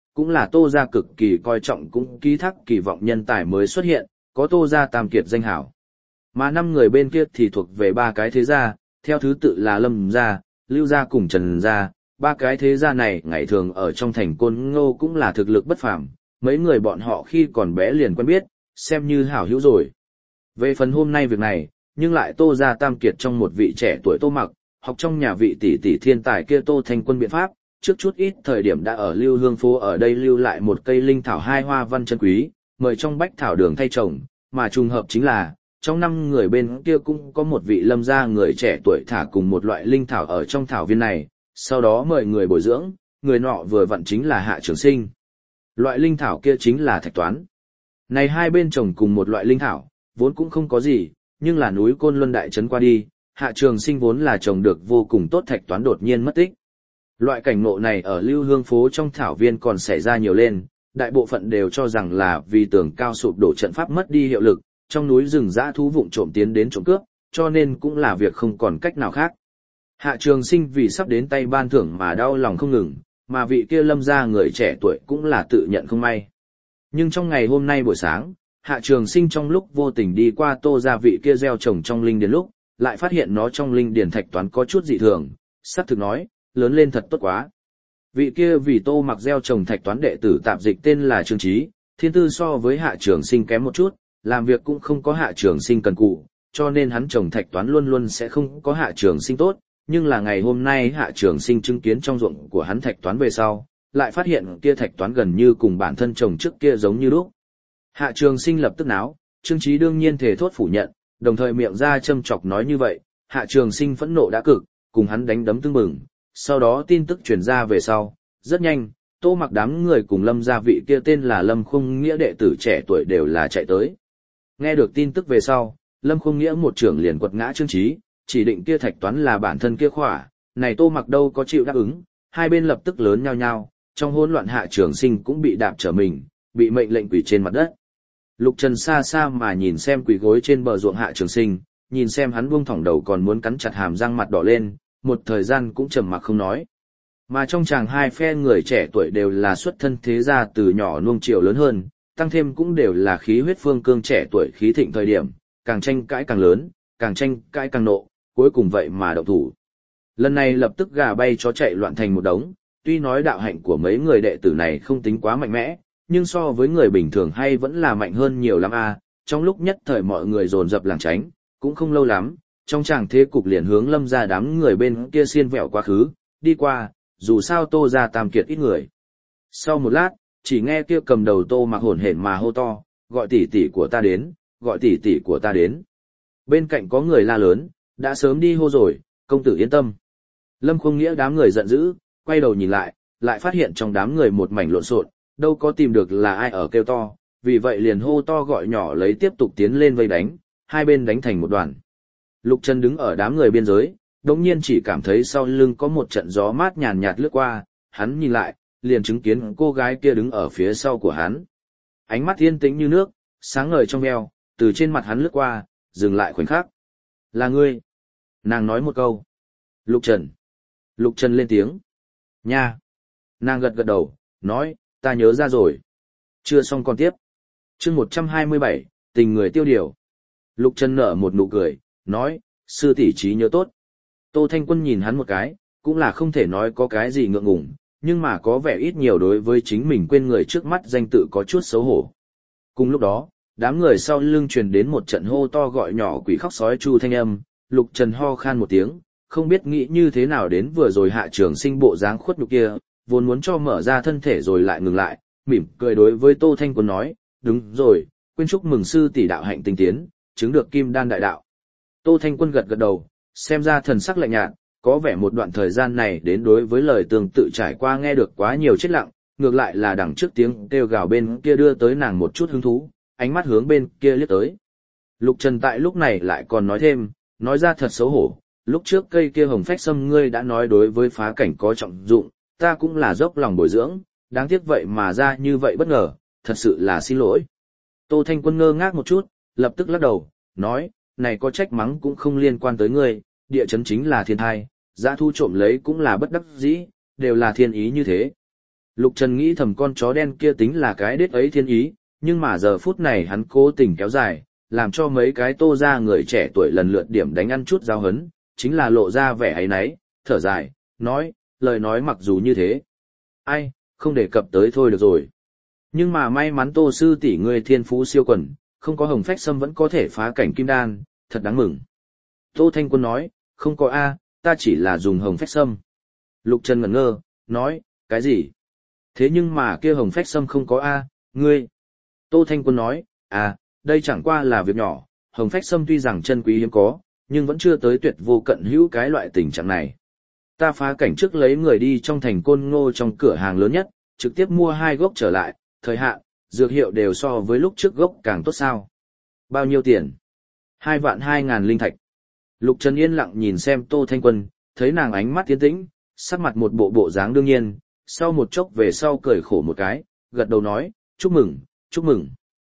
cũng là Tô gia cực kỳ coi trọng cũng ký thác kỳ vọng nhân tài mới xuất hiện, có Tô gia tam kiệt danh hảo. Mà 5 người bên kia thì thuộc về 3 cái thế gia, theo thứ tự là Lâm gia, Lưu gia cùng Trần gia. 3 cái thế gia này ngày thường ở trong thành Côn Ngô cũng là thực lực bất phàm, mấy người bọn họ khi còn bé liền quen biết, xem như hảo hữu rồi. Về phần hôm nay việc này, nhưng lại Tô gia tam kiệt trong một vị trẻ tuổi Tô Mặc, học trong nhà vị tỷ tỷ thiên tài kia Tô Thanh Quân biện pháp, trước chút ít thời điểm đã ở Lưu Hương phố ở đây lưu lại một cây linh thảo 2 hoa văn chân quý, mời trong bách thảo đường thay trồng, mà trùng hợp chính là, trong 5 người bên kia cũng có một vị Lâm gia người trẻ tuổi thả cùng một loại linh thảo ở trong thảo viên này, sau đó mời người bồi dưỡng, người nọ vừa vặn chính là Hạ Trường Sinh. Loại linh thảo kia chính là thạch toán. Này hai bên trồng cùng một loại linh thảo, vốn cũng không có gì, nhưng là núi Côn Luân đại trấn qua đi, Hạ Trường Sinh vốn là trồng được vô cùng tốt thạch toán đột nhiên mất tích. Loại cảnh ngộ này ở Lưu Hương phố trong thảo viên còn xảy ra nhiều lên, đại bộ phận đều cho rằng là vì tường cao sụp đổ trận pháp mất đi hiệu lực, trong núi rừng dã thú vụng trộm tiến đến trộm cướp, cho nên cũng là việc không còn cách nào khác. Hạ Trường Sinh vì sắp đến tay ban thưởng mà đau lòng không ngừng, mà vị kia Lâm gia người trẻ tuổi cũng là tự nhận không may. Nhưng trong ngày hôm nay buổi sáng, Hạ Trường Sinh trong lúc vô tình đi qua Tô gia vị kia gieo trồng trong linh điền lúc, lại phát hiện nó trong linh điền thạch toán có chút dị thường, sắp thực nói, lớn lên thật tốt quá. Vị kia vì Tô Mặc gieo trồng thạch toán đệ tử tạp dịch tên là Trương Trí, thiên tư so với Hạ Trường Sinh kém một chút, làm việc cũng không có Hạ Trường Sinh cần cù, cho nên hắn trồng thạch toán luôn luôn sẽ không có Hạ Trường Sinh tốt, nhưng là ngày hôm nay Hạ Trường Sinh chứng kiến trong ruộng của hắn thạch toán về sau, lại phát hiện kia thạch toán gần như cùng bản thân trồng trước kia giống như lúc. Hạ Trường Sinh lập tức náo, Trương Trí đương nhiên thể thốt phủ nhận, đồng thời miệng ra châm chọc nói như vậy, Hạ Trường Sinh phẫn nộ đã cực, cùng hắn đánh đấm tưng bừng. Sau đó tin tức truyền ra về sau, rất nhanh, Tô Mặc đám người cùng Lâm gia vị kia tên là Lâm Khung Nghĩa đệ tử trẻ tuổi đều là chạy tới. Nghe được tin tức về sau, Lâm Khung Nghĩa một trưởng liền quật ngã Trương Trí, chỉ định kia thạch toán là bản thân kia khỏa, này Tô Mặc đâu có chịu đáp ứng, hai bên lập tức lớn nhau nhau, trong hỗn loạn Hạ Trường Sinh cũng bị đạp trở mình, bị mệnh lệnh quỳ trên mặt đất. Lục Trần xa xa mà nhìn xem quỳ gối trên bờ ruộng Hạ Trường Sinh, nhìn xem hắn buông thõng đầu còn muốn cắn chặt hàm răng mặt đỏ lên, một thời gian cũng trầm mặc không nói. Mà trong chàng hai phe người trẻ tuổi đều là xuất thân thế gia từ nhỏ nuông chiều lớn hơn, tăng thêm cũng đều là khí huyết phương cương trẻ tuổi khí thịnh thời điểm, càng tranh cãi càng lớn, càng tranh cãi càng nộ, cuối cùng vậy mà động thủ. Lần này lập tức gà bay chó chạy loạn thành một đống, tuy nói đạo hạnh của mấy người đệ tử này không tính quá mạnh mẽ, nhưng so với người bình thường hay vẫn là mạnh hơn nhiều lắm a. Trong lúc nhất thời mọi người dồn dập lảng tránh, cũng không lâu lắm, trong tràng thế cục liền hướng Lâm gia đám người bên kia xiên vẹo quá khứ, đi qua, dù sao Tô gia tam kiệt ít người. Sau một lát, chỉ nghe kia cầm đầu Tô Mặc hổn hển mà hô to, gọi tỷ tỷ của ta đến, gọi tỷ tỷ của ta đến. Bên cạnh có người la lớn, đã sớm đi hô rồi, công tử yên tâm. Lâm Khung Nghĩa đám người giận dữ, quay đầu nhìn lại, lại phát hiện trong đám người một mảnh lộn xộn, đâu có tìm được là ai ở kêu to, vì vậy liền hô to gọi nhỏ lấy tiếp tục tiến lên vây đánh, hai bên đánh thành một đoàn. Lục Trần đứng ở đám người biên giới, đống nhiên chỉ cảm thấy sau lưng có một trận gió mát nhàn nhạt lướt qua, hắn nhìn lại, liền chứng kiến cô gái kia đứng ở phía sau của hắn. Ánh mắt yên tĩnh như nước, sáng ngời trong veo, từ trên mặt hắn lướt qua, dừng lại khoảnh khắc. Là ngươi. Nàng nói một câu. Lục Trần. Lục Trần lên tiếng. Nha. Nàng gật gật đầu, nói, ta nhớ ra rồi. Chưa xong còn tiếp. Chương 127, tình người tiêu điều. Lục Trần nở một nụ cười, nói, sư tỷ trí nhớ tốt. Tô Thanh Quân nhìn hắn một cái, cũng là không thể nói có cái gì ngượng ngùng, nhưng mà có vẻ ít nhiều đối với chính mình quên người trước mắt danh tự có chút xấu hổ. Cùng lúc đó, đám người sau lưng truyền đến một trận hô to gọi nhỏ quỷ khóc sói chu thanh âm, Lục Trần ho khan một tiếng, không biết nghĩ như thế nào đến vừa rồi Hạ Trường Sinh bộ dáng khuất nhục kia, vốn muốn cho mở ra thân thể rồi lại ngừng lại, mỉm cười đối với Tô Thanh Quân nói, đúng rồi, quên chúc mừng sư tỷ đạo hạnh tinh tiến, chứng được kim đan đại đạo. Tô Thanh Quân gật gật đầu, xem ra thần sắc lạnh nhạt, có vẻ một đoạn thời gian này đến đối với lời tương tự trải qua nghe được quá nhiều chết lặng, ngược lại là đằng trước tiếng kêu gào bên kia đưa tới nàng một chút hứng thú, ánh mắt hướng bên kia liếc tới. Lục Trần tại lúc này lại còn nói thêm, nói ra thật xấu hổ, lúc trước cây kia hồng phách sâm ngươi đã nói đối với phá cảnh có trọng dụng, ta cũng là dốc lòng bồi dưỡng, đáng tiếc vậy mà ra như vậy bất ngờ, thật sự là xin lỗi. Tô Thanh Quân ngơ ngác một chút, lập tức lắc đầu, nói, này có trách mắng cũng không liên quan tới ngươi, địa chấn chính là thiên thai, dã thu trộm lấy cũng là bất đắc dĩ, đều là thiên ý như thế. Lục Trần nghĩ thầm con chó đen kia tính là cái đết ấy thiên ý, nhưng mà giờ phút này hắn cố tình kéo dài, làm cho mấy cái Tô ra người trẻ tuổi lần lượt điểm đánh ăn chút giao hấn, chính là lộ ra vẻ ấy nấy, thở dài, nói, lời nói mặc dù như thế. Ai, không đề cập tới thôi được rồi. Nhưng mà may mắn Tô sư tỷ người thiên phú siêu quần, không có hồng phách sâm vẫn có thể phá cảnh kim đan, thật đáng mừng. Tô Thanh Quân nói, không có A, ta chỉ là dùng hồng phách sâm. Lục Trần ngẩn ngơ, nói, cái gì? Thế nhưng mà kia hồng phách sâm không có A, ngươi. Tô Thanh Quân nói, đây chẳng qua là việc nhỏ, hồng phách sâm tuy rằng chân quý hiếm có, nhưng vẫn chưa tới tuyệt vô cận hữu cái loại tình trạng này. Ta phá cảnh trước lấy người đi trong thành Côn Ngô trong cửa hàng lớn nhất, trực tiếp mua 2 gốc trở lại, thời hạn, dược hiệu đều so với lúc trước gốc càng tốt sao. Bao nhiêu tiền? 2.200.000 linh thạch. Lục Trần yên lặng nhìn xem Tô Thanh Quân, thấy nàng ánh mắt tiến tĩnh, sắc mặt một bộ bộ dáng đương nhiên, sau một chốc về sau cười khổ một cái, gật đầu nói, chúc mừng, chúc mừng.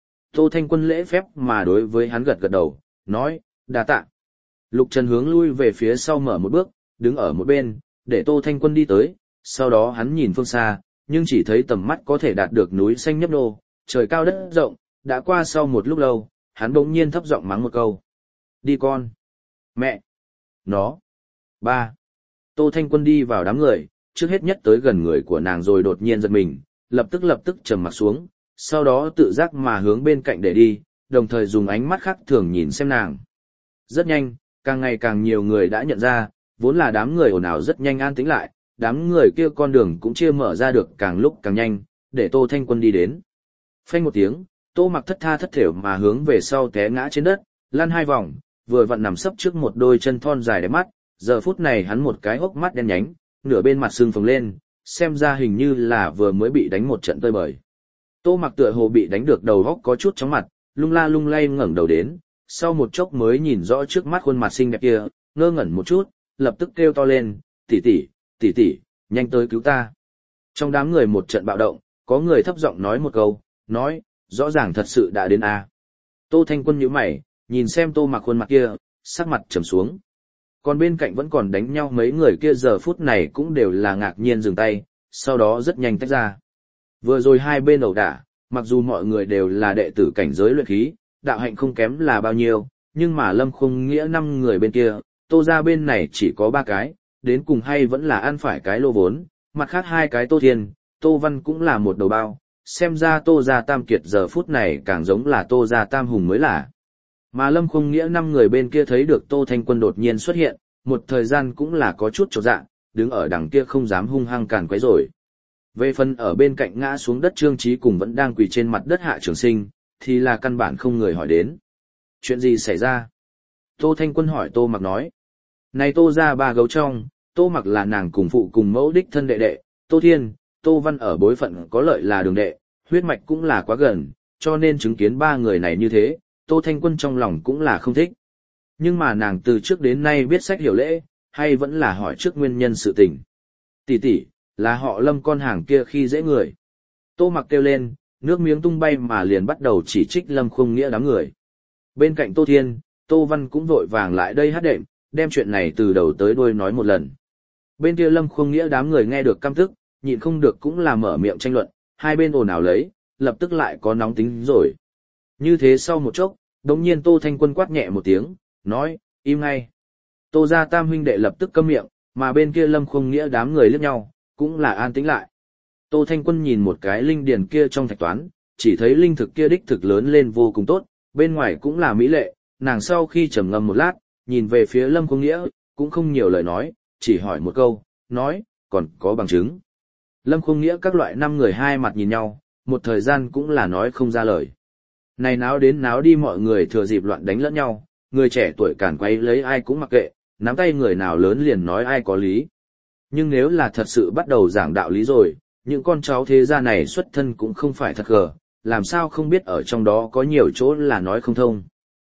Tô Thanh Quân lễ phép mà đối với hắn gật gật đầu, nói, đa tạ. Lục Trần hướng lui về phía sau mở một bước, đứng ở một bên, để Tô Thanh Quân đi tới, sau đó hắn nhìn phương xa, nhưng chỉ thấy tầm mắt có thể đạt được núi xanh nhấp nô, trời cao đất rộng, đã qua sau một lúc lâu, hắn bỗng nhiên thấp giọng mắng một câu. Đi con. Mẹ. Nó. Ba. Tô Thanh Quân đi vào đám người, trước hết nhất tới gần người của nàng rồi đột nhiên giật mình, lập tức trầm mặt xuống, sau đó tự giác mà hướng bên cạnh để đi, đồng thời dùng ánh mắt khác thường nhìn xem nàng. Rất nhanh, càng ngày càng nhiều người đã nhận ra, vốn là đám người ồn ào rất nhanh an tĩnh lại, đám người kia con đường cũng chia mở ra được càng lúc càng nhanh, để Tô Thanh Quân đi đến. Phanh một tiếng, Tô Mặc thất tha thất thểu mà hướng về sau té ngã trên đất, lăn 2 vòng, vừa vặn nằm sấp trước một đôi chân thon dài đẹp mắt, giờ phút này hắn một cái hốc mắt đen nhánh, nửa bên mặt sưng phồng lên, xem ra hình như là vừa mới bị đánh một trận tơi bời. Tô Mặc tựa hồ bị đánh được đầu óc có chút chóng mặt, lung la lung lay ngẩng đầu đến, sau một chốc mới nhìn rõ trước mắt khuôn mặt xinh đẹp kia, ngơ ngẩn một chút, lập tức kêu to lên, tỷ tỷ, nhanh tới cứu ta. Trong đám người một trận bạo động, có người thấp giọng nói một câu, nói, rõ ràng thật sự đã đến a. Tô Thanh Quân nhíu mày, nhìn xem Tô Mặc khuôn mặt kia, sắc mặt trầm xuống. Còn bên cạnh vẫn còn đánh nhau mấy người kia giờ phút này cũng đều là ngạc nhiên dừng tay, sau đó rất nhanh tách ra. Vừa rồi hai bên ẩu đả, mặc dù mọi người đều là đệ tử cảnh giới luyện khí, đạo hạnh không kém là bao nhiêu, nhưng mà Lâm Khung Nghĩa 5 người bên kia, Tô ra bên này chỉ có 3 cái, đến cùng hay vẫn là ăn phải cái lô vốn, mặt khác 2 cái Tô Thiên, Tô Văn cũng là một đầu bao, xem ra Tô gia Tam Kiệt giờ phút này càng giống là Tô gia Tam Hùng mới là. Mà Lâm Khung Nghĩa 5 người bên kia thấy được Tô Thanh Quân đột nhiên xuất hiện, một thời gian cũng là có chút chột dạ, đứng ở đằng kia không dám hung hăng càn quấy rồi. Về phần ở bên cạnh ngã xuống đất Trương Chí cùng vẫn đang quỳ trên mặt đất Hạ Trường Sinh, thì là căn bản không người hỏi đến. Chuyện gì xảy ra? Tô Thanh Quân hỏi Tô Mặc nói. Này Tô ra 3 gấu trong, Tô Mặc là nàng cùng phụ cùng mẫu đích thân đệ đệ, Tô Thiên, Tô Văn ở bối phận có lợi là đường đệ, huyết mạch cũng là quá gần, cho nên chứng kiến 3 người này như thế, Tô Thanh Quân trong lòng cũng là không thích. Nhưng mà nàng từ trước đến nay biết sách hiểu lễ, hay vẫn là hỏi trước nguyên nhân sự tình. Tỷ, là họ Lâm con hàng kia khi dễ người. Tô Mặc kêu lên, nước miếng tung bay mà liền bắt đầu chỉ trích Lâm Khung Nghĩa đám người. Bên cạnh Tô Thiên, Tô Văn cũng vội vàng lại đây hát đệm, đem chuyện này từ đầu tới đuôi nói một lần. Bên kia Lâm Khung Nghĩa đám người nghe được căm tức, nhịn không được cũng là mở miệng tranh luận, hai bên ồn ào lấy, lập tức lại có nóng tính rồi. Như thế sau một chốc, đống nhiên Tô Thanh Quân quát nhẹ một tiếng, nói, im ngay. Tô gia Tam huynh đệ lập tức câm miệng, mà bên kia Lâm Khung Nghĩa đám người liếc nhau, cũng là an tĩnh lại. Tô Thanh Quân nhìn một cái linh điền kia trong thạch toán, chỉ thấy linh thực kia đích thực lớn lên vô cùng tốt, bên ngoài cũng là mỹ lệ, nàng sau khi trầm ngâm một lát, nhìn về phía Lâm Khung Nghĩa, cũng không nhiều lời nói, chỉ hỏi một câu, nói, còn có bằng chứng. Lâm Khung Nghĩa các loại 5 người hai mặt nhìn nhau, một thời gian cũng là nói không ra lời. Này náo đến náo đi mọi người thừa dịp loạn đánh lẫn nhau, người trẻ tuổi cản quấy lấy ai cũng mặc kệ, nắm tay người nào lớn liền nói ai có lý. Nhưng nếu là thật sự bắt đầu giảng đạo lý rồi, những con cháu thế gia này xuất thân cũng không phải thật gờ, làm sao không biết ở trong đó có nhiều chỗ là nói không thông.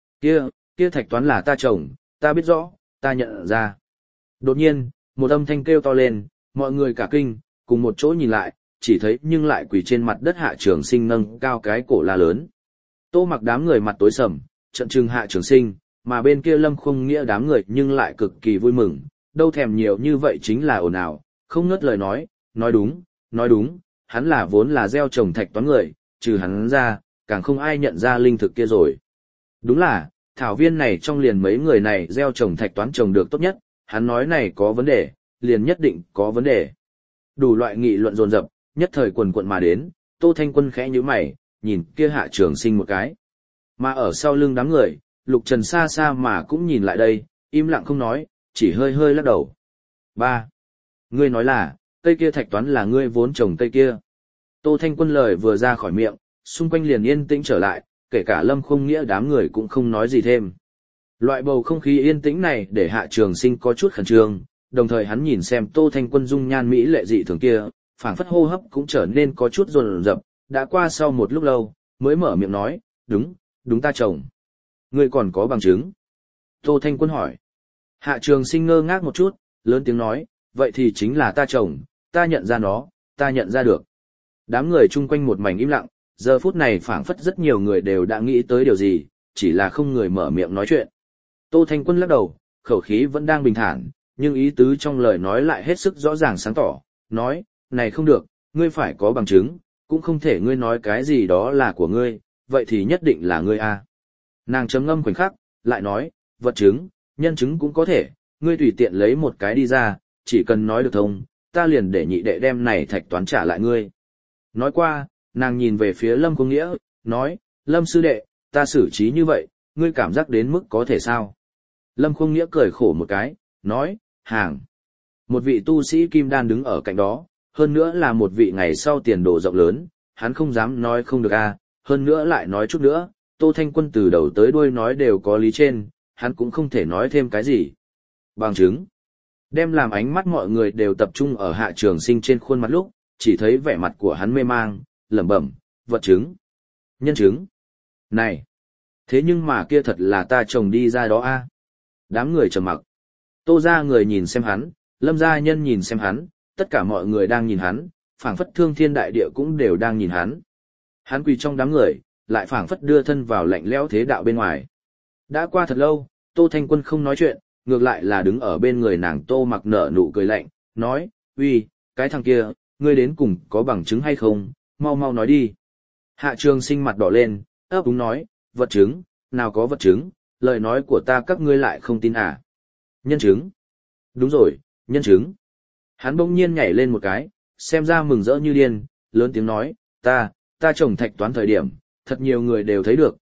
Kia thạch toán là ta chồng, ta biết rõ, ta nhận ra. Đột nhiên, một âm thanh kêu to lên, mọi người cả kinh, cùng một chỗ nhìn lại, chỉ thấy nhưng lại quỳ trên mặt đất Hạ Trường Sinh nâng cao cái cổ la lớn. Tô Mặc đám người mặt tối sầm, trận trừng Hạ Trường Sinh, mà bên kia Lâm Khung Nghĩa đám người nhưng lại cực kỳ vui mừng, đâu thèm nhiều như vậy chính là ồn ào, không ngớt lời nói đúng, hắn là vốn là gieo trồng thạch toán người, trừ hắn ra, càng không ai nhận ra linh thực kia rồi. Đúng là, thảo viên này trong liền mấy người này gieo trồng thạch toán trồng được tốt nhất, hắn nói này có vấn đề, liền nhất định có vấn đề. Đủ loại nghị luận dồn dập, nhất thời quần quận mà đến, Tô Thanh Quân khẽ nhíu mày, nhìn kia Hạ Trường Sinh một cái. Mà ở sau lưng đám người, Lục Trần xa xa mà cũng nhìn lại đây, im lặng không nói, chỉ hơi hơi lắc đầu. Ba, ngươi nói là, cây kia thạch toán là ngươi vốn trồng cây kia. Tô Thanh Quân lời vừa ra khỏi miệng, xung quanh liền yên tĩnh trở lại, kể cả Lâm Không Nghĩa đám người cũng không nói gì thêm. Loại bầu không khí yên tĩnh này để Hạ Trường Sinh có chút khẩn trương, đồng thời hắn nhìn xem Tô Thanh Quân dung nhan mỹ lệ dị thường kia, phảng phất hô hấp cũng trở nên có chút dồn dập, đã qua sau một lúc lâu, mới mở miệng nói, đúng ta trồng. Ngươi còn có bằng chứng? Tô Thanh Quân hỏi. Hạ Trường Sinh ngơ ngác một chút, lớn tiếng nói, vậy thì chính là ta trồng, ta nhận ra nó, ta nhận ra được. Đám người chung quanh một mảnh im lặng, giờ phút này phảng phất rất nhiều người đều đã nghĩ tới điều gì, chỉ là không người mở miệng nói chuyện. Tô Thanh Quân lắc đầu, khẩu khí vẫn đang bình thản, nhưng ý tứ trong lời nói lại hết sức rõ ràng sáng tỏ, nói, này không được, ngươi phải có bằng chứng, cũng không thể ngươi nói cái gì đó là của ngươi, vậy thì nhất định là ngươi a. Nàng chấm ngâm khoảnh khắc, lại nói, vật chứng, nhân chứng cũng có thể, ngươi tùy tiện lấy một cái đi ra, chỉ cần nói được thông, ta liền để nhị đệ đem này thạch toán trả lại ngươi. Nói qua, nàng nhìn về phía Lâm Công Nghĩa, nói, Lâm sư đệ, ta xử trí như vậy, ngươi cảm giác đến mức có thể sao? Lâm Công Nghĩa cười khổ một cái, nói, hàng. Một vị tu sĩ kim đan đứng ở cạnh đó, hơn nữa là một vị ngày sau tiền đồ rộng lớn, hắn không dám nói không được a, hơn nữa lại nói chút nữa, Tô Thanh Quân từ đầu tới đuôi nói đều có lý trên, hắn cũng không thể nói thêm cái gì. Bằng chứng. Đem làm ánh mắt mọi người đều tập trung ở Hạ Trường Sinh trên khuôn mặt lúc, chỉ thấy vẻ mặt của hắn mê mang, lẩm bẩm, vật chứng, nhân chứng. Này, thế nhưng mà kia thật là ta trồng đi ra đó a. Đám người trầm mặc. Tô gia người nhìn xem hắn, Lâm gia nhân nhìn xem hắn, tất cả mọi người đang nhìn hắn, phảng phất thương thiên đại địa cũng đều đang nhìn hắn. Hắn quỳ trong đám người, lại phảng phất đưa thân vào lạnh lẽo thế đạo bên ngoài. Đã qua thật lâu, Tô Thanh Quân không nói chuyện, ngược lại là đứng ở bên người nàng Tô Mặc nở nụ cười lạnh, nói, uy, cái thằng kia, ngươi đến cùng có bằng chứng hay không, mau mau nói đi. Hạ Trường Sinh mặt đỏ lên, ấp úng nói, vật chứng, nào có vật chứng, lời nói của ta các ngươi lại không tin à. Nhân chứng. Đúng rồi, nhân chứng. Hắn bỗng nhiên nhảy lên một cái, xem ra mừng rỡ như điên, lớn tiếng nói, ta trồng thạch toán thời điểm, thật nhiều người đều thấy được,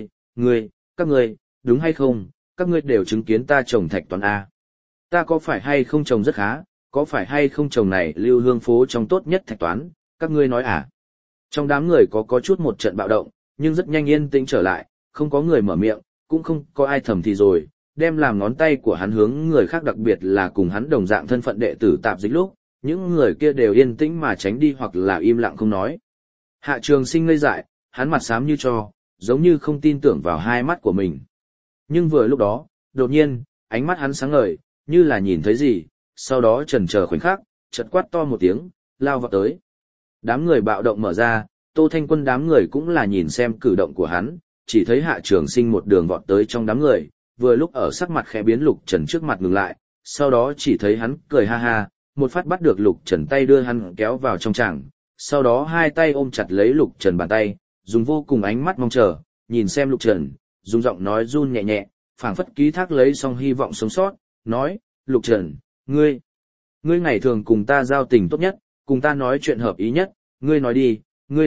các ngươi, đúng hay không, các ngươi đều chứng kiến ta trồng thạch toán A. Ta có phải hay không trồng rất khá, có phải hay không trồng này lưu hương phố trong tốt nhất thạch toán, các ngươi nói à. Trong đám người có chút một trận bạo động, nhưng rất nhanh yên tĩnh trở lại, không có người mở miệng, cũng không có ai thầm thì rồi, đem làm ngón tay của hắn hướng người khác đặc biệt là cùng hắn đồng dạng thân phận đệ tử tạp dịch lúc, những người kia đều yên tĩnh mà tránh đi hoặc là im lặng không nói. Hạ Trường Sinh ngây dại, hắn mặt xám như tro, giống như không tin tưởng vào hai mắt của mình. Nhưng vừa lúc đó, đột nhiên, ánh mắt hắn sáng ngời, như là nhìn thấy gì, sau đó chần chờ khoảnh khắc, chợt quát to một tiếng, lao vào tới. Đám người bạo động mở ra, Tô Thanh Quân đám người cũng là nhìn xem cử động của hắn, chỉ thấy Hạ Trường Sinh một đường vọt tới trong đám người, vừa lúc ở sắc mặt khẽ biến Lục Trần trước mặt ngừng lại, sau đó chỉ thấy hắn cười ha ha, một phát bắt được Lục Trần tay đưa hắn kéo vào trong tràng, sau đó hai tay ôm chặt lấy Lục Trần bàn tay, dùng vô cùng ánh mắt mong chờ, nhìn xem Lục Trần, dùng giọng nói run nhẹ nhẹ, phảng phất ký thác lấy xong hy vọng sống sót, nói, Lục Trần, ngươi ngày thường cùng ta giao tình tốt nhất, cùng ta nói chuyện hợp ý nhất, ngươi nói đi,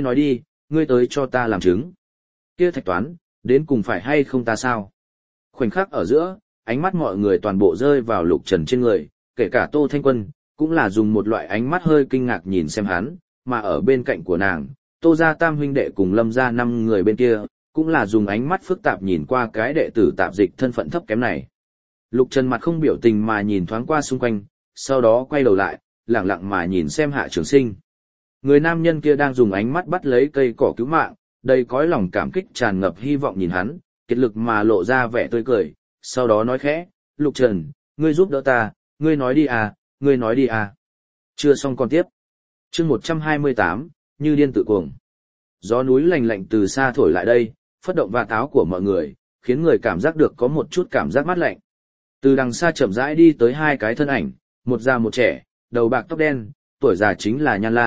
ngươi tới cho ta làm chứng. Kia thạch toán, đến cùng phải hay không ta sao? Khoảnh khắc ở giữa, ánh mắt mọi người toàn bộ rơi vào Lục Trần trên người, kể cả Tô Thanh Quân, cũng là dùng một loại ánh mắt hơi kinh ngạc nhìn xem hắn, mà ở bên cạnh của nàng, Tô gia tam huynh đệ cùng Lâm gia 5 người bên kia, cũng là dùng ánh mắt phức tạp nhìn qua cái đệ tử tạp dịch thân phận thấp kém này. Lục Trần mặt không biểu tình mà nhìn thoáng qua xung quanh, sau đó quay đầu lại, lẳng lặng mà nhìn xem Hạ Trường Sinh. Người nam nhân kia đang dùng ánh mắt bắt lấy cây cỏ cứu mạng, đầy cõi lòng cảm kích tràn ngập hy vọng nhìn hắn, kiệt lực mà lộ ra vẻ tươi cười, sau đó nói khẽ, Lục Trần, ngươi giúp đỡ ta, ngươi nói đi à. Chưa xong còn tiếp. Chương 128, như điên tự cuồng. Gió núi lạnh lạnh từ xa thổi lại đây, phất động và táo của mọi người, khiến người cảm giác được có một chút cảm giác mát lạnh. Từ đằng xa chậm rãi đi tới hai cái thân ảnh, một già một trẻ, đầu bạc tóc đen, tuổi già chính là Nhan La,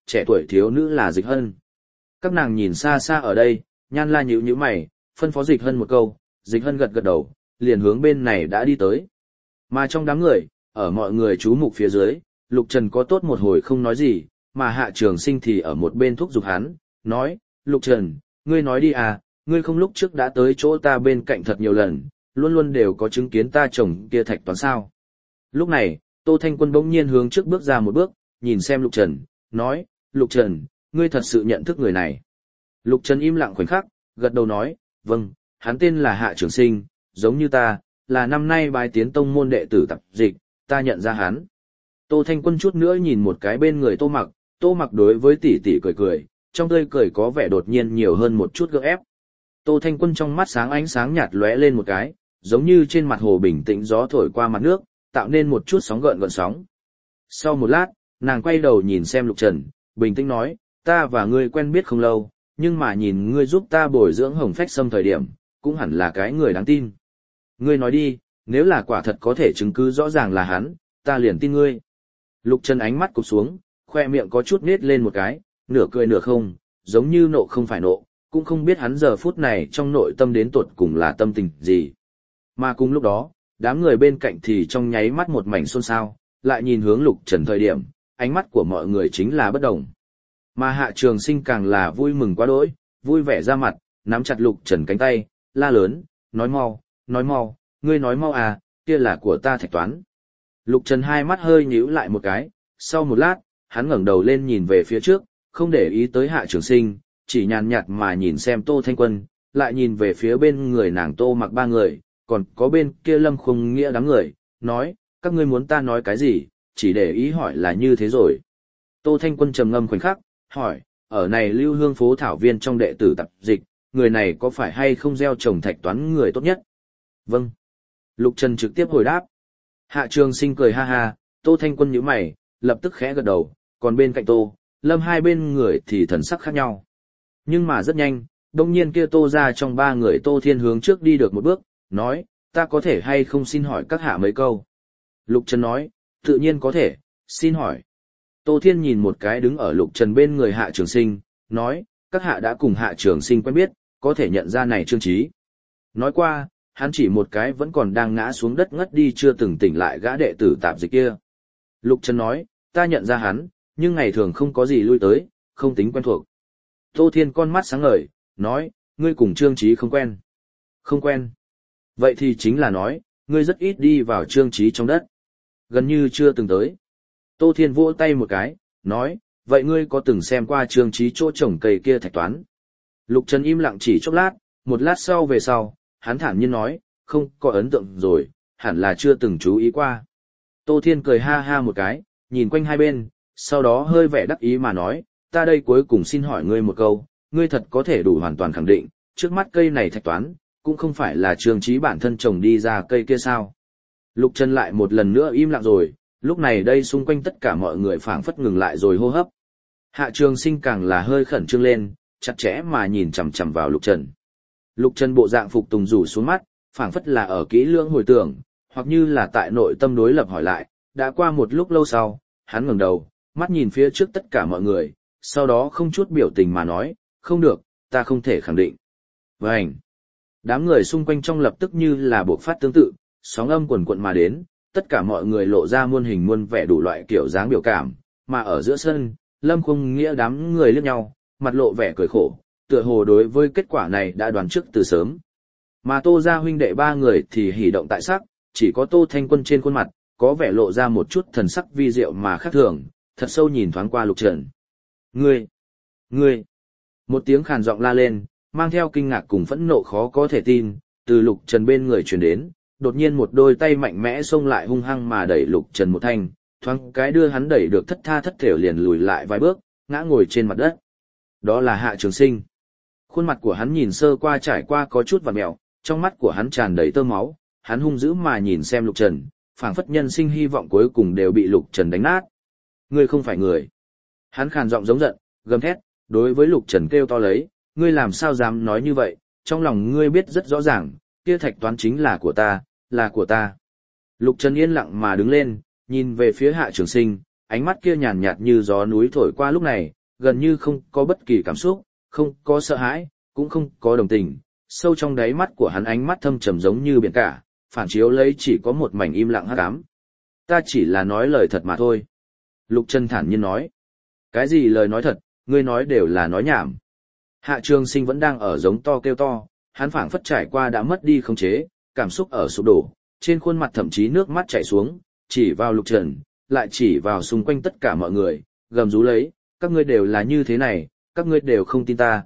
trẻ tuổi thiếu nữ là Dịch Hân. Các nàng nhìn xa xa ở đây, Nhan La nhíu nhíu mày, phân phó Dịch Hân một câu, Dịch Hân gật gật đầu, liền hướng bên này đã đi tới. Mà trong đám người, ở mọi người chú mục phía dưới, Lục Trần có tốt một hồi không nói gì, mà Hạ Trường Sinh thì ở một bên thúc giục hắn, nói, Lục Trần, ngươi nói đi à, ngươi không lúc trước đã tới chỗ ta bên cạnh thật nhiều lần, luôn luôn đều có chứng kiến ta chồng kia thạch toán sao. Lúc này, Tô Thanh Quân bỗng nhiên hướng trước bước ra một bước, nhìn xem Lục Trần, nói, Lục Trần, ngươi thật sự nhận thức người này. Lục Trần im lặng khoảnh khắc, gật đầu nói, vâng, hắn tên là Hạ Trường Sinh, giống như ta, là năm nay bái tiến tông môn đệ tử tập dịch, ta nhận ra hắn. Tô Thanh Quân chút nữa nhìn một cái bên người Tô Mặc đối với tỷ tỷ cười cười, trong tươi cười có vẻ đột nhiên nhiều hơn một chút gượng ép. Tô Thanh Quân trong mắt sáng ánh sáng nhạt lóe lên một cái, giống như trên mặt hồ bình tĩnh gió thổi qua mặt nước, tạo nên một chút sóng gợn sóng. Sau một lát, nàng quay đầu nhìn xem Lục Trần, bình tĩnh nói, ta và ngươi quen biết không lâu, nhưng mà nhìn ngươi giúp ta bồi dưỡng Hồng Phách Sâm thời điểm, cũng hẳn là cái người đáng tin. Ngươi nói đi, nếu là quả thật có thể chứng cứ rõ ràng là hắn, ta liền tin ngươi. Lục Trần ánh mắt cụp xuống, khoe miệng có chút nết lên một cái, nửa cười nửa không, giống như nộ không phải nộ, cũng không biết hắn giờ phút này trong nội tâm đến tột cùng là tâm tình gì. Mà cùng lúc đó, đám người bên cạnh thì trong nháy mắt một mảnh xôn xao, lại nhìn hướng Lục Trần thời điểm, ánh mắt của mọi người chính là bất đồng. Mà Hạ Trường Sinh càng là vui mừng quá đỗi, vui vẻ ra mặt, nắm chặt Lục Trần cánh tay, la lớn, nói mau, ngươi nói mau à, kia là của ta thạch toán. Lục Trần hai mắt hơi nhíu lại một cái, sau một lát, hắn ngẩng đầu lên nhìn về phía trước, không để ý tới Hạ Trường Sinh, chỉ nhàn nhạt mà nhìn xem Tô Thanh Quân, lại nhìn về phía bên người nàng Tô Mặc ba người, còn có bên kia Lâm Khung Nghĩa đám người, nói, các ngươi muốn ta nói cái gì, chỉ để ý hỏi là như thế rồi. Tô Thanh Quân trầm ngâm khoảnh khắc, hỏi, ở này Lưu Hương phố thảo viên trong đệ tử tập dịch, người này có phải hay không gieo trồng thạch toán người tốt nhất? Vâng. Lục Trần trực tiếp hồi đáp. Hạ Trường Sinh cười ha ha, Tô Thanh Quân nhíu mày, lập tức khẽ gật đầu, còn bên cạnh Tô, Lâm hai bên người thì thần sắc khác nhau. Nhưng mà rất nhanh, đông nhiên kia Tô ra trong ba người Tô Thiên hướng trước đi được một bước, nói, ta có thể hay không xin hỏi các hạ mấy câu. Lục Trần nói, tự nhiên có thể, xin hỏi. Tô Thiên nhìn một cái đứng ở Lục Trần bên người Hạ Trường Sinh, nói, các hạ đã cùng Hạ Trường Sinh quen biết, có thể nhận ra này Trương Trí. Nói qua, hắn chỉ một cái vẫn còn đang ngã xuống đất ngất đi chưa từng tỉnh lại gã đệ tử tạp dịch kia. Lục Trần nói, ta nhận ra hắn, nhưng ngày thường không có gì lui tới, không tính quen thuộc. Tô Thiên con mắt sáng ngời, nói, ngươi cùng Trương Trí không quen. Không quen. Vậy thì chính là nói, ngươi rất ít đi vào Trương Trí trong đất. Gần như chưa từng tới. Tô Thiên vỗ tay một cái, nói, vậy ngươi có từng xem qua Trương Trí chỗ trồng cây kia thạch toán? Lục Trần im lặng chỉ chốc lát, một lát sau về sau, hắn thản nhiên nói, không có ấn tượng rồi, hẳn là chưa từng chú ý qua. Tô Thiên cười ha ha một cái, nhìn quanh hai bên, sau đó hơi vẻ đắc ý mà nói, ta đây cuối cùng xin hỏi ngươi một câu, ngươi thật có thể đủ hoàn toàn khẳng định, trước mắt cây này thạch toán, cũng không phải là Trương Trí bản thân trồng đi ra cây kia sao? Lục Trần lại một lần nữa im lặng rồi, lúc này đây xung quanh tất cả mọi người phảng phất ngừng lại rồi hô hấp. Hạ Trường Sinh càng là hơi khẩn trương lên, chặt chẽ mà nhìn chằm chằm vào Lục Trần. Lục Trần bộ dạng phục tùng rủ xuống mắt, phảng phất là ở kỹ lưỡng hồi tưởng, hoặc như là tại nội tâm đối lập hỏi lại, đã qua một lúc lâu sau, hắn ngẩng đầu, mắt nhìn phía trước tất cả mọi người, sau đó không chút biểu tình mà nói, không được, ta không thể khẳng định. Vành! Đám người xung quanh trong lập tức như là bộc phát tương tự, sóng âm quần quận mà đến, tất cả mọi người lộ ra muôn hình muôn vẻ đủ loại kiểu dáng biểu cảm, mà ở giữa sân, Lâm Khung Nghĩa đám người liếc nhau, mặt lộ vẻ cười khổ, tựa hồ đối với kết quả này đã đoán trước từ sớm. Mà Tô gia huynh đệ ba người thì hỉ động tại sắc, chỉ có Tô Thanh Quân trên khuôn mặt, có vẻ lộ ra một chút thần sắc vi diệu mà khác thường, thật sâu nhìn thoáng qua Lục Trần. Ngươi! Một tiếng khàn giọng la lên, mang theo kinh ngạc cùng phẫn nộ khó có thể tin, từ Lục Trần bên người truyền đến, đột nhiên một đôi tay mạnh mẽ xông lại hung hăng mà đẩy Lục Trần một thanh, thoáng cái đưa hắn đẩy được thất tha thất thểu liền lùi lại vài bước, ngã ngồi trên mặt đất. Đó là Hạ Trường Sinh. Khuôn mặt của hắn nhìn sơ qua trải qua có chút vặn mèo, trong mắt của hắn tràn đầy tơ máu, hắn hung dữ mà nhìn xem Lục Trần, phảng phất nhân sinh hy vọng cuối cùng đều bị Lục Trần đánh nát. Ngươi không phải người. Hắn khàn giọng giống giận, gầm thét, đối với Lục Trần kêu to lấy, ngươi làm sao dám nói như vậy, trong lòng ngươi biết rất rõ ràng, kia thạch toán chính là của ta, là của ta. Lục Trần yên lặng mà đứng lên, nhìn về phía Hạ Trường Sinh, ánh mắt kia nhàn nhạt như gió núi thổi qua lúc này, gần như không có bất kỳ cảm xúc, không có sợ hãi, cũng không có đồng tình, sâu trong đáy mắt của hắn ánh mắt thâm trầm giống như biển cả, phản chiếu lấy chỉ có một mảnh im lặng hắc ám. Ta chỉ là nói lời thật mà thôi. Lục Trần thản nhiên nói. Cái gì lời nói thật, ngươi nói đều là nói nhảm. Hạ Trường Sinh vẫn đang ở giống to kêu to, hắn phảng phất trải qua đã mất đi khống chế, cảm xúc ở sụp đổ, trên khuôn mặt thậm chí nước mắt chảy xuống, chỉ vào Lục Trần, lại chỉ vào xung quanh tất cả mọi người, gầm rú lấy, các ngươi đều là như thế này, các ngươi đều không tin ta,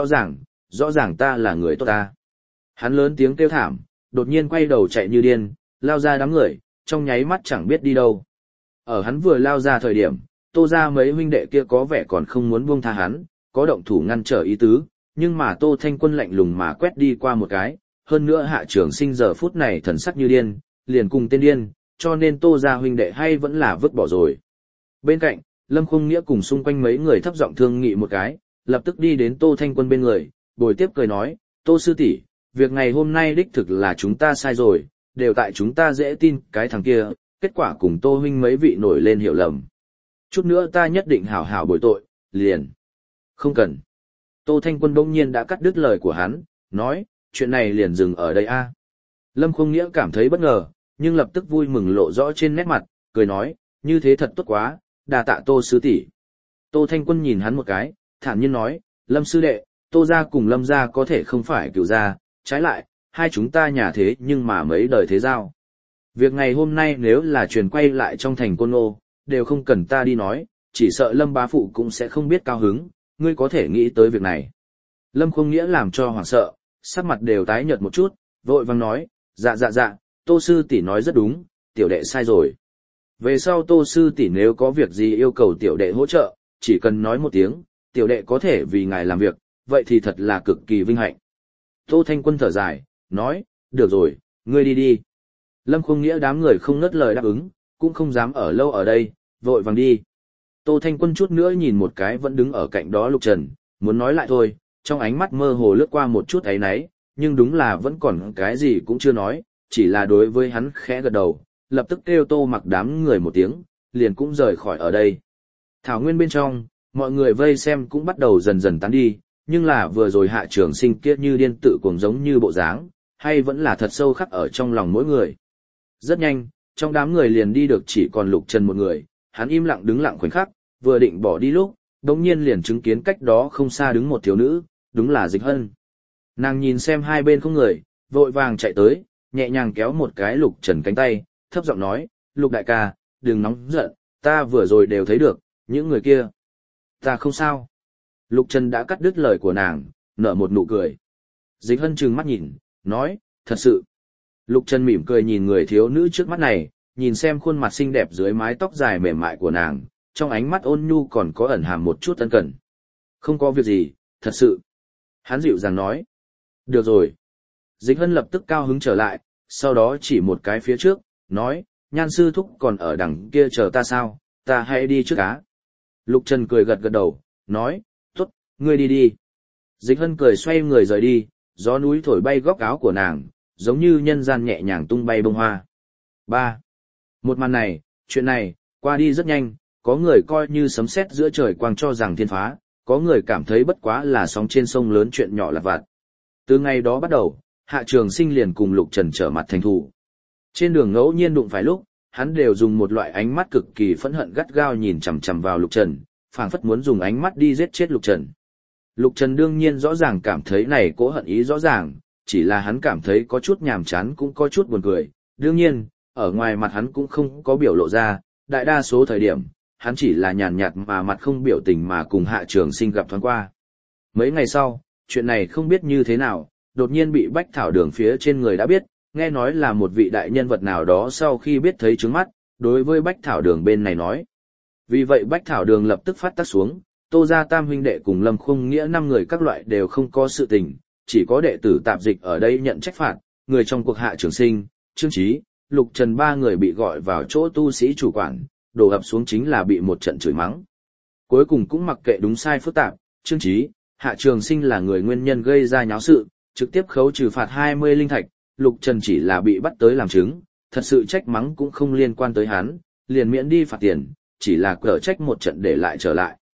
rõ ràng ta là người tốt ta. Hắn lớn tiếng kêu thảm, đột nhiên quay đầu chạy như điên, lao ra đám người, trong nháy mắt chẳng biết đi đâu. Ở hắn vừa lao ra thời điểm, Tô ra mấy huynh đệ kia có vẻ còn không muốn buông tha hắn, có động thủ ngăn trở ý tứ, nhưng mà Tô Thanh Quân lạnh lùng mà quét đi qua một cái, hơn nữa Hạ Trường Sinh giờ phút này thần sắc như điên, liền cùng tên điên, cho nên Tô ra huynh đệ hay vẫn là vứt bỏ rồi. Bên cạnh, Lâm Khung Nghĩa cùng xung quanh mấy người thấp giọng thương nghị một cái, lập tức đi đến Tô Thanh Quân bên người, bồi tiếp cười nói, Tô sư tỷ, việc ngày hôm nay đích thực là chúng ta sai rồi, đều tại chúng ta dễ tin cái thằng kia, kết quả cùng Tô huynh mấy vị nổi lên hiểu lầm. Chút nữa ta nhất định hảo hảo bồi tội, liền. Không cần. Tô Thanh Quân bỗng nhiên đã cắt đứt lời của hắn, nói, chuyện này liền dừng ở đây a. Lâm Khung Nghĩa cảm thấy bất ngờ, nhưng lập tức vui mừng lộ rõ trên nét mặt, cười nói, như thế thật tốt quá, đà tạ Tô sư tỷ. Tô Thanh Quân nhìn hắn một cái, thản nhiên nói, Lâm sư đệ, Tô gia cùng Lâm gia có thể không phải cựu gia, trái lại, hai chúng ta nhà thế nhưng mà mấy đời thế giao. Việc ngày hôm nay nếu là truyền quay lại trong thành Côn Ngô, đều không cần ta đi nói, chỉ sợ Lâm bá phụ cũng sẽ không biết cao hứng, ngươi có thể nghĩ tới việc này. Lâm Khung Nghĩa làm cho hoảng sợ, sắc mặt đều tái nhợt một chút, vội vàng nói, dạ, Tô sư tỷ nói rất đúng, tiểu đệ sai rồi. Về sau Tô sư tỷ nếu có việc gì yêu cầu tiểu đệ hỗ trợ, chỉ cần nói một tiếng, tiểu đệ có thể vì ngài làm việc, vậy thì thật là cực kỳ vinh hạnh. Tô Thanh Quân thở dài, nói, được rồi, ngươi đi đi. Lâm Khung Nghĩa đám người không ngớt lời đáp ứng, cũng không dám ở lâu ở đây, vội vàng đi. Tô Thanh Quân chút nữa nhìn một cái vẫn đứng ở cạnh đó Lục Trần, muốn nói lại thôi, trong ánh mắt mơ hồ lướt qua một chút ấy nấy, nhưng đúng là vẫn còn cái gì cũng chưa nói, chỉ là đối với hắn khẽ gật đầu, lập tức kêu Tô Mặc đám người một tiếng, liền cũng rời khỏi ở đây. Thảo nguyên bên trong, mọi người vây xem cũng bắt đầu dần dần tán đi, nhưng là vừa rồi Hạ Trường Sinh kia như điên tự cuồng giống như bộ dáng, hay vẫn là thật sâu khắc ở trong lòng mỗi người. Rất nhanh, trong đám người liền đi được chỉ còn Lục Trần một người, hắn im lặng đứng lặng khoảnh khắc, vừa định bỏ đi lúc, đột nhiên liền chứng kiến cách đó không xa đứng một thiếu nữ, đúng là Dịch Hân. Nàng nhìn xem hai bên không người, vội vàng chạy tới, nhẹ nhàng kéo một cái Lục Trần cánh tay, thấp giọng nói, Lục đại ca, đừng nóng giận, ta vừa rồi đều thấy được, những người kia. Ta không sao. Lục Trần đã cắt đứt lời của nàng, nở một nụ cười. Dịch Hân trừng mắt nhìn, nói, thật sự. Lục Trần mỉm cười nhìn người thiếu nữ trước mắt này, nhìn xem khuôn mặt xinh đẹp dưới mái tóc dài mềm mại của nàng, trong ánh mắt ôn nhu còn có ẩn hàm một chút ân cần. Không có việc gì, thật sự. Hắn dịu dàng nói. Được rồi. Dịch Hân lập tức cao hứng trở lại, sau đó chỉ một cái phía trước, nói, Nhan sư thúc còn ở đằng kia chờ ta sao, ta hãy đi trước cá. Lục Trần cười gật gật đầu, nói, tốt, ngươi đi đi. Dịch Hân cười xoay người rời đi, gió núi thổi bay góc áo của nàng, giống như nhân gian nhẹ nhàng tung bay bông hoa. 3. Một màn này, chuyện này, qua đi rất nhanh, có người coi như sấm sét giữa trời quang cho rằng thiên phá, có người cảm thấy bất quá là sóng trên sông lớn chuyện nhỏ lặt vặt. Từ ngày đó bắt đầu, Hạ Trường Sinh liền cùng Lục Trần trở mặt thành thù. Trên đường ngẫu nhiên đụng phải lúc, hắn đều dùng một loại ánh mắt cực kỳ phẫn hận gắt gao nhìn chằm chằm vào Lục Trần, phảng phất muốn dùng ánh mắt đi giết chết Lục Trần. Lục Trần đương nhiên rõ ràng cảm thấy này cố hận ý rõ ràng, chỉ là hắn cảm thấy có chút nhàm chán cũng có chút buồn cười. Đương nhiên, ở ngoài mặt hắn cũng không có biểu lộ ra, đại đa số thời điểm, hắn chỉ là nhàn nhạt mà mặt không biểu tình mà cùng Hạ Trường Sinh gặp thoáng qua. Mấy ngày sau, chuyện này không biết như thế nào, đột nhiên bị Bách Thảo Đường phía trên người đã biết, nghe nói là một vị đại nhân vật nào đó sau khi biết thấy trướng mắt, đối với Bách Thảo Đường bên này nói. Vì vậy Bách Thảo Đường lập tức phát tác xuống, Tô gia tam huynh đệ cùng Lâm Khung Nghĩa 5 người các loại đều không có sự tình, chỉ có đệ tử tạp dịch ở đây nhận trách phạt, người trong cuộc Hạ Trường Sinh, Trương Chí, Lục Trần 3 người bị gọi vào chỗ tu sĩ chủ quản, đổ ập xuống chính là bị một trận chửi mắng. Cuối cùng cũng mặc kệ đúng sai phức tạp, Trương Chí, Hạ Trường Sinh là người nguyên nhân gây ra nháo sự, trực tiếp khấu trừ phạt 20 linh thạch, Lục Trần chỉ là bị bắt tới làm chứng, thật sự trách mắng cũng không liên quan tới hắn, liền miễn đi phạt tiền, chỉ là cở trách một trận để lại trở lại.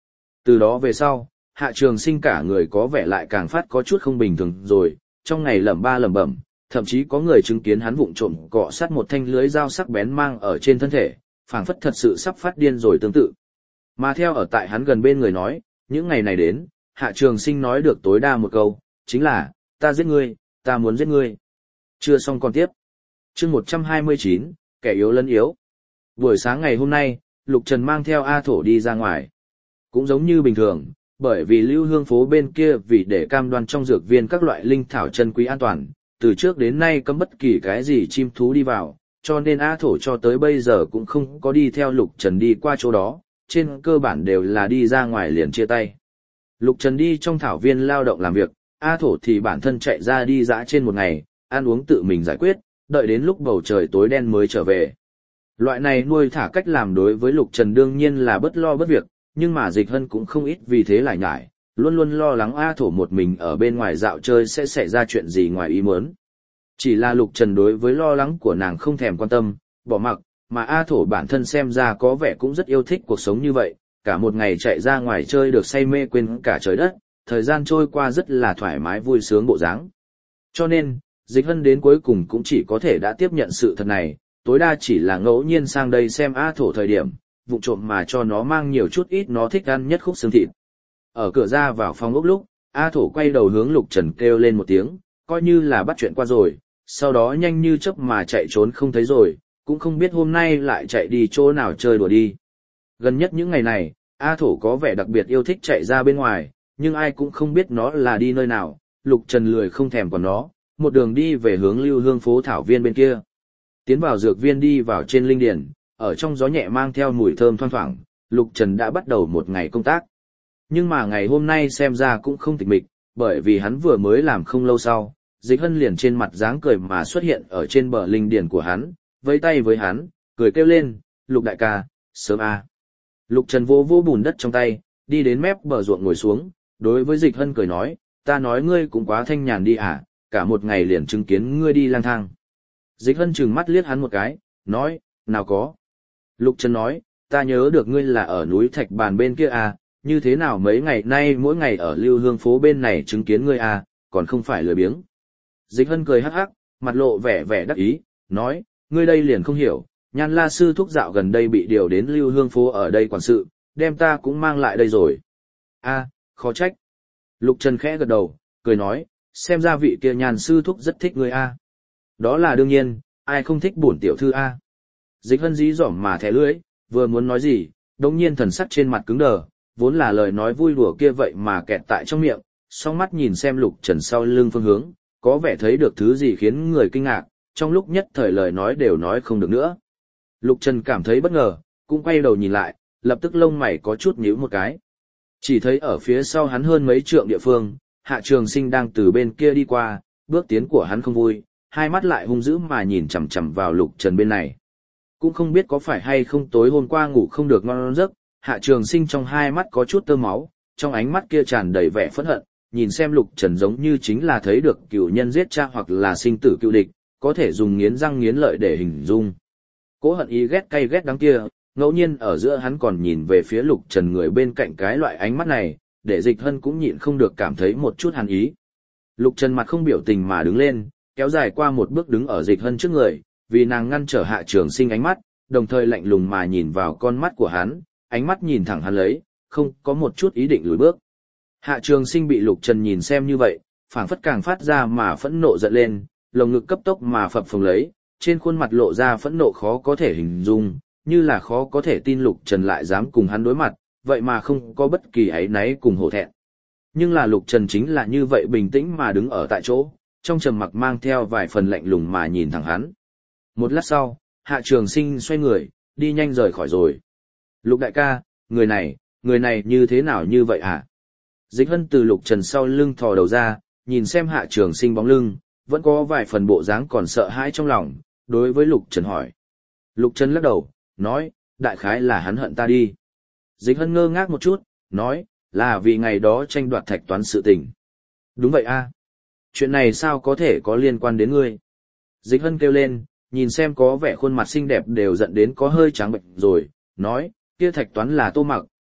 Từ đó về sau, Hạ Trường Sinh cả người có vẻ lại càng phát có chút không bình thường rồi, trong ngày lẩm ba lẩm bẩm, thậm chí có người chứng kiến hắn vụng trộm cọ sát một thanh lưới dao sắc bén mang ở trên thân thể, phảng phất thật sự sắp phát điên rồi tương tự. Mà theo ở tại hắn gần bên người nói, những ngày này đến, Hạ Trường Sinh nói được tối đa một câu, chính là, ta giết ngươi, ta muốn giết ngươi. Chưa xong còn tiếp. Chương 129, kẻ yếu lấn yếu. Buổi sáng ngày hôm nay, Lục Trần mang theo A Thổ đi ra ngoài. Cũng giống như bình thường, bởi vì Lưu Hương phố bên kia vì để cam đoan trong dược viên các loại linh thảo chân quý an toàn, từ trước đến nay cấm bất kỳ cái gì chim thú đi vào, cho nên A Thổ cho tới bây giờ cũng không có đi theo Lục Trần đi qua chỗ đó, trên cơ bản đều là đi ra ngoài liền chia tay. Lục Trần đi trong thảo viên lao động làm việc, A Thổ thì bản thân chạy ra đi dã trên một ngày, ăn uống tự mình giải quyết, đợi đến lúc bầu trời tối đen mới trở về. Loại này nuôi thả cách làm đối với Lục Trần đương nhiên là bất lo bất việc, nhưng mà Dịch Hân cũng không ít vì thế lại nhải, luôn luôn lo lắng A Thổ một mình ở bên ngoài dạo chơi sẽ xảy ra chuyện gì ngoài ý muốn. Chỉ là Lục Trần đối với lo lắng của nàng không thèm quan tâm, bỏ mặc, mà A Thổ bản thân xem ra có vẻ cũng rất yêu thích cuộc sống như vậy, cả một ngày chạy ra ngoài chơi được say mê quên cả trời đất, thời gian trôi qua rất là thoải mái vui sướng bộ dáng. Cho nên, Dịch Hân đến cuối cùng cũng chỉ có thể đã tiếp nhận sự thật này, tối đa chỉ là ngẫu nhiên sang đây xem A Thổ thời điểm, vụng trộm mà cho nó mang nhiều chút ít nó thích ăn nhất khúc xương thịt. Ở cửa ra vào phòng ốc lúc, A Thổ quay đầu hướng Lục Trần kêu lên một tiếng, coi như là bắt chuyện qua rồi, sau đó nhanh như chớp mà chạy trốn không thấy rồi, cũng không biết hôm nay lại chạy đi chỗ nào chơi đùa đi. Gần nhất những ngày này, A Thổ có vẻ đặc biệt yêu thích chạy ra bên ngoài, nhưng ai cũng không biết nó là đi nơi nào, Lục Trần lười không thèm còn nó, một đường đi về hướng Lưu Hương phố thảo viên bên kia. Tiến vào dược viên đi vào trên linh điển, ở trong gió nhẹ mang theo mùi thơm thoang thoảng, Lục Trần đã bắt đầu một ngày công tác. Nhưng mà ngày hôm nay xem ra cũng không tịch mịch, bởi vì hắn vừa mới làm không lâu sau, Dịch Hân liền trên mặt dáng cười mà xuất hiện ở trên bờ linh điển của hắn, vẫy tay với hắn, cười kêu lên, Lục đại ca, sớm a. Lục Trần vô vô bùn đất trong tay, đi đến mép bờ ruộng ngồi xuống, đối với Dịch Hân cười nói, ta nói ngươi cũng quá thanh nhàn đi à, cả một ngày liền chứng kiến ngươi đi lang thang. Dịch Hân trừng mắt liếc hắn một cái, nói, nào có. Lục Trần nói, ta nhớ được ngươi là ở núi Thạch Bàn bên kia à, như thế nào mấy ngày nay mỗi ngày ở Lưu Hương phố bên này chứng kiến ngươi à, còn không phải lười biếng. Dịch Hân cười hắc hắc, mặt lộ vẻ vẻ đắc ý, nói, ngươi đây liền không hiểu, Nhan La sư thúc dạo gần đây bị điều đến Lưu Hương phố ở đây quản sự, đem ta cũng mang lại đây rồi. A, khó trách. Lục Trần khẽ gật đầu, cười nói, xem ra vị kia Nhan sư thúc rất thích ngươi a. Đó là đương nhiên, ai không thích bổn tiểu thư a. Dịch Hân dí dỏm mà thẻ lưỡi, vừa muốn nói gì, đột nhiên thần sắc trên mặt cứng đờ, vốn là lời nói vui đùa kia vậy mà kẹt tại trong miệng, song mắt nhìn xem Lục Trần sau lưng phương hướng, có vẻ thấy được thứ gì khiến người kinh ngạc, trong lúc nhất thời lời nói đều nói không được nữa. Lục Trần cảm thấy bất ngờ, cũng quay đầu nhìn lại, lập tức lông mày có chút nhíu một cái. Chỉ thấy ở phía sau hắn hơn mấy trượng địa phương, Hạ Trường Sinh đang từ bên kia đi qua, bước tiến của hắn không vui, hai mắt lại hung dữ mà nhìn chằm chằm vào Lục Trần bên này. Cũng không biết có phải hay không tối hôm qua ngủ không được ngon giấc, Hạ Trường Sinh trong hai mắt có chút tơ máu, trong ánh mắt kia tràn đầy vẻ phẫn hận, nhìn xem Lục Trần giống như chính là thấy được cựu nhân giết cha hoặc là sinh tử cựu địch, có thể dùng nghiến răng nghiến lợi để hình dung. Cố hận ý ghét cay ghét đắng kia, ngẫu nhiên ở giữa hắn còn nhìn về phía Lục Trần người bên cạnh cái loại ánh mắt này, để Dịch Hân cũng nhịn không được cảm thấy một chút hàn ý. Lục Trần mặt không biểu tình mà đứng lên, kéo dài qua một bước đứng ở Dịch Hân trước người, vì nàng ngăn trở Hạ Trường Sinh ánh mắt, đồng thời lạnh lùng mà nhìn vào con mắt của hắn, ánh mắt nhìn thẳng hắn lấy, không có một chút ý định lùi bước. Hạ Trường Sinh bị Lục Trần nhìn xem như vậy, phảng phất càng phát ra mà phẫn nộ giận lên, lồng ngực cấp tốc mà phập phồng lấy, trên khuôn mặt lộ ra phẫn nộ khó có thể hình dung, như là khó có thể tin Lục Trần lại dám cùng hắn đối mặt, vậy mà không có bất kỳ áy náy cùng hổ thẹn. Nhưng là Lục Trần chính là như vậy bình tĩnh mà đứng ở tại chỗ, trong trầm mặc mang theo vài phần lạnh lùng mà nhìn thẳng hắn. Một lát sau, Hạ Trường Sinh xoay người, đi nhanh rời khỏi rồi. Lục đại ca, người này như thế nào như vậy hả? Dịch Hân từ Lục Trần sau lưng thò đầu ra, nhìn xem Hạ Trường Sinh bóng lưng, vẫn có vài phần bộ dáng còn sợ hãi trong lòng, đối với Lục Trần hỏi. Lục Trần lắc đầu, nói, đại khái là hắn hận ta đi. Dịch Hân ngơ ngác một chút, nói, là vì ngày đó tranh đoạt thạch toán sự tình. Đúng vậy a. Chuyện này sao có thể có liên quan đến ngươi? Dịch Hân kêu lên, nhìn xem có vẻ khuôn mặt xinh đẹp đều giận đến có hơi trắng bệch rồi, nói, kia thạch toán là Tô Mặc,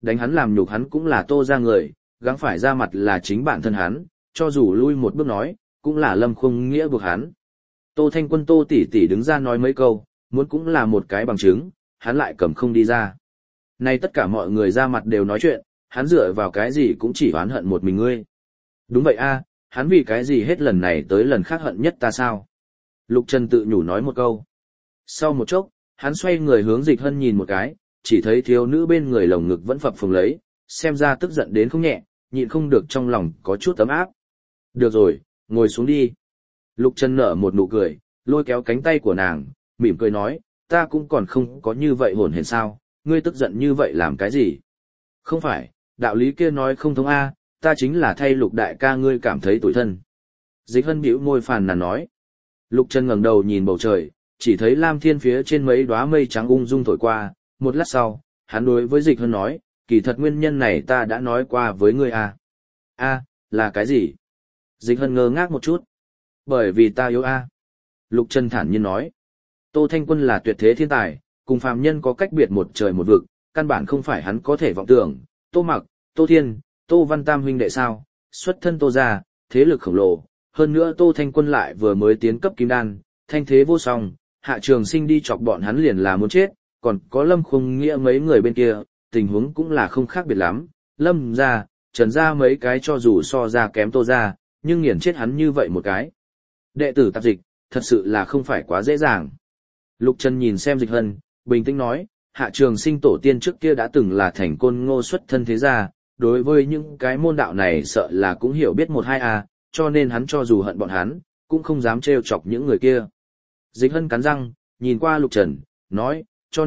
đánh hắn làm nhục hắn cũng là Tô ra người, gắng phải ra mặt là chính bản thân hắn, cho dù lui một bước nói, cũng là Lâm Khung Nghĩa buộc hắn. Tô Thanh Quân Tô tỷ tỷ đứng ra nói mấy câu, muốn cũng là một cái bằng chứng, hắn lại cầm không đi ra. Nay tất cả mọi người ra mặt đều nói chuyện, hắn dựa vào cái gì cũng chỉ oán hận một mình ngươi. Đúng vậy a, hắn vì cái gì hết lần này tới lần khác hận nhất ta sao? Lục Trần tự nhủ nói một câu. Sau một chốc, hắn xoay người hướng Dịch Hân nhìn một cái, chỉ thấy thiếu nữ bên người lồng ngực vẫn phập phồng lấy, xem ra tức giận đến không nhẹ, nhịn không được trong lòng có chút ấm áp. Được rồi, ngồi xuống đi. Lục Trần nở một nụ cười, lôi kéo cánh tay của nàng, mỉm cười nói, ta cũng còn không có như vậy hồn hển sao, ngươi tức giận như vậy làm cái gì? Không phải, đạo lý kia nói không thông a, ta chính là thay Lục đại ca ngươi cảm thấy tủi thân. Dịch Hân bĩu môi phàn nàn nói. Lục Trần ngẩng đầu nhìn bầu trời, chỉ thấy lam thiên phía trên mấy đóa mây trắng ung dung thổi qua, một lát sau, hắn đối với Dịch Hân nói, kỳ thật nguyên nhân này ta đã nói qua với ngươi a. A, là cái gì? Dịch Hân ngơ ngác một chút. Bởi vì ta yêu a. Lục Trần thản nhiên nói. Tô Thanh Quân là tuyệt thế thiên tài, cùng phàm nhân có cách biệt một trời một vực, căn bản không phải hắn có thể vọng tưởng. Tô Mặc, Tô Thiên, Tô Văn Tam huynh đệ sao, xuất thân Tô gia, thế lực khổng lồ. Hơn nữa Tô Thanh Quân lại vừa mới tiến cấp kim đan, thanh thế vô song, Hạ Trường Sinh đi chọc bọn hắn liền là muốn chết, còn có Lâm Khung Nghĩa mấy người bên kia, tình huống cũng là không khác biệt lắm. Lâm gia, Trần gia mấy cái cho dù so ra kém Tô gia, nhưng nghiền chết hắn như vậy một cái. Đệ tử tạp dịch, thật sự là không phải quá dễ dàng. Lục Trần nhìn xem Dịch Hân, bình tĩnh nói, Hạ Trường Sinh tổ tiên trước kia đã từng là thành Côn Ngô xuất thân thế gia, đối với những cái môn đạo này sợ là cũng hiểu biết một hai a, cho nên hắn cho dù hận bọn hắn, cũng không dám trêu chọc những người kia. Dịch Hân cắn răng, nhìn qua Lục Trần, nói,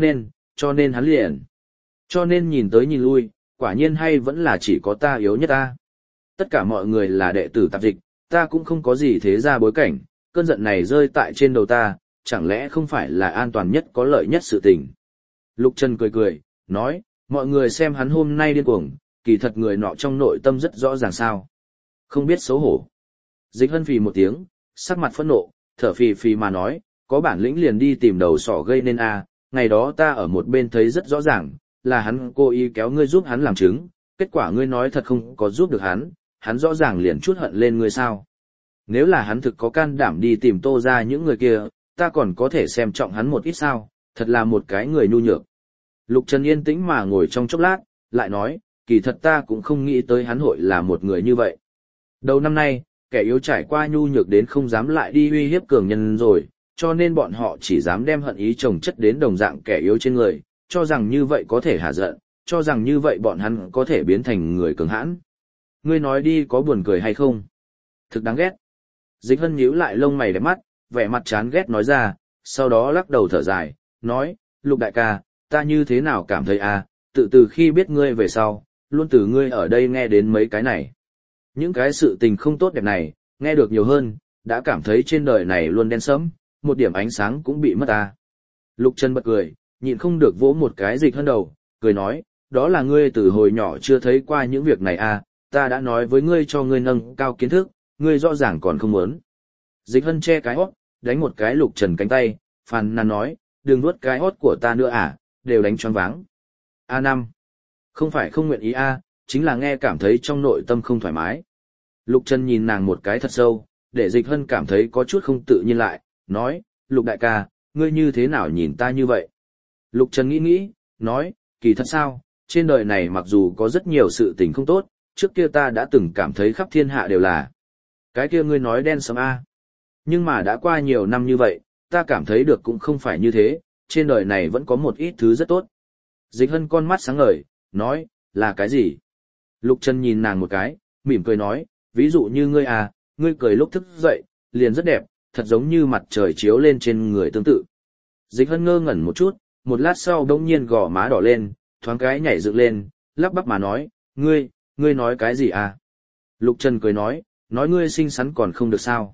cho nên hắn liền. Cho nên nhìn tới nhìn lui, quả nhiên hay vẫn là chỉ có ta yếu nhất ta. Tất cả mọi người là đệ tử tạp dịch, ta cũng không có gì thế ra bối cảnh, cơn giận này rơi tại trên đầu ta, chẳng lẽ không phải là an toàn nhất có lợi nhất sự tình. Lục Trần cười cười, nói, mọi người xem hắn hôm nay điên cuồng, kỳ thật người nọ trong nội tâm rất rõ ràng sao. Không biết xấu hổ. Dịch Hân phì một tiếng, sắc mặt phẫn nộ, thở phì phì mà nói, có bản lĩnh liền đi tìm đầu sỏ gây nên a. Ngày đó ta ở một bên thấy rất rõ ràng, là hắn cố ý kéo ngươi giúp hắn làm chứng, kết quả ngươi nói thật không có giúp được hắn rõ ràng liền chút hận lên ngươi sao. Nếu là hắn thực có can đảm đi tìm Tô ra những người kia, ta còn có thể xem trọng hắn một ít sao, thật là một cái người nhu nhược. Lục Trần yên tĩnh mà ngồi trong chốc lát, lại nói, kỳ thật ta cũng không nghĩ tới hắn hội là một người như vậy. Đầu năm nay, kẻ yếu trải qua nhu nhược đến không dám lại đi uy hiếp cường nhân rồi, cho nên bọn họ chỉ dám đem hận ý chồng chất đến đồng dạng kẻ yếu trên người, cho rằng như vậy có thể hạ giận, cho rằng như vậy bọn hắn có thể biến thành người cường hãn. Ngươi nói đi có buồn cười hay không? Thực đáng ghét. Dịch Hân nhíu lại lông mày đẹp mắt, vẻ mặt chán ghét nói ra, sau đó lắc đầu thở dài, nói, Lục đại ca, ta như thế nào cảm thấy tự từ khi biết ngươi về sau, luôn từ ngươi ở đây nghe đến mấy cái này. Những cái sự tình không tốt đẹp này, nghe được nhiều hơn, đã cảm thấy trên đời này luôn đen sẫm, một điểm ánh sáng cũng bị mất ta. Lục Trần bật cười, nhịn không được vỗ một cái Dịch Hân đầu, cười nói, đó là ngươi từ hồi nhỏ chưa thấy qua những việc này ta đã nói với ngươi cho ngươi nâng cao kiến thức, ngươi rõ ràng còn không muốn. Dịch Hân che cái hót, đánh một cái Lục Trần cánh tay, phàn nàn nói, đừng nuốt cái hót của ta nữa đều đánh choáng váng. A5. Không phải không nguyện ý chính là nghe cảm thấy trong nội tâm không thoải mái. Lục Trần nhìn nàng một cái thật sâu, để Dịch Hân cảm thấy có chút không tự nhiên lại, nói, Lục đại ca, ngươi như thế nào nhìn ta như vậy? Lục Trần nghĩ, nói, kỳ thật sao, trên đời này mặc dù có rất nhiều sự tình không tốt, trước kia ta đã từng cảm thấy khắp thiên hạ đều là. Cái kia ngươi nói đen sẫm Nhưng mà đã qua nhiều năm như vậy, ta cảm thấy được cũng không phải như thế, trên đời này vẫn có một ít thứ rất tốt. Dịch Hân con mắt sáng ngời, nói, là cái gì? Lục Trần nhìn nàng một cái, mỉm cười nói, ví dụ như ngươi ngươi cười lúc thức dậy, liền rất đẹp, thật giống như mặt trời chiếu lên trên người tương tự. Dịch Hân ngơ ngẩn một chút, một lát sau đống nhiên gò má đỏ lên, thoáng cái nhảy dựng lên, lắp bắp mà nói, ngươi nói cái gì Lục Trần cười nói ngươi xinh xắn còn không được sao?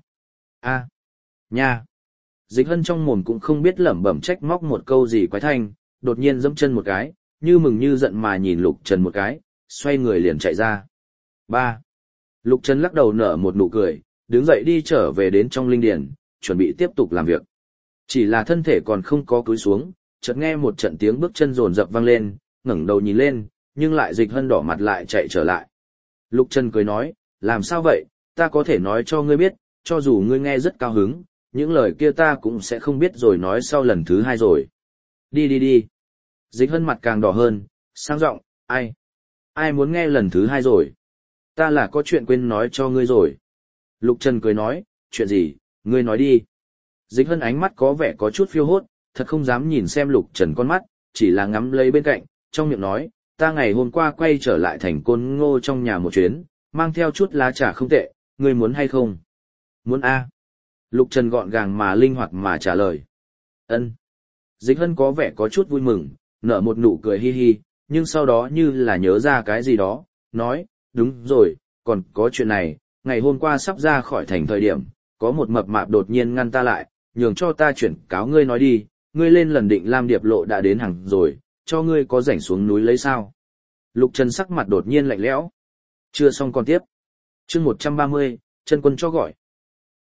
Nha. Dịch Hân trong mồm cũng không biết lẩm bẩm trách móc một câu gì quái thanh, đột nhiên giẫm chân một cái, như mừng như giận mà nhìn Lục Trần một cái, xoay người liền chạy ra. 3. Lục Trần lắc đầu nở một nụ cười, đứng dậy đi trở về đến trong linh điển, chuẩn bị tiếp tục làm việc. Chỉ là thân thể còn không có cúi xuống, chợt nghe một trận tiếng bước chân rồn rập vang lên, ngẩng đầu nhìn lên, nhưng lại Dịch Hân đỏ mặt lại chạy trở lại. Lục Trần cười nói, làm sao vậy, ta có thể nói cho ngươi biết, cho dù ngươi nghe rất cao hứng, những lời kia ta cũng sẽ không biết rồi nói sau lần thứ hai rồi. Đi đi đi. Dịch Hân mặt càng đỏ hơn, sang giọng, ai muốn nghe lần thứ hai rồi? Ta là có chuyện quên nói cho ngươi rồi. Lục Trần cười nói, chuyện gì, ngươi nói đi. Dịch Hân ánh mắt có vẻ có chút phiêu hốt, thật không dám nhìn xem Lục Trần con mắt, chỉ là ngắm lấy bên cạnh, trong miệng nói, ta ngày hôm qua quay trở lại thành Côn Ngô trong nhà một chuyến, mang theo chút lá trà không tệ, ngươi muốn hay không? Muốn a. Lục Trần gọn gàng mà linh hoạt mà trả lời. Ân. Dịch Hân có vẻ có chút vui mừng, nở một nụ cười hi hi, nhưng sau đó như là nhớ ra cái gì đó, nói, đúng rồi, còn có chuyện này, ngày hôm qua sắp ra khỏi thành thời điểm, có một mập mạp đột nhiên ngăn ta lại, nhường cho ta chuyển cáo ngươi nói đi, ngươi lên lần Định Lam Điệp lộ đã đến hàng rồi, cho ngươi có rảnh xuống núi lấy sao. Lục Trần sắc mặt đột nhiên lạnh lẽo. Chưa xong còn tiếp. Chương 130, chân quân cho gọi.